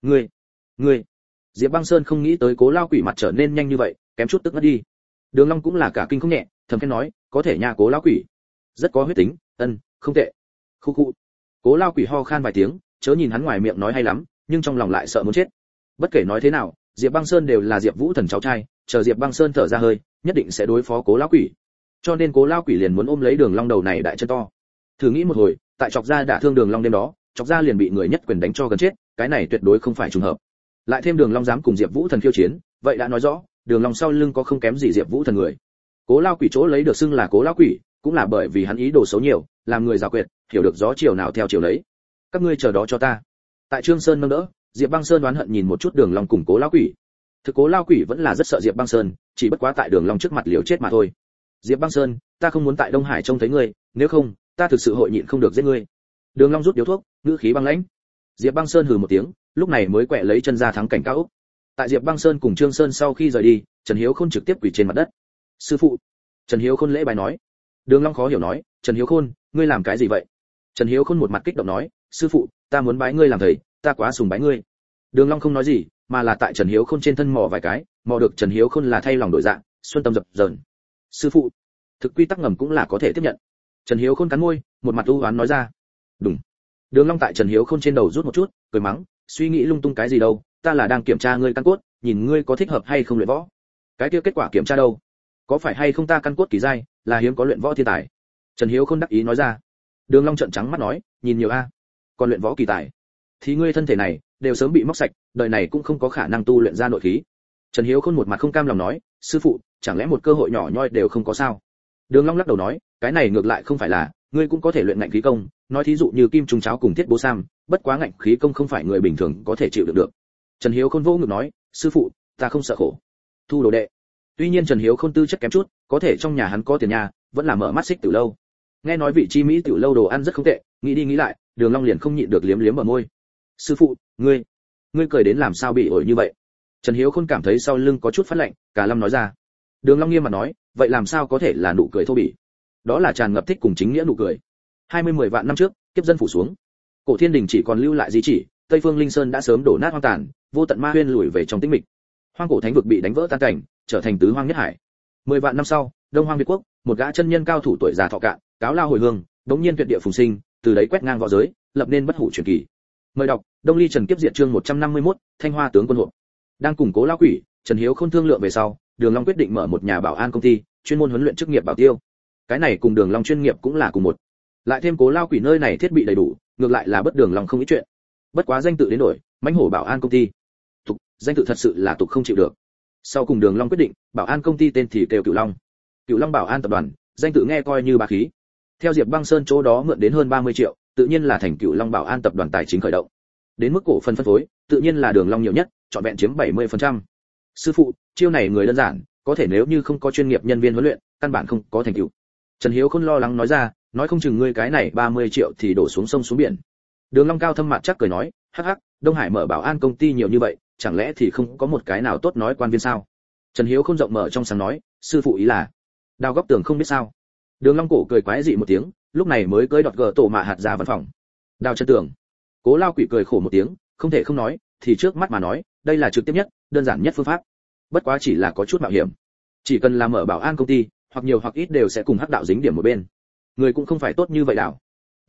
Ngươi. Diệp Băng Sơn không nghĩ tới Cố Lao Quỷ mặt trở nên nhanh như vậy, kém chút tức ngất đi. Đường Long cũng là cả kinh không nhẹ, thầm khen nói, "Có thể nhà Cố Lao Quỷ, rất có huyết tính, không tệ." Khu khu. Cố Lao Quỷ ho khan vài tiếng, chớ nhìn hắn ngoài miệng nói hay lắm, nhưng trong lòng lại sợ muốn chết. Bất kể nói thế nào, Diệp Băng Sơn đều là Diệp Vũ Thần cháu trai, chờ Diệp Băng Sơn thở ra hơi, nhất định sẽ đối phó Cố Lao Quỷ. Cho nên Cố Lao Quỷ liền muốn ôm lấy Đường Long đầu này đại chân to. Thử nghĩ một hồi, tại Chọc Gia đả thương Đường Long đêm đó, Chọc Gia liền bị người nhất quyền đánh cho gần chết, cái này tuyệt đối không phải trùng hợp. Lại thêm Đường Long dám cùng Diệp Vũ Thần khiêu chiến, vậy đã nói rõ, Đường Long sau lưng có không kém gì Diệp Vũ Thần người. Cố Lao Quỷ chỗ lấy được xưng là Cố Lao Quỷ, cũng là bởi vì hắn ý đồ xấu nhiều, làm người giảo quyệt, hiểu được gió chiều nào theo chiều lấy. Các ngươi chờ đó cho ta. Tại Trương Sơn nâng đỡ, Diệp Băng Sơn đoán hận nhìn một chút Đường Long cùng Cố Lao Quỷ. Thực Cố Lao Quỷ vẫn là rất sợ Diệp Băng Sơn, chỉ bất quá tại Đường Long trước mặt liều chết mà thôi. "Diệp Băng Sơn, ta không muốn tại Đông Hải trông thấy ngươi, nếu không, ta thực sự hội nhịn không được giết ngươi." Đường Long rút điếu thuốc, ngữ khí băng lãnh. Diệp Băng Sơn hừ một tiếng, lúc này mới quẹ lấy chân ra thắng cảnh cao ốc. Tại Diệp Băng Sơn cùng Trương Sơn sau khi rời đi, Trần Hiếu Khôn trực tiếp quỳ trên mặt đất. "Sư phụ." Trần Hiếu Khôn lễ bài nói. Đường Long khó hiểu nói, "Trần Hiếu Khôn, ngươi làm cái gì vậy?" Trần Hiếu Khôn một mặt kích động nói, "Sư phụ, ta muốn bái ngươi làm thầy, ta quá sùng bái ngươi." Đường Long không nói gì, mà là tại Trần Hiếu Khôn trên thân mò vài cái, mò được Trần Hiếu Khôn là thay lòng đổi dạ, xuân tâm dập dờn. "Sư phụ, thực quy tắc ngầm cũng là có thể tiếp nhận." Trần Hiếu Khôn cắn môi, một mặt u uất nói ra. "Đúng." Đường Long tại Trần Hiếu Khôn trên đầu rút một chút, cười mắng, "Suy nghĩ lung tung cái gì đâu, ta là đang kiểm tra ngươi căn cốt, nhìn ngươi có thích hợp hay không luyện võ. Cái kia kết quả kiểm tra đâu? Có phải hay không ta căn cốt kỳ giai, là hiếm có luyện võ thiên tài." Trần Hiếu Khôn đắc ý nói ra. Đường Long trợn trắng mắt nói, "Nhìn nhiều a, còn luyện võ kỳ tài, thì ngươi thân thể này đều sớm bị móc sạch, đời này cũng không có khả năng tu luyện ra nội khí." Trần Hiếu Khôn một mặt không cam lòng nói, "Sư phụ, chẳng lẽ một cơ hội nhỏ nhoi đều không có sao?" Đường Long lắc đầu nói, "Cái này ngược lại không phải là, ngươi cũng có thể luyện ngạnh khí công, nói thí dụ như Kim Trung Cháo cùng Thiết Bố Sam, bất quá ngạnh khí công không phải người bình thường có thể chịu đựng được." Trần Hiếu Khôn vô ngực nói, "Sư phụ, ta không sợ khổ, thu đồ đệ." Tuy nhiên Trần Hiếu Khôn tư chất kém chút, có thể trong nhà hắn có tiền nhà, vẫn là mở mắt xích tiểu lâu. Nghe nói vị chi mỹ tiểu lâu đồ ăn rất không tệ, nghĩ đi nghĩ lại, Đường Long liền không nhịn được liếm liếm bờ môi. "Sư phụ, ngươi cười đến làm sao bị ổi như vậy?" Trần Hiếu Khôn cảm thấy sau lưng có chút phát lạnh, cả lâm nói ra. Đường Long nghiêm mặt nói, "Vậy làm sao có thể là nụ cười thô bỉ? Đó là tràn ngập thích cùng chính nghĩa nụ cười." 10 vạn năm trước, kiếp dân phủ xuống, cổ thiên đình chỉ còn lưu lại di chỉ, Tây Phương Linh Sơn đã sớm đổ nát hoang tàn, vô tận ma huyên lùi về trong tĩnh mịch. Hoang cổ thánh vực bị đánh vỡ tan cảnh, trở thành tứ hoang nhất hải. 10 vạn năm sau, Đông Hoang Việt quốc, một gã chân nhân cao thủ tuổi già thọ cạn, cáo lao hồi hương, đống nhiên tuyệt địa phùng sinh, từ đấy quét ngang võ giới, lập nên bất hủ truyền kỳ. Mời đọc Đông Ly Trần Kiếp Diệt chương 151, Thanh Hoa tướng quân hộp. Đang củng cố Lão Quỷ, Trần Hiếu Khôn thương lượng về sau, Đường Long quyết định mở một nhà bảo an công ty, chuyên môn huấn luyện chức nghiệp bảo tiêu. Cái này cùng Đường Long chuyên nghiệp cũng là cùng một. Lại thêm Cố Lão Quỷ nơi này thiết bị đầy đủ, ngược lại là bất Đường Long không ít chuyện. Bất quá danh tự đến đổi, Mãnh Hổ Bảo An công ty. Tục, danh tự thật sự là tục không chịu được. Sau cùng Đường Long quyết định, bảo an công ty tên thì kêu Cửu Long. Cửu Long Bảo An tập đoàn, danh tự nghe coi như bá khí. Theo Diệp Băng Sơn chỗ đó mượn đến hơn 30 triệu, tự nhiên là thành Cửu Long Bảo An tập đoàn tài chính khởi động. Đến mức cổ phần phân phối, tự nhiên là Đường Long nhiều nhất, trọn vẹn chiếm 70%. Sư phụ, chiêu này người đơn giản, có thể nếu như không có chuyên nghiệp nhân viên huấn luyện, căn bản không có thành tựu. Trần Hiếu Khôn lo lắng nói ra, nói không chừng ngươi cái này 30 triệu thì đổ xuống sông xuống biển. Đường Long cao thâm mặt chắc cười nói, hắc hắc, Đông Hải mở bảo an công ty nhiều như vậy, chẳng lẽ thì không có một cái nào tốt nói quan viên sao? Trần Hiếu Khôn rộng mở trong sáng nói, sư phụ ý là đào góc tường không biết sao? Đường Long cổ cười quái dị một tiếng, lúc này mới cưỡi đọt gờ tổ mạ hạt ra văn phòng. Đào chân tường. Cố Lao Quỷ cười khổ một tiếng, không thể không nói, thì trước mắt mà nói, đây là trực tiếp nhất, đơn giản nhất phương pháp. Bất quá chỉ là có chút mạo hiểm. Chỉ cần làm mở bảo an công ty, hoặc nhiều hoặc ít đều sẽ cùng hắc đạo dính điểm một bên. Người cũng không phải tốt như vậy đạo.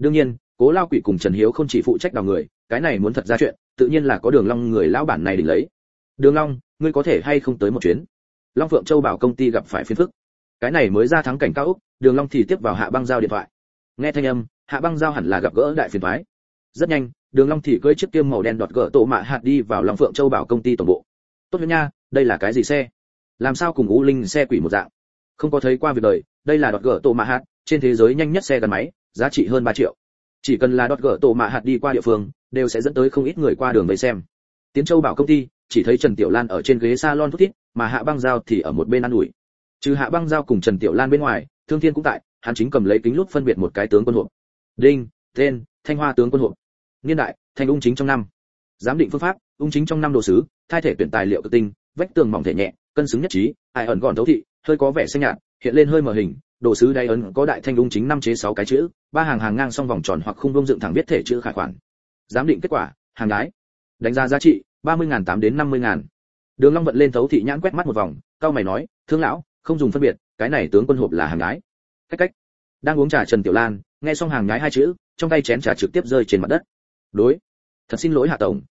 Đương nhiên, Cố Lao Quỷ cùng Trần Hiếu không chỉ phụ trách đào người, cái này muốn thật ra chuyện, tự nhiên là có Đường Long người lão bản này đỉnh lấy. Đường Long, ngươi có thể hay không tới một chuyến? Long Phượng Châu bảo công ty gặp phải phiền phức. Cái này mới ra thắng cảnh cao ốc, Đường Long thì tiếp vào Hạ Băng Giao điện thoại. Nghe thanh âm, Hạ Băng Giao hẳn là gặp gỡ đại phiền toái. Rất nhanh, Đường Long thì cưỡi chiếc kiêm màu đen đọt gỡ tổ mạ hạt đi vào Long Phượng Châu bảo công ty tổng bộ. Tốt nha, đây là cái gì xe? Làm sao cùng U Linh xe quỷ một dạng? Không có thấy qua việc đời, đây là đọt gỡ tổ mạ hạt, trên thế giới nhanh nhất xe gắn máy, giá trị hơn 3 triệu. Chỉ cần là đọt gỡ tổ mạ hạt đi qua địa phương, đều sẽ dẫn tới không ít người qua đường vây xem. Tiến Châu bảo công ty, chỉ thấy Trần Tiểu Lan ở trên ghế salon thút thít, mà Hạ Băng Giao thì ở một bên ăn ủi. Trừ Hạ Băng Giao cùng Trần Tiểu Lan bên ngoài, Thương Thiên cũng tại, hắn chính cầm lấy kính lúp phân biệt một cái tướng quân hộp. Đinh, tên, Thanh Hoa tướng quân hộp. Niên đại, Thanh ung chính trong năm. Giám định phương pháp, ung chính trong năm đồ sứ, thai thể tuyển tài liệu cực tinh, vách tường mỏng thể nhẹ, cân xứng nhất trí, ai ẩn gọn thấu thị, hơi có vẻ xanh nhạt, hiện lên hơi mờ hình, đồ sứ đáy ấn có đại thanh ung chính năm chế 6 cái chữ, ba hàng hàng ngang song vòng tròn hoặc khung vuông dựng thẳng viết thể chữ khải khoản. Giám định kết quả, hàng đái. Đánh giá giá trị, 30.800 đến 50.000. Đường Long vận lên thấu thị nhãn quét mắt một vòng, cao mày nói, thương lão, không dùng phân biệt, cái này tướng quân hộp là hàng nhái. Cách. Đang uống trà Trần Tiểu Lan, nghe xong hàng nhái hai chữ, trong tay chén trà trực tiếp rơi trên mặt đất. Đối, thật xin lỗi Hạ tổng,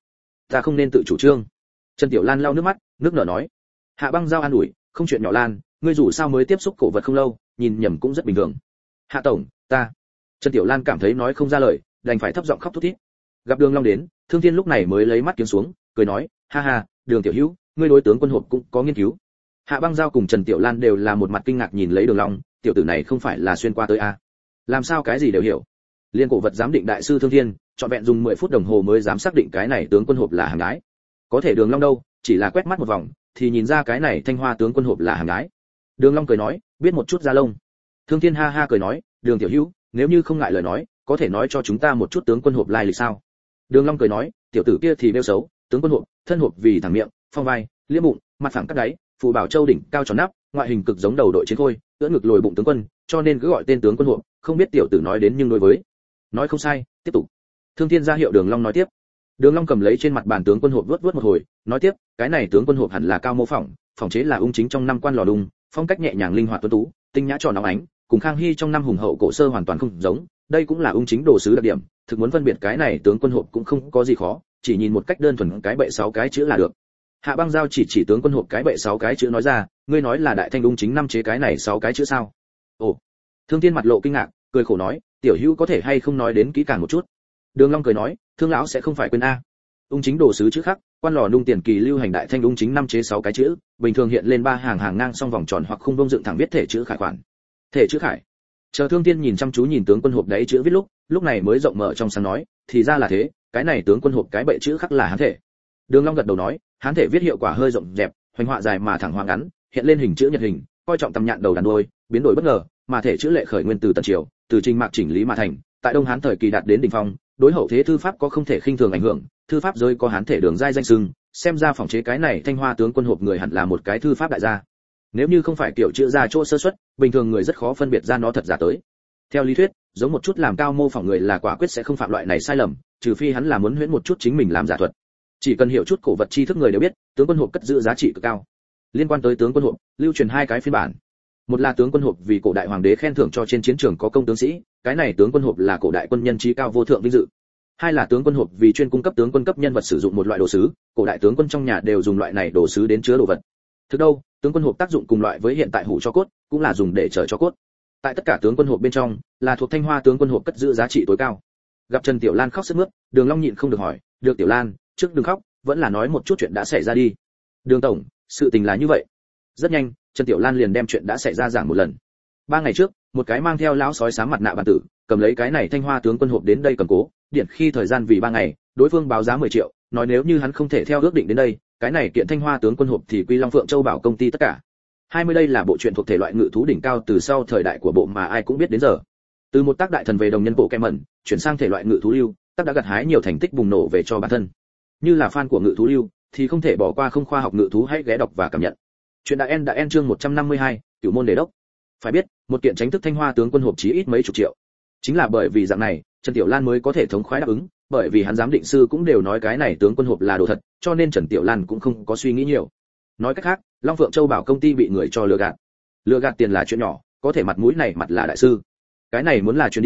ta không nên tự chủ trương. Trần Tiểu Lan lau nước mắt, nước nở nói. Hạ Băng Giao an ủi, không chuyện nhỏ Lan, ngươi dù sao mới tiếp xúc cổ vật không lâu, nhìn nhầm cũng rất bình thường. Hạ tổng, Trần Tiểu Lan cảm thấy nói không ra lời, đành phải thấp giọng khóc thút thít. Gặp Đường Long đến, Thương Thiên lúc này mới lấy mắt kiếm xuống, cười nói, ha ha, Đường tiểu hữu, ngươi đối tướng quân hộp cũng có nghiên cứu. Hạ Băng Giao cùng Trần Tiểu Lan đều là một mặt kinh ngạc nhìn lấy Đường Long, tiểu tử này không phải là xuyên qua tới a? Làm sao cái gì đều hiểu? Liên cổ vật giám định đại sư Thương Thiên, trọn vẹn dùng 10 phút đồng hồ mới dám xác định cái này tướng quân hộp là hàng nhái. Có thể Đường Long đâu, chỉ là quét mắt một vòng, thì nhìn ra cái này Thanh Hoa tướng quân hộp là hàng nhái. Đường Long cười nói, biết một chút da lông. Thương Thiên ha ha cười nói, Đường tiểu hữu, nếu như không ngại lời nói, có thể nói cho chúng ta một chút tướng quân hộp lai lịch sao? Đường Long cười nói, tiểu tử kia thì bêu xấu, tướng quân hộp, thân hộp vì thẳng miệng, phong vai, liễm bụng, mặt phẳng cắt đáy, phù bảo châu đỉnh cao tròn nắp, ngoại hình cực giống đầu đội chiến khôi, ưỡn ngực lồi bụng tướng quân, cho nên cứ gọi tên tướng quân hộp, không biết tiểu tử nói đến nhưng đối với. Nói không sai, tiếp tục. Thương Thiên ra hiệu Đường Long nói tiếp. Đường Long cầm lấy trên mặt bàn tướng quân hộp vuốt một hồi, nói tiếp, cái này tướng quân hộp hẳn là cao mô phỏng, phỏng chế là ung chính trong năm quan lò đùng, phong cách nhẹ nhàng linh hoạt tuấn tú, tinh nhã tròn óng ánh, cùng Khang Hy trong năm hùng hậu cổ sơ hoàn toàn không giống, đây cũng là ung chính đồ sứ đặc điểm, thực muốn phân biệt cái này tướng quân hộp cũng không có gì khó, chỉ nhìn một cách đơn thuần cái bệ 6 cái chữ là được. Hạ Băng Giao chỉ tướng quân hộp cái bệ 6 cái chữ nói ra, ngươi nói là đại thanh ung chính năm chế cái này 6 cái chữ sao? Ồ. Thương Thiên mặt lộ kinh ngạc, cười khổ nói, tiểu hữu có thể hay không nói đến kỹ càng một chút. Đường Long cười nói, thương lão sẽ không phải quên a. Ung chính đồ sứ chữ khắc, quan lò nung tiền kỳ lưu hành đại thanh ung chính năm chế 6 cái chữ, bình thường hiện lên ba hàng hàng ngang song vòng tròn hoặc khung vuông dựng thẳng viết thể chữ khải khoản. Thể chữ khải. Chờ Thương Thiên nhìn chăm chú nhìn tướng quân hộp đấy chữ viết lúc này mới rộng mở trong sáng nói, thì ra là thế, cái này tướng quân hộp cái bệ chữ khắc là hán thể. Đường Long gật đầu nói, hán thể viết hiệu quả hơi rộng dẹp, hoành họa dài mà thẳng hoa ngắn, hiện lên hình chữ nhật hình, coi trọng tầm nhạn đầu đàn đuôi, biến đổi bất ngờ, mà thể chữ lệ khởi nguyên từ tần triều, từ trình mạc chỉnh lý mà thành, tại Đông Hán thời kỳ đạt đến đỉnh phong, đối hậu thế thư pháp có không thể khinh thường ảnh hưởng, thư pháp giới có hán thể đường giai danh xưng, xem ra phỏng chế cái này Thanh Hoa tướng quân hộp người hẳn là một cái thư pháp đại gia. Nếu như không phải kiểu chữ ra chỗ sơ suất, bình thường người rất khó phân biệt ra nó thật giả tới. Theo lý thuyết, giống một chút làm cao mô phỏng người là quả quyết sẽ không phạm loại này sai lầm, trừ phi hắn là muốn huyễn một chút chính mình làm giả thuật. Chỉ cần hiểu chút cổ vật tri thức người đều biết, tướng quân hộp cất giữ giá trị cực cao. Liên quan tới tướng quân hộp, lưu truyền hai cái phiên bản. Một là tướng quân hộp vì cổ đại hoàng đế khen thưởng cho trên chiến trường có công tướng sĩ, cái này tướng quân hộp là cổ đại quân nhân trí cao vô thượng vinh dự. Hai là tướng quân hộp vì chuyên cung cấp tướng quân cấp nhân vật sử dụng một loại đồ sứ, cổ đại tướng quân trong nhà đều dùng loại này đồ sứ đến chứa đồ vật. Thực đâu, tướng quân hộp tác dụng cùng loại với hiện tại hũ cho cốt, cũng là dùng để chở cho cốt. Tại tất cả tướng quân hộp bên trong, là thuộc Thanh Hoa tướng quân hộp cất giữ giá trị tối cao. Gặp Trần Tiểu Lan khóc sướt mướt, Đường Long nhịn không được hỏi, "Được Tiểu Lan, trước đừng khóc, vẫn là nói một chút chuyện đã xảy ra đi." "Đường tổng, sự tình là như vậy." Rất nhanh, Trần Tiểu Lan liền đem chuyện đã xảy ra giảng một lần. 3 ngày trước, một cái mang theo lão sói xám mặt nạ bản tử, cầm lấy cái này Thanh Hoa tướng quân hộp đến đây cầm cố, điện khi thời gian vì 3 ngày, đối phương báo giá 10 triệu, nói nếu như hắn không thể theo ước định đến đây, cái này kiện Thanh Hoa tướng quân hộp thì quy Long Phượng Châu bảo công ty tất cả. 20 đây là bộ truyện thuộc thể loại ngự thú đỉnh cao từ sau thời đại của bộ mà ai cũng biết đến giờ. Từ một tác đại thần về đồng nhân bộ kem mẩn, chuyển sang thể loại ngự thú lưu, tác đã gặt hái nhiều thành tích bùng nổ về cho bản thân. Như là fan của ngự thú lưu thì không thể bỏ qua không khoa học ngự thú, hãy ghé đọc và cảm nhận. Chuyện đã en chương 152, Cửu môn đề đốc. Phải biết, một kiện tránh thức Thanh Hoa tướng quân hộp chí ít mấy chục triệu. Chính là bởi vì dạng này, Trần Tiểu Lan mới có thể thống khoái đáp ứng, bởi vì hắn giám định sư cũng đều nói cái này tướng quân hộp là đồ thật, cho nên Trần Tiểu Lan cũng không có suy nghĩ nhiều. Nói cách khác, Long Phượng Châu bảo công ty bị người cho lừa gạt. Lừa gạt tiền là chuyện nhỏ, có thể mặt mũi này mặt là đại sư. Cái này muốn là chuyện đi,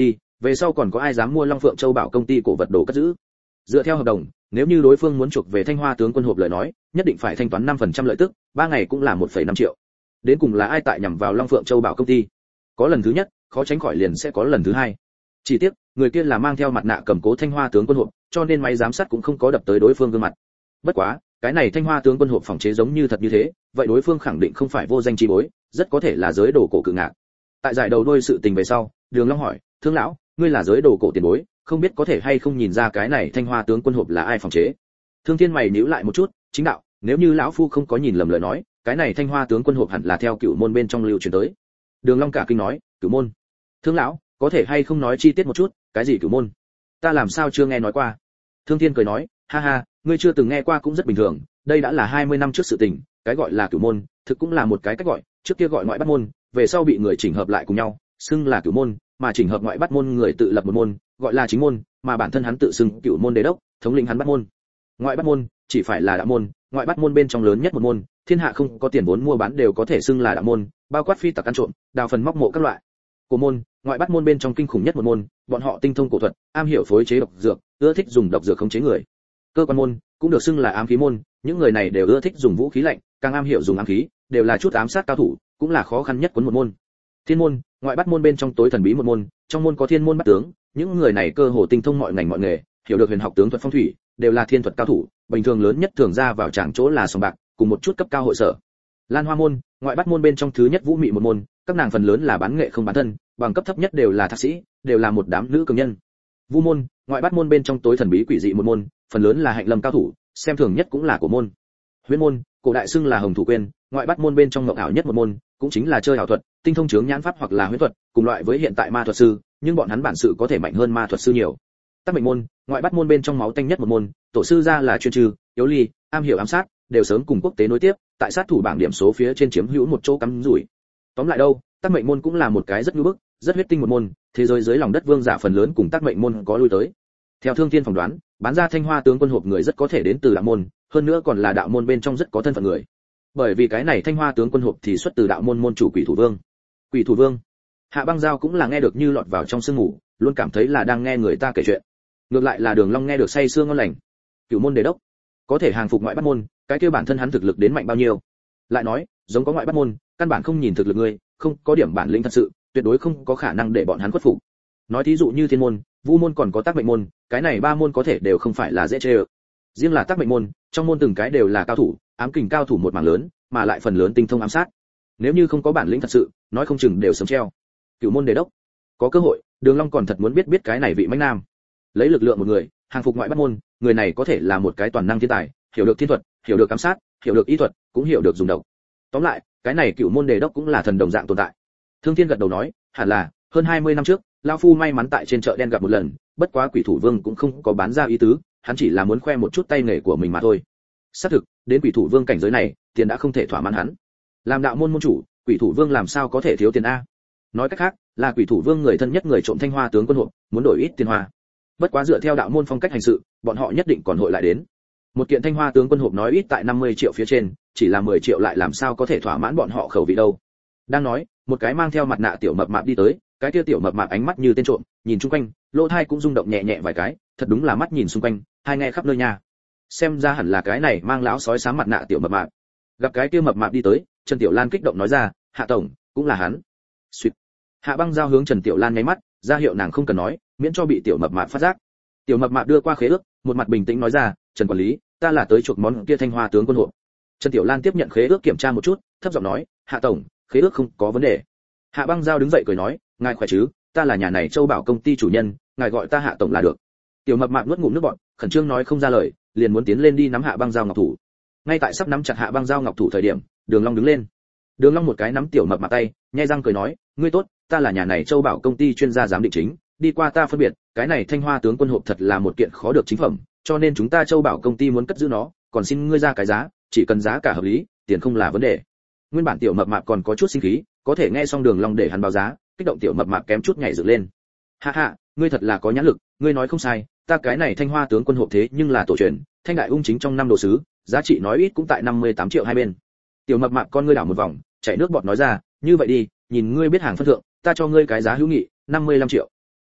về sau còn có ai dám mua Long Phượng Châu Bảo công ty cổ vật đồ cất giữ. Dựa theo hợp đồng, nếu như đối phương muốn chuộc về Thanh Hoa tướng quân hộp lời nói, nhất định phải thanh toán 5% lợi tức, 3 ngày cũng là 1,5 triệu. Đến cùng là ai tại nhằm vào Long Phượng Châu Bảo công ty? Có lần thứ nhất, khó tránh khỏi liền sẽ có lần thứ hai. Chỉ tiếc, người kia là mang theo mặt nạ cầm cố Thanh Hoa tướng quân hộp, cho nên máy giám sát cũng không có đập tới đối phương gương mặt. Bất quá, cái này Thanh Hoa tướng quân hộp phòng chế giống như thật như thế, vậy đối phương khẳng định không phải vô danh chi bối, rất có thể là giới đồ cổ cự ngạc. Tại giải đầu đuôi sự tình về sau, Đường Long hỏi, "Thương lão, ngươi là giới đồ cổ tiền bối, không biết có thể hay không nhìn ra cái này Thanh Hoa tướng quân hộp là ai phòng chế?" Thương Thiên mày nhíu lại một chút, chính đạo, nếu như lão phu không có nhìn lầm lời nói, cái này Thanh Hoa tướng quân hộp hẳn là theo Cửu môn bên trong lưu truyền tới. Đường Long cả kinh nói, "Cửu môn? Thương lão, có thể hay không nói chi tiết một chút, cái gì Cửu môn? Ta làm sao chưa nghe nói qua?" Thương Thiên cười nói, "Ha ha, ngươi chưa từng nghe qua cũng rất bình thường, đây đã là 20 năm trước sự tình, cái gọi là Cửu môn, thực cũng là một cái cách gọi, trước kia gọi ngoại bắt môn, về sau bị người chỉnh hợp lại cùng nhau, xưng là Cửu môn, mà chỉnh hợp ngoại bắt môn người tự lập một môn, gọi là chính môn, mà bản thân hắn tự xưng Cửu môn đế đốc, thống lĩnh hắn bắt môn. Ngoại bắt môn chỉ phải là đạo môn, ngoại bắt môn bên trong lớn nhất một môn, thiên hạ không có tiền vốn mua bán đều có thể xưng là đạo môn, bao quát phi tặc ăn trộm, đào phần móc mộ các loại. Cổ môn, ngoại bắt môn bên trong kinh khủng nhất một môn, bọn họ tinh thông cổ thuật, am hiểu phối chế độc dược, ưa thích dùng độc dược khống chế người. Cơ quan môn cũng được xưng là ám khí môn, những người này đều ưa thích dùng vũ khí lạnh, càng am hiểu dùng ám khí, đều là chút ám sát cao thủ, cũng là khó khăn nhất cuốn một môn. Thiên môn, ngoại bắt môn bên trong tối thần bí một môn, trong môn có thiên môn bắt tướng, những người này cơ hồ tinh thông mọi ngành mọi nghề, hiểu được huyền học tướng thuật phong thủy, đều là thiên thuật cao thủ, bình thường lớn nhất thường ra vào tràng chỗ là sòng bạc, cùng một chút cấp cao hội sở. Lan Hoa môn, ngoại bắt môn bên trong thứ nhất vũ mị một môn, các nàng phần lớn là bán nghệ không bán thân, bằng cấp thấp nhất đều là thạc sĩ, đều là một đám nữ cường nhân. Vu môn, ngoại bắt môn bên trong tối thần bí quỷ dị một môn, phần lớn là hạnh lâm cao thủ, xem thường nhất cũng là của môn. Huyễn môn, cổ đại xưng là hồng thủ quên, ngoại bắt môn bên trong ngộng ảo nhất một môn, cũng chính là chơi ảo thuật, tinh thông chướng nhãn pháp hoặc là huyễn thuật, cùng loại với hiện tại ma thuật sư, nhưng bọn hắn bản sự có thể mạnh hơn ma thuật sư nhiều. Tắc mệnh môn, ngoại bắt môn bên trong máu tanh nhất một môn, tổ sư ra là chuyên trừ, yếu ly, am hiểu ám sát, đều sớm cùng quốc tế nối tiếp, tại sát thủ bảng điểm số phía trên chiếm hữu một chỗ cắm rủi. Tóm lại đâu, Tắc mệnh môn cũng là một cái rất nhu bức, rất huyết tinh một môn, thế giới dưới lòng đất vương giả phần lớn cùng Tắc mệnh môn có lui tới. Theo Thương Thiên phỏng đoán, bán ra Thanh Hoa tướng quân hộp người rất có thể đến từ đạo môn, hơn nữa còn là đạo môn bên trong rất có thân phận người. Bởi vì cái này Thanh Hoa tướng quân hộp thì xuất từ đạo môn môn chủ Quỷ Thủ Vương. Quỷ Thủ Vương, Hạ Băng Giao cũng là nghe được như lọt vào trong sương ngủ, luôn cảm thấy là đang nghe người ta kể chuyện. Ngược lại là Đường Long nghe được say sưa ngon lành. Cửu môn đế đốc, có thể hàng phục ngoại bắt môn, cái kia bản thân hắn thực lực đến mạnh bao nhiêu? Lại nói, giống có ngoại bắt môn, căn bản không nhìn thực lực ngươi, không có điểm bản lĩnh thật sự, tuyệt đối không có khả năng để bọn hắn khuất phục. Nói thí dụ như Thiên môn, Vu môn còn có Tác mệnh môn, cái này ba môn có thể đều không phải là dễ chơi. Riêng là Tác mệnh môn, trong môn từng cái đều là cao thủ, ám kình cao thủ một mảng lớn, mà lại phần lớn tinh thông ám sát. Nếu như không có bản lĩnh thật sự, nói không chừng đều sớm treo. Cửu môn đế đốc, có cơ hội, Đường Long còn thật muốn biết cái này vị mãnh nam. Lấy lực lượng một người, hàng phục ngoại bắt môn, người này có thể là một cái toàn năng thiên tài, hiểu được thiên thuật, hiểu được ám sát, hiểu được y thuật, cũng hiểu được dùng độc. Tóm lại, cái này Cửu môn đề đốc cũng là thần đồng dạng tồn tại. Thương Thiên gật đầu nói, hẳn là, hơn 20 năm trước, lão phu may mắn tại trên chợ đen gặp một lần, bất quá Quỷ Thủ Vương cũng không có bán ra ý tứ, hắn chỉ là muốn khoe một chút tay nghề của mình mà thôi. Xác thực, đến Quỷ Thủ Vương cảnh giới này, tiền đã không thể thỏa mãn hắn. Làm đạo môn môn chủ, Quỷ Thủ Vương làm sao có thể thiếu tiền a? Nói cách khác, là Quỷ Thủ Vương người thân nhất người trộm Thanh Hoa tướng quân hộp, muốn đổi ít tiền hoa. Bất quá dựa theo đạo môn phong cách hành sự, bọn họ nhất định còn hội lại đến. Một kiện Thanh Hoa tướng quân hộp nói ít tại 50 triệu phía trên, chỉ là 10 triệu lại làm sao có thể thỏa mãn bọn họ khẩu vị đâu. Đang nói, một cái mang theo mặt nạ tiểu mập mạp đi tới, cái kia tiểu mập mạp ánh mắt như tên trộm, nhìn xung quanh, lỗ tai cũng rung động nhẹ nhẹ vài cái, thật đúng là mắt nhìn xung quanh, tai nghe khắp nơi nha. Xem ra hẳn là cái này mang lão sói xám mặt nạ tiểu mập mạp. Gặp cái kia mập mạp đi tới, Trần Tiểu Lan kích động nói ra, "Hạ tổng, cũng là hắn." Xuyệt. Hạ Băng Giao hướng Trần Tiểu Lan nháy mắt, ra hiệu nàng không cần nói, miễn cho bị tiểu mập mạp phát giác. Tiểu mập mạp đưa qua khế ước, một mặt bình tĩnh nói ra, "Trần quản lý, ta là tới chuộc món kia Thanh Hoa tướng quân hộp." Trần Tiểu Lan tiếp nhận khế ước kiểm tra một chút, thấp giọng nói, "Hạ tổng, khế ước không có vấn đề." Hạ Băng Giao đứng dậy cười nói, "Ngài khỏe chứ, ta là nhà này Châu Bảo công ty chủ nhân, ngài gọi ta Hạ tổng là được." Tiểu mập mạp nuốt ngụm nước bọt, khẩn trương nói không ra lời, liền muốn tiến lên đi nắm Hạ Băng Giao ngọc thủ. Ngay tại sắp nắm chặt Hạ Băng Giao ngọc thủ thời điểm, Đường Long đứng lên. Đường Long một cái nắm tiểu mập mạp tay, nhếch răng cười nói, "Ngươi tốt, ta là nhà này Châu Bảo công ty chuyên gia giám định chính, đi qua ta phân biệt, cái này Thanh Hoa tướng quân hộp thật là một kiện khó được chính phẩm, cho nên chúng ta Châu Bảo công ty muốn cất giữ nó, còn xin ngươi ra cái giá, chỉ cần giá cả hợp lý, tiền không là vấn đề." Nguyên bản tiểu mập mạp còn có chút sinh khí, có thể nghe xong Đường Long để hắn báo giá, kích động tiểu mập mạp kém chút nhảy dựng lên. "Hạ hạ, ngươi thật là có nhãn lực, ngươi nói không sai, ta cái này Thanh Hoa tướng quân hộp thế nhưng là tổ truyền, Thanh đại ung chính trong năm đồ sứ, giá trị nói ít cũng tại 58 triệu hai bên." Tiểu mập mạp con ngươi đảo một vòng, chảy nước bọt nói ra, "Như vậy đi, nhìn ngươi biết hàng phân thượng, ta cho ngươi cái giá hữu nghị, 55 triệu."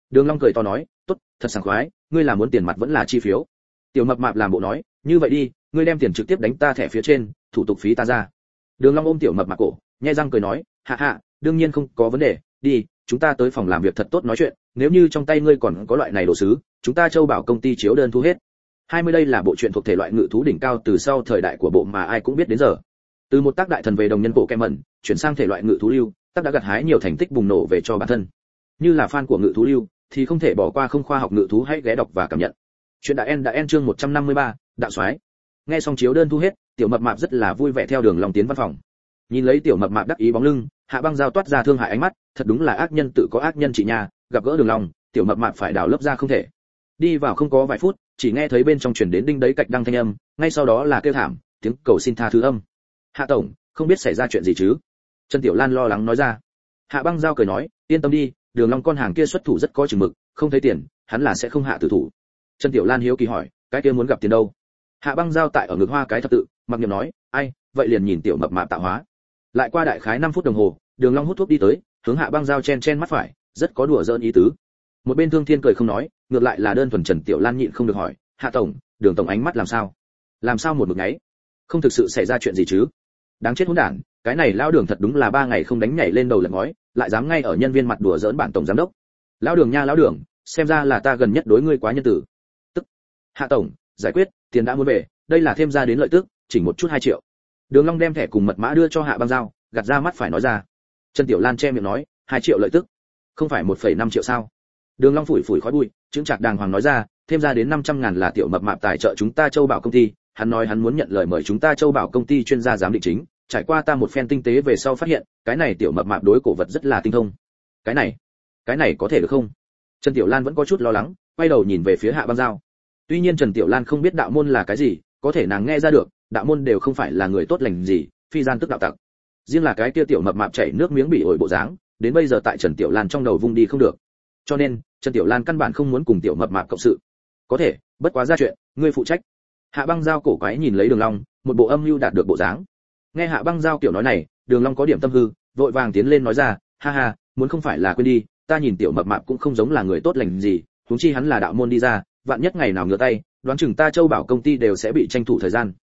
Đường Long cười to nói, tốt, thật sảng khoái, ngươi là muốn tiền mặt vẫn là chi phiếu? Tiểu mập mạp làm bộ nói, như vậy đi, ngươi đem tiền trực tiếp đánh ta thẻ phía trên, thủ tục phí ta ra. Đường Long ôm tiểu mập mạp cổ, nhếch răng cười nói, hạ hạ, đương nhiên không có vấn đề, đi, chúng ta tới phòng làm việc thật tốt nói chuyện, nếu như trong tay ngươi còn có loại này đồ sứ, chúng ta Châu Bảo công ty chiếu đơn thu hết. 20 đây là bộ truyện thuộc thể loại ngự thú đỉnh cao từ sau thời đại của bộ mà ai cũng biết đến giờ. Từ một tác đại thần về đồng nhân bộ kem mẩn, chuyển sang thể loại ngự thú lưu, tác đã gặt hái nhiều thành tích bùng nổ về cho bản thân. Như là fan của ngự thú lưu thì không thể bỏ qua không khoa học ngự thú, hãy ghé đọc và cảm nhận. Chuyện đã en chương 153, đạo soái. Nghe xong chiếu đơn thu hết, tiểu mập mạp rất là vui vẻ theo Đường Long tiến văn phòng. Nhìn lấy tiểu mập mạp đắc ý bóng lưng, Hạ Băng Giao toát ra thương hại ánh mắt, thật đúng là ác nhân tự có ác nhân chị nhà, gặp gỡ Đường Long, tiểu mập mạp phải đào lớp ra không thể. Đi vào không có vài phút, chỉ nghe thấy bên trong truyền đến đinh đấy cạch đăng thanh âm, ngay sau đó là kêu thảm, tiếng cầu xin tha thứ âm. Hạ tổng, không biết xảy ra chuyện gì chứ? Trần Tiểu Lan lo lắng nói ra. Hạ Băng Giao cười nói, yên tâm đi, Đường Long con hàng kia xuất thủ rất có chừng mực, không thấy tiền, hắn là sẽ không hạ tử thủ. Trần Tiểu Lan hiếu kỳ hỏi, cái kia muốn gặp tiền đâu? Hạ Băng Giao tại ở ngực hoa cái thập tự, mặc niệm nói, ai, vậy liền nhìn tiểu mập mạp tạo hóa. Lại qua đại khái 5 phút đồng hồ, Đường Long hút thuốc đi tới, hướng Hạ Băng Giao chen mắt phải, rất có đùa giỡn ý tứ. Một bên Thương Thiên cười không nói, ngược lại là đơn thuần Trần Tiểu Lan nhịn không được hỏi, Hạ tổng, Đường tổng ánh mắt làm sao? Làm sao một mực ngáy? Không thực sự xảy ra chuyện gì chứ? Đáng chết hỗn đản, cái này lão Đường thật đúng là 3 ngày không đánh nhảy lên đầu lật ngói, lại dám ngay ở nhân viên mặt đùa giỡn bản tổng giám đốc. Lão Đường nha lão Đường, xem ra là ta gần nhất đối ngươi quá nhân tử. Tức, Hạ tổng, giải quyết, tiền đã muốn về, đây là thêm ra đến lợi tức, chỉnh một chút 2 triệu. Đường Long đem thẻ cùng mật mã đưa cho Hạ Băng Giao, gạt ra mắt phải nói ra. Trần Tiểu Lan che miệng nói, 2 triệu lợi tức, không phải 1,5 triệu sao? Đường Long phủi phủi khói bụi, chứng trạc đàng hoàng nói ra, thêm ra đến 500.000 là tiểu mập mạp tài trợ chúng ta Châu Bảo công ty, hắn nói hắn muốn nhận lời mời chúng ta Châu Bảo công ty chuyên gia giám định chính, trải qua ta một phen tinh tế về sau phát hiện, cái này tiểu mập mạp đối cổ vật rất là tinh thông. Cái này có thể được không? Trần Tiểu Lan vẫn có chút lo lắng, quay đầu nhìn về phía Hạ Băng Giao. Tuy nhiên Trần Tiểu Lan không biết đạo môn là cái gì, có thể nàng nghe ra được, đạo môn đều không phải là người tốt lành gì, phi gian tức đạo tặc. Riêng là cái kia tiểu mập mạp chảy nước miếng bị ổi bộ dáng, đến bây giờ tại Trần Tiểu Lan trong đầu vung đi không được. Cho nên, Trần Tiểu Lan căn bản không muốn cùng tiểu mập mạp cộng sự. Có thể, bất quá ra chuyện, ngươi phụ trách. Hạ Băng Giao cổ quái nhìn lấy Đường Long, một bộ âm mưu đạt được bộ dáng. Nghe Hạ Băng Giao kiểu nói này, Đường Long có điểm tâm hư, vội vàng tiến lên nói ra, ha ha, muốn không phải là quên đi, ta nhìn tiểu mập mạp cũng không giống là người tốt lành gì, huống chi hắn là đạo môn đi ra, vạn nhất ngày nào ngửa tay, đoán chừng ta Châu Bảo công ty đều sẽ bị tranh thủ thời gian.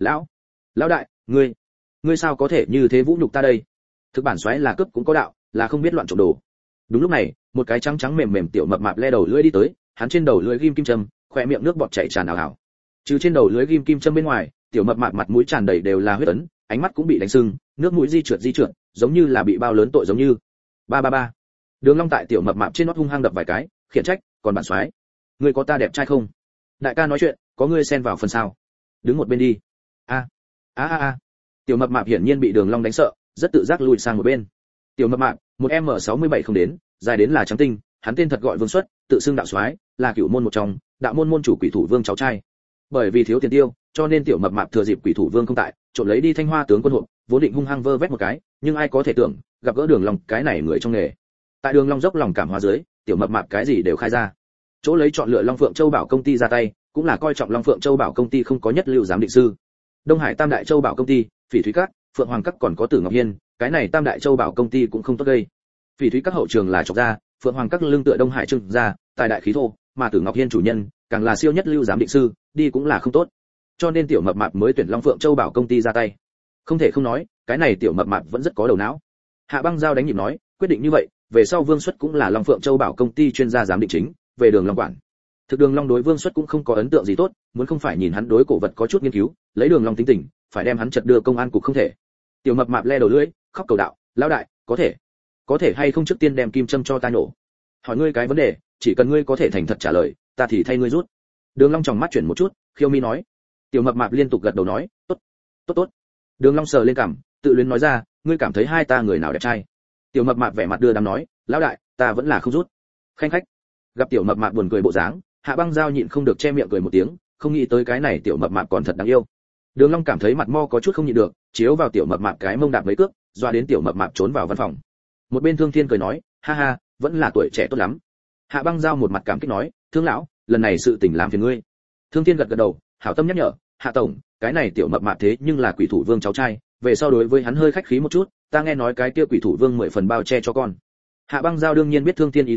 Lão đại, ngươi sao có thể như thế vũ nhục ta đây? Thực bản soái là cướp cũng có đạo, là không biết loạn trộm đồ. Đúng lúc này, một cái trắng trắng mềm mềm tiểu mập mạp le đầu lưỡi đi tới, hắn trên đầu lưỡi ghim kim châm, khóe miệng nước bọt chảy tràn ào ào. Trừ trên đầu lưỡi ghim kim châm bên ngoài, tiểu mập mạp mặt mũi tràn đầy đều là huyết ấn, ánh mắt cũng bị đánh sưng, nước mũi di trượt, giống như là bị bao lớn tội giống như. Ba. Đường Long tại tiểu mập mạp trên nót hung hăng đập vài cái, khiển trách, còn bản soái, ngươi có ta đẹp trai không? Đại ca nói chuyện, có ngươi xen vào phần sao? Đứng một bên đi. A. Tiểu mập mạp hiển nhiên bị Đường Long đánh sợ, rất tự giác lùi sang một bên. Tiểu mập mạp, một M67 không đến, dài đến là trắng tinh, hắn tên thật gọi Vương Xuất, tự xưng đạo soái, là cửu môn một trong, đạo môn môn chủ Quỷ Thủ Vương cháu trai. Bởi vì thiếu tiền tiêu, cho nên tiểu mập mạp thừa dịp Quỷ Thủ Vương không tại, trộm lấy đi Thanh Hoa tướng quân hộp, vốn định hung hăng vơ vét một cái, nhưng ai có thể tưởng, gặp gỡ Đường Long, cái này người trong nghề. Tại Đường Long dốc lòng cảm hóa dưới, tiểu mập mạp cái gì đều khai ra. Chỗ lấy chọn lựa Long Phượng Châu Bảo công ty ra tay, cũng là coi trọng Long Phượng Châu Bảo công ty không có nhất lưu giám định sư. Đông Hải Tam Đại Châu Bảo công ty, Phỉ Thúy Các, Phượng Hoàng Các còn có Tử Ngọc Hiên, cái này Tam Đại Châu Bảo công ty cũng không tốt gây. Phỉ Thúy Các hậu trường là Trọc gia, Phượng Hoàng Các lưng tựa Đông Hải Trừng gia, tài đại khí thô, mà Tử Ngọc Hiên chủ nhân, càng là siêu nhất lưu giám định sư, đi cũng là không tốt. Cho nên tiểu mập mạp mới tuyển Long Phượng Châu Bảo công ty ra tay. Không thể không nói, cái này tiểu mập mạp vẫn rất có đầu não. Hạ Băng Giao đánh nhịp nói, quyết định như vậy, về sau Vương Xuất cũng là Long Phượng Châu Bảo công ty chuyên gia giám định chính, về Đường Long quản. Thực Đường Long đối Vương Xuất cũng không có ấn tượng gì tốt, muốn không phải nhìn hắn đối cổ vật có chút nghiên cứu, lấy Đường Long tính tình, phải đem hắn chật đưa công an cục không thể. Tiểu mập mạp le đầu lưỡi, khóc cầu đạo, lão đại, có thể hay không trước tiên đem kim châm cho ta nổ? Hỏi ngươi cái vấn đề, chỉ cần ngươi có thể thành thật trả lời, ta thì thay ngươi rút. Đường Long tròng mắt chuyển một chút, khiêu mi nói. Tiểu mập mạp liên tục gật đầu nói, tốt. Đường Long sờ lên cằm, tự luyến nói ra, ngươi cảm thấy hai ta người nào đẹp trai? Tiểu mập mạp vẻ mặt đưa đám nói, lão đại, ta vẫn là không rút. Khanh khách. Gặp tiểu mập mạp buồn cười bộ dáng, Hạ Băng Giao nhịn không được che miệng cười một tiếng, không nghĩ tới cái này tiểu mập mạp còn thật đáng yêu. Đường Long cảm thấy mặt mo có chút không nhịn được, chiếu vào tiểu mập mạp cái mông đạp mấy cước, doa đến tiểu mập mạp trốn vào văn phòng. Một bên Thương Thiên cười nói, ha ha, vẫn là tuổi trẻ tốt lắm. Hạ Băng Giao một mặt cảm kích nói, Thương lão, lần này sự tình làm phiền ngươi. Thương Thiên gật gật đầu, hảo tâm nhắc nhở, Hạ tổng, cái này tiểu mập mạp thế nhưng là Quỷ Thủ Vương cháu trai, về sau đối với hắn hơi khách khí một chút, ta nghe nói cái kia Quỷ Thủ Vương 10 phần bao che cho con. Hạ Băng Giao đương nhiên biết Thương Thiên ý tứ,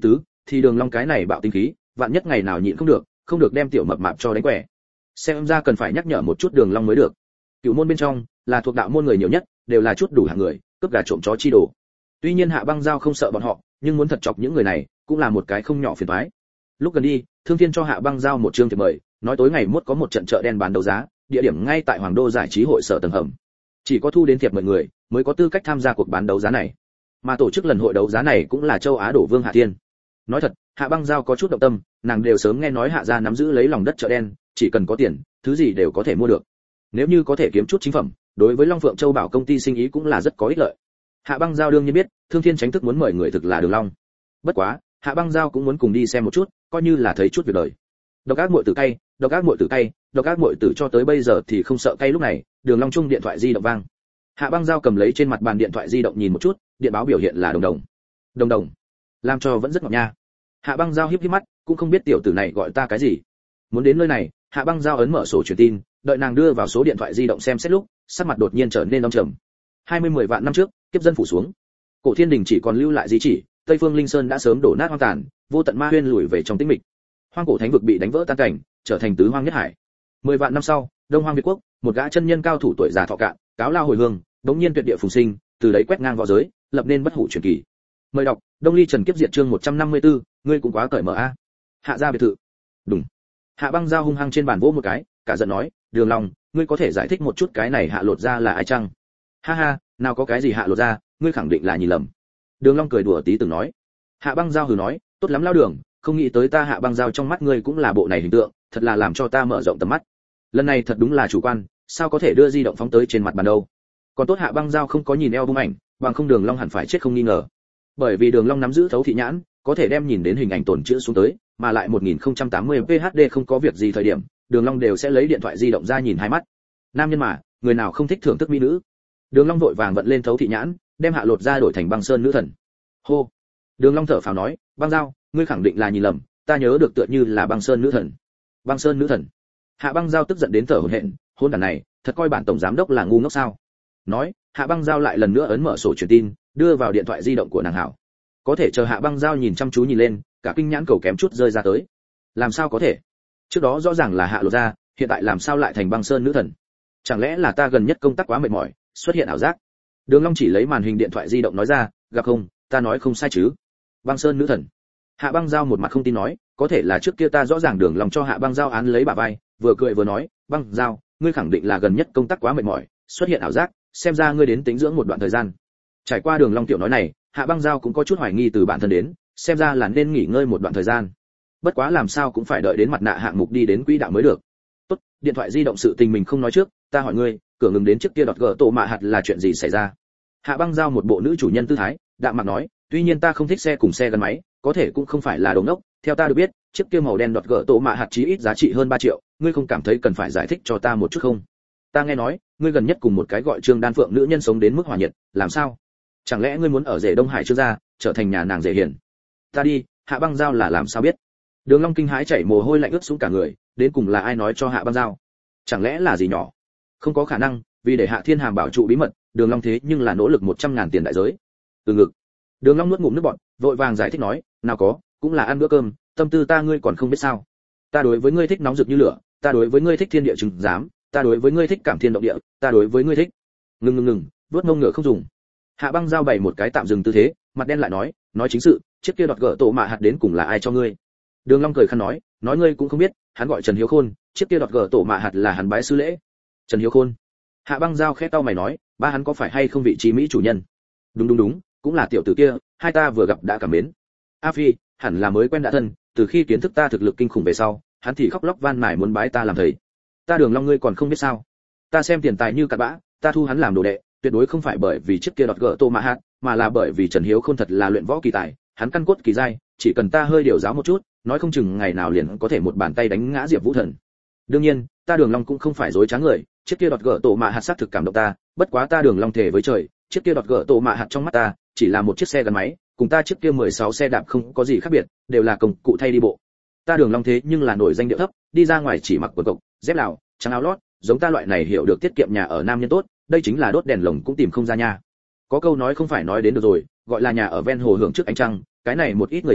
thì Đường Long cái này bạo tính khí, vạn nhất ngày nào nhịn không được đem tiểu mập mạp cho đánh quẻ. Xem ra cần phải nhắc nhở một chút Đường Long mới được. Cửu môn bên trong, là thuộc đạo môn người nhiều nhất, đều là chút đủ hạng người, cướp gà trộm chó chi đồ. Tuy nhiên Hạ Băng Giao không sợ bọn họ, nhưng muốn thật chọc những người này, cũng là một cái không nhỏ phiền toái. Lúc gần đi, Thương Thiên cho Hạ Băng Giao một chương thiệp mời, nói tối ngày mốt có một trận chợ đen bán đấu giá, địa điểm ngay tại Hoàng Đô giải trí hội sở tầng hầm. Chỉ có thu đến thiệp mời người mới có tư cách tham gia cuộc bán đấu giá này. Mà tổ chức lần hội đấu giá này cũng là châu Á đổ vương Hạ Thiên. Nói thật, Hạ Băng Giao có chút động tâm, nàng đều sớm nghe nói Hạ gia nắm giữ lấy lòng đất chợ đen, chỉ cần có tiền, thứ gì đều có thể mua được. Nếu như có thể kiếm chút chính phẩm, đối với Long Phượng Châu Bảo công ty sinh ý cũng là rất có ích lợi. Hạ Băng Giao đương nhiên biết, Thương Thiên Chánh thức muốn mời người thực là Đường Long. Bất quá, Hạ Băng Giao cũng muốn cùng đi xem một chút, coi như là thấy chút việc đời. Độc ác muội tử cay, độc ác muội tử cay, độc ác muội tử cho tới bây giờ thì không sợ cay. Lúc này, Đường Long chung điện thoại di động vang. Hạ Băng Giao cầm lấy trên mặt bàn điện thoại di động nhìn một chút, điện báo biểu hiện là đồng đồng, làm cho vẫn rất ngọt nha. Hạ Băng Giao híp híp mắt, cũng không biết tiểu tử này gọi ta cái gì. Muốn đến nơi này, Hạ Băng Giao ấn mở sổ truyền tin, đợi nàng đưa vào số điện thoại di động xem xét lúc, sắc mặt đột nhiên trở nên âm trầm. 10 vạn năm trước, kiếp dân phủ xuống. Cổ Thiên Đình chỉ còn lưu lại di chỉ, Tây Phương Linh Sơn đã sớm đổ nát hoang tàn, vô tận ma huyên lùi về trong tĩnh mịch. Hoang cổ thánh vực bị đánh vỡ tan cảnh, trở thành tứ hoang nhất hải. 10 vạn năm sau, Đông Hoang Việt quốc, một gã chân nhân cao thủ tuổi già thọ cạn, cáo lao hồi hương, đống nhiên tuyệt địa phùng sinh, từ đấy quét ngang võ giới, lập nên bất hủ truyền kỳ. Mời đọc, Đông Ly Trần Kiếp Diệt chương 154, ngươi cũng quá cởi mở a. Hạ gia biệt thự. Đúng. Hạ Băng Giao hung hăng trên bàn vỗ một cái, cả giận nói, Đường Long, ngươi có thể giải thích một chút cái này Hạ Lột gia là ai chăng? Ha ha, nào có cái gì Hạ Lột gia, ngươi khẳng định là nhìn lầm. Đường Long cười đùa tí từng nói. Hạ Băng Giao hừ nói, tốt lắm lão Đường, không nghĩ tới ta Hạ Băng Giao trong mắt ngươi cũng là bộ này hình tượng, thật là làm cho ta mở rộng tầm mắt. Lần này thật đúng là chủ quan, sao có thể đưa di động phóng tới trên mặt bàn đâu? Còn tốt Hạ Băng Giao không có nhìn eo bung ảnh, bằng không Đường Long hẳn phải chết không nghi ngờ. Bởi vì Đường Long nắm giữ thấu thị nhãn, có thể đem nhìn đến hình ảnh tồn trữ xuống tới, mà lại 1080p HD không có việc gì thời điểm, Đường Long đều sẽ lấy điện thoại di động ra nhìn hai mắt. Nam nhân mà, người nào không thích thưởng thức mỹ nữ. Đường Long vội vàng vận lên thấu thị nhãn, đem Hạ Lột ra đổi thành Băng Sơn nữ thần. Hô. Đường Long thở phào nói, Băng Giao, ngươi khẳng định là nhìn lầm, ta nhớ được tựa như là Băng Sơn nữ thần. Băng Sơn nữ thần. Hạ Băng Giao tức giận đến thở hổn hển, hôn đàn này, thật coi bản tổng giám đốc là ngu ngốc sao? Nói, Hạ Băng Giao lại lần nữa ấn mở sổ truyền tin, đưa vào điện thoại di động của nàng hảo. Có thể chờ Hạ Băng Giao nhìn chăm chú nhìn lên, cả kinh nhãn cầu kém chút rơi ra tới. Làm sao có thể? Trước đó rõ ràng là Hạ Lột ra, hiện tại làm sao lại thành Băng Sơn nữ thần? Chẳng lẽ là ta gần nhất công tác quá mệt mỏi, xuất hiện ảo giác? Đường Long chỉ lấy màn hình điện thoại di động nói ra, gặp không, ta nói không sai chứ? Băng Sơn nữ thần. Hạ Băng Giao một mặt không tin nói, có thể là trước kia ta rõ ràng Đường Long cho Hạ Băng Giao án lấy bả vai, vừa cười vừa nói, Băng Giao, ngươi khẳng định là gần nhất công tác quá mệt mỏi, xuất hiện ảo giác, xem ra ngươi đến tĩnh dưỡng một đoạn thời gian. Trải qua Đường Long tiểu nói này, Hạ Băng Giao cũng có chút hoài nghi từ bản thân đến, xem ra là nên nghỉ ngơi một đoạn thời gian. Bất quá làm sao cũng phải đợi đến mặt nạ hạng mục đi đến quỹ đạo mới được. Tốt, điện thoại di động sự tình mình không nói trước, ta hỏi ngươi, cửa ngừng đến trước kia đọt gỡ tổ mạ hạt là chuyện gì xảy ra? Hạ Băng Giao một bộ nữ chủ nhân tư thái, đạm mạc nói, tuy nhiên ta không thích xe cùng xe gắn máy, có thể cũng không phải là đồ ngốc, theo ta được biết, chiếc kia màu đen đọt gỡ tổ mạ hạt chí ít giá trị hơn 3 triệu, ngươi không cảm thấy cần phải giải thích cho ta một chút không? Ta nghe nói, ngươi gần nhất cùng một cái gọi Trương Đan Phượng nữ nhân sống đến mức hòa nhiệt, làm sao? Chẳng lẽ ngươi muốn ở rể Đông Hải Trương gia, trở thành nhà nàng rể hiền? Ta đi, Hạ Băng Giao là làm sao biết? Đường Long kinh hãi chảy mồ hôi lạnh ướt xuống cả người, đến cùng là ai nói cho Hạ Băng Giao? Chẳng lẽ là gì nhỏ? Không có khả năng, vì để Hạ Thiên Hàm bảo trụ bí mật, Đường Long thế nhưng là nỗ lực 100.000 tiền đại giới. Từ ngực. Đường Long nuốt ngụm nước bọt, vội vàng giải thích nói, nào có, cũng là ăn bữa cơm, tâm tư ta ngươi còn không biết sao? Ta đối với ngươi thích nóng rực như lửa, ta đối với ngươi thích thiên địa trừng giám, ta đối với ngươi thích cảm thiên động địa, ta đối với ngươi thích. Ngừng, vuốt mông ngựa không dùng. Hạ Băng Giao bày một cái tạm dừng tư thế, mặt đen lại nói chính sự, chiếc kia đọt gỡ tổ mạ hạt đến cùng là ai cho ngươi? Đường Long cười khăn nói ngươi cũng không biết, hắn gọi Trần Hiếu Khôn, chiếc kia đọt gỡ tổ mạ hạt là hắn bái sư lễ. Trần Hiếu Khôn. Hạ Băng Giao khẽ cau mày nói, ba hắn có phải hay không vị trí mỹ chủ nhân? Đúng, cũng là tiểu tử kia, hai ta vừa gặp đã cảm mến. A Phi, hẳn là mới quen đã thân, từ khi kiến thức ta thực lực kinh khủng về sau, hắn thì khóc lóc van mài muốn bái ta làm thầy. Ta Đường Long ngươi còn không biết sao? Ta xem tiền tài như cặn bã, ta thu hắn làm đồ đệ, tuyệt đối không phải bởi vì chiếc kia đọt gỡ tổ mạ hạt, mà là bởi vì Trần Hiếu Khôn thật là luyện võ kỳ tài, hắn căn cốt kỳ giai, chỉ cần ta hơi điều giáo một chút, nói không chừng ngày nào liền có thể một bàn tay đánh ngã Diệp Vũ Thần. Đương nhiên, ta Đường Long cũng không phải dối trá người, chiếc kia đọt gỡ tổ mạ hạt xác thực cảm động ta, bất quá ta Đường Long thề với trời, chiếc kia đọt gỡ tổ mạ hạt trong mắt ta, chỉ là một chiếc xe gắn máy, cùng ta chiếc kia 16 xe đạp không có gì khác biệt, đều là công cụ thay đi bộ. Ta Đường Long thế nhưng là nổi danh điệu thấp, đi ra ngoài chỉ mặc quần cộc, dép lào, trắng áo lót, giống ta loại này hiểu được tiết kiệm nhà ở nam nhân tốt, đây chính là đốt đèn lồng cũng tìm không ra nha. Có câu nói không phải nói đến được rồi, gọi là nhà ở ven hồ hưởng trước ánh trăng, cái này một ít người nha,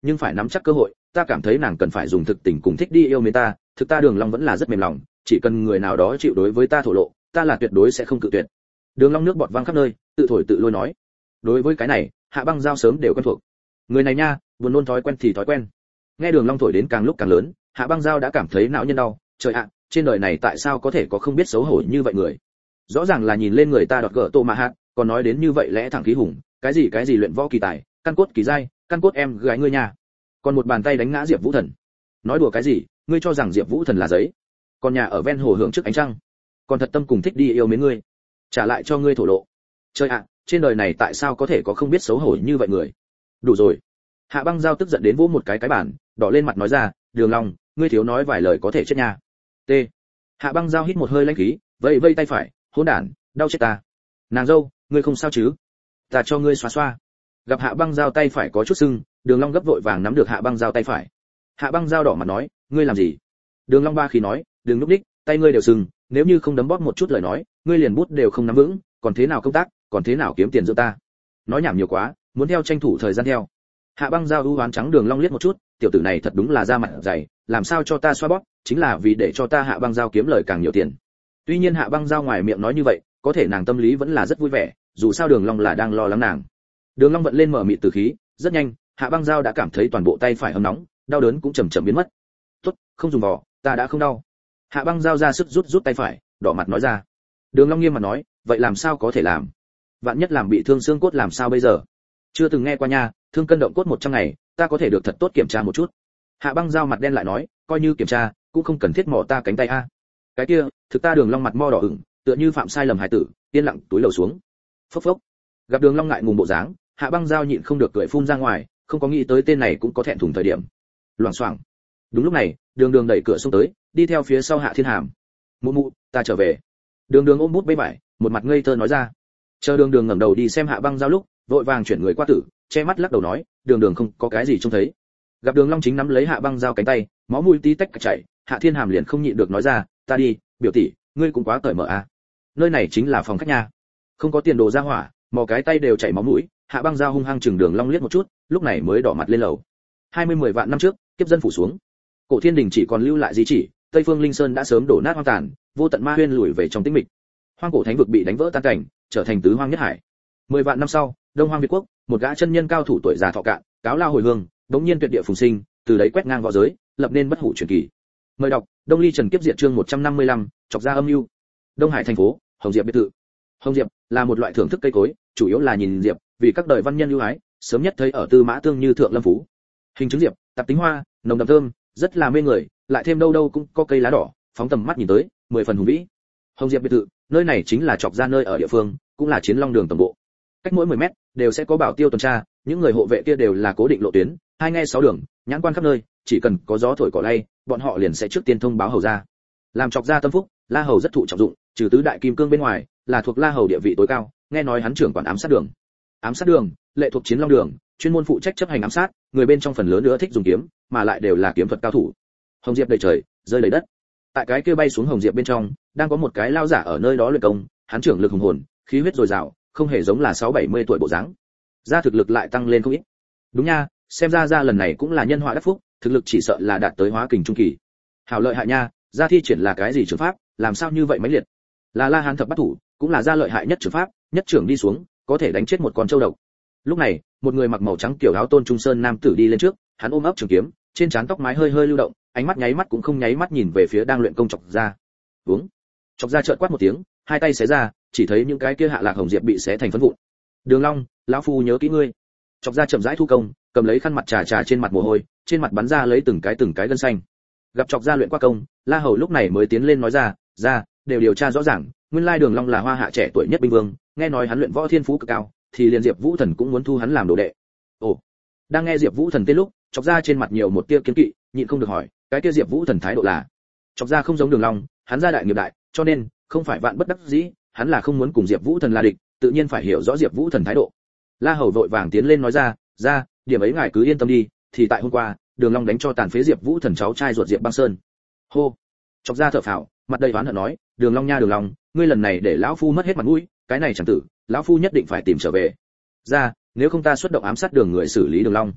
nhưng phải nắm chắc cơ hội, ta cảm thấy nàng cần phải dùng thực tình cùng thích đi yêu mến ta, thực ta Đường Long vẫn là rất mềm lòng, chỉ cần người nào đó chịu đối với ta thổ lộ, ta là tuyệt đối sẽ không cự tuyệt. Đường Long nước bọt văng khắp nơi, tự thổi tự lôi nói. Đối với cái này, Hạ Băng Giao sớm đều quen thuộc. Người này nha, buồn nôn thói quen thì thói quen. Nghe Đường Long thổi đến càng lúc càng lớn, Hạ Băng Giao đã cảm thấy não nhân đau, trời ạ, trên đời này tại sao có thể có không biết xấu hổ như vậy người? Rõ ràng là nhìn lên người ta đọt gỡ Tô Ma Hát, còn nói đến như vậy lẽ thẳng khí hùng, cái gì luyện võ kỳ tài, căn cốt kỳ giai, căn cốt em gái ngươi nha. Còn một bàn tay đánh ngã Diệp Vũ Thần. Nói đùa cái gì, ngươi cho rằng Diệp Vũ Thần là giấy? Còn nhà ở ven hồ hưởng trước ánh trăng, còn thật tâm cùng thích đi yêu mến ngươi, trả lại cho ngươi thổ lộ. Trời ạ, trên đời này tại sao có thể có không biết xấu hổ như vậy người? Đủ rồi. Hạ Băng Giao tức giận đến vỗ một cái bàn, đỏ lên mặt nói ra, Đường Long, ngươi thiếu nói vài lời có thể chết nha. T. Hạ Băng Giao hít một hơi lãnh khí, vây tay phải, hỗn đản, đau chết ta. Nàng dâu, ngươi không sao chứ? Ta cho ngươi xoa xoa. Gặp Hạ Băng Giao tay phải có chút sưng, Đường Long gấp vội vàng nắm được Hạ Băng Giao tay phải. Hạ Băng Giao đỏ mặt nói, ngươi làm gì? Đường Long ba khí nói, đừng lúc đích, tay ngươi đều sưng, nếu như không đấm bóp một chút lời nói, ngươi liền bút đều không nắm vững, còn thế nào công tác, còn thế nào kiếm tiền dưỡng ta? Nói nhảm nhiều quá, muốn theo tranh thủ thời gian theo. Hạ Băng Giao u hoán trắng Đường Long liếc một chút, tiểu tử này thật đúng là da mặt dày, làm sao cho ta xoa bóp, chính là vì để cho ta Hạ Băng Giao kiếm lời càng nhiều tiền. Tuy nhiên Hạ Băng Giao ngoài miệng nói như vậy, có thể nàng tâm lý vẫn là rất vui vẻ, dù sao Đường Long là đang lo lắng nàng. Đường Long vận lên mở mịt từ khí, rất nhanh, Hạ Băng Giao đã cảm thấy toàn bộ tay phải ấm nóng, đau đớn cũng chậm chậm biến mất. "Tốt, không dùng vò, ta đã không đau." Hạ Băng Giao ra sức rút tay phải, đỏ mặt nói ra. Đường Long nghiêm mặt nói, "Vậy làm sao có thể làm? Vạn nhất làm bị thương xương cốt làm sao bây giờ?" "Chưa từng nghe qua nha, thương cân động cốt 100 ngày, ta có thể được thật tốt kiểm tra một chút." Hạ Băng Giao mặt đen lại nói, "Coi như kiểm tra, cũng không cần thiết mò ta cánh tay a." "Cái kia, thực ta Đường Long mặt mo đỏ ửng, tựa như phạm sai lầm hài tử, yên lặng túi lầu xuống. Phốc phốc. Gặp Đường Long ngại ngùng bộ dáng, Hạ Băng Giao nhịn không được cười phun ra ngoài, không có nghĩ tới tên này cũng có thẹn thùng thời điểm. Loảng xoảng. Đúng lúc này, Đường Đường đẩy cửa xông tới, đi theo phía sau Hạ Thiên Hàm. "Mụ mụ, ta trở về." Đường Đường ôm bút bê vải, một mặt ngây thơ nói ra. Chờ Đường Đường ngẩng đầu đi xem Hạ Băng Giao lúc, vội vàng chuyển người qua tử, che mắt lắc đầu nói, Đường Đường không có cái gì trông thấy. Gặp Đường Long chính nắm lấy Hạ Băng Giao cánh tay, máu mũi tí tách chảy, Hạ Thiên Hàm liền không nhịn được nói ra, "Ta đi, biểu tỷ, ngươi cũng quá cởi mở à. Nơi này chính là phòng khách nha." Không có tiền đồ ra hỏa, mò cái tay đều chảy máu mũi, Hạ Băng Giao hung hăng chừng Đường Long liếc một chút, lúc này mới đỏ mặt lên lầu. 10 vạn năm trước, kiếp dân phủ xuống. Cổ Thiên Đình chỉ còn lưu lại di chỉ, Tây Phương Linh Sơn đã sớm đổ nát hoang tàn, vô tận ma huyên lùi về trong tĩnh mịch. Hoang cổ thánh vực bị đánh vỡ tan cảnh, trở thành tứ hoang nhất hải. 10 vạn năm sau, Đông Hoang Việt quốc, một gã chân nhân cao thủ tuổi già thọ cạn, cáo lao hồi hương, đống nhiên tuyệt địa phùng sinh, từ đấy quét ngang võ giới, lập nên bất hủ truyền kỳ. Mời đọc Đông Ly Trần Kiếp Diệt chương 155, chọc ra âm mưu. Đông Hải thành phố, Hồng Diệp biệt thự. Hồng Diệp là một loại thưởng thức cây cối, chủ yếu là nhìn diệp, vì các đời văn nhân ưu ái, sớm nhất thấy ở Tư Mã Tương như Thượng Lâm Phú. Hình chứng diệp, tạp tính hoa, nồng đậm thơm, rất là mê người, lại thêm đâu đâu cũng có cây lá đỏ, phóng tầm mắt nhìn tới, 10 phần hùng vĩ. Hồng Diệp biệt thự, nơi này chính là chọc ra nơi ở địa phương, cũng là Chiến Long đường tổng bộ. Cách mỗi 10 mét đều sẽ có bảo tiêu tuần tra, những người hộ vệ kia đều là cố định lộ tuyến, hai nghe 6 đường, nhãn quan khắp nơi, chỉ cần có gió thổi cỏ lay, bọn họ liền sẽ trước tiên thông báo hầu ra. Làm chọc ra tâm phúc, La Hầu rất thụ trọng dụng, trừ tứ đại kim cương bên ngoài, là thuộc La Hầu địa vị tối cao, nghe nói hắn trưởng quản ám sát đường. Ám sát đường, lệ thuộc Chiến Long đường, chuyên môn phụ trách chấp hành ám sát, người bên trong phần lớn nữa thích dùng kiếm, mà lại đều là kiếm thuật cao thủ. Hồng Diệp đầy trời, rơi đầy đất. Tại cái kia bay xuống Hồng Diệp bên trong, đang có một cái lao giả ở nơi đó luyện công, hắn trưởng lực hùng hồn, khí huyết dồi dào, không hề giống là 6-70 tuổi bộ dáng. Ra thực lực lại tăng lên không ít. Đúng nha, xem ra lần này cũng là nhân họa đắc phúc, thực lực chỉ sợ là đạt tới hóa kình trung kỳ. Hảo lợi hại nha, ra thi triển là cái gì trường pháp, làm sao như vậy mãnh liệt? Là La Hán thập bát thủ, cũng là ra lợi hại nhất trường pháp, nhất trưởng đi xuống, có thể đánh chết một con trâu độc. Lúc này, một người mặc màu trắng kiểu áo tôn trung sơn nam tử đi lên trước, hắn ôm ấp trường kiếm, trên trán tóc mái hơi hơi lưu động, ánh mắt nháy mắt cũng không nháy mắt nhìn về phía đang luyện công chọc ra. Uống. Chọc ra chợt quát một tiếng, hai tay xé ra, chỉ thấy những cái kia hạ lạc hồng diệp bị xé thành phấn vụn. Đường Long, lão phu nhớ kỹ ngươi. Chọc ra chậm rãi thu công, cầm lấy khăn mặt trà trên mặt mồ hôi, trên mặt bắn ra lấy từng cái gân xanh. Gặp chọc ra luyện qua công, La Hầu lúc này mới tiến lên nói ra, đều điều tra rõ ràng, nguyên lai Đường Long là hoa hạ trẻ tuổi nhất binh vương, nghe nói hắn luyện võ thiên phú cực cao, thì liền Diệp Vũ Thần cũng muốn thu hắn làm đồ đệ. Ồ. Đang nghe Diệp Vũ Thần tên lúc, chọc ra trên mặt nhiều một tia kiêng kỵ, nhịn không được hỏi, cái kia Diệp Vũ Thần thái độ là? Chọc ra không giống Đường Long, hắn gia đại nghiệp đại, cho nên không phải vạn bất đắc dĩ, hắn là không muốn cùng Diệp Vũ Thần là địch, tự nhiên phải hiểu rõ Diệp Vũ Thần thái độ. La Hầu vội vàng tiến lên nói ra, điểm ấy ngài cứ yên tâm đi, thì tại hôm qua, Đường Long đánh cho tàn phế Diệp Vũ Thần cháu trai ruột Diệp Băng Sơn. Hô. Chọc ra thở phào, mặt đầy oán hận nói, Đường Long nha Đường Long, ngươi lần này để lão phu mất hết mặt mũi, cái này chẳng tử, lão phu nhất định phải tìm trở về. Nếu không ta xuất động ám sát Đường người xử lý Đường Long.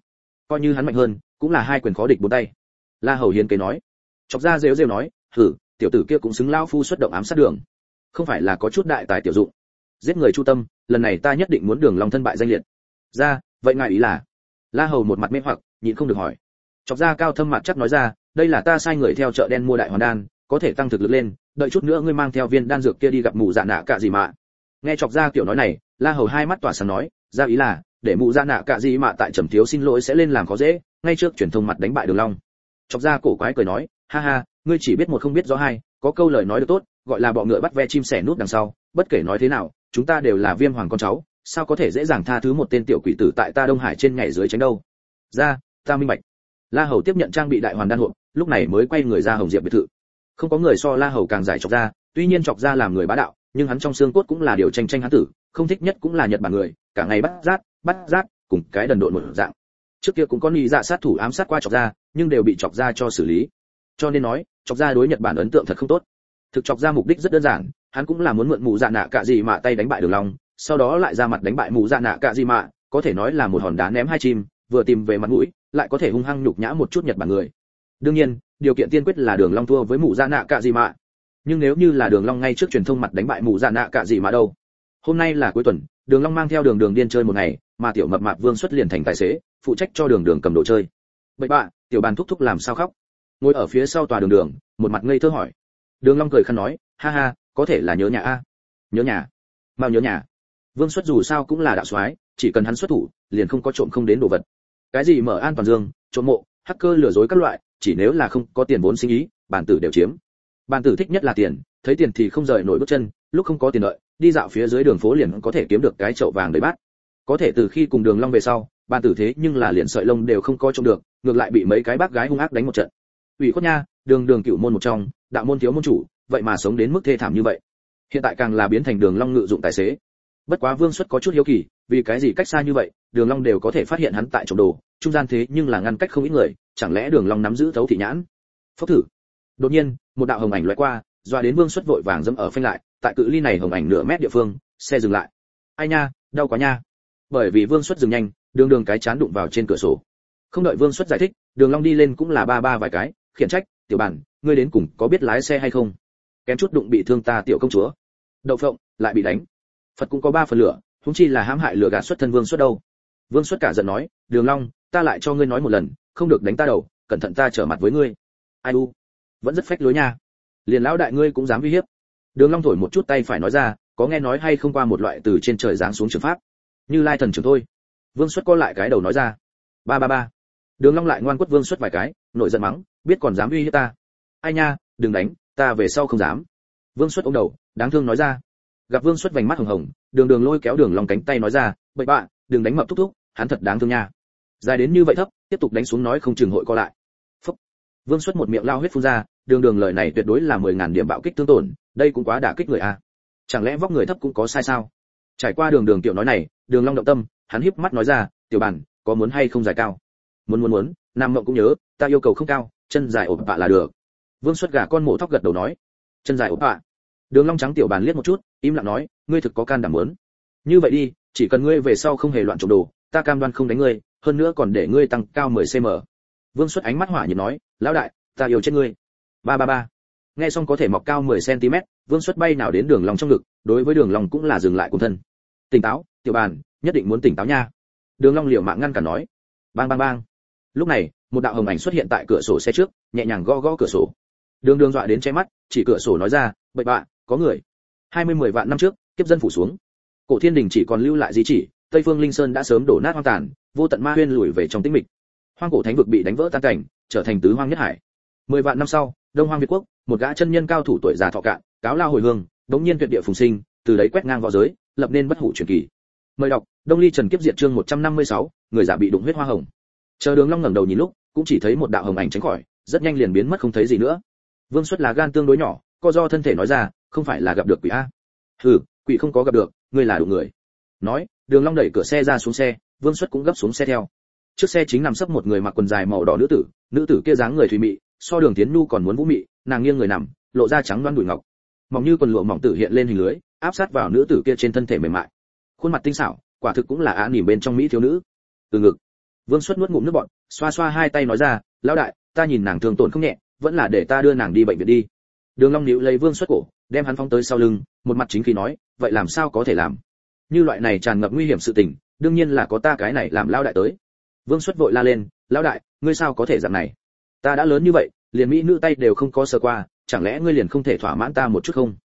coi như hắn mạnh hơn cũng là hai quyền khó địch bốn tay. La Hầu hiến kế nói. Chọc ra rêu rêu nói, hử, tiểu tử kia cũng xứng lão phu xuất động ám sát Đường, không phải là có chút đại tài tiểu dụng. Giết người chu tâm, lần này ta nhất định muốn Đường Long thân bại danh liệt. Ra, vậy ngài ý là? La Hầu một mặt mê hoặc, nhịn không được hỏi. Chọc ra cao thâm mặt chắc nói ra, đây là ta sai người theo chợ đen mua đại hoàn đan, có thể tăng thực lực lên, đợi chút nữa ngươi mang theo viên đan dược kia đi gặp mụ dạ nạ cả gì mà. Nghe Chọc ra kiểu nói này, La Hầu hai mắt tỏa sáng nói, ra ý là để mụ dạ nạ cả gì mà tại Trầm Thiếu xin lỗi sẽ lên làm khó dễ, ngay trước truyền thông mặt đánh bại Đường Long. Chọc ra cổ quái cười nói, ha ha, ngươi chỉ biết một không biết rõ hai, có câu lời nói được tốt, gọi là bọ ngựa bắt ve chim sẻ nút đằng sau, bất kể nói thế nào, chúng ta đều là Viêm Hoàng con cháu, sao có thể dễ dàng tha thứ một tên tiểu quỷ tử tại ta Đông Hải trên nhảy dưới tránh đâu. Ra, ta minh bạch. La Hầu tiếp nhận trang bị đại hoàn đan hộp, lúc này mới quay người ra Hồng Diệp biệt thự. Không có người so La Hầu càng giải Chọc ra, tuy nhiên Chọc ra làm người bá đạo, nhưng hắn trong xương cốt cũng là điều tranh tranh hắn tử, không thích nhất cũng là Nhật Bản người, cả ngày bắt rát, cùng cái đần độn một dạng. Trước kia cũng có nghi dạ sát thủ ám sát qua Chọc ra, nhưng đều bị Chọc ra cho xử lý. Cho nên nói, Chọc ra đối Nhật Bản ấn tượng thật không tốt. Thực Chọc ra mục đích rất đơn giản, hắn cũng là muốn mượn mụ dạ nạ cả gì mà tay đánh bại Đường Long, sau đó lại ra mặt đánh bại mụ dạ nạ cả gì mà, có thể nói là một hòn đá ném hai chim, vừa tìm về mặt mũi, lại có thể hung hăng nhục nhã một chút Nhật Bản người. Đương nhiên, điều kiện tiên quyết là Đường Long thua với mụ dạ nạ cả gì mà. Nhưng nếu như là Đường Long ngay trước truyền thông mặt đánh bại mụ dạ nạ cả gì mà đâu. Hôm nay là cuối tuần, Đường Long mang theo Đường Đường điên chơi một ngày, mà tiểu mập mạp Vương Xuất liền thành tài xế, phụ trách cho Đường Đường cầm đồ chơi. Bậy bạ, tiểu bàn thúc thúc làm sao khóc? Ngồi ở phía sau tòa Đường Đường, một mặt ngây thơ hỏi. Đường Long cười khăn nói, ha ha, có thể là nhớ nhà a. Nhớ nhà? Bao nhớ nhà? Vương Xuất dù sao cũng là đạo soái, chỉ cần hắn xuất thủ, liền không có trộm không đến đồ vật. Cái gì mở an toàn dương, trộm mộ, hacker lừa dối các loại, chỉ nếu là không có tiền vốn sinh ý, bản tử đều chiếm. Bản tử thích nhất là tiền, thấy tiền thì không rời nổi bước chân, lúc không có tiền đợi, đi dạo phía dưới đường phố liền có thể kiếm được cái chậu vàng đầy bát. Có thể từ khi cùng Đường Long về sau, bản tử thế nhưng là liền sợi lông đều không có trộm được, ngược lại bị mấy cái bác gái hung ác đánh một trận. Ủy khuất nha, Đường cửu môn một trong, đạo môn thiếu môn chủ, vậy mà sống đến mức thê thảm như vậy. Hiện tại càng là biến thành Đường Long ngự dụng tài xế. Bất quá Vương Xuất có chút hiếu kỳ, vì cái gì cách xa như vậy, Đường Long đều có thể phát hiện hắn tại trộm đồ, trung gian thế nhưng là ngăn cách không ít người, chẳng lẽ Đường Long nắm giữ thấu thị nhãn? Phốc thử. Đột nhiên, một đạo hồng ảnh lóe qua, dọa đến Vương Xuất vội vàng dẫm ở phanh lại, tại cự ly này hồng ảnh nửa mét địa phương, xe dừng lại. Ai nha, đau quá nha. Bởi vì Vương Xuất dừng nhanh, Đường cái chán đụng vào trên cửa sổ. Không đợi Vương Xuất giải thích, Đường Long đi lên cũng là ba vài cái, khiển trách, "Tiểu bản, ngươi đến cùng có biết lái xe hay không? Kém chút đụng bị thương ta tiểu công chúa." Đậu phộng, lại bị đánh. Phật cũng có 3 phần lửa, huống chi là hãm hại lừa gạt xuất thân Vương Xuất đâu. Vương Xuất cả giận nói, "Đường Long, ta lại cho ngươi nói một lần, không được đánh ta đầu, cẩn thận ta trở mặt với ngươi." Ai u, vẫn rất phách lối nha. Liền lão đại ngươi cũng dám uy hiếp. Đường Long thổi một chút tay phải nói ra, "Có nghe nói hay không qua một loại từ trên trời giáng xuống trường pháp, như Lai thần trưởng thôi." Vương Xuất co lại cái đầu nói ra, "Ba." Đường Long lại ngoan quất Vương Xuất vài cái, nổi giận mắng, "Biết còn dám uy hiếp ta? Ai nha, đừng đánh, ta về sau không dám." Vương Xuất ôm đầu, đáng thương nói ra. Gặp Vương Xuất vành mắt hồng hồng, Đường lôi kéo Đường Long cánh tay nói ra, "Bậy bạ, đừng đánh mập thúc thúc, hắn thật đáng thương nha." Dài đến như vậy thấp, tiếp tục đánh xuống nói không chừng hội co lại. Phúc. Vương Xuất một miệng lao huyết phun ra, Đường lời này tuyệt đối là 10.000 điểm bạo kích thương tổn, đây cũng quá đả kích người a. Chẳng lẽ vóc người thấp cũng có sai sao? Trải qua Đường tiểu nói này, Đường Long động tâm, hắn híp mắt nói ra, "Tiểu bản, có muốn hay không dài cao?" Muốn, Nam Mộng cũng nhớ, ta yêu cầu không cao, chân dài ổn bạ là được. Vương Xuất gà con mổ thóc gật đầu nói, "Chân dài ổn bạ." Đường Long trắng tiểu bàn liếc một chút, im lặng nói, "Ngươi thực có can đảm muốn. Như vậy đi, chỉ cần ngươi về sau không hề loạn trộm đồ, ta cam đoan không đánh ngươi, hơn nữa còn để ngươi tăng cao 10 cm." Vương Xuất ánh mắt hỏa nhiệt nói, "Lão đại, ta yêu chết ngươi." Ba. Nghe xong có thể mọc cao 10 cm, Vương Xuất bay nào đến Đường Long trong ngực, đối với Đường Long cũng là dừng lại cùng thân. "Tỉnh táo, tiểu bàn, nhất định muốn tỉnh táo nha." Đường Long liều mạng ngăn cản nói. Bang. Lúc này, một đạo hồng ảnh xuất hiện tại cửa sổ xe trước, nhẹ nhàng gõ cửa sổ. Đường dọa đến che mắt, chỉ cửa sổ nói ra, "Bậy bạ, có người." 10 vạn năm trước, kiếp dân phủ xuống. Cổ Thiên Đình chỉ còn lưu lại di chỉ, Tây Phương Linh Sơn đã sớm đổ nát hoang tàn, vô tận ma huyên lùi về trong tĩnh mịch. Hoang cổ thánh vực bị đánh vỡ tan cảnh, trở thành tứ hoang nhất hải. 10 vạn năm sau, Đông Hoang Việt quốc, một gã chân nhân cao thủ tuổi già thọ cạn, cáo lao hồi hương, đống nhiên tuyệt địa phùng sinh, từ đấy quét ngang võ giới, lập nên bất hủ truyền kỳ. Mời đọc, Đông Ly Trần Kiếp Diệt chương 156, người giả bị đụng huyết hoa hồng. Chờ Đường Long ngẩng đầu nhìn lúc, cũng chỉ thấy một đạo hồng ảnh tránh khỏi, rất nhanh liền biến mất không thấy gì nữa. Vương Xuất là gan tương đối nhỏ, co do thân thể nói ra, "Không phải là gặp được quỷ a?" "Hừ, quỷ không có gặp được, ngươi là đụng người." Nói, Đường Long đẩy cửa xe ra xuống xe, Vương Xuất cũng gấp xuống xe theo. Trước xe chính nằm sấp một người mặc quần dài màu đỏ nữ tử kia dáng người thùy mị, so Đường Tiến Nhu còn muốn vũ mị, nàng nghiêng người nằm, lộ ra trắng đoan đùi ngọc, mỏng như quần lụa mỏng tử hiện lên hình lưới, áp sát vào nữ tử kia trên thân thể mềm mại. Khuôn mặt tinh xảo, quả thực cũng là á nỉm bên trong mỹ thiếu nữ. Từ ngực, Vương Xuất nuốt ngụm nước bọt, xoa xoa hai tay nói ra, lão đại, ta nhìn nàng thương tổn không nhẹ, vẫn là để ta đưa nàng đi bệnh viện đi. Đường Long níu lấy Vương Xuất cổ, đem hắn phóng tới sau lưng, một mặt chính khí nói, vậy làm sao có thể làm? Như loại này tràn ngập nguy hiểm sự tình, đương nhiên là có ta cái này làm lão đại tới. Vương Xuất vội la lên, lão đại, ngươi sao có thể dạng này? Ta đã lớn như vậy, liền mỹ nữ tay đều không có sờ qua, chẳng lẽ ngươi liền không thể thỏa mãn ta một chút không?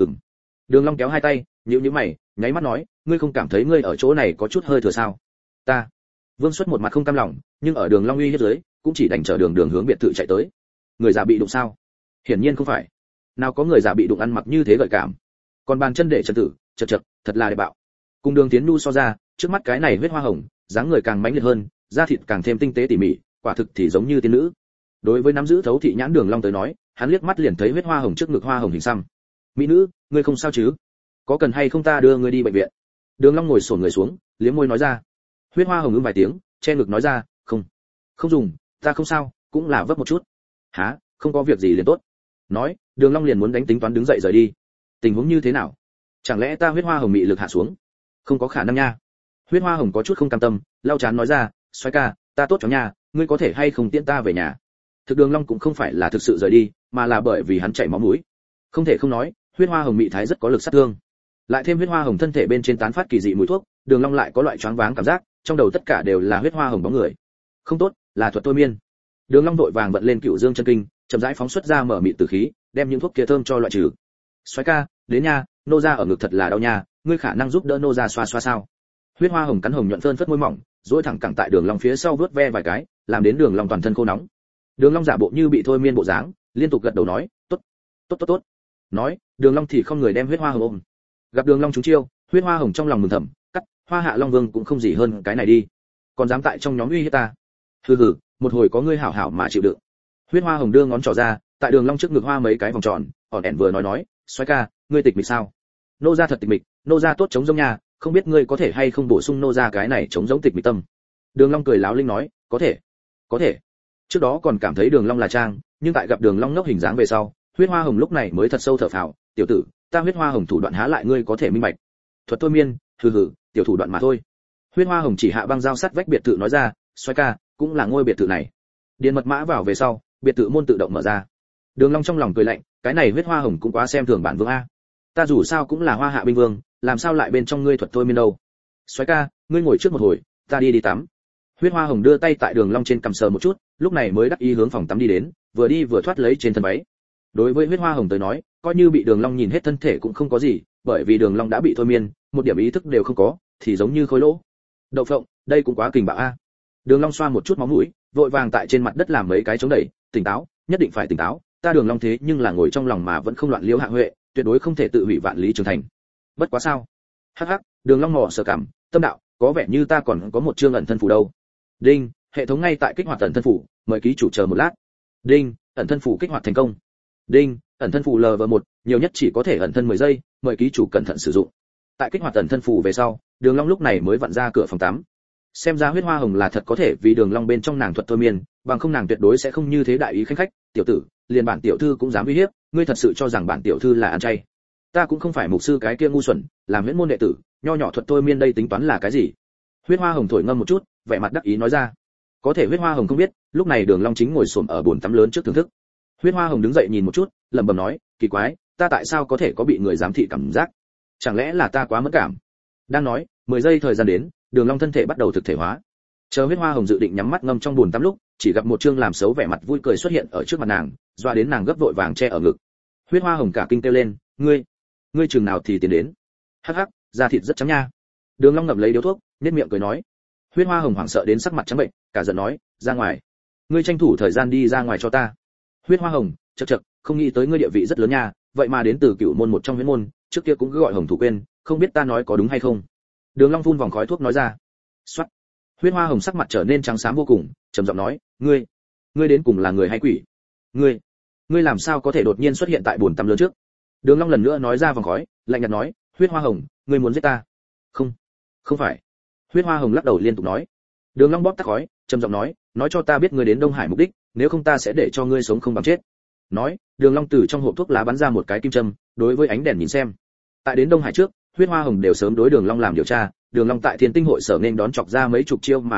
Đường Long kéo hai tay, nhíu nhíu mày, nháy mắt nói, ngươi không cảm thấy ngươi ở chỗ này có chút hơi thừa sao? Ta. Vương Xuất một mặt không cam lòng, nhưng ở Đường Long uy hiếp dưới, cũng chỉ đành chờ Đường hướng biệt thự chạy tới. Người già bị đụng sao? Hiển nhiên không phải. Nào có người già bị đụng ăn mặc như thế gợi cảm. Còn bàn chân để trần tử, chật chật, thật là đẹp bạo. Cùng Đường Tiến Nhu so ra, trước mắt cái này huyết hoa hồng, dáng người càng mãnh liệt hơn, da thịt càng thêm tinh tế tỉ mỉ, quả thực thì giống như tiên nữ. Đối với nắm giữ thấu thị nhãn Đường Long tới nói, hắn liếc mắt liền thấy huyết hoa hồng trước ngực hoa hồng hình xăm. Mỹ nữ, ngươi không sao chứ? Có cần hay không ta đưa ngươi đi bệnh viện? Đường Long ngồi xổm người xuống, liếm môi nói ra. Huyết hoa hồng vài tiếng, che ngực nói ra, không dùng, ta không sao, cũng là vấp một chút. Hả, không có việc gì liền tốt. Nói, Đường Long liền muốn đánh tính toán đứng dậy rời đi. Tình huống như thế nào? Chẳng lẽ ta huyết hoa hồng mị lực hạ xuống? Không có khả năng nha. Huyết hoa hồng có chút không cam tâm, lau chán nói ra, xoay ca, ta tốt cho nha, ngươi có thể hay không tiễn ta về nhà? Thực Đường Long cũng không phải là thực sự rời đi, mà là bởi vì hắn chảy máu mũi. Không thể không nói, huyết hoa hồng mị thái rất có lực sát thương. Lại thêm huyết hoa hồng thân thể bên trên tán phát kỳ dị mùi thuốc, Đường Long lại có loại choáng váng cảm giác, trong đầu tất cả đều là huyết hoa hồng bóng người. Không tốt, là thuật thôi miên. Đường Long vội vàng vận lên Cửu Dương chân kinh, chậm rãi phóng xuất ra mở mịt tử khí, đem những thuốc kia thơm cho loại trừ. Soái ca, đến nha, nô gia ở ngực thật là đau nha, ngươi khả năng giúp đỡ nô gia xoa xoa sao? Huyết hoa hồng cắn hồng nhuận phơn phất môi mỏng, duỗi thẳng cẳng tại Đường Long phía sau vuốt ve vài cái, làm đến Đường Long toàn thân khô nóng. Đường Long giả bộ như bị thôi miên bộ dáng, liên tục gật đầu nói, tốt, tốt tốt tốt. Nói, Đường Long thì không người đem huyết hoa hồng ôm. Gặp Đường Long trúng chiêu, huyết hoa hồng trong lòng mừng thầm, cắt, Hoa Hạ Long Vương cũng không gì hơn cái này đi, còn dám tại trong nhóm uy hiếp ta. Hừ hừ, một hồi có ngươi hảo hảo mà chịu đựng. Huyết hoa hồng đưa ngón trỏ ra, tại Đường Long trước ngực hoa mấy cái vòng tròn, ỏn ẻn vừa nói, xoáy ca, ngươi tịch mịch sao? Nô gia thật tịch mịch, nô gia tốt chống giống nhà, không biết ngươi có thể hay không bổ sung nô gia cái này chống giống tịch mịch tâm. Đường Long cười láo linh nói, có thể. Trước đó còn cảm thấy Đường Long là trang, nhưng tại gặp Đường Long ngốc hình dáng về sau, huyết hoa hồng lúc này mới thật sâu thở phào, tiểu tử, ta huyết hoa hồng thủ đoạn há lại ngươi có thể minh bạch. Thuật thôi miên, hừ hừ, tiểu thủ đoạn mà thôi. Huyết hoa hồng chỉ hạ băng giao sắt vách biệt thự nói ra, xoay ca, cũng là ngôi biệt thự này. Điền mật mã vào về sau, biệt thự môn tự động mở ra. Đường Long trong lòng cười lạnh, cái này huyết hoa hồng cũng quá xem thường bản vương a. Ta dù sao cũng là Hoa Hạ binh vương, làm sao lại bên trong ngươi thuật thôi miên đâu? Xoáy ca, ngươi ngồi trước một hồi, ta đi tắm. Huyết hoa hồng đưa tay tại Đường Long trên cằm sờ một chút, lúc này mới đắc ý hướng phòng tắm đi đến, vừa đi vừa thoát lấy trên thân váy. Đối với huyết hoa hồng tới nói, coi như bị Đường Long nhìn hết thân thể cũng không có gì, bởi vì Đường Long đã bị thôi miên, một điểm ý thức đều không có, thì giống như khối lỗ. Đậu phộng, đây cũng quá kình bạo a. Đường Long xoa một chút máu mũi, vội vàng tại trên mặt đất làm mấy cái chống đẩy, tỉnh táo, nhất định phải tỉnh táo, ta Đường Long thế nhưng là ngồi trong lòng mà vẫn không loạn liễu hạ huệ, tuyệt đối không thể tự hủy vạn lý trường thành. Bất quá sao? Hắc hắc, Đường Long mò sở cảm, tâm đạo, có vẻ như ta còn có một chương ẩn thân phù đâu. Đinh, hệ thống ngay tại kích hoạt ẩn thân phù, mời ký chủ chờ một lát. Đinh, ẩn thân phù kích hoạt thành công. Đinh, ẩn thân phù LV1, nhiều nhất chỉ có thể ẩn thân 10 giây, mời ký chủ cẩn thận sử dụng. Tại kích hoạt ẩn thân phù về sau, Đường Long lúc này mới vặn ra cửa phòng tắm. Xem ra huyết hoa hồng là thật có thể vì Đường Long bên trong nàng thuật thôi miên, bằng không nàng tuyệt đối sẽ không như thế đại ý khinh khách, tiểu tử, liền bản tiểu thư cũng dám uy hiếp, ngươi thật sự cho rằng bản tiểu thư là ăn chay? Ta cũng không phải mục sư cái kia ngu xuẩn, làm huyễn môn đệ tử, nho nhỏ thuật thôi miên đây tính toán là cái gì? Huyết hoa hồng thổi ngâm một chút, vẻ mặt đắc ý nói ra. Có thể huyết hoa hồng không biết, lúc này Đường Long chính ngồi xổm ở bồn tắm lớn trước thưởng thức. Huyết hoa hồng đứng dậy nhìn một chút, lẩm bẩm nói, kỳ quái, ta tại sao có thể có bị người giám thị cảm giác? Chẳng lẽ là ta quá mẫn cảm? Đang nói, 10 giây thời gian đến, Đường Long thân thể bắt đầu thực thể hóa. Chờ huyết hoa hồng dự định nhắm mắt ngâm trong bồn tắm lúc, chỉ gặp một trương làm xấu vẻ mặt vui cười xuất hiện ở trước mặt nàng, doa đến nàng gấp vội vàng che ở ngực. Huyết hoa hồng cả kinh kêu lên, ngươi chừng nào thì tiến đến? Hắc hắc, da thịt rất trắng nha. Đường Long ngậm lấy điếu thuốc, nhếch miệng cười nói. Huyết hoa hồng hoảng sợ đến sắc mặt trắng bệnh, cả giận nói, ra ngoài, ngươi tranh thủ thời gian đi ra ngoài cho ta. Huyết hoa hồng, chậc, không nghĩ tới ngươi địa vị rất lớn nha, vậy mà đến từ Cửu môn một trong huyễn môn, trước kia cũng cứ gọi Hồng thủ quên, không biết ta nói có đúng hay không? Đường Long phun vòng khói thuốc nói ra. Soát. Huyết hoa hồng sắc mặt trở nên trắng xám vô cùng, trầm giọng nói, ngươi đến cùng là người hay quỷ? Ngươi làm sao có thể đột nhiên xuất hiện tại bồn tắm lớn trước? Đường Long lần nữa nói ra vòng khói, lạnh nhạt nói, huyết hoa hồng, ngươi muốn giết ta? Không phải. Huyết hoa hồng lắc đầu liên tục nói. Đường Long bóp tắt khói, trầm giọng nói cho ta biết ngươi đến Đông Hải mục đích, nếu không ta sẽ để cho ngươi sống không bằng chết. Nói, Đường Long từ trong hộp thuốc lá bắn ra một cái kim châm, đối với ánh đèn nhìn xem. Tại đến Đông Hải trước, huyết hoa hồng đều sớm đối Đường Long làm điều tra, Đường Long tại Thiên Tinh hội sở nên đón chọc ra mấy chục chiêu mà không chết,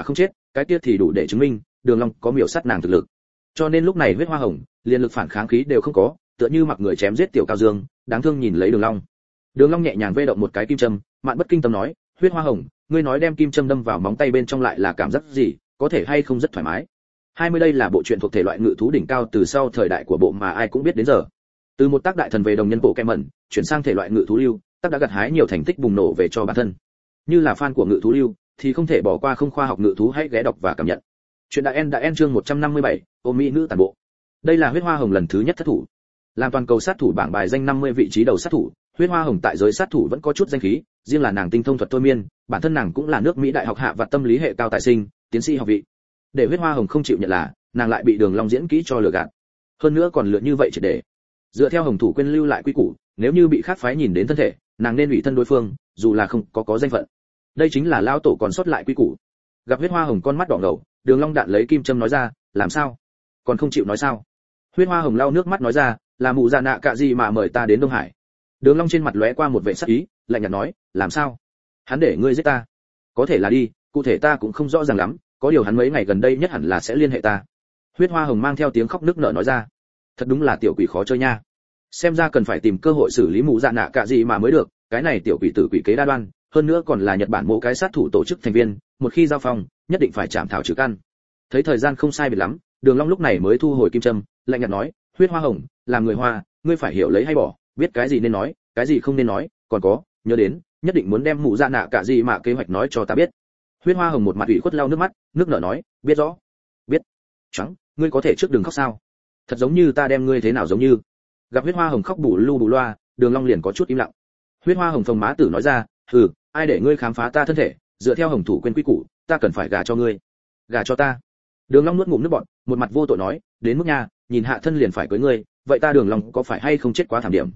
cái kia thì đủ để chứng minh Đường Long có miểu sát nàng thực lực. Cho nên lúc này huyết hoa hồng liền lực phản kháng khí đều không có, tựa như mặc người chém giết tiểu cao dương, đáng thương nhìn lấy Đường Long. Đường Long nhẹ nhàng vê động một cái kim châm, Mạn Bất Kinh Tâm nói, huyết hoa hồng, ngươi nói đem kim châm đâm vào móng tay bên trong lại là cảm giác gì, có thể hay không rất thoải mái. 20 đây là bộ truyện thuộc thể loại ngự thú đỉnh cao từ sau thời đại của bộ mà ai cũng biết đến giờ. Từ một tác đại thần về đồng nhân bộ kem mẩn, chuyển sang thể loại ngự thú lưu, tác đã gặt hái nhiều thành tích bùng nổ về cho bản thân. Như là fan của ngự thú lưu thì không thể bỏ qua không khoa học ngự thú, hãy ghé đọc và cảm nhận. Chuyện đã end chương 157, ôm mỹ nữ tàn bộ. Đây là huyết hoa hồng lần thứ nhất thất thủ. Làm toàn cầu sát thủ bảng bài danh 50 vị trí đầu sát thủ, huyết hoa hồng tại giới sát thủ vẫn có chút danh khí, riêng là nàng tinh thông thuật thôi miên, bản thân nàng cũng là nước Mỹ đại học hạ và tâm lý hệ cao tài sinh, tiến sĩ học vị. Để huyết hoa hồng không chịu nhận là, nàng lại bị Đường Long diễn kỹ cho lừa gạt. Hơn nữa còn lừa như vậy chỉ để dựa theo hồng thủ quên lưu lại quy củ, nếu như bị khác phái nhìn đến thân thể, nàng nên ủy thân đối phương, dù là không có danh phận. Đây chính là lao tổ còn sót lại quy củ. Gặp huyết hoa hồng con mắt đỏ ngầu, Đường Long đạn lấy kim châm nói ra, làm sao? Còn không chịu nói sao? Huyết hoa hồng lau nước mắt nói ra, là mụ già nạ cạ gì mà mời ta đến Đông Hải. Đường Long trên mặt lóe qua một vẻ sắc ý, lạnh nhạt nói, làm sao? Hắn để ngươi giết ta? Có thể là đi, cụ thể ta cũng không rõ ràng lắm, có điều hắn mấy ngày gần đây nhất hẳn là sẽ liên hệ ta. Huyết hoa hồng mang theo tiếng khóc nức nở nói ra, thật đúng là tiểu quỷ khó chơi nha. Xem ra cần phải tìm cơ hội xử lý mụ dạ nạ cạ gì mà mới được, cái này tiểu quỷ tử quỷ kế đa đoan, hơn nữa còn là Nhật Bản mỗi cái sát thủ tổ chức thành viên, một khi giao phong, nhất định phải chạm thảo trừ căn. Thấy thời gian không sai biệt lắm, Đường Long lúc này mới thu hồi kim châm, lạnh nhạt nói, huyết hoa hồng, làm người Hoa, ngươi phải hiểu lấy hay bỏ, biết cái gì nên nói, cái gì không nên nói, còn có, nhớ đến, nhất định muốn đem mụ dạ nạ cạ gì mà kế hoạch nói cho ta biết. Huyết hoa hồng một mặt ủy khuất lau nước mắt, nước nở nói, biết rõ, biết. Trắng, ngươi có thể trước đừng khóc sao? Thật giống như ta đem ngươi thế nào giống như. Gặp huyết hoa hồng khóc bù lu bù loa, Đường Long liền có chút im lặng. Huyết hoa hồng phồng má tử nói ra, ai để ngươi khám phá ta thân thể, dựa theo hồng thủ quên quy củ, ta cần phải gả cho ngươi. Gả cho ta? Đường Long nuốt ngụm nước bọt, một mặt vô tội nói, đến mức nha, nhìn hạ thân liền phải cưới ngươi, vậy ta Đường Long có phải hay không chết quá thảm điểm?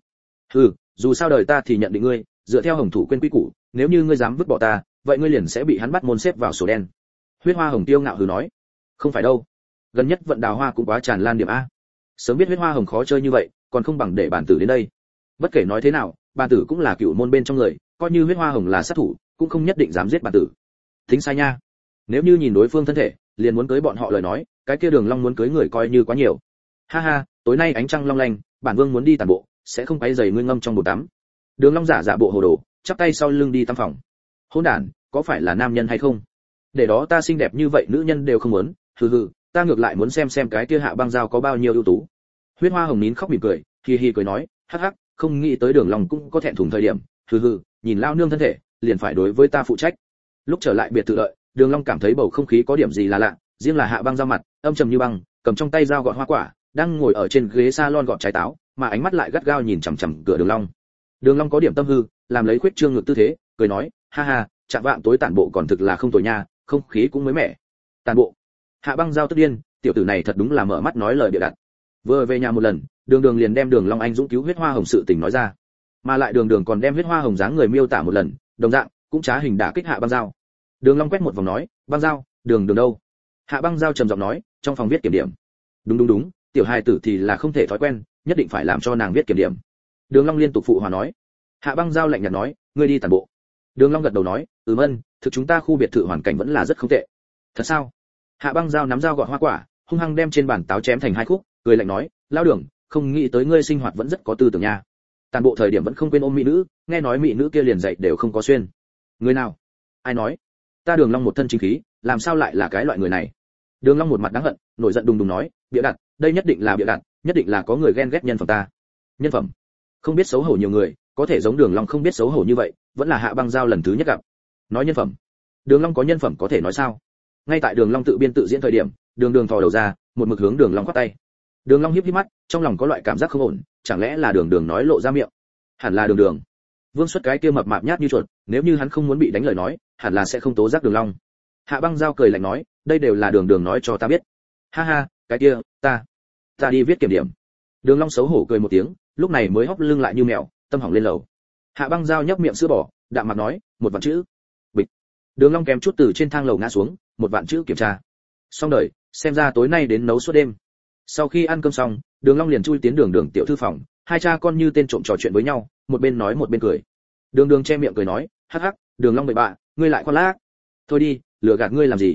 Dù sao đời ta thì nhận định ngươi, dựa theo hồng thủ quên quy củ, nếu như ngươi dám vứt bỏ ta, vậy ngươi liền sẽ bị hắn bắt môn xếp vào sổ đen. Huyết hoa hồng tiêu ngạo hừ nói, không phải đâu, gần nhất vận đào hoa cũng quá tràn lan điểm a. Sớm biết huyết hoa hồng khó chơi như vậy, còn không bằng để bản tử đến đây. Bất kể nói thế nào, bản tử cũng là cựu môn bên trong người, coi như huyết hoa hồng là sát thủ, cũng không nhất định dám giết bản tử. Thính sai nha. Nếu như nhìn đối phương thân thể, liền muốn cưới bọn họ lời nói, cái kia Đường Long muốn cưới người coi như quá nhiều. Ha ha, tối nay ánh trăng long lanh, bản vương muốn đi tản bộ, sẽ không quấy rầy ngươi ngâm trong bồn tắm. Đường Long giả bộ hồ đồ, chắp tay sau lưng đi tắm phòng. Hỗn đản, có phải là nam nhân hay không? Để đó ta xinh đẹp như vậy nữ nhân đều không muốn, ta ngược lại muốn xem cái kia Hạ Băng Giao có bao nhiêu ưu tú. Huyết hoa hồng nín khóc mỉm cười, hi hi cười nói, hắc hắc, không nghĩ tới Đường Long cũng có thẹn thùng thời điểm, nhìn lao nương thân thể, liền phải đối với ta phụ trách. Lúc trở lại biệt thự đợi, Đường Long cảm thấy bầu không khí có điểm gì là lạ, riêng là Hạ Băng Giao mặt, âm trầm như băng, cầm trong tay dao gọt hoa quả, đang ngồi ở trên ghế salon gọt trái táo, mà ánh mắt lại gắt gao nhìn chằm chằm cửa Đường Long. Đường Long có điểm tâm hư, làm lấy khuyết trương ngực tư thế, cười nói, ha ha, chạm vạng tối tản bộ còn thực là không tồi nha, không khí cũng mới mẻ. Tản bộ? Hạ Băng Giao tức điên, tiểu tử này thật đúng là mở mắt nói lời bịa đặt. Vừa về nhà một lần, Đường liền đem Đường Long anh dũng cứu huyết hoa hồng sự tình nói ra, mà lại Đường còn đem huyết hoa hồng dáng người miêu tả một lần, đồng dạng cũng trá hình đả kích Hạ Băng Giao. Đường Long quét một vòng nói, Băng Giao, Đường đâu? Hạ Băng Giao trầm giọng nói, trong phòng viết kiểm điểm. Đúng, tiểu hài tử thì là không thể thói quen, nhất định phải làm cho nàng viết kiểm điểm. Đường Long liên tục phụ hòa nói. Hạ Băng Giao lạnh nhạt nói, ngươi đi tản bộ. Đường Long gật đầu nói, thực chúng ta khu biệt thự hoàn cảnh vẫn là rất không tệ. Thật sao? Hạ Băng Giao nắm dao gọt hoa quả, hung hăng đem trên bàn táo chém thành hai khúc, cười lạnh nói, lão Đường, không nghĩ tới ngươi sinh hoạt vẫn rất có tư tưởng nha. Tản bộ thời điểm vẫn không quên ôm mỹ nữ, nghe nói mỹ nữ kia liền dậy đều không có xuyên. Người nào? Ai nói? Ta Đường Long một thân chính khí, làm sao lại là cái loại người này? Đường Long một mặt đáng hận, nổi giận đùng đùng nói, bịa đặt, đây nhất định là bịa đặt, nhất định là có người ghen ghét nhân phẩm ta. Nhân phẩm? Không biết xấu hổ nhiều người, có thể giống Đường Long không biết xấu hổ như vậy, vẫn là Hạ Băng Giao lần thứ nhất gặp. Nói nhân phẩm? Đường Long có nhân phẩm có thể nói sao? Ngay tại Đường Long tự biên tự diễn thời điểm, Đường thò đầu ra, một mực hướng Đường Long quát tay. Đường Long híp híp mắt, trong lòng có loại cảm giác không ổn, chẳng lẽ là Đường nói lộ ra miệng? Hẳn là Đường. Vương Xuất cái kia mập mạp nhát như chuột, nếu như hắn không muốn bị đánh lời nói, hẳn là sẽ không tố giác Đường Long. Hạ Băng Giao cười lạnh nói, đây đều là Đường nói cho ta biết. Ha ha, cái kia, ta đi viết kiểm điểm. Đường Long xấu hổ cười một tiếng, lúc này mới hốc lưng lại như mèo, tâm hỏng lên lầu. Hạ Băng Giao nhấp miệng sữa bỏ, đạm mặt nói, một vạn chữ. Bịch. Đường Long kém chút từ trên thang lầu ngã xuống, một vạn chữ kiểm tra. Xong đời, xem ra tối nay đến nấu suốt đêm. Sau khi ăn cơm xong, Đường Long liền chui tiến Đường tiểu thư phòng, hai cha con như tên trộm trò chuyện với nhau, một bên nói một bên cười. Đường che miệng cười nói, hắc hắc, Đường Long bậy bạ, ngươi lại khoác lác. Thôi đi, lừa gạt ngươi làm gì?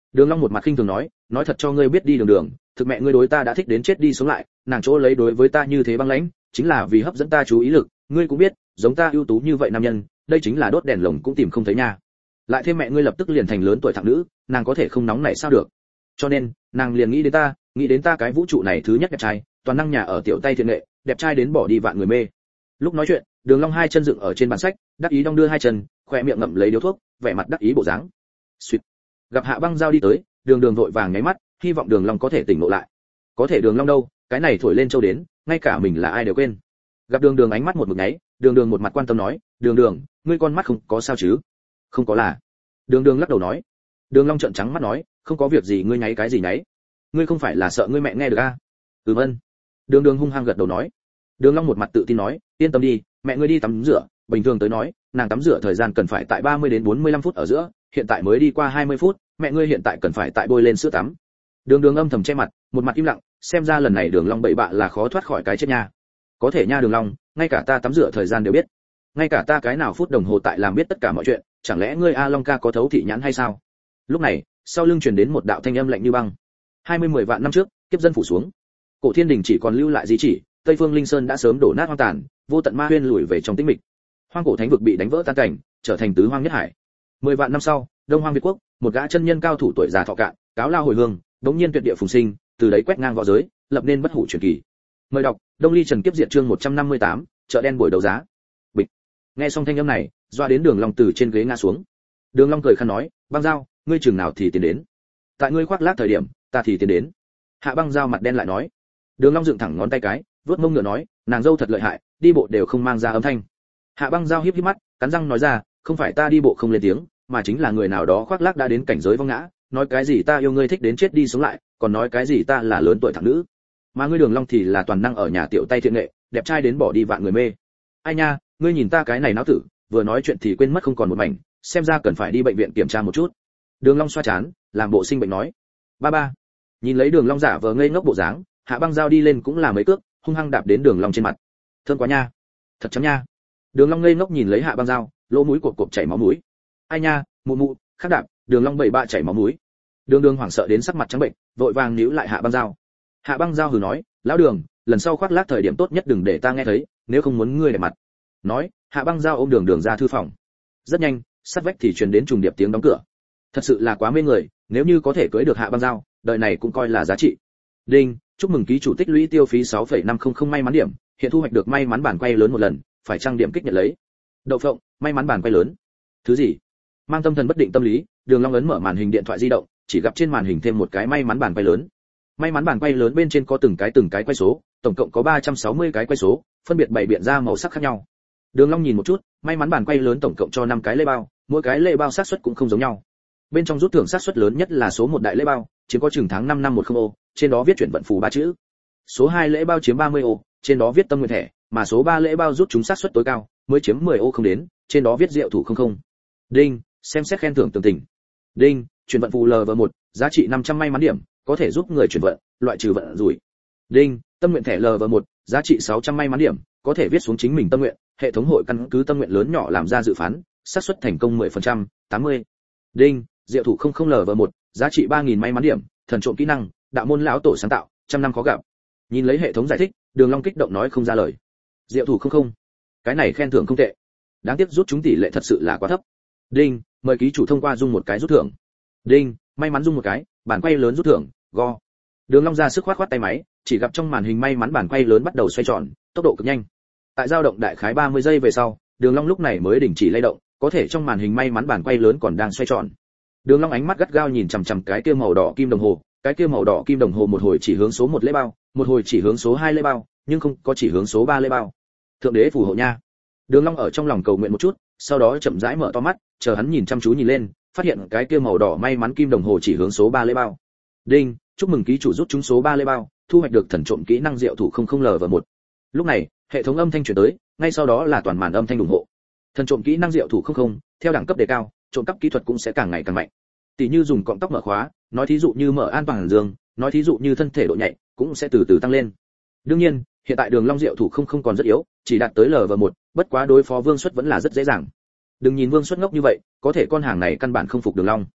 Đường Long một mặt khinh thường nói thật cho ngươi biết đi Đường Đường, thực mẹ ngươi đối ta đã thích đến chết đi sống lại, nàng chỗ lấy đối với ta như thế băng lãnh, chính là vì hấp dẫn ta chú ý lực, ngươi cũng biết, giống ta ưu tú như vậy nam nhân, đây chính là đốt đèn lồng cũng tìm không thấy nha. Lại thêm mẹ ngươi lập tức liền thành lớn tuổi thằng nữ, nàng có thể không nóng nảy sao được. Cho nên, nàng liền nghĩ đến ta cái vũ trụ này thứ nhất đẹp trai, toàn năng nhà ở tiểu tay thiện nghệ, đẹp trai đến bỏ đi vạn người mê. Lúc nói chuyện, Đường Long hai chân dựng ở trên bàn sách, đắc ý đong đưa hai chân, khóe miệng ngậm lấy điếu thuốc, vẻ mặt đắc ý bộ dáng. Xuyệt. Gặp Hạ Băng Giao đi tới, Đường Đường vội vàng nháy mắt, hy vọng Đường Long có thể tỉnh ngộ lại. Có thể Đường Long đâu, cái này thổi lên châu đến, ngay cả mình là ai đều quên. Gặp Đường Đường ánh mắt một mực nháy, Đường Đường một mặt quan tâm nói, "Đường Đường, ngươi con mắt không có sao chứ?" "Không có là." Đường Đường lắc đầu nói. Đường Long trợn trắng mắt nói, "Không có việc gì, ngươi nháy cái gì nháy? Ngươi không phải là sợ ngươi mẹ nghe được a?" Vâng." Đường Đường hung hăng gật đầu nói. Đường Long một mặt tự tin nói, "Yên tâm đi, mẹ ngươi đi tắm rửa, bình thường tới nói, nàng tắm rửa thời gian cần phải tại 30 đến 45 phút ở giữa, hiện tại mới đi qua 20 phút, mẹ ngươi hiện tại cần phải tại bôi lên sữa tắm." Đường Đường âm thầm che mặt, một mặt im lặng, xem ra lần này Đường Long bậy bạ là khó thoát khỏi cái chết nha. Có thể nha Đường Long, ngay cả ta tắm rửa thời gian đều biết, ngay cả ta cái nào phút đồng hồ tại làm biết tất cả mọi chuyện, chẳng lẽ ngươi A Long ca có thấu thị nhãn hay sao? Lúc này, sau lưng truyền đến một đạo thanh âm lạnh như băng. 10 vạn năm trước, kiếp dân phủ xuống. Cổ Thiên Đình chỉ còn lưu lại di chỉ, Tây Phương Linh Sơn đã sớm đổ nát hoang tàn, vô tận ma huyên lùi về trong tĩnh mịch. Hoang cổ thánh vực bị đánh vỡ tan cảnh, trở thành tứ hoang nhất hải. 10 vạn năm sau, Đông Hoang Việt quốc, một gã chân nhân cao thủ tuổi già thọ cạn, cáo lao hồi hương, đống nhiên tuyệt địa phùng sinh, từ đấy quét ngang võ giới, lập nên bất hủ truyền kỳ. Mời đọc, Đông Ly Trần Kiếp Diệt chương 158, chợ đen buổi đấu giá. Bịch. Nghe xong thanh âm này, doa đến Đường Long từ trên ghế ngã xuống. Đường Long cười khăn nói, "Băng Giao, ngươi chừng nào thì tiến đến?" "Tại ngươi khoác lác thời điểm, ta thì tiến đến." Hạ Băng Giao mặt đen lại nói. Đường Long dựng thẳng ngón tay cái, vuốt mông ngựa nói, "Nàng dâu thật lợi hại, đi bộ đều không mang ra âm thanh." Hạ Băng Giao híp híp mắt, cắn răng nói ra, "Không phải ta đi bộ không lên tiếng, mà chính là người nào đó khoác lác đã đến cảnh giới vong ngã, nói cái gì ta yêu ngươi thích đến chết đi sống lại, còn nói cái gì ta là lớn tuổi thằng nữ. Mà ngươi Đường Long thì là toàn năng ở nhà tiểu tay thiện nghệ, đẹp trai đến bỏ đi vạn người mê. Ai nha, ngươi nhìn ta cái này náo tử, vừa nói chuyện thì quên mất không còn một mảnh, xem ra cần phải đi bệnh viện kiểm tra một chút." Đường Long xoa chán, làm bộ sinh bệnh nói, "Ba ba." Nhìn lấy Đường Long giả vờ ngây ngốc bộ dáng, Hạ Băng Giao đi lên cũng là mấy cước, hung hăng đạp đến Đường Long trên mặt. "Thơm quá nha, thật chấm nha." Đường Long ngây ngốc nhìn lấy Hạ Băng Giao, lỗ mũi cộp cộp chảy máu mũi. "Ai nha, mụ mụ, khắc đạp." Đường Long bậy bạ chảy máu mũi. Đường Đường hoảng sợ đến sắc mặt trắng bệnh, vội vàng níu lại Hạ Băng Giao. Hạ Băng Giao hừ nói, "Lão Đường, lần sau khoác lác thời điểm tốt nhất đừng để ta nghe thấy, nếu không muốn ngươi để mặt." Nói, Hạ Băng Giao ôm Đường Đường ra thư phòng. Rất nhanh, sát vách thì truyền đến trùng điệp tiếng đóng cửa. Thật sự là quá mê người, nếu như có thể cưới được Hạ Băng Giao, đời này cũng coi là giá trị. Đinh, chúc mừng ký chủ tích lũy tiêu phí 6,500 may mắn điểm, hiện thu hoạch được may mắn bản quay lớn một lần, phải trang điểm kích nhận lấy. Đậu phộng, may mắn bản quay lớn. Thứ gì? Mang tâm thần bất định tâm lý, Đường Long ấn mở màn hình điện thoại di động, chỉ gặp trên màn hình thêm một cái may mắn bản quay lớn. May mắn bản quay lớn bên trên có từng cái quay số, tổng cộng có 360 cái quay số, phân biệt bày biện ra màu sắc khác nhau. Đường Long nhìn một chút, may mắn bản quay lớn tổng cộng cho 5 cái lễ bao, mỗi cái lễ bao xác suất cũng không giống nhau. Bên trong rút thưởng xác suất lớn nhất là số 1 đại lễ bao, chiếm có chừng tháng 5 năm 10 ô, trên đó viết chuyển vận phù 3 chữ. Số 2 lễ bao chiếm 30 ô, trên đó viết tâm nguyện thẻ, mà số 3 lễ bao rút chúng xác suất tối cao, mới chiếm 10 ô không đến, trên đó viết diệu thủ không không. Đinh, xem xét khen thưởng tường tình. Đinh, chuyển vận phù LV1, giá trị 500 may mắn điểm, có thể giúp người chuyển vận, loại trừ vận rủi. Đinh, tâm nguyện thẻ LV1, giá trị 600 may mắn điểm, có thể viết xuống chính mình tâm nguyện, hệ thống hội căn cứ tâm nguyện lớn nhỏ làm ra dự phán, xác suất thành công 10%, 80. Đinh, diệu thủ 00 LV1, giá trị 3000 may mắn điểm, thần trộm kỹ năng, đạo môn lão tổ sáng tạo, trăm năm khó gặp. Nhìn lấy hệ thống giải thích, Đường Long kích động nói không ra lời. Diệu thủ 00, cái này khen thưởng không tệ. Đáng tiếc rút chúng tỷ lệ thật sự là quá thấp. Đinh, mời ký chủ thông qua dung một cái rút thưởng. Đinh, may mắn dung một cái, bản quay lớn rút thưởng, go. Đường Long ra sức khoát tay máy, chỉ gặp trong màn hình may mắn bản quay lớn bắt đầu xoay tròn, tốc độ cực nhanh. Tại dao động đại khái 30 giây về sau, Đường Long lúc này mới đình chỉ lay động, có thể trong màn hình may mắn bản quay lớn còn đang xoay tròn. Đường Long ánh mắt gắt gao nhìn chằm chằm cái kia màu đỏ kim đồng hồ, cái kia màu đỏ kim đồng hồ một hồi chỉ hướng số 1 lễ bao, một hồi chỉ hướng số 2 lễ bao, nhưng không có chỉ hướng số 3 lễ bao. Thượng đế phù hộ nha. Đường Long ở trong lòng cầu nguyện một chút, sau đó chậm rãi mở to mắt, chờ hắn nhìn chăm chú nhìn lên, phát hiện cái kia màu đỏ may mắn kim đồng hồ chỉ hướng số 3 lễ bao. Đinh, chúc mừng ký chủ rút trúng số 3 lễ bao, thu hoạch được thần trộm kỹ năng diệu thủ 00 LV1. Lúc này, hệ thống âm thanh truyền tới, ngay sau đó là toàn màn âm thanh ủng hộ. Thần trộm kỹ năng diệu thủ 00, theo đẳng cấp đề cao, trộm cắp kỹ thuật cũng sẽ càng ngày càng mạnh. Tỷ như dùng cọng tóc mở khóa, nói thí dụ như mở an toàn giường, nói thí dụ như thân thể độ nhạy, cũng sẽ từ từ tăng lên. Đương nhiên, hiện tại Đường Long diệu thủ 00 còn rất yếu, chỉ đạt tới LV1, bất quá đối phó Vương Xuất vẫn là rất dễ dàng. Đừng nhìn Vương Xuất ngốc như vậy, có thể con hàng này căn bản không phục Đường Long.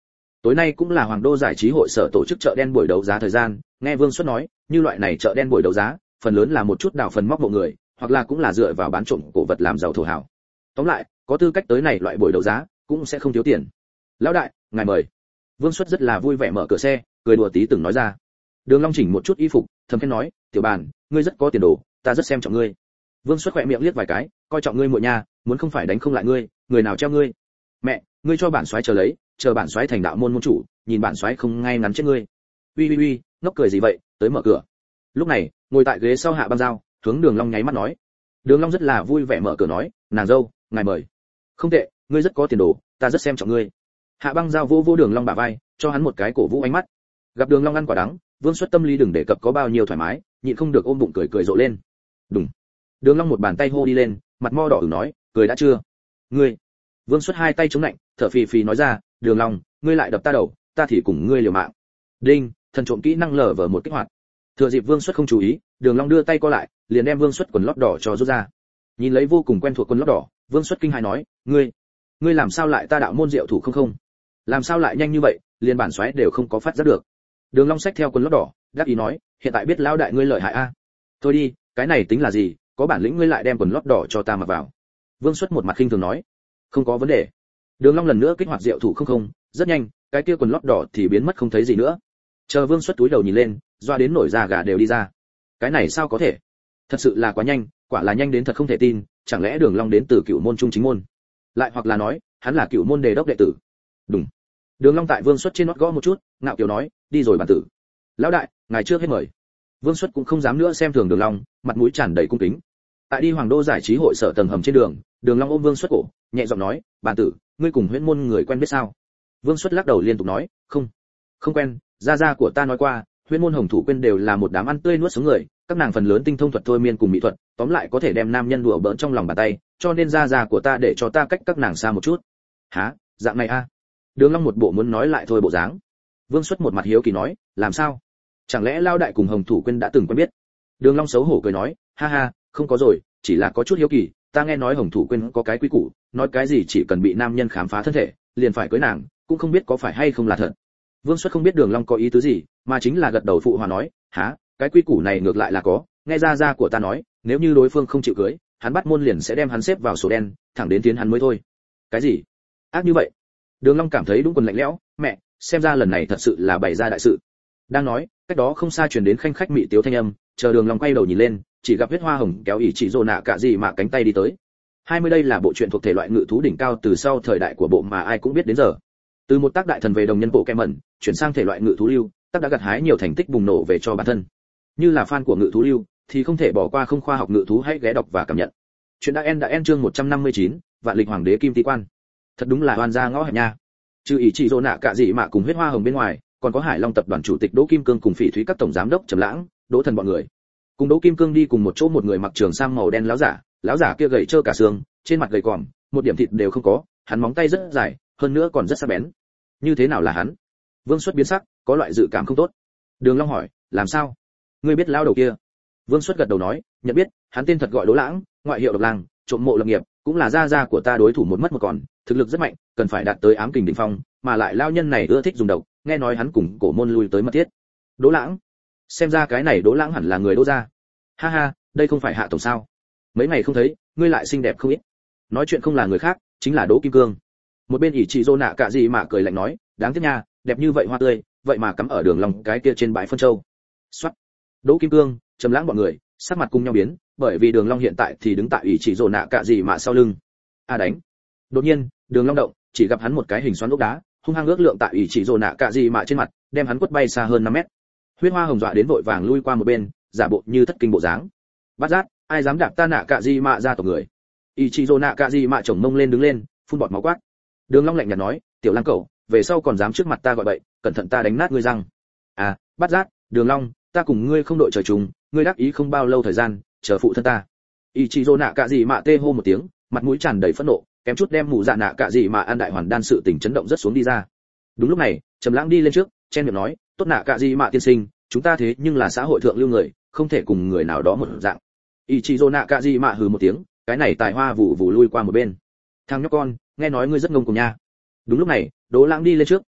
Tối nay cũng là Hoàng Đô giải trí hội sở tổ chức chợ đen buổi đấu giá thời gian, nghe Vương Xuất nói, như loại này chợ đen buổi đấu giá, phần lớn là một chút đào phần móc mộ người, hoặc là cũng là dựa vào bán trộm cổ vật làm giàu thổ hào. Tóm lại, có tư cách tới này loại buổi đấu giá, cũng sẽ không thiếu tiền. Lão đại, ngài mời. Vương Xuất rất là vui vẻ mở cửa xe, cười đùa tí từng nói ra. Đường Long chỉnh một chút y phục, thầm khen nói, tiểu bàn, ngươi rất có tiền đồ, ta rất xem trọng ngươi. Vương Xuất khẽ miệng liếc vài cái, coi trọng ngươi muội nha, muốn không phải đánh không lại ngươi, người nào treo ngươi. Mẹ, ngươi cho bản soái chờ lấy, chờ bản soái thành đạo môn môn chủ, nhìn bản soái không ngay ngắn chết ngươi. Uy, ngốc cười gì vậy, tới mở cửa. Lúc này, ngồi tại ghế sau Hạ Băng Dao, hướng Đường Long nháy mắt nói. Đường Long rất là vui vẻ mở cửa nói, nàng dâu, ngài mời. Không tệ, ngươi rất có tiền đồ, ta rất xem trọng ngươi. Hạ Băng Dao vô Đường Long bả vai, cho hắn một cái cổ vũ ánh mắt. Gặp Đường Long ăn quả đắng, Vương Xuất tâm lý đừng đề cập có bao nhiêu thoải mái, nhịn không được ôm bụng cười rộ lên. Đùng. Đường Long một bàn tay hô đi lên, mặt mo đỏ ửng nói, cười đã chưa? Ngươi. Vương Xuất hai tay chống lạnh, thở phì phì nói ra, Đường Long, ngươi lại đập ta đầu, ta thì cùng ngươi liều mạng. Đinh, thần trộm kỹ năng lở vở một kích hoạt. Thừa dịp Vương Xuất không chú ý, Đường Long đưa tay co lại, liền đem Vương Xuất quần lót đỏ cho rút ra. Nhìn lấy vô cùng quen thuộc quần lót đỏ, Vương Xuất kinh hãi nói, ngươi làm sao lại ta đạo môn diệu thủ không? Làm sao lại nhanh như vậy, liền bản soái đều không có phát giác được. Đường Long xách theo quần lót đỏ, đáp ý nói, hiện tại biết lão đại ngươi lợi hại a. Thôi đi, cái này tính là gì, có bản lĩnh ngươi lại đem quần lót đỏ cho ta mặc vào. Vương Xuất một mặt khinh thường nói, không có vấn đề. Đường Long lần nữa kích hoạt diệu thủ không, rất nhanh, cái kia quần lót đỏ thì biến mất không thấy gì nữa. Chờ Vương Xuất túi đầu nhìn lên, doa đến nổi da gà đều đi ra. Cái này sao có thể? Thật sự là quá nhanh, quả là nhanh đến thật không thể tin, chẳng lẽ Đường Long đến từ Cửu môn trung chính môn? Lại hoặc là nói, hắn là Cửu môn đề đốc đệ tử. Đúng. Đường Long tại Vương Xuất trên nót gõ một chút, ngạo kiều nói, đi rồi bản tử. Lão đại, ngài trước hết mời. Vương Xuất cũng không dám nữa xem thường Đường Long, mặt mũi tràn đầy cung kính. Tại đi Hoàng Đô giải trí hội sở tầng hầm trên đường, Đường Long ôm Vương Xuất cổ, nhẹ giọng nói, bản tử, ngươi cùng Huyễn môn người quen biết sao? Vương Xuất lắc đầu liên tục nói, không quen, gia của ta nói qua, Huyễn môn hồng thủ quên đều là một đám ăn tươi nuốt sống người, các nàng phần lớn tinh thông thuật thôi miên cùng mỹ thuật, tóm lại có thể đem nam nhân đùa bỡn trong lòng bàn tay, cho nên gia của ta để cho ta cách các nàng xa một chút. Hả, dạng này a? Đường Long một bộ muốn nói lại thôi bộ dáng. Vương Xuất một mặt hiếu kỳ nói, làm sao? Chẳng lẽ Lao đại cùng Hồng Thủ Quyên đã từng quen biết? Đường Long xấu hổ cười nói, ha, không có rồi, chỉ là có chút hiếu kỳ, ta nghe nói Hồng Thủ Quyên có cái quy củ, nói cái gì chỉ cần bị nam nhân khám phá thân thể, liền phải cưới nàng, cũng không biết có phải hay không là thật. Vương Xuất không biết Đường Long có ý tứ gì, mà chính là gật đầu phụ hòa nói, hả, cái quy củ này ngược lại là có, nghe gia của ta nói, nếu như đối phương không chịu cưới, hắn bắt môn liền sẽ đem hắn xếp vào sổ đen, thẳng đến tiến hắn mới thôi. Cái gì? Ác như vậy? Đường Long cảm thấy đúng quần lạnh lẽo, mẹ, xem ra lần này thật sự là bày ra đại sự. Đang nói, cách đó không xa truyền đến khanh khách mị tiếu thanh âm, chờ Đường Long quay đầu nhìn lên, chỉ gặp huyết hoa hồng kéo ỷ chỉ rồ nạ cả gì mà cánh tay đi tới. 20 đây là bộ truyện thuộc thể loại ngự thú đỉnh cao từ sau thời đại của bộ mà ai cũng biết đến giờ. Từ một tác đại thần về đồng nhân bộ kem mẩn, chuyển sang thể loại ngự thú lưu, tác đã gặt hái nhiều thành tích bùng nổ về cho bản thân. Như là fan của ngự thú lưu, thì không thể bỏ qua không khoa học ngự thú, hãy ghé đọc và cảm nhận. Chuyện đã end chương 159, vạn lịch hoàng đế kim tý quan. Thật đúng là oan gia ngõ hẹp nha. Trừ ý chỉ rồ nạ cả gì mà cùng huyết hoa hồng bên ngoài, còn có Hải Long tập đoàn chủ tịch Đỗ Kim Cương cùng Phỉ Thúy các tổng giám đốc Trầm Lãng, Đỗ Thần bọn người. Cùng Đỗ Kim Cương đi cùng một chỗ một người mặc trường sam màu đen lão giả kia gầy trơ cả xương, trên mặt gầy còm, một điểm thịt đều không có, hắn móng tay rất dài, hơn nữa còn rất sắc bén. Như thế nào là hắn? Vương Xuất biến sắc, có loại dự cảm không tốt. Đường Long hỏi, làm sao? Ngươi biết lão đầu kia? Vương Xuất gật đầu nói, nhận biết, hắn tên thật gọi Đỗ Lãng, ngoại hiệu Độc Lang, trộm mộ lập nghiệp, cũng là gia của ta đối thủ một mất một còn, thực lực rất mạnh, cần phải đạt tới ám kình đỉnh phong, mà lại lão nhân này ưa thích dùng độc, nghe nói hắn cùng cổ môn lui tới mật thiết. Đỗ Lãng, xem ra cái này Đỗ Lãng hẳn là người Đỗ gia. Ha, đây không phải Hạ tổng sao? Mấy ngày không thấy, ngươi lại xinh đẹp không ít. Nói chuyện không là người khác, chính là Đỗ Kim Cương. Một bên ỷ trị rô nạ cả gì mà cười lạnh nói, đáng tiếc nha, đẹp như vậy hoa tươi, vậy mà cắm ở Đường Long cái kia trên bãi phân châu. Soát. Đỗ Kim Cương, Trầm Lãng bọn người, sắc mặt cùng nhau biến, bởi vì Đường Long hiện tại thì đứng tại ỷ trị rô nạ cả gì mà sau lưng. Đánh. Đột nhiên, Đường Long động, chỉ gặp hắn một cái hình xoắn ốc đá, hung hăng ước lượng tại ỷ trị rô nạ cả gì mà trên mặt, đem hắn quất bay xa hơn 5 mét. Huyết hoa hồng dọa đến vội vàng lui qua một bên, giả bộ như thất kinh bộ dáng. Bát giác, ai dám đạp ta nạ cả gì mà ra tộc người? Ỷ trị rô nạ cả gì mà chồng mông lên đứng lên, phun bọt máu quát. Đường Long lạnh nhạt nói, tiểu lang cẩu, về sau còn dám trước mặt ta gọi bậy, cẩn thận ta đánh nát ngươi răng. Bát giác, Đường Long, ta cùng ngươi không đội trời chung, ngươi đắc ý không bao lâu thời gian, chờ phụ thân ta. Ichizo nạ cả gì mà tê hô một tiếng, mặt mũi tràn đầy phẫn nộ, kém chút đem mụ dạ nạ cả gì mà ăn đại hoàn đan sự tình chấn động rất xuống đi ra. Đúng lúc này, Trầm Lãng đi lên trước, chen miệng nói, tốt nạ cả gì mà tiên sinh, chúng ta thế nhưng là xã hội thượng lưu người, không thể cùng người nào đó một dạng. Ichizo nạ cả gì mà hừ một tiếng, cái này tài hoa vụ lui qua một bên. Thằng nhóc con, nghe nói ngươi rất ngông cuồng nha. Đúng lúc này, Đỗ Lãng đi lên trước,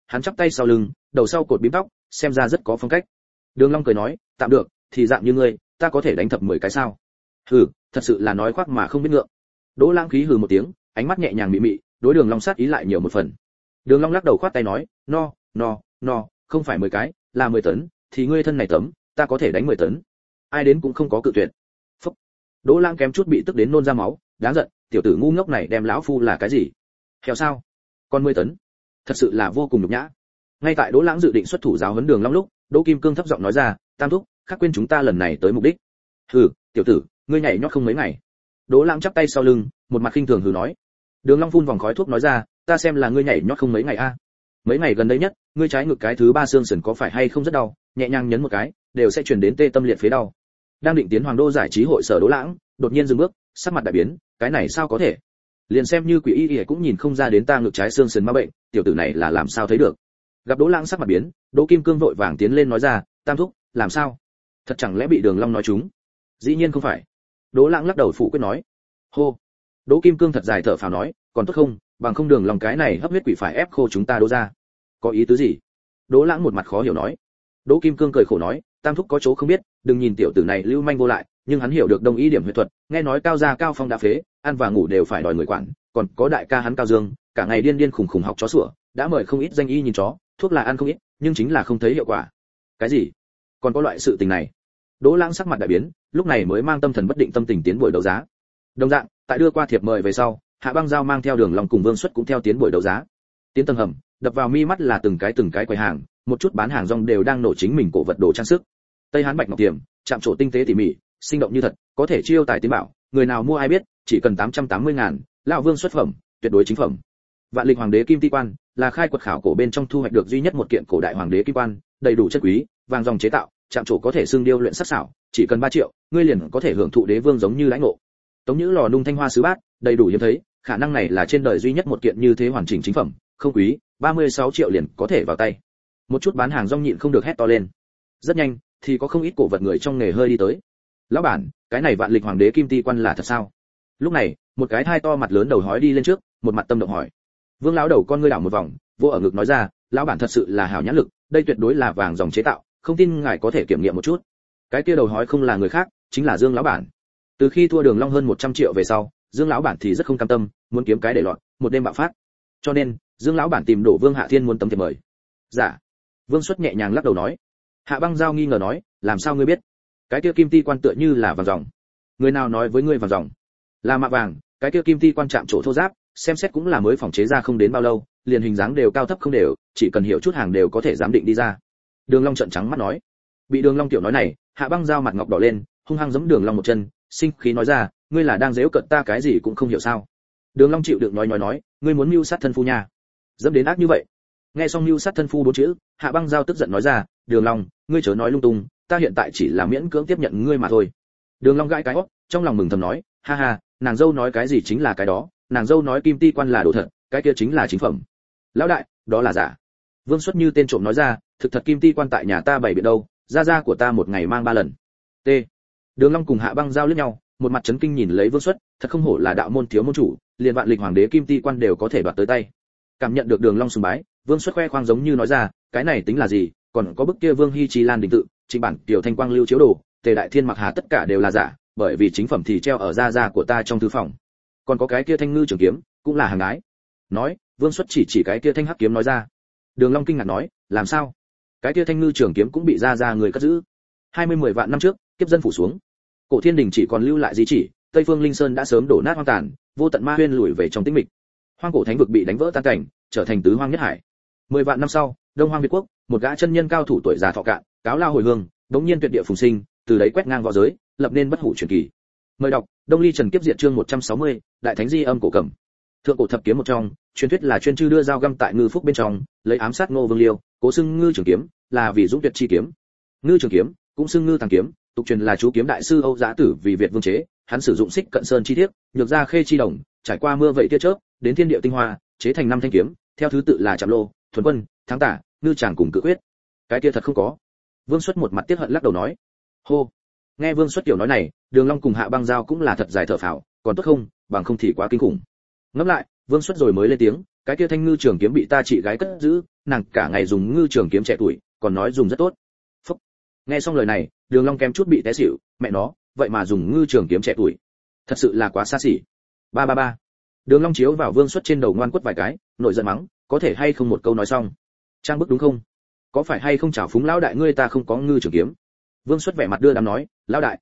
hắn chắp tay sau lưng, đầu sau cột bím tóc, xem ra rất có phong cách. Đường Long cười nói, tạm được, thì dạng như ngươi, ta có thể đánh thập 10 cái sao? Hừ, thật sự là nói khoác mà không biết ngượng. Đỗ Lãng khí hừ một tiếng, ánh mắt nhẹ nhàng mị mị, đối Đường Long sát ý lại nhiều một phần. Đường Long lắc đầu khoát tay nói, no, không phải 10 cái, là 10 tấn, thì ngươi thân này tấm, ta có thể đánh 10 tấn. Ai đến cũng không có cự tuyệt. Phúc. Đỗ Lãng kém chút bị tức đến nôn ra máu, đáng giận, tiểu tử ngu ngốc này đem lão phu là cái gì? Heo sao? Còn 10 tấn. Thật sự là vô cùng nhục nhã. Ngay tại Đỗ Lãng dự định xuất thủ giáo huấn Đường Long lúc, Đỗ Kim Cương thấp giọng nói ra, tam thúc, khác quên chúng ta lần này tới mục đích. Hừ, tiểu tử, ngươi nhảy nhót không mấy ngày. Đỗ Lãng chắp tay sau lưng, một mặt khinh thường hừ nói. Đường Long phun vòng khói thuốc nói ra, ta xem là ngươi nhảy nhót không mấy ngày a. Mấy ngày gần đây nhất, ngươi trái ngực cái thứ 3 xương sườn có phải hay không rất đau, nhẹ nhàng nhấn một cái, đều sẽ truyền đến tê tâm liệt phế đau. Đang định tiến Hoàng Đô giải trí hội sở Đỗ Lãng, đột nhiên dừng bước, sắc mặt đại biến, cái này sao có thể? Liền xem như quỷ y cũng nhìn không ra đến ta ngực trái xương sườn ma bệnh, tiểu tử này là làm sao thấy được? Gặp Đỗ Lãng sắc mặt biến, Đỗ Kim Cương vội vàng tiến lên nói ra, tam thúc, làm sao? Thật chẳng lẽ bị Đường Long nói trúng? Dĩ nhiên không phải. Đỗ Lãng lắc đầu phủ quyết nói. Hô. Đỗ Kim Cương thật dài thở phào nói, còn tốt không, bằng không Đường Long cái này hấp huyết quỷ phải ép khô chúng ta Đỗ ra. Có ý tứ gì? Đỗ Lãng một mặt khó hiểu nói. Đỗ Kim Cương cười khổ nói, tam thúc có chỗ không biết, đừng nhìn tiểu tử này lưu manh vô lại, nhưng hắn hiểu được đông y điểm huyết thuật, nghe nói cao gia Cao Phong đã phế, ăn và ngủ đều phải đòi người quản, còn có đại ca hắn Cao Dương, cả ngày điên điên khủng khủng học chó sủa, đã mời không ít danh y nhìn chó, thuốc là ăn không ít, nhưng chính là không thấy hiệu quả. Cái gì? Còn có loại sự tình này? Đỗ Lãng sắc mặt đại biến, lúc này mới mang tâm thần bất định tâm tình tiến buổi đấu giá. Đồng dạng, tại đưa qua thiệp mời về sau, Hạ Băng Giao mang theo Đường Long cùng Vương Xuất cũng theo tiến buổi đấu giá. Tiến tầng hầm, đập vào mi mắt là từng cái quầy hàng, một chút bán hàng rong đều đang nổ chính mình cổ vật đồ trang sức. Tây Hán bạch ngọc tiềm, chạm trổ tinh tế tỉ mỉ, sinh động như thật, có thể chiêu tài tiến bảo, người nào mua ai biết, chỉ cần 880.000, lão Vương xuất phẩm, tuyệt đối chính phẩm. Vạn Lịch Hoàng đế kim ti quan, là khai quật khảo cổ bên trong thu hoạch được duy nhất một kiện cổ đại hoàng đế kim quan, đầy đủ chất quý, vàng dòng chế tạo, chạm trổ có thể xương điêu luyện sắc sảo, chỉ cần 3 triệu, ngươi liền có thể hưởng thụ đế vương giống như lãnh ngộ. Tống Nhữ lò nung thanh hoa sứ bát, đầy đủ hiếm thấy, khả năng này là trên đời duy nhất một kiện như thế hoàn chỉnh chính phẩm, không quý, 36 triệu liền có thể vào tay. Một chút bán hàng rong nhịn không được hét to lên. Rất nhanh, thì có không ít cổ vật người trong nghề hơi đi tới. Lão bản, cái này Vạn Lịch Hoàng đế kim ti quan là thật sao? Lúc này, một cái thai to mặt lớn đầu hói đi lên trước, một mặt tâm động hỏi. Vương lão đầu con ngươi đảo một vòng, vô ở ngực nói ra, lão bản thật sự là hảo nhãn lực, đây tuyệt đối là vàng dòng chế tạo, không tin ngài có thể kiểm nghiệm một chút. Cái kia đầu hói không là người khác, chính là Dương lão bản. Từ khi thua Đường Long hơn 100 triệu về sau, Dương lão bản thì rất không cam tâm, muốn kiếm cái để lọt, một đêm bạo phát. Cho nên, Dương lão bản tìm đổ Vương Hạ Thiên muốn tấm thiệp mời. Dạ. Vương Xuất nhẹ nhàng lắc đầu nói. Hạ Băng Giao nghi ngờ nói, làm sao ngươi biết? Cái kia kim ti quan tựa như là vàng ròng. Người nào nói với ngươi vàng ròng? Là mạ vàng, cái kia kim ti quan chạm trổ thô ráp, xem xét cũng là mới phòng chế ra không đến bao lâu, liền hình dáng đều cao thấp không đều, chỉ cần hiểu chút hàng đều có thể giám định đi ra. Đường Long trợn trắng mắt nói. Bị Đường Long tiểu nói này, Hạ Băng Giao mặt ngọc đỏ lên, hung hăng giẫm Đường Long một chân, sinh khí nói ra, ngươi là đang giễu cợt ta cái gì cũng không hiểu sao? Đường Long chịu đựng nói, ngươi muốn mưu sát thân phu nha. Dẫm đến ác như vậy. Nghe xong mưu sát thân phu 4 chữ, Hạ Băng Giao tức giận nói ra, Đường Long, ngươi chớ nói lung tung, ta hiện tại chỉ là miễn cưỡng tiếp nhận ngươi mà thôi. Đường Long gãi cái óc, trong lòng mừng thầm nói, ha ha, nàng dâu nói cái gì chính là cái đó, nàng dâu nói kim ti quan là đồ thật, cái kia chính là chính phẩm. Lão đại, đó là giả. Vương Xuất như tên trộm nói ra, thực thật kim ti quan tại nhà ta bày biện đâu, gia của ta một ngày mang 3 lần. T. Đường Long cùng Hạ Băng Giao liếc nhau, một mặt chấn kinh nhìn lấy Vương Xuất, thật không hổ là đạo môn thiếu môn chủ, liền Vạn Lịch Hoàng đế kim ti quan đều có thể đoạt tới tay. Cảm nhận được Đường Long sùng bái, Vương Xuất khoe khoang giống như nói ra, cái này tính là gì, còn có bức kia Vương Hi Chi Lan đình tự, Trịnh Bản, Tiểu Thanh Quang Lưu Chiếu Đồ, Tề Đại Thiên Mặc Hà tất cả đều là giả, bởi vì chính phẩm thì treo ở gia của ta trong thư phòng. Còn có cái kia thanh ngư trường kiếm, cũng là hàng ái. Nói, Vương Xuất chỉ cái kia thanh hắc kiếm nói ra. Đường Long kinh ngạc nói, làm sao? Cái kia thanh ngư trường kiếm cũng bị gia người cất giữ. 10 vạn năm trước, kiếp dân phủ xuống. Cổ Thiên Đình chỉ còn lưu lại di chỉ, Tây Phương Linh Sơn đã sớm đổ nát hoang tàn, vô tận ma huyên lùi về trong tĩnh mịch. Hoang cổ thánh vực bị đánh vỡ tan cảnh, trở thành tứ hoang nhất hải. 10 vạn năm sau, Đông Hoang Việt quốc, một gã chân nhân cao thủ tuổi già thọ cạn, cáo lao hồi hương, đống nhiên tuyệt địa phùng sinh, từ đấy quét ngang võ giới, lập nên bất hủ truyền kỳ. Mời đọc Đông Ly Trần Kiếp Diệt chương 160, Đại Thánh Di Âm cổ cầm. Thượng cổ thập kiếm một trong, truyền thuyết là chuyên chư đưa dao găm tại ngư phúc bên trong, lấy ám sát Ngô Vương Liêu, cố xưng ngư trường kiếm, là vì dũng tuyệt chi kiếm. Ngư trường kiếm, cũng xưng ngư tàng kiếm, tục truyền là chú kiếm đại sư Âu Giá Tử vì Việt vương chế, hắn sử dụng xích cận sơn chi thiết, nhược ra khê chi đồng, trải qua mưa vậy tia chớp, đến thiên địa tinh hoa, chế thành 5 thanh kiếm, theo thứ tự là Trạm Lô, Thuần Quân, Thắng Tả, Ngư Tràng cùng Cự Quyết. Cái kia thật không có. Vương Xuất một mặt tiếc hận lắc đầu nói. Hô. Nghe Vương Xuất tiểu nói này, Đường Long cùng Hạ Băng Giao cũng là thật dài thở phào, còn tốt không, bằng không thì quá kinh khủng. Ngẫm lại, Vương Xuất rồi mới lên tiếng, cái kia thanh ngư trường kiếm bị ta chị gái cất giữ, nàng cả ngày dùng ngư trường kiếm trẻ tuổi, còn nói dùng rất tốt. Phúc. Nghe xong lời này, Đường Long kém chút bị té xỉu, mẹ nó, vậy mà dùng ngư trường kiếm trẻ tuổi, thật sự là quá xa xỉ. Ba ba ba. Đường Long chiếu vào Vương Xuất trên đầu ngoan quất vài cái, nổi giận mắng, có thể hay không một câu nói xong. Trang bức đúng không? Có phải hay không chảo phúng lão đại ngươi ta không có ngư trường kiếm. Vương Xuất vẻ mặt đưa đám nói, lão đại,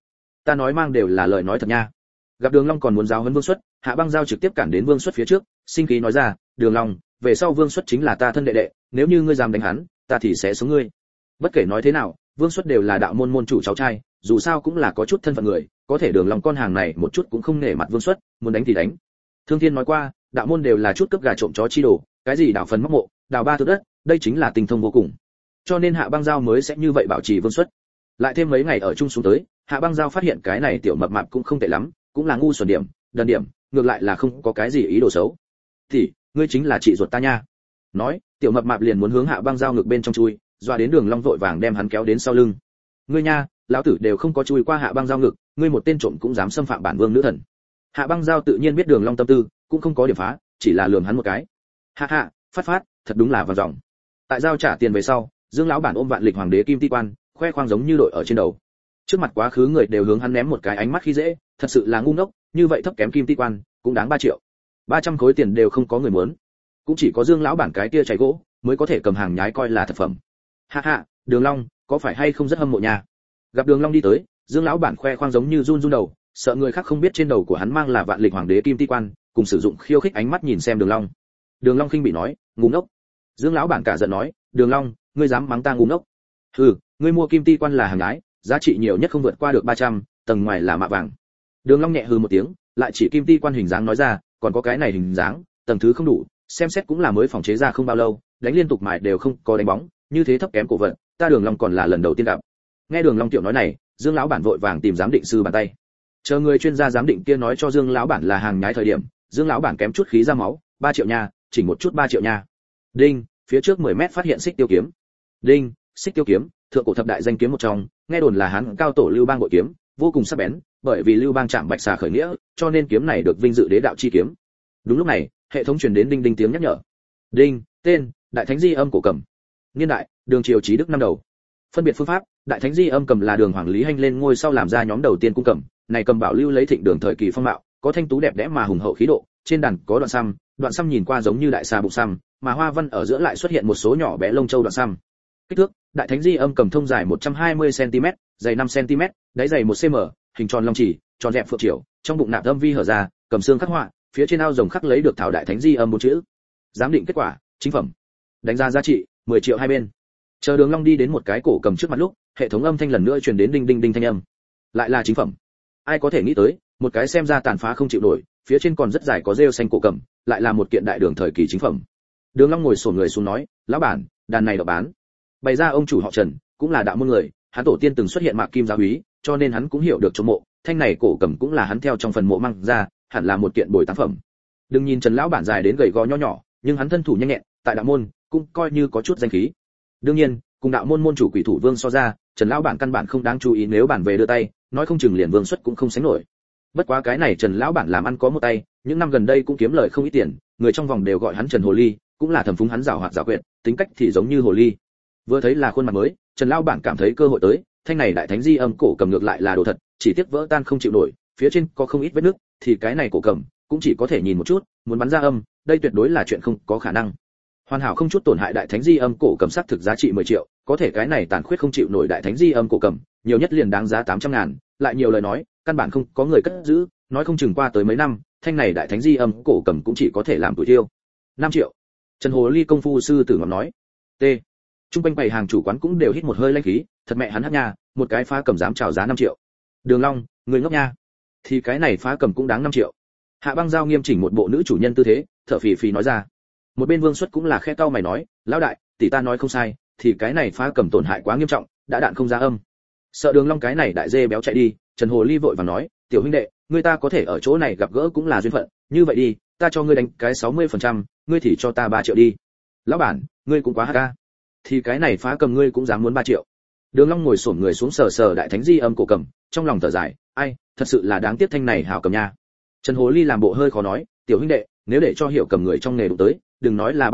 ta nói mang đều là lời nói thật nha. Gặp Đường Long còn muốn giáo huấn Vương Xuất, Hạ Băng Giao trực tiếp cản đến Vương Xuất phía trước, sinh khí nói ra, Đường Long, về sau Vương Xuất chính là ta thân đệ đệ, nếu như ngươi dám đánh hắn, ta thì sẽ sống ngươi. Bất kể nói thế nào, Vương Xuất đều là đạo môn môn chủ cháu trai, dù sao cũng là có chút thân phận người, có thể Đường Long con hàng này một chút cũng không nể mặt Vương Xuất, muốn đánh thì đánh. Thương Thiên nói qua, đạo môn đều là chút cướp gà trộm chó chi đồ, cái gì đào phần móc mộ, đào ba thước đất, đây chính là tinh thông vô cùng. Cho nên Hạ Băng Giao mới sẽ như vậy bảo trì Vương Xuất. Lại thêm mấy ngày ở chung xuống tới, Hạ Băng Giao phát hiện cái này tiểu mập mạp cũng không tệ lắm, cũng là ngu xuẩn điểm, đần điểm, ngược lại là không có cái gì ý đồ xấu. Thì, ngươi chính là chị ruột ta nha. Nói, tiểu mập mạp liền muốn hướng Hạ Băng Giao ngực bên trong chui, dọa đến Đường Long vội vàng đem hắn kéo đến sau lưng. Ngươi nha, lão tử đều không có chui qua Hạ Băng Giao ngực, ngươi một tên trộm cũng dám xâm phạm bản vương nữ thần. Hạ Băng Giao tự nhiên biết Đường Long tâm tư, cũng không có điểm phá, chỉ là lườm hắn một cái. Hạ hạ, phát, thật đúng là vàng ròng. Tại giao trả tiền về sau, Dương lão bản ôm Vạn Lịch Hoàng đế kim ti quan, khoe khoang giống như đội ở trên đầu. Trước mặt quá khứ người đều hướng hắn ném một cái ánh mắt khi dễ, thật sự là ngu ngốc, như vậy thấp kém kim ti quan, cũng đáng 3 triệu. 300 khối tiền đều không có người muốn. Cũng chỉ có Dương lão bản cái kia cháy gỗ, mới có thể cầm hàng nhái coi là thật phẩm. Hạ hạ, Đường Long, có phải hay không rất hâm mộ nhà? Gặp Đường Long đi tới, Dương lão bản khoe khoang giống như run run đầu, sợ người khác không biết trên đầu của hắn mang là Vạn Lịch Hoàng đế kim ti quan, cùng sử dụng khiêu khích ánh mắt nhìn xem Đường Long. Đường Long khinh bị nói, ngu ngốc. Dương lão bản cả giận nói, Đường Long, ngươi dám mắng ta ngu ngốc? Hừ, ngươi mua kim ti quan là hàng nhái, giá trị nhiều nhất không vượt qua được 300, tầng ngoài là mạ vàng. Đường Long nhẹ hừ một tiếng, lại chỉ kim ti quan hình dáng nói ra, còn có cái này hình dáng, tầng thứ không đủ, xem xét cũng là mới phòng chế ra không bao lâu, đánh liên tục mài đều không có đánh bóng, như thế thấp kém cổ vật, ta Đường Long còn là lần đầu tiên gặp. Nghe Đường Long tiểu nói này, Dương lão bản vội vàng tìm giám định sư bàn tay. Chờ người chuyên gia giám định kia nói cho Dương lão bản là hàng nhái thời điểm, Dương lão bản kém chút khí ra máu, 3 triệu nha, chỉnh một chút 3 triệu nha. Đinh, phía trước 10 mét phát hiện xích tiêu kiếm. Đinh, xích tiêu kiếm, thượng cổ thập đại danh kiếm một trong, nghe đồn là Hán cao tổ Lưu Bang bội kiếm, vô cùng sắc bén, bởi vì Lưu Bang chạm bạch xà khởi nghĩa, cho nên kiếm này được vinh dự đế đạo chi kiếm. Đúng lúc này, hệ thống truyền đến đinh đinh tiếng nhắc nhở. Đinh, tên, Đại Thánh Di Âm cổ cầm. Niên đại, Đường Triều Chí Đức năm đầu. Phân biệt phương pháp, Đại Thánh Di Âm cầm là Đường Hoàng Lý Hanh lên ngôi sau làm ra nhóm đầu tiên cung cầm, này cầm bảo lưu lấy thịnh đường thời kỳ phong mạo, có thanh tú đẹp đẽ mà hùng hậu khí độ, trên đàn có đoạn xăm nhìn qua giống như đại xà bụng xăm, mà hoa văn ở giữa lại xuất hiện một số nhỏ bé lông châu đoạn xăm. Kích thước, Đại Thánh Di Âm cầm thông dài 120 cm, dày 5 cm, đáy dày 1 cm, hình tròn long chỉ, tròn dẹp phượng triều, trong bụng nạp âm vi hở ra, cầm xương khắc họa, phía trên ao rồng khắc lấy được thảo Đại Thánh Di Âm 4 chữ. Giám định kết quả, chính phẩm. Đánh giá giá trị 10 triệu hai bên. Chờ Đường Long đi đến một cái cổ cầm trước mặt lúc, hệ thống âm thanh lần nữa truyền đến đinh đinh đinh thanh âm. Lại là chính phẩm. Ai có thể nghĩ tới, một cái xem ra tàn phá không chịu nổi, phía trên còn rất dài có rêu xanh cổ cầm, lại là một kiện đại đường thời kỳ chính phẩm. Đường Long ngồi xổm người xuống nói, lão bản, đàn này độc bán. Bày ra ông chủ họ Trần, cũng là đạo môn người, hắn tổ tiên từng xuất hiện mạc kim giáo úy, cho nên hắn cũng hiểu được trong mộ, thanh này cổ cầm cũng là hắn theo trong phần mộ mang ra, hẳn là một kiện bồi táng phẩm. Đừng nhìn Trần lão bản dài đến gầy gò nho nhỏ, nhưng hắn thân thủ nhanh nhẹn, tại đạo môn cũng coi như có chút danh khí. Đương nhiên, cùng đạo môn môn chủ Quỷ Thủ Vương so ra, Trần lão bản căn bản không đáng chú ý, nếu bản về đưa tay, nói không chừng liền Vương xuất cũng không sánh nổi. Bất quá cái này Trần lão bản làm ăn có một tay, những năm gần đây cũng kiếm lời không ít tiền, người trong vòng đều gọi hắn Trần Hồ Ly, cũng là thầm phúng hắn giàu hoạt giàu quyệt, tính cách thì giống như hồ ly. Vừa thấy là khuôn mặt mới, Trần lão bản cảm thấy cơ hội tới, thanh này Đại Thánh Di Âm cổ cầm ngược lại là đồ thật, chỉ tiếc vỡ tan không chịu nổi, phía trên có không ít vết nứt, thì cái này cổ cầm cũng chỉ có thể nhìn một chút, muốn bắn ra âm, đây tuyệt đối là chuyện không có khả năng. Hoàn hảo không chút tổn hại Đại Thánh Di Âm cổ cầm xác thực giá trị 10 triệu, có thể cái này tàn khuyết không chịu nổi Đại Thánh Di Âm cổ cầm, nhiều nhất liền đáng giá 800 ngàn, lại nhiều lời nói, căn bản không có người cất giữ, nói không chừng qua tới mấy năm, thanh này Đại Thánh Di Âm cổ cầm cũng chỉ có thể làm tuổi tiêu. 5 triệu. Trần Hồ Ly công phu sư tử ngọc nói. T. Trung quanh bày hàng chủ quán cũng đều hít một hơi lãnh khí, thật mẹ hắn hắc nha, một cái phá cầm dám chào giá 5 triệu. Đường Long, người ngốc nha. Thì cái này phá cầm cũng đáng 5 triệu. Hạ Băng Giao nghiêm chỉnh một bộ nữ chủ nhân tư thế, thở phì phì nói ra. Một bên Vương Xuất cũng là khẽ cau mày nói, lão đại, tỷ ta nói không sai, thì cái này phá cầm tổn hại quá nghiêm trọng, đã đạn không ra âm. Sợ Đường Long cái này đại dê béo chạy đi, Trần Hồ Ly vội vàng nói, tiểu huynh đệ, người ta có thể ở chỗ này gặp gỡ cũng là duyên phận, như vậy đi, ta cho ngươi đánh cái 60%, ngươi thì cho ta 3 triệu đi. Lão bản, ngươi cũng quá hắc ca. Thì cái này phá cầm ngươi cũng dám muốn 3 triệu. Đường Long ngồi xổm người xuống sờ sờ Đại Thánh Di Âm cổ cầm, trong lòng thở dài, ai, thật sự là đáng tiếc thanh này hảo cầm nha. Trần Hồ Ly làm bộ hơi khó nói, tiểu huynh đệ, nếu để cho hiểu cầm người trong nghề đụng tới, đừng nói là 3 triệu,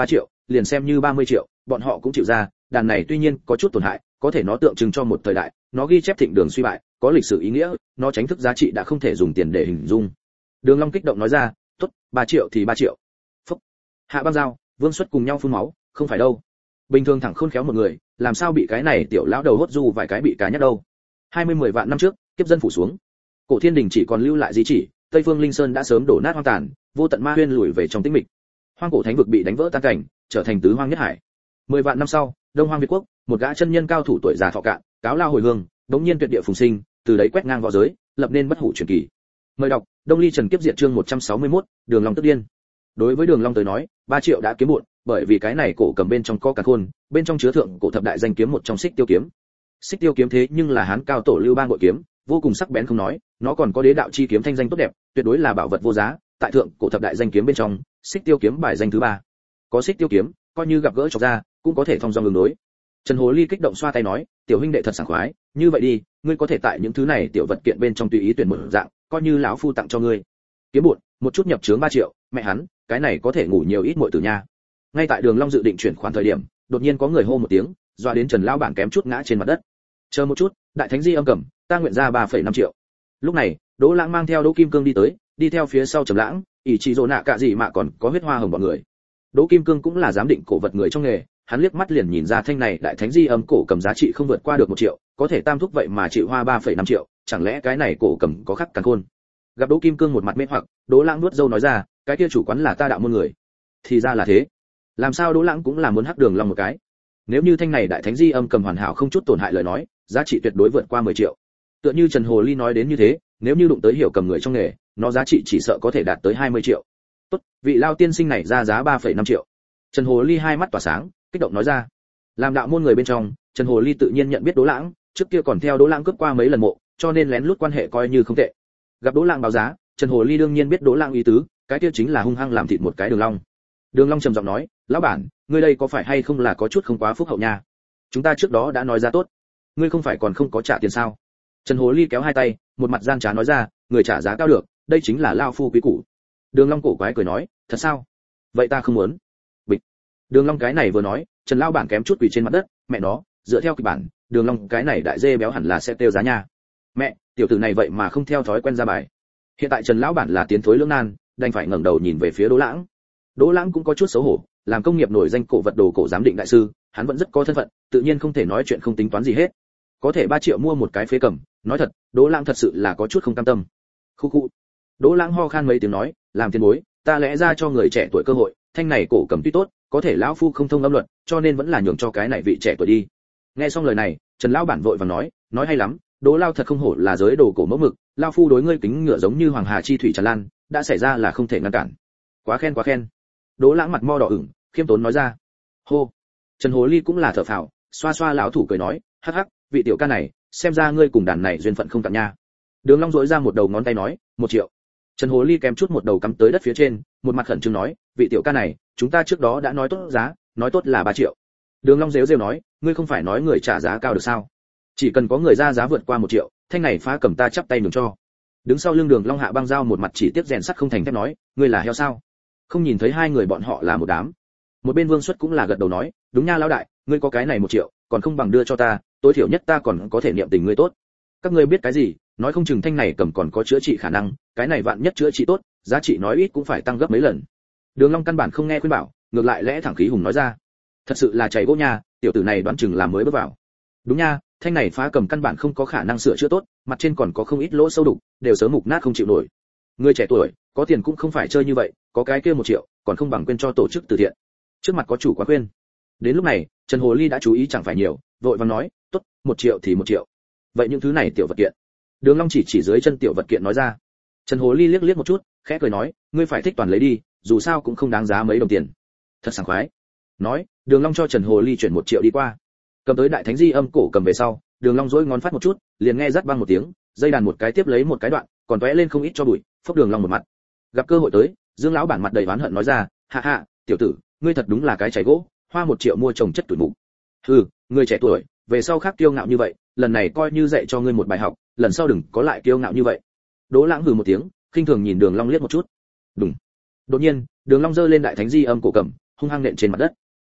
liền xem như 30 triệu, bọn họ cũng chịu ra. Đàn này tuy nhiên có chút tổn hại, có thể nó tượng trưng cho một thời đại, nó ghi chép thịnh đường suy bại, có lịch sử ý nghĩa, nó tránh thức giá trị đã không thể dùng tiền để hình dung. Đường Long kích động nói ra, tốt, 3 triệu thì 3 triệu. Phúc. Hạ Băng Giao, Vương Xuất cùng nhau phun máu, không phải đâu. Bình thường thẳng khôn khéo một người, làm sao bị cái này tiểu lão đầu hốt du vài cái bị cá nhất đâu. 10 vạn năm trước, kiếp dân phủ xuống. Cổ Thiên Đình chỉ còn lưu lại di chỉ, Tây Phương Linh Sơn đã sớm đổ nát hoang tàn, vô tận ma huyên lùi về trong tĩnh mịch. Hoang cổ thánh vực bị đánh vỡ tan cảnh, trở thành tứ hoang nhất hải. 10 vạn năm sau, Đông Hoang Việt quốc, một gã chân nhân cao thủ tuổi già thọ cạn, cáo lao hồi hương, đống nhiên tuyệt địa phùng sinh, từ đấy quét ngang võ giới, lập nên bất hủ truyền kỳ. Mời đọc Đông Ly Trần Kiếp Diệt chương 161, Đường Long tức điên. Đối với Đường Long tới nói, 3 triệu đã kiếm muộn, bởi vì cái này cổ cầm bên trong có cả khôn, bên trong chứa thượng cổ thập đại danh kiếm một trong Xích Tiêu kiếm. Xích Tiêu kiếm thế nhưng là Hán cao tổ Lưu Bang bội kiếm, vô cùng sắc bén không nói, nó còn có đế đạo chi kiếm thanh danh tốt đẹp, tuyệt đối là bảo vật vô giá, tại thượng cổ thập đại danh kiếm bên trong, Xích Tiêu kiếm bài danh thứ 3. Có Xích Tiêu kiếm, coi như gặp gỡ chọc ra, cũng có thể thông dong đường đối. Trần Hồ Ly kích động xoa tay nói, tiểu huynh đệ thật sảng khoái, như vậy đi, ngươi có thể tại những thứ này tiểu vật kiện bên trong tùy ý tuyển một dạng, coi như lão phu tặng cho ngươi. Kiếm bụt, một chút nhập chướng 3 triệu, mẹ hắn, cái này có thể ngủ nhiều ít muội tử nha. Ngay tại Đường Long dự định chuyển khoản thời điểm, đột nhiên có người hô một tiếng, doa đến Trần lão bản kém chút ngã trên mặt đất. Chờ một chút, đại thánh di âm cầm, ta nguyện ra 3,5 triệu. Lúc này, Đỗ Lãng mang theo Đỗ Kim Cương đi tới, đi theo phía sau Trầm Lãng, ỷ chỉ rồ nạ cả gì mà còn có huyết hoa hồng bọn người. Đỗ Kim Cương cũng là giám định cổ vật người trong nghề, hắn liếc mắt liền nhìn ra thanh này đại thánh di âm cổ cầm giá trị không vượt qua được 1 triệu, có thể tam thúc vậy mà chịu hoa 3,5 triệu, chẳng lẽ cái này cổ cầm có khắc càn khôn. Gặp Đỗ Kim Cương một mặt mê hoặc, Đỗ Lãng nuốt dâu nói ra, cái kia chủ quán là ta đạo môn người. Thì ra là thế. Làm sao Đỗ Lãng cũng là muốn hắc Đường Long một cái. Nếu như thanh này đại thánh di âm cầm hoàn hảo không chút tổn hại lời nói, giá trị tuyệt đối vượt qua 10 triệu. Tựa như Trần Hồ Ly nói đến như thế, nếu như đụng tới hiểu cầm người trong nghề, nó giá trị chỉ sợ có thể đạt tới 20 triệu. Tốt, vị lao tiên sinh này ra giá 3,5 triệu. Trần Hồ Ly hai mắt tỏa sáng, kích động nói ra. Làm đạo môn người bên trong, Trần Hồ Ly tự nhiên nhận biết Đỗ Lãng, trước kia còn theo Đỗ Lãng cướp qua mấy lần mộ, cho nên lén lút quan hệ coi như không tệ. Gặp Đỗ Lãng báo giá, Trần Hồ Ly đương nhiên biết Đỗ Lãng ý tứ, cái kia chính là hung hăng làm thịt một cái Đường Long. Đường Long trầm giọng nói, lão bản, ngươi đây có phải hay không là có chút không quá phúc hậu nha? Chúng ta trước đó đã nói ra tốt, ngươi không phải còn không có trả tiền sao? Trần Hồ Ly kéo hai tay, một mặt gian trá nói ra, người trả giá cao được, đây chính là lao phu quý củ. Đường Long cổ quái cười nói, thật sao? Vậy ta không muốn. Bịch. Đường Long cái này vừa nói, Trần lão bản kém chút quỳ trên mặt đất, mẹ nó, dựa theo kịch bản, Đường Long cái này đại dê béo hẳn là sẽ tiêu giá nha. Mẹ, tiểu tử này vậy mà không theo thói quen ra bài. Hiện tại Trần lão bản là tiến thối lưỡng nan, đành phải ngẩng đầu nhìn về phía Đỗ Lãng. Đỗ Lãng cũng có chút xấu hổ, làm công nghiệp nổi danh cổ vật đồ cổ giám định đại sư, hắn vẫn rất có thân phận, tự nhiên không thể nói chuyện không tính toán gì hết. Có thể 3 triệu mua một cái phế cầm, nói thật, Đỗ Lãng thật sự là có chút không cam tâm. Khu khu. Đỗ Lãng ho khan mấy tiếng nói, làm tiền bối, ta lẽ ra cho người trẻ tuổi cơ hội, thanh này cổ cầm tuy tốt, có thể lão phu không thông âm luật, cho nên vẫn là nhường cho cái này vị trẻ tuổi đi. Nghe xong lời này, Trần lão bản vội vàng nói hay lắm, Đỗ lao thật không hổ là giới đồ cổ mẫu mực, lão phu đối ngươi kính ngựa giống như hoàng hà chi thủy tràn lan, đã xảy ra là không thể ngăn cản. Quá khen quá khen. Đỗ Lãng mặt mo đỏ ửng, khiêm tốn nói ra. Hô. Trần Hồ Ly cũng là thở phào, xoa xoa lão thủ cười nói, hắc hắc, vị tiểu ca này, xem ra ngươi cùng đàn này duyên phận không cạn nha. Đường Long rỗi ra một đầu ngón tay nói, 1 triệu. Trần Hồ Ly kèm chút một đầu cắm tới đất phía trên, một mặt khẩn trương nói, vị tiểu ca này, chúng ta trước đó đã nói tốt giá, nói tốt là 3 triệu. Đường Long rêu rêu nói, ngươi không phải nói người trả giá cao được sao? Chỉ cần có người ra giá vượt qua 1 triệu, thanh này phá cầm ta chắp tay nhường cho. Đứng sau lưng Đường Long Hạ Băng Giao một mặt chỉ tiếp rèn sắt không thành thép nói, ngươi là heo sao? Không nhìn thấy hai người bọn họ là một đám. Một bên Vương Xuất cũng là gật đầu nói, đúng nha lão đại, ngươi có cái này 1 triệu, còn không bằng đưa cho ta, tối thiểu nhất ta còn có thể niệm tình ngươi tốt. Các ngươi biết cái gì, nói không chừng thanh này cầm còn có chữa trị khả năng, cái này vạn nhất chữa trị tốt, giá trị nói ít cũng phải tăng gấp mấy lần. Đường Long căn bản không nghe khuyên bảo, ngược lại lẽ thẳng khí hùng nói ra, thật sự là chảy gỗ nha, tiểu tử này đoán chừng là mới bước vào. Đúng nha, thanh này phá cầm căn bản không có khả năng sửa chữa tốt, mặt trên còn có không ít lỗ sâu đục, đều sớm mục nát không chịu nổi. Người trẻ tuổi, có tiền cũng không phải chơi như vậy, có cái kia 1 triệu, còn không bằng quên cho tổ chức từ thiện. Trước mặt có chủ quá khuyên. Đến lúc này, Trần Hồ Ly đã chú ý chẳng phải nhiều, vội vàng nói, tốt, 1 triệu thì 1 triệu. Vậy những thứ này tiểu vật kiện. Đường Long chỉ dưới chân tiểu vật kiện nói ra. Trần Hồ Ly liếc liếc một chút, khẽ cười nói, ngươi phải thích toàn lấy đi, dù sao cũng không đáng giá mấy đồng tiền. Thật sảng khoái. Nói, Đường Long cho Trần Hồ Ly chuyển 1 triệu đi qua. Cầm tới đại thánh di âm cổ cầm về sau, Đường Long dỗi ngón phát một chút, liền nghe rắc băng một tiếng, dây đàn một cái tiếp lấy một cái đoạn, còn tóe lên không ít cho bụi, phốc Đường Long một mặt. Gặp cơ hội tới, Dương lão bản mặt đầy oán hận nói ra, hạ hạ, tiểu tử, ngươi thật đúng là cái chảy gỗ, hoa 1 triệu mua trồng chất tuổi mục. Hừ, người trẻ tuổi, về sau khác kiêu ngạo như vậy, lần này coi như dạy cho ngươi một bài học, lần sau đừng có lại kiêu ngạo như vậy. Đỗ Lãng hừ một tiếng, khinh thường nhìn Đường Long liếc một chút. Đùng. Đột nhiên, Đường Long giơ lên đại thánh di âm cổ cầm, hung hăng nện trên mặt đất.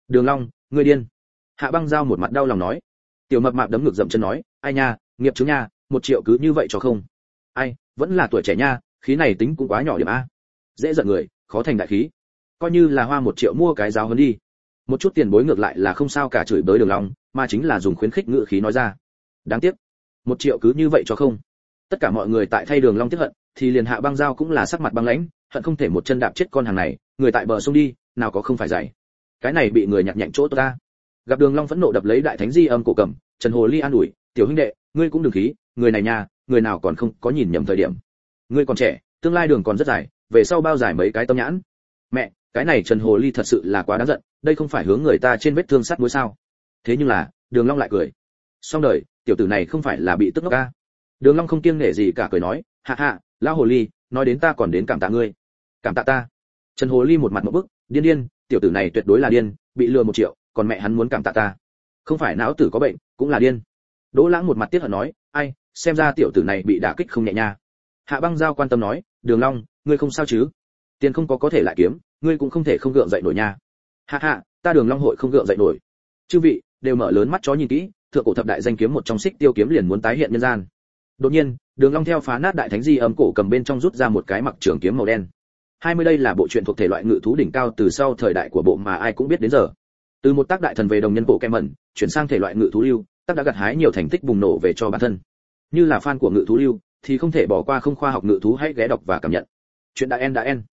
Đường Long, ngươi điên. Hạ Băng Giao một mặt đau lòng nói. Tiểu mập mạp đấm ngực dậm chân nói, ai nha, nghiệp chứng nha, 1 triệu cứ như vậy cho không. Ai, vẫn là tuổi trẻ nha, khí này tính cũng quá nhỏ điểm a. Dễ giận người, khó thành đại khí. Coi như là hoa 1 triệu mua cái giáo huấn đi. Một chút tiền bối ngược lại là không sao cả, chửi bới Đường Long, mà chính là dùng khuyến khích ngữ khí nói ra. Đáng tiếc, 1 triệu cứ như vậy cho không. Tất cả mọi người tại thay Đường Long tiếc hận, thì liền Hạ Băng Giao cũng là sắc mặt băng lãnh, hận không thể một chân đạp chết con hàng này, người tại bờ sông đi, nào có không phải dạy. Cái này bị người nhặt nhạnh chỗ ta. Gặp Đường Long phẫn nộ đập lấy đại thánh di âm cổ cầm, Trần Hồ Ly an ủi, tiểu huynh đệ, ngươi cũng đừng khí, người này nha, người nào còn không có nhìn nhầm thời điểm. Ngươi còn trẻ, tương lai đường còn rất dài, về sau bao dài mấy cái tâm nhãn. Mẹ, cái này Trần Hồ Ly thật sự là quá đáng giận, đây không phải hướng người ta trên vết thương sắt muối sao? Thế nhưng là, Đường Long lại cười. Xong đời, tiểu tử này không phải là bị tức ngốc a. Đường Long không kiêng nể gì cả cười nói, hạ hạ, lão hồ ly, nói đến ta còn đến cảm tạ ngươi. Cảm tạ ta? Trần Hồ Ly một mặt ngộp bức, điên điên, tiểu tử này tuyệt đối là điên, bị lừa 1 triệu, còn mẹ hắn muốn cảm tạ ta. Không phải não tử có bệnh, cũng là điên. Đỗ Lãng một mặt tiếc hận nói, ai, xem ra tiểu tử này bị đả kích không nhẹ nha. Hạ Băng Giao quan tâm nói, Đường Long, ngươi không sao chứ? Tiền không có thể lại kiếm, ngươi cũng không thể không gượng dậy nổi nha. Hạ hạ, ta Đường Long hội không gượng dậy nổi. Chư vị đều mở lớn mắt chó nhìn kỹ, thượng cổ thập đại danh kiếm một trong Xích Tiêu kiếm liền muốn tái hiện nhân gian. Đột nhiên, Đường Long theo phá nát đại thánh di âm cổ cầm bên trong rút ra một cái mặc trường kiếm màu đen. 20 đây là bộ truyện thuộc thể loại ngự thú đỉnh cao từ sau thời đại của bộ mà ai cũng biết đến giờ. Từ một tác đại thần về đồng nhân bộ kem mẩn, chuyển sang thể loại ngự thú lưu, tác đã gặt hái nhiều thành tích bùng nổ về cho bản thân. Như là fan của ngự thú lưu thì không thể bỏ qua không khoa học ngự thú, hãy ghé đọc và cảm nhận. Chuyện đã end.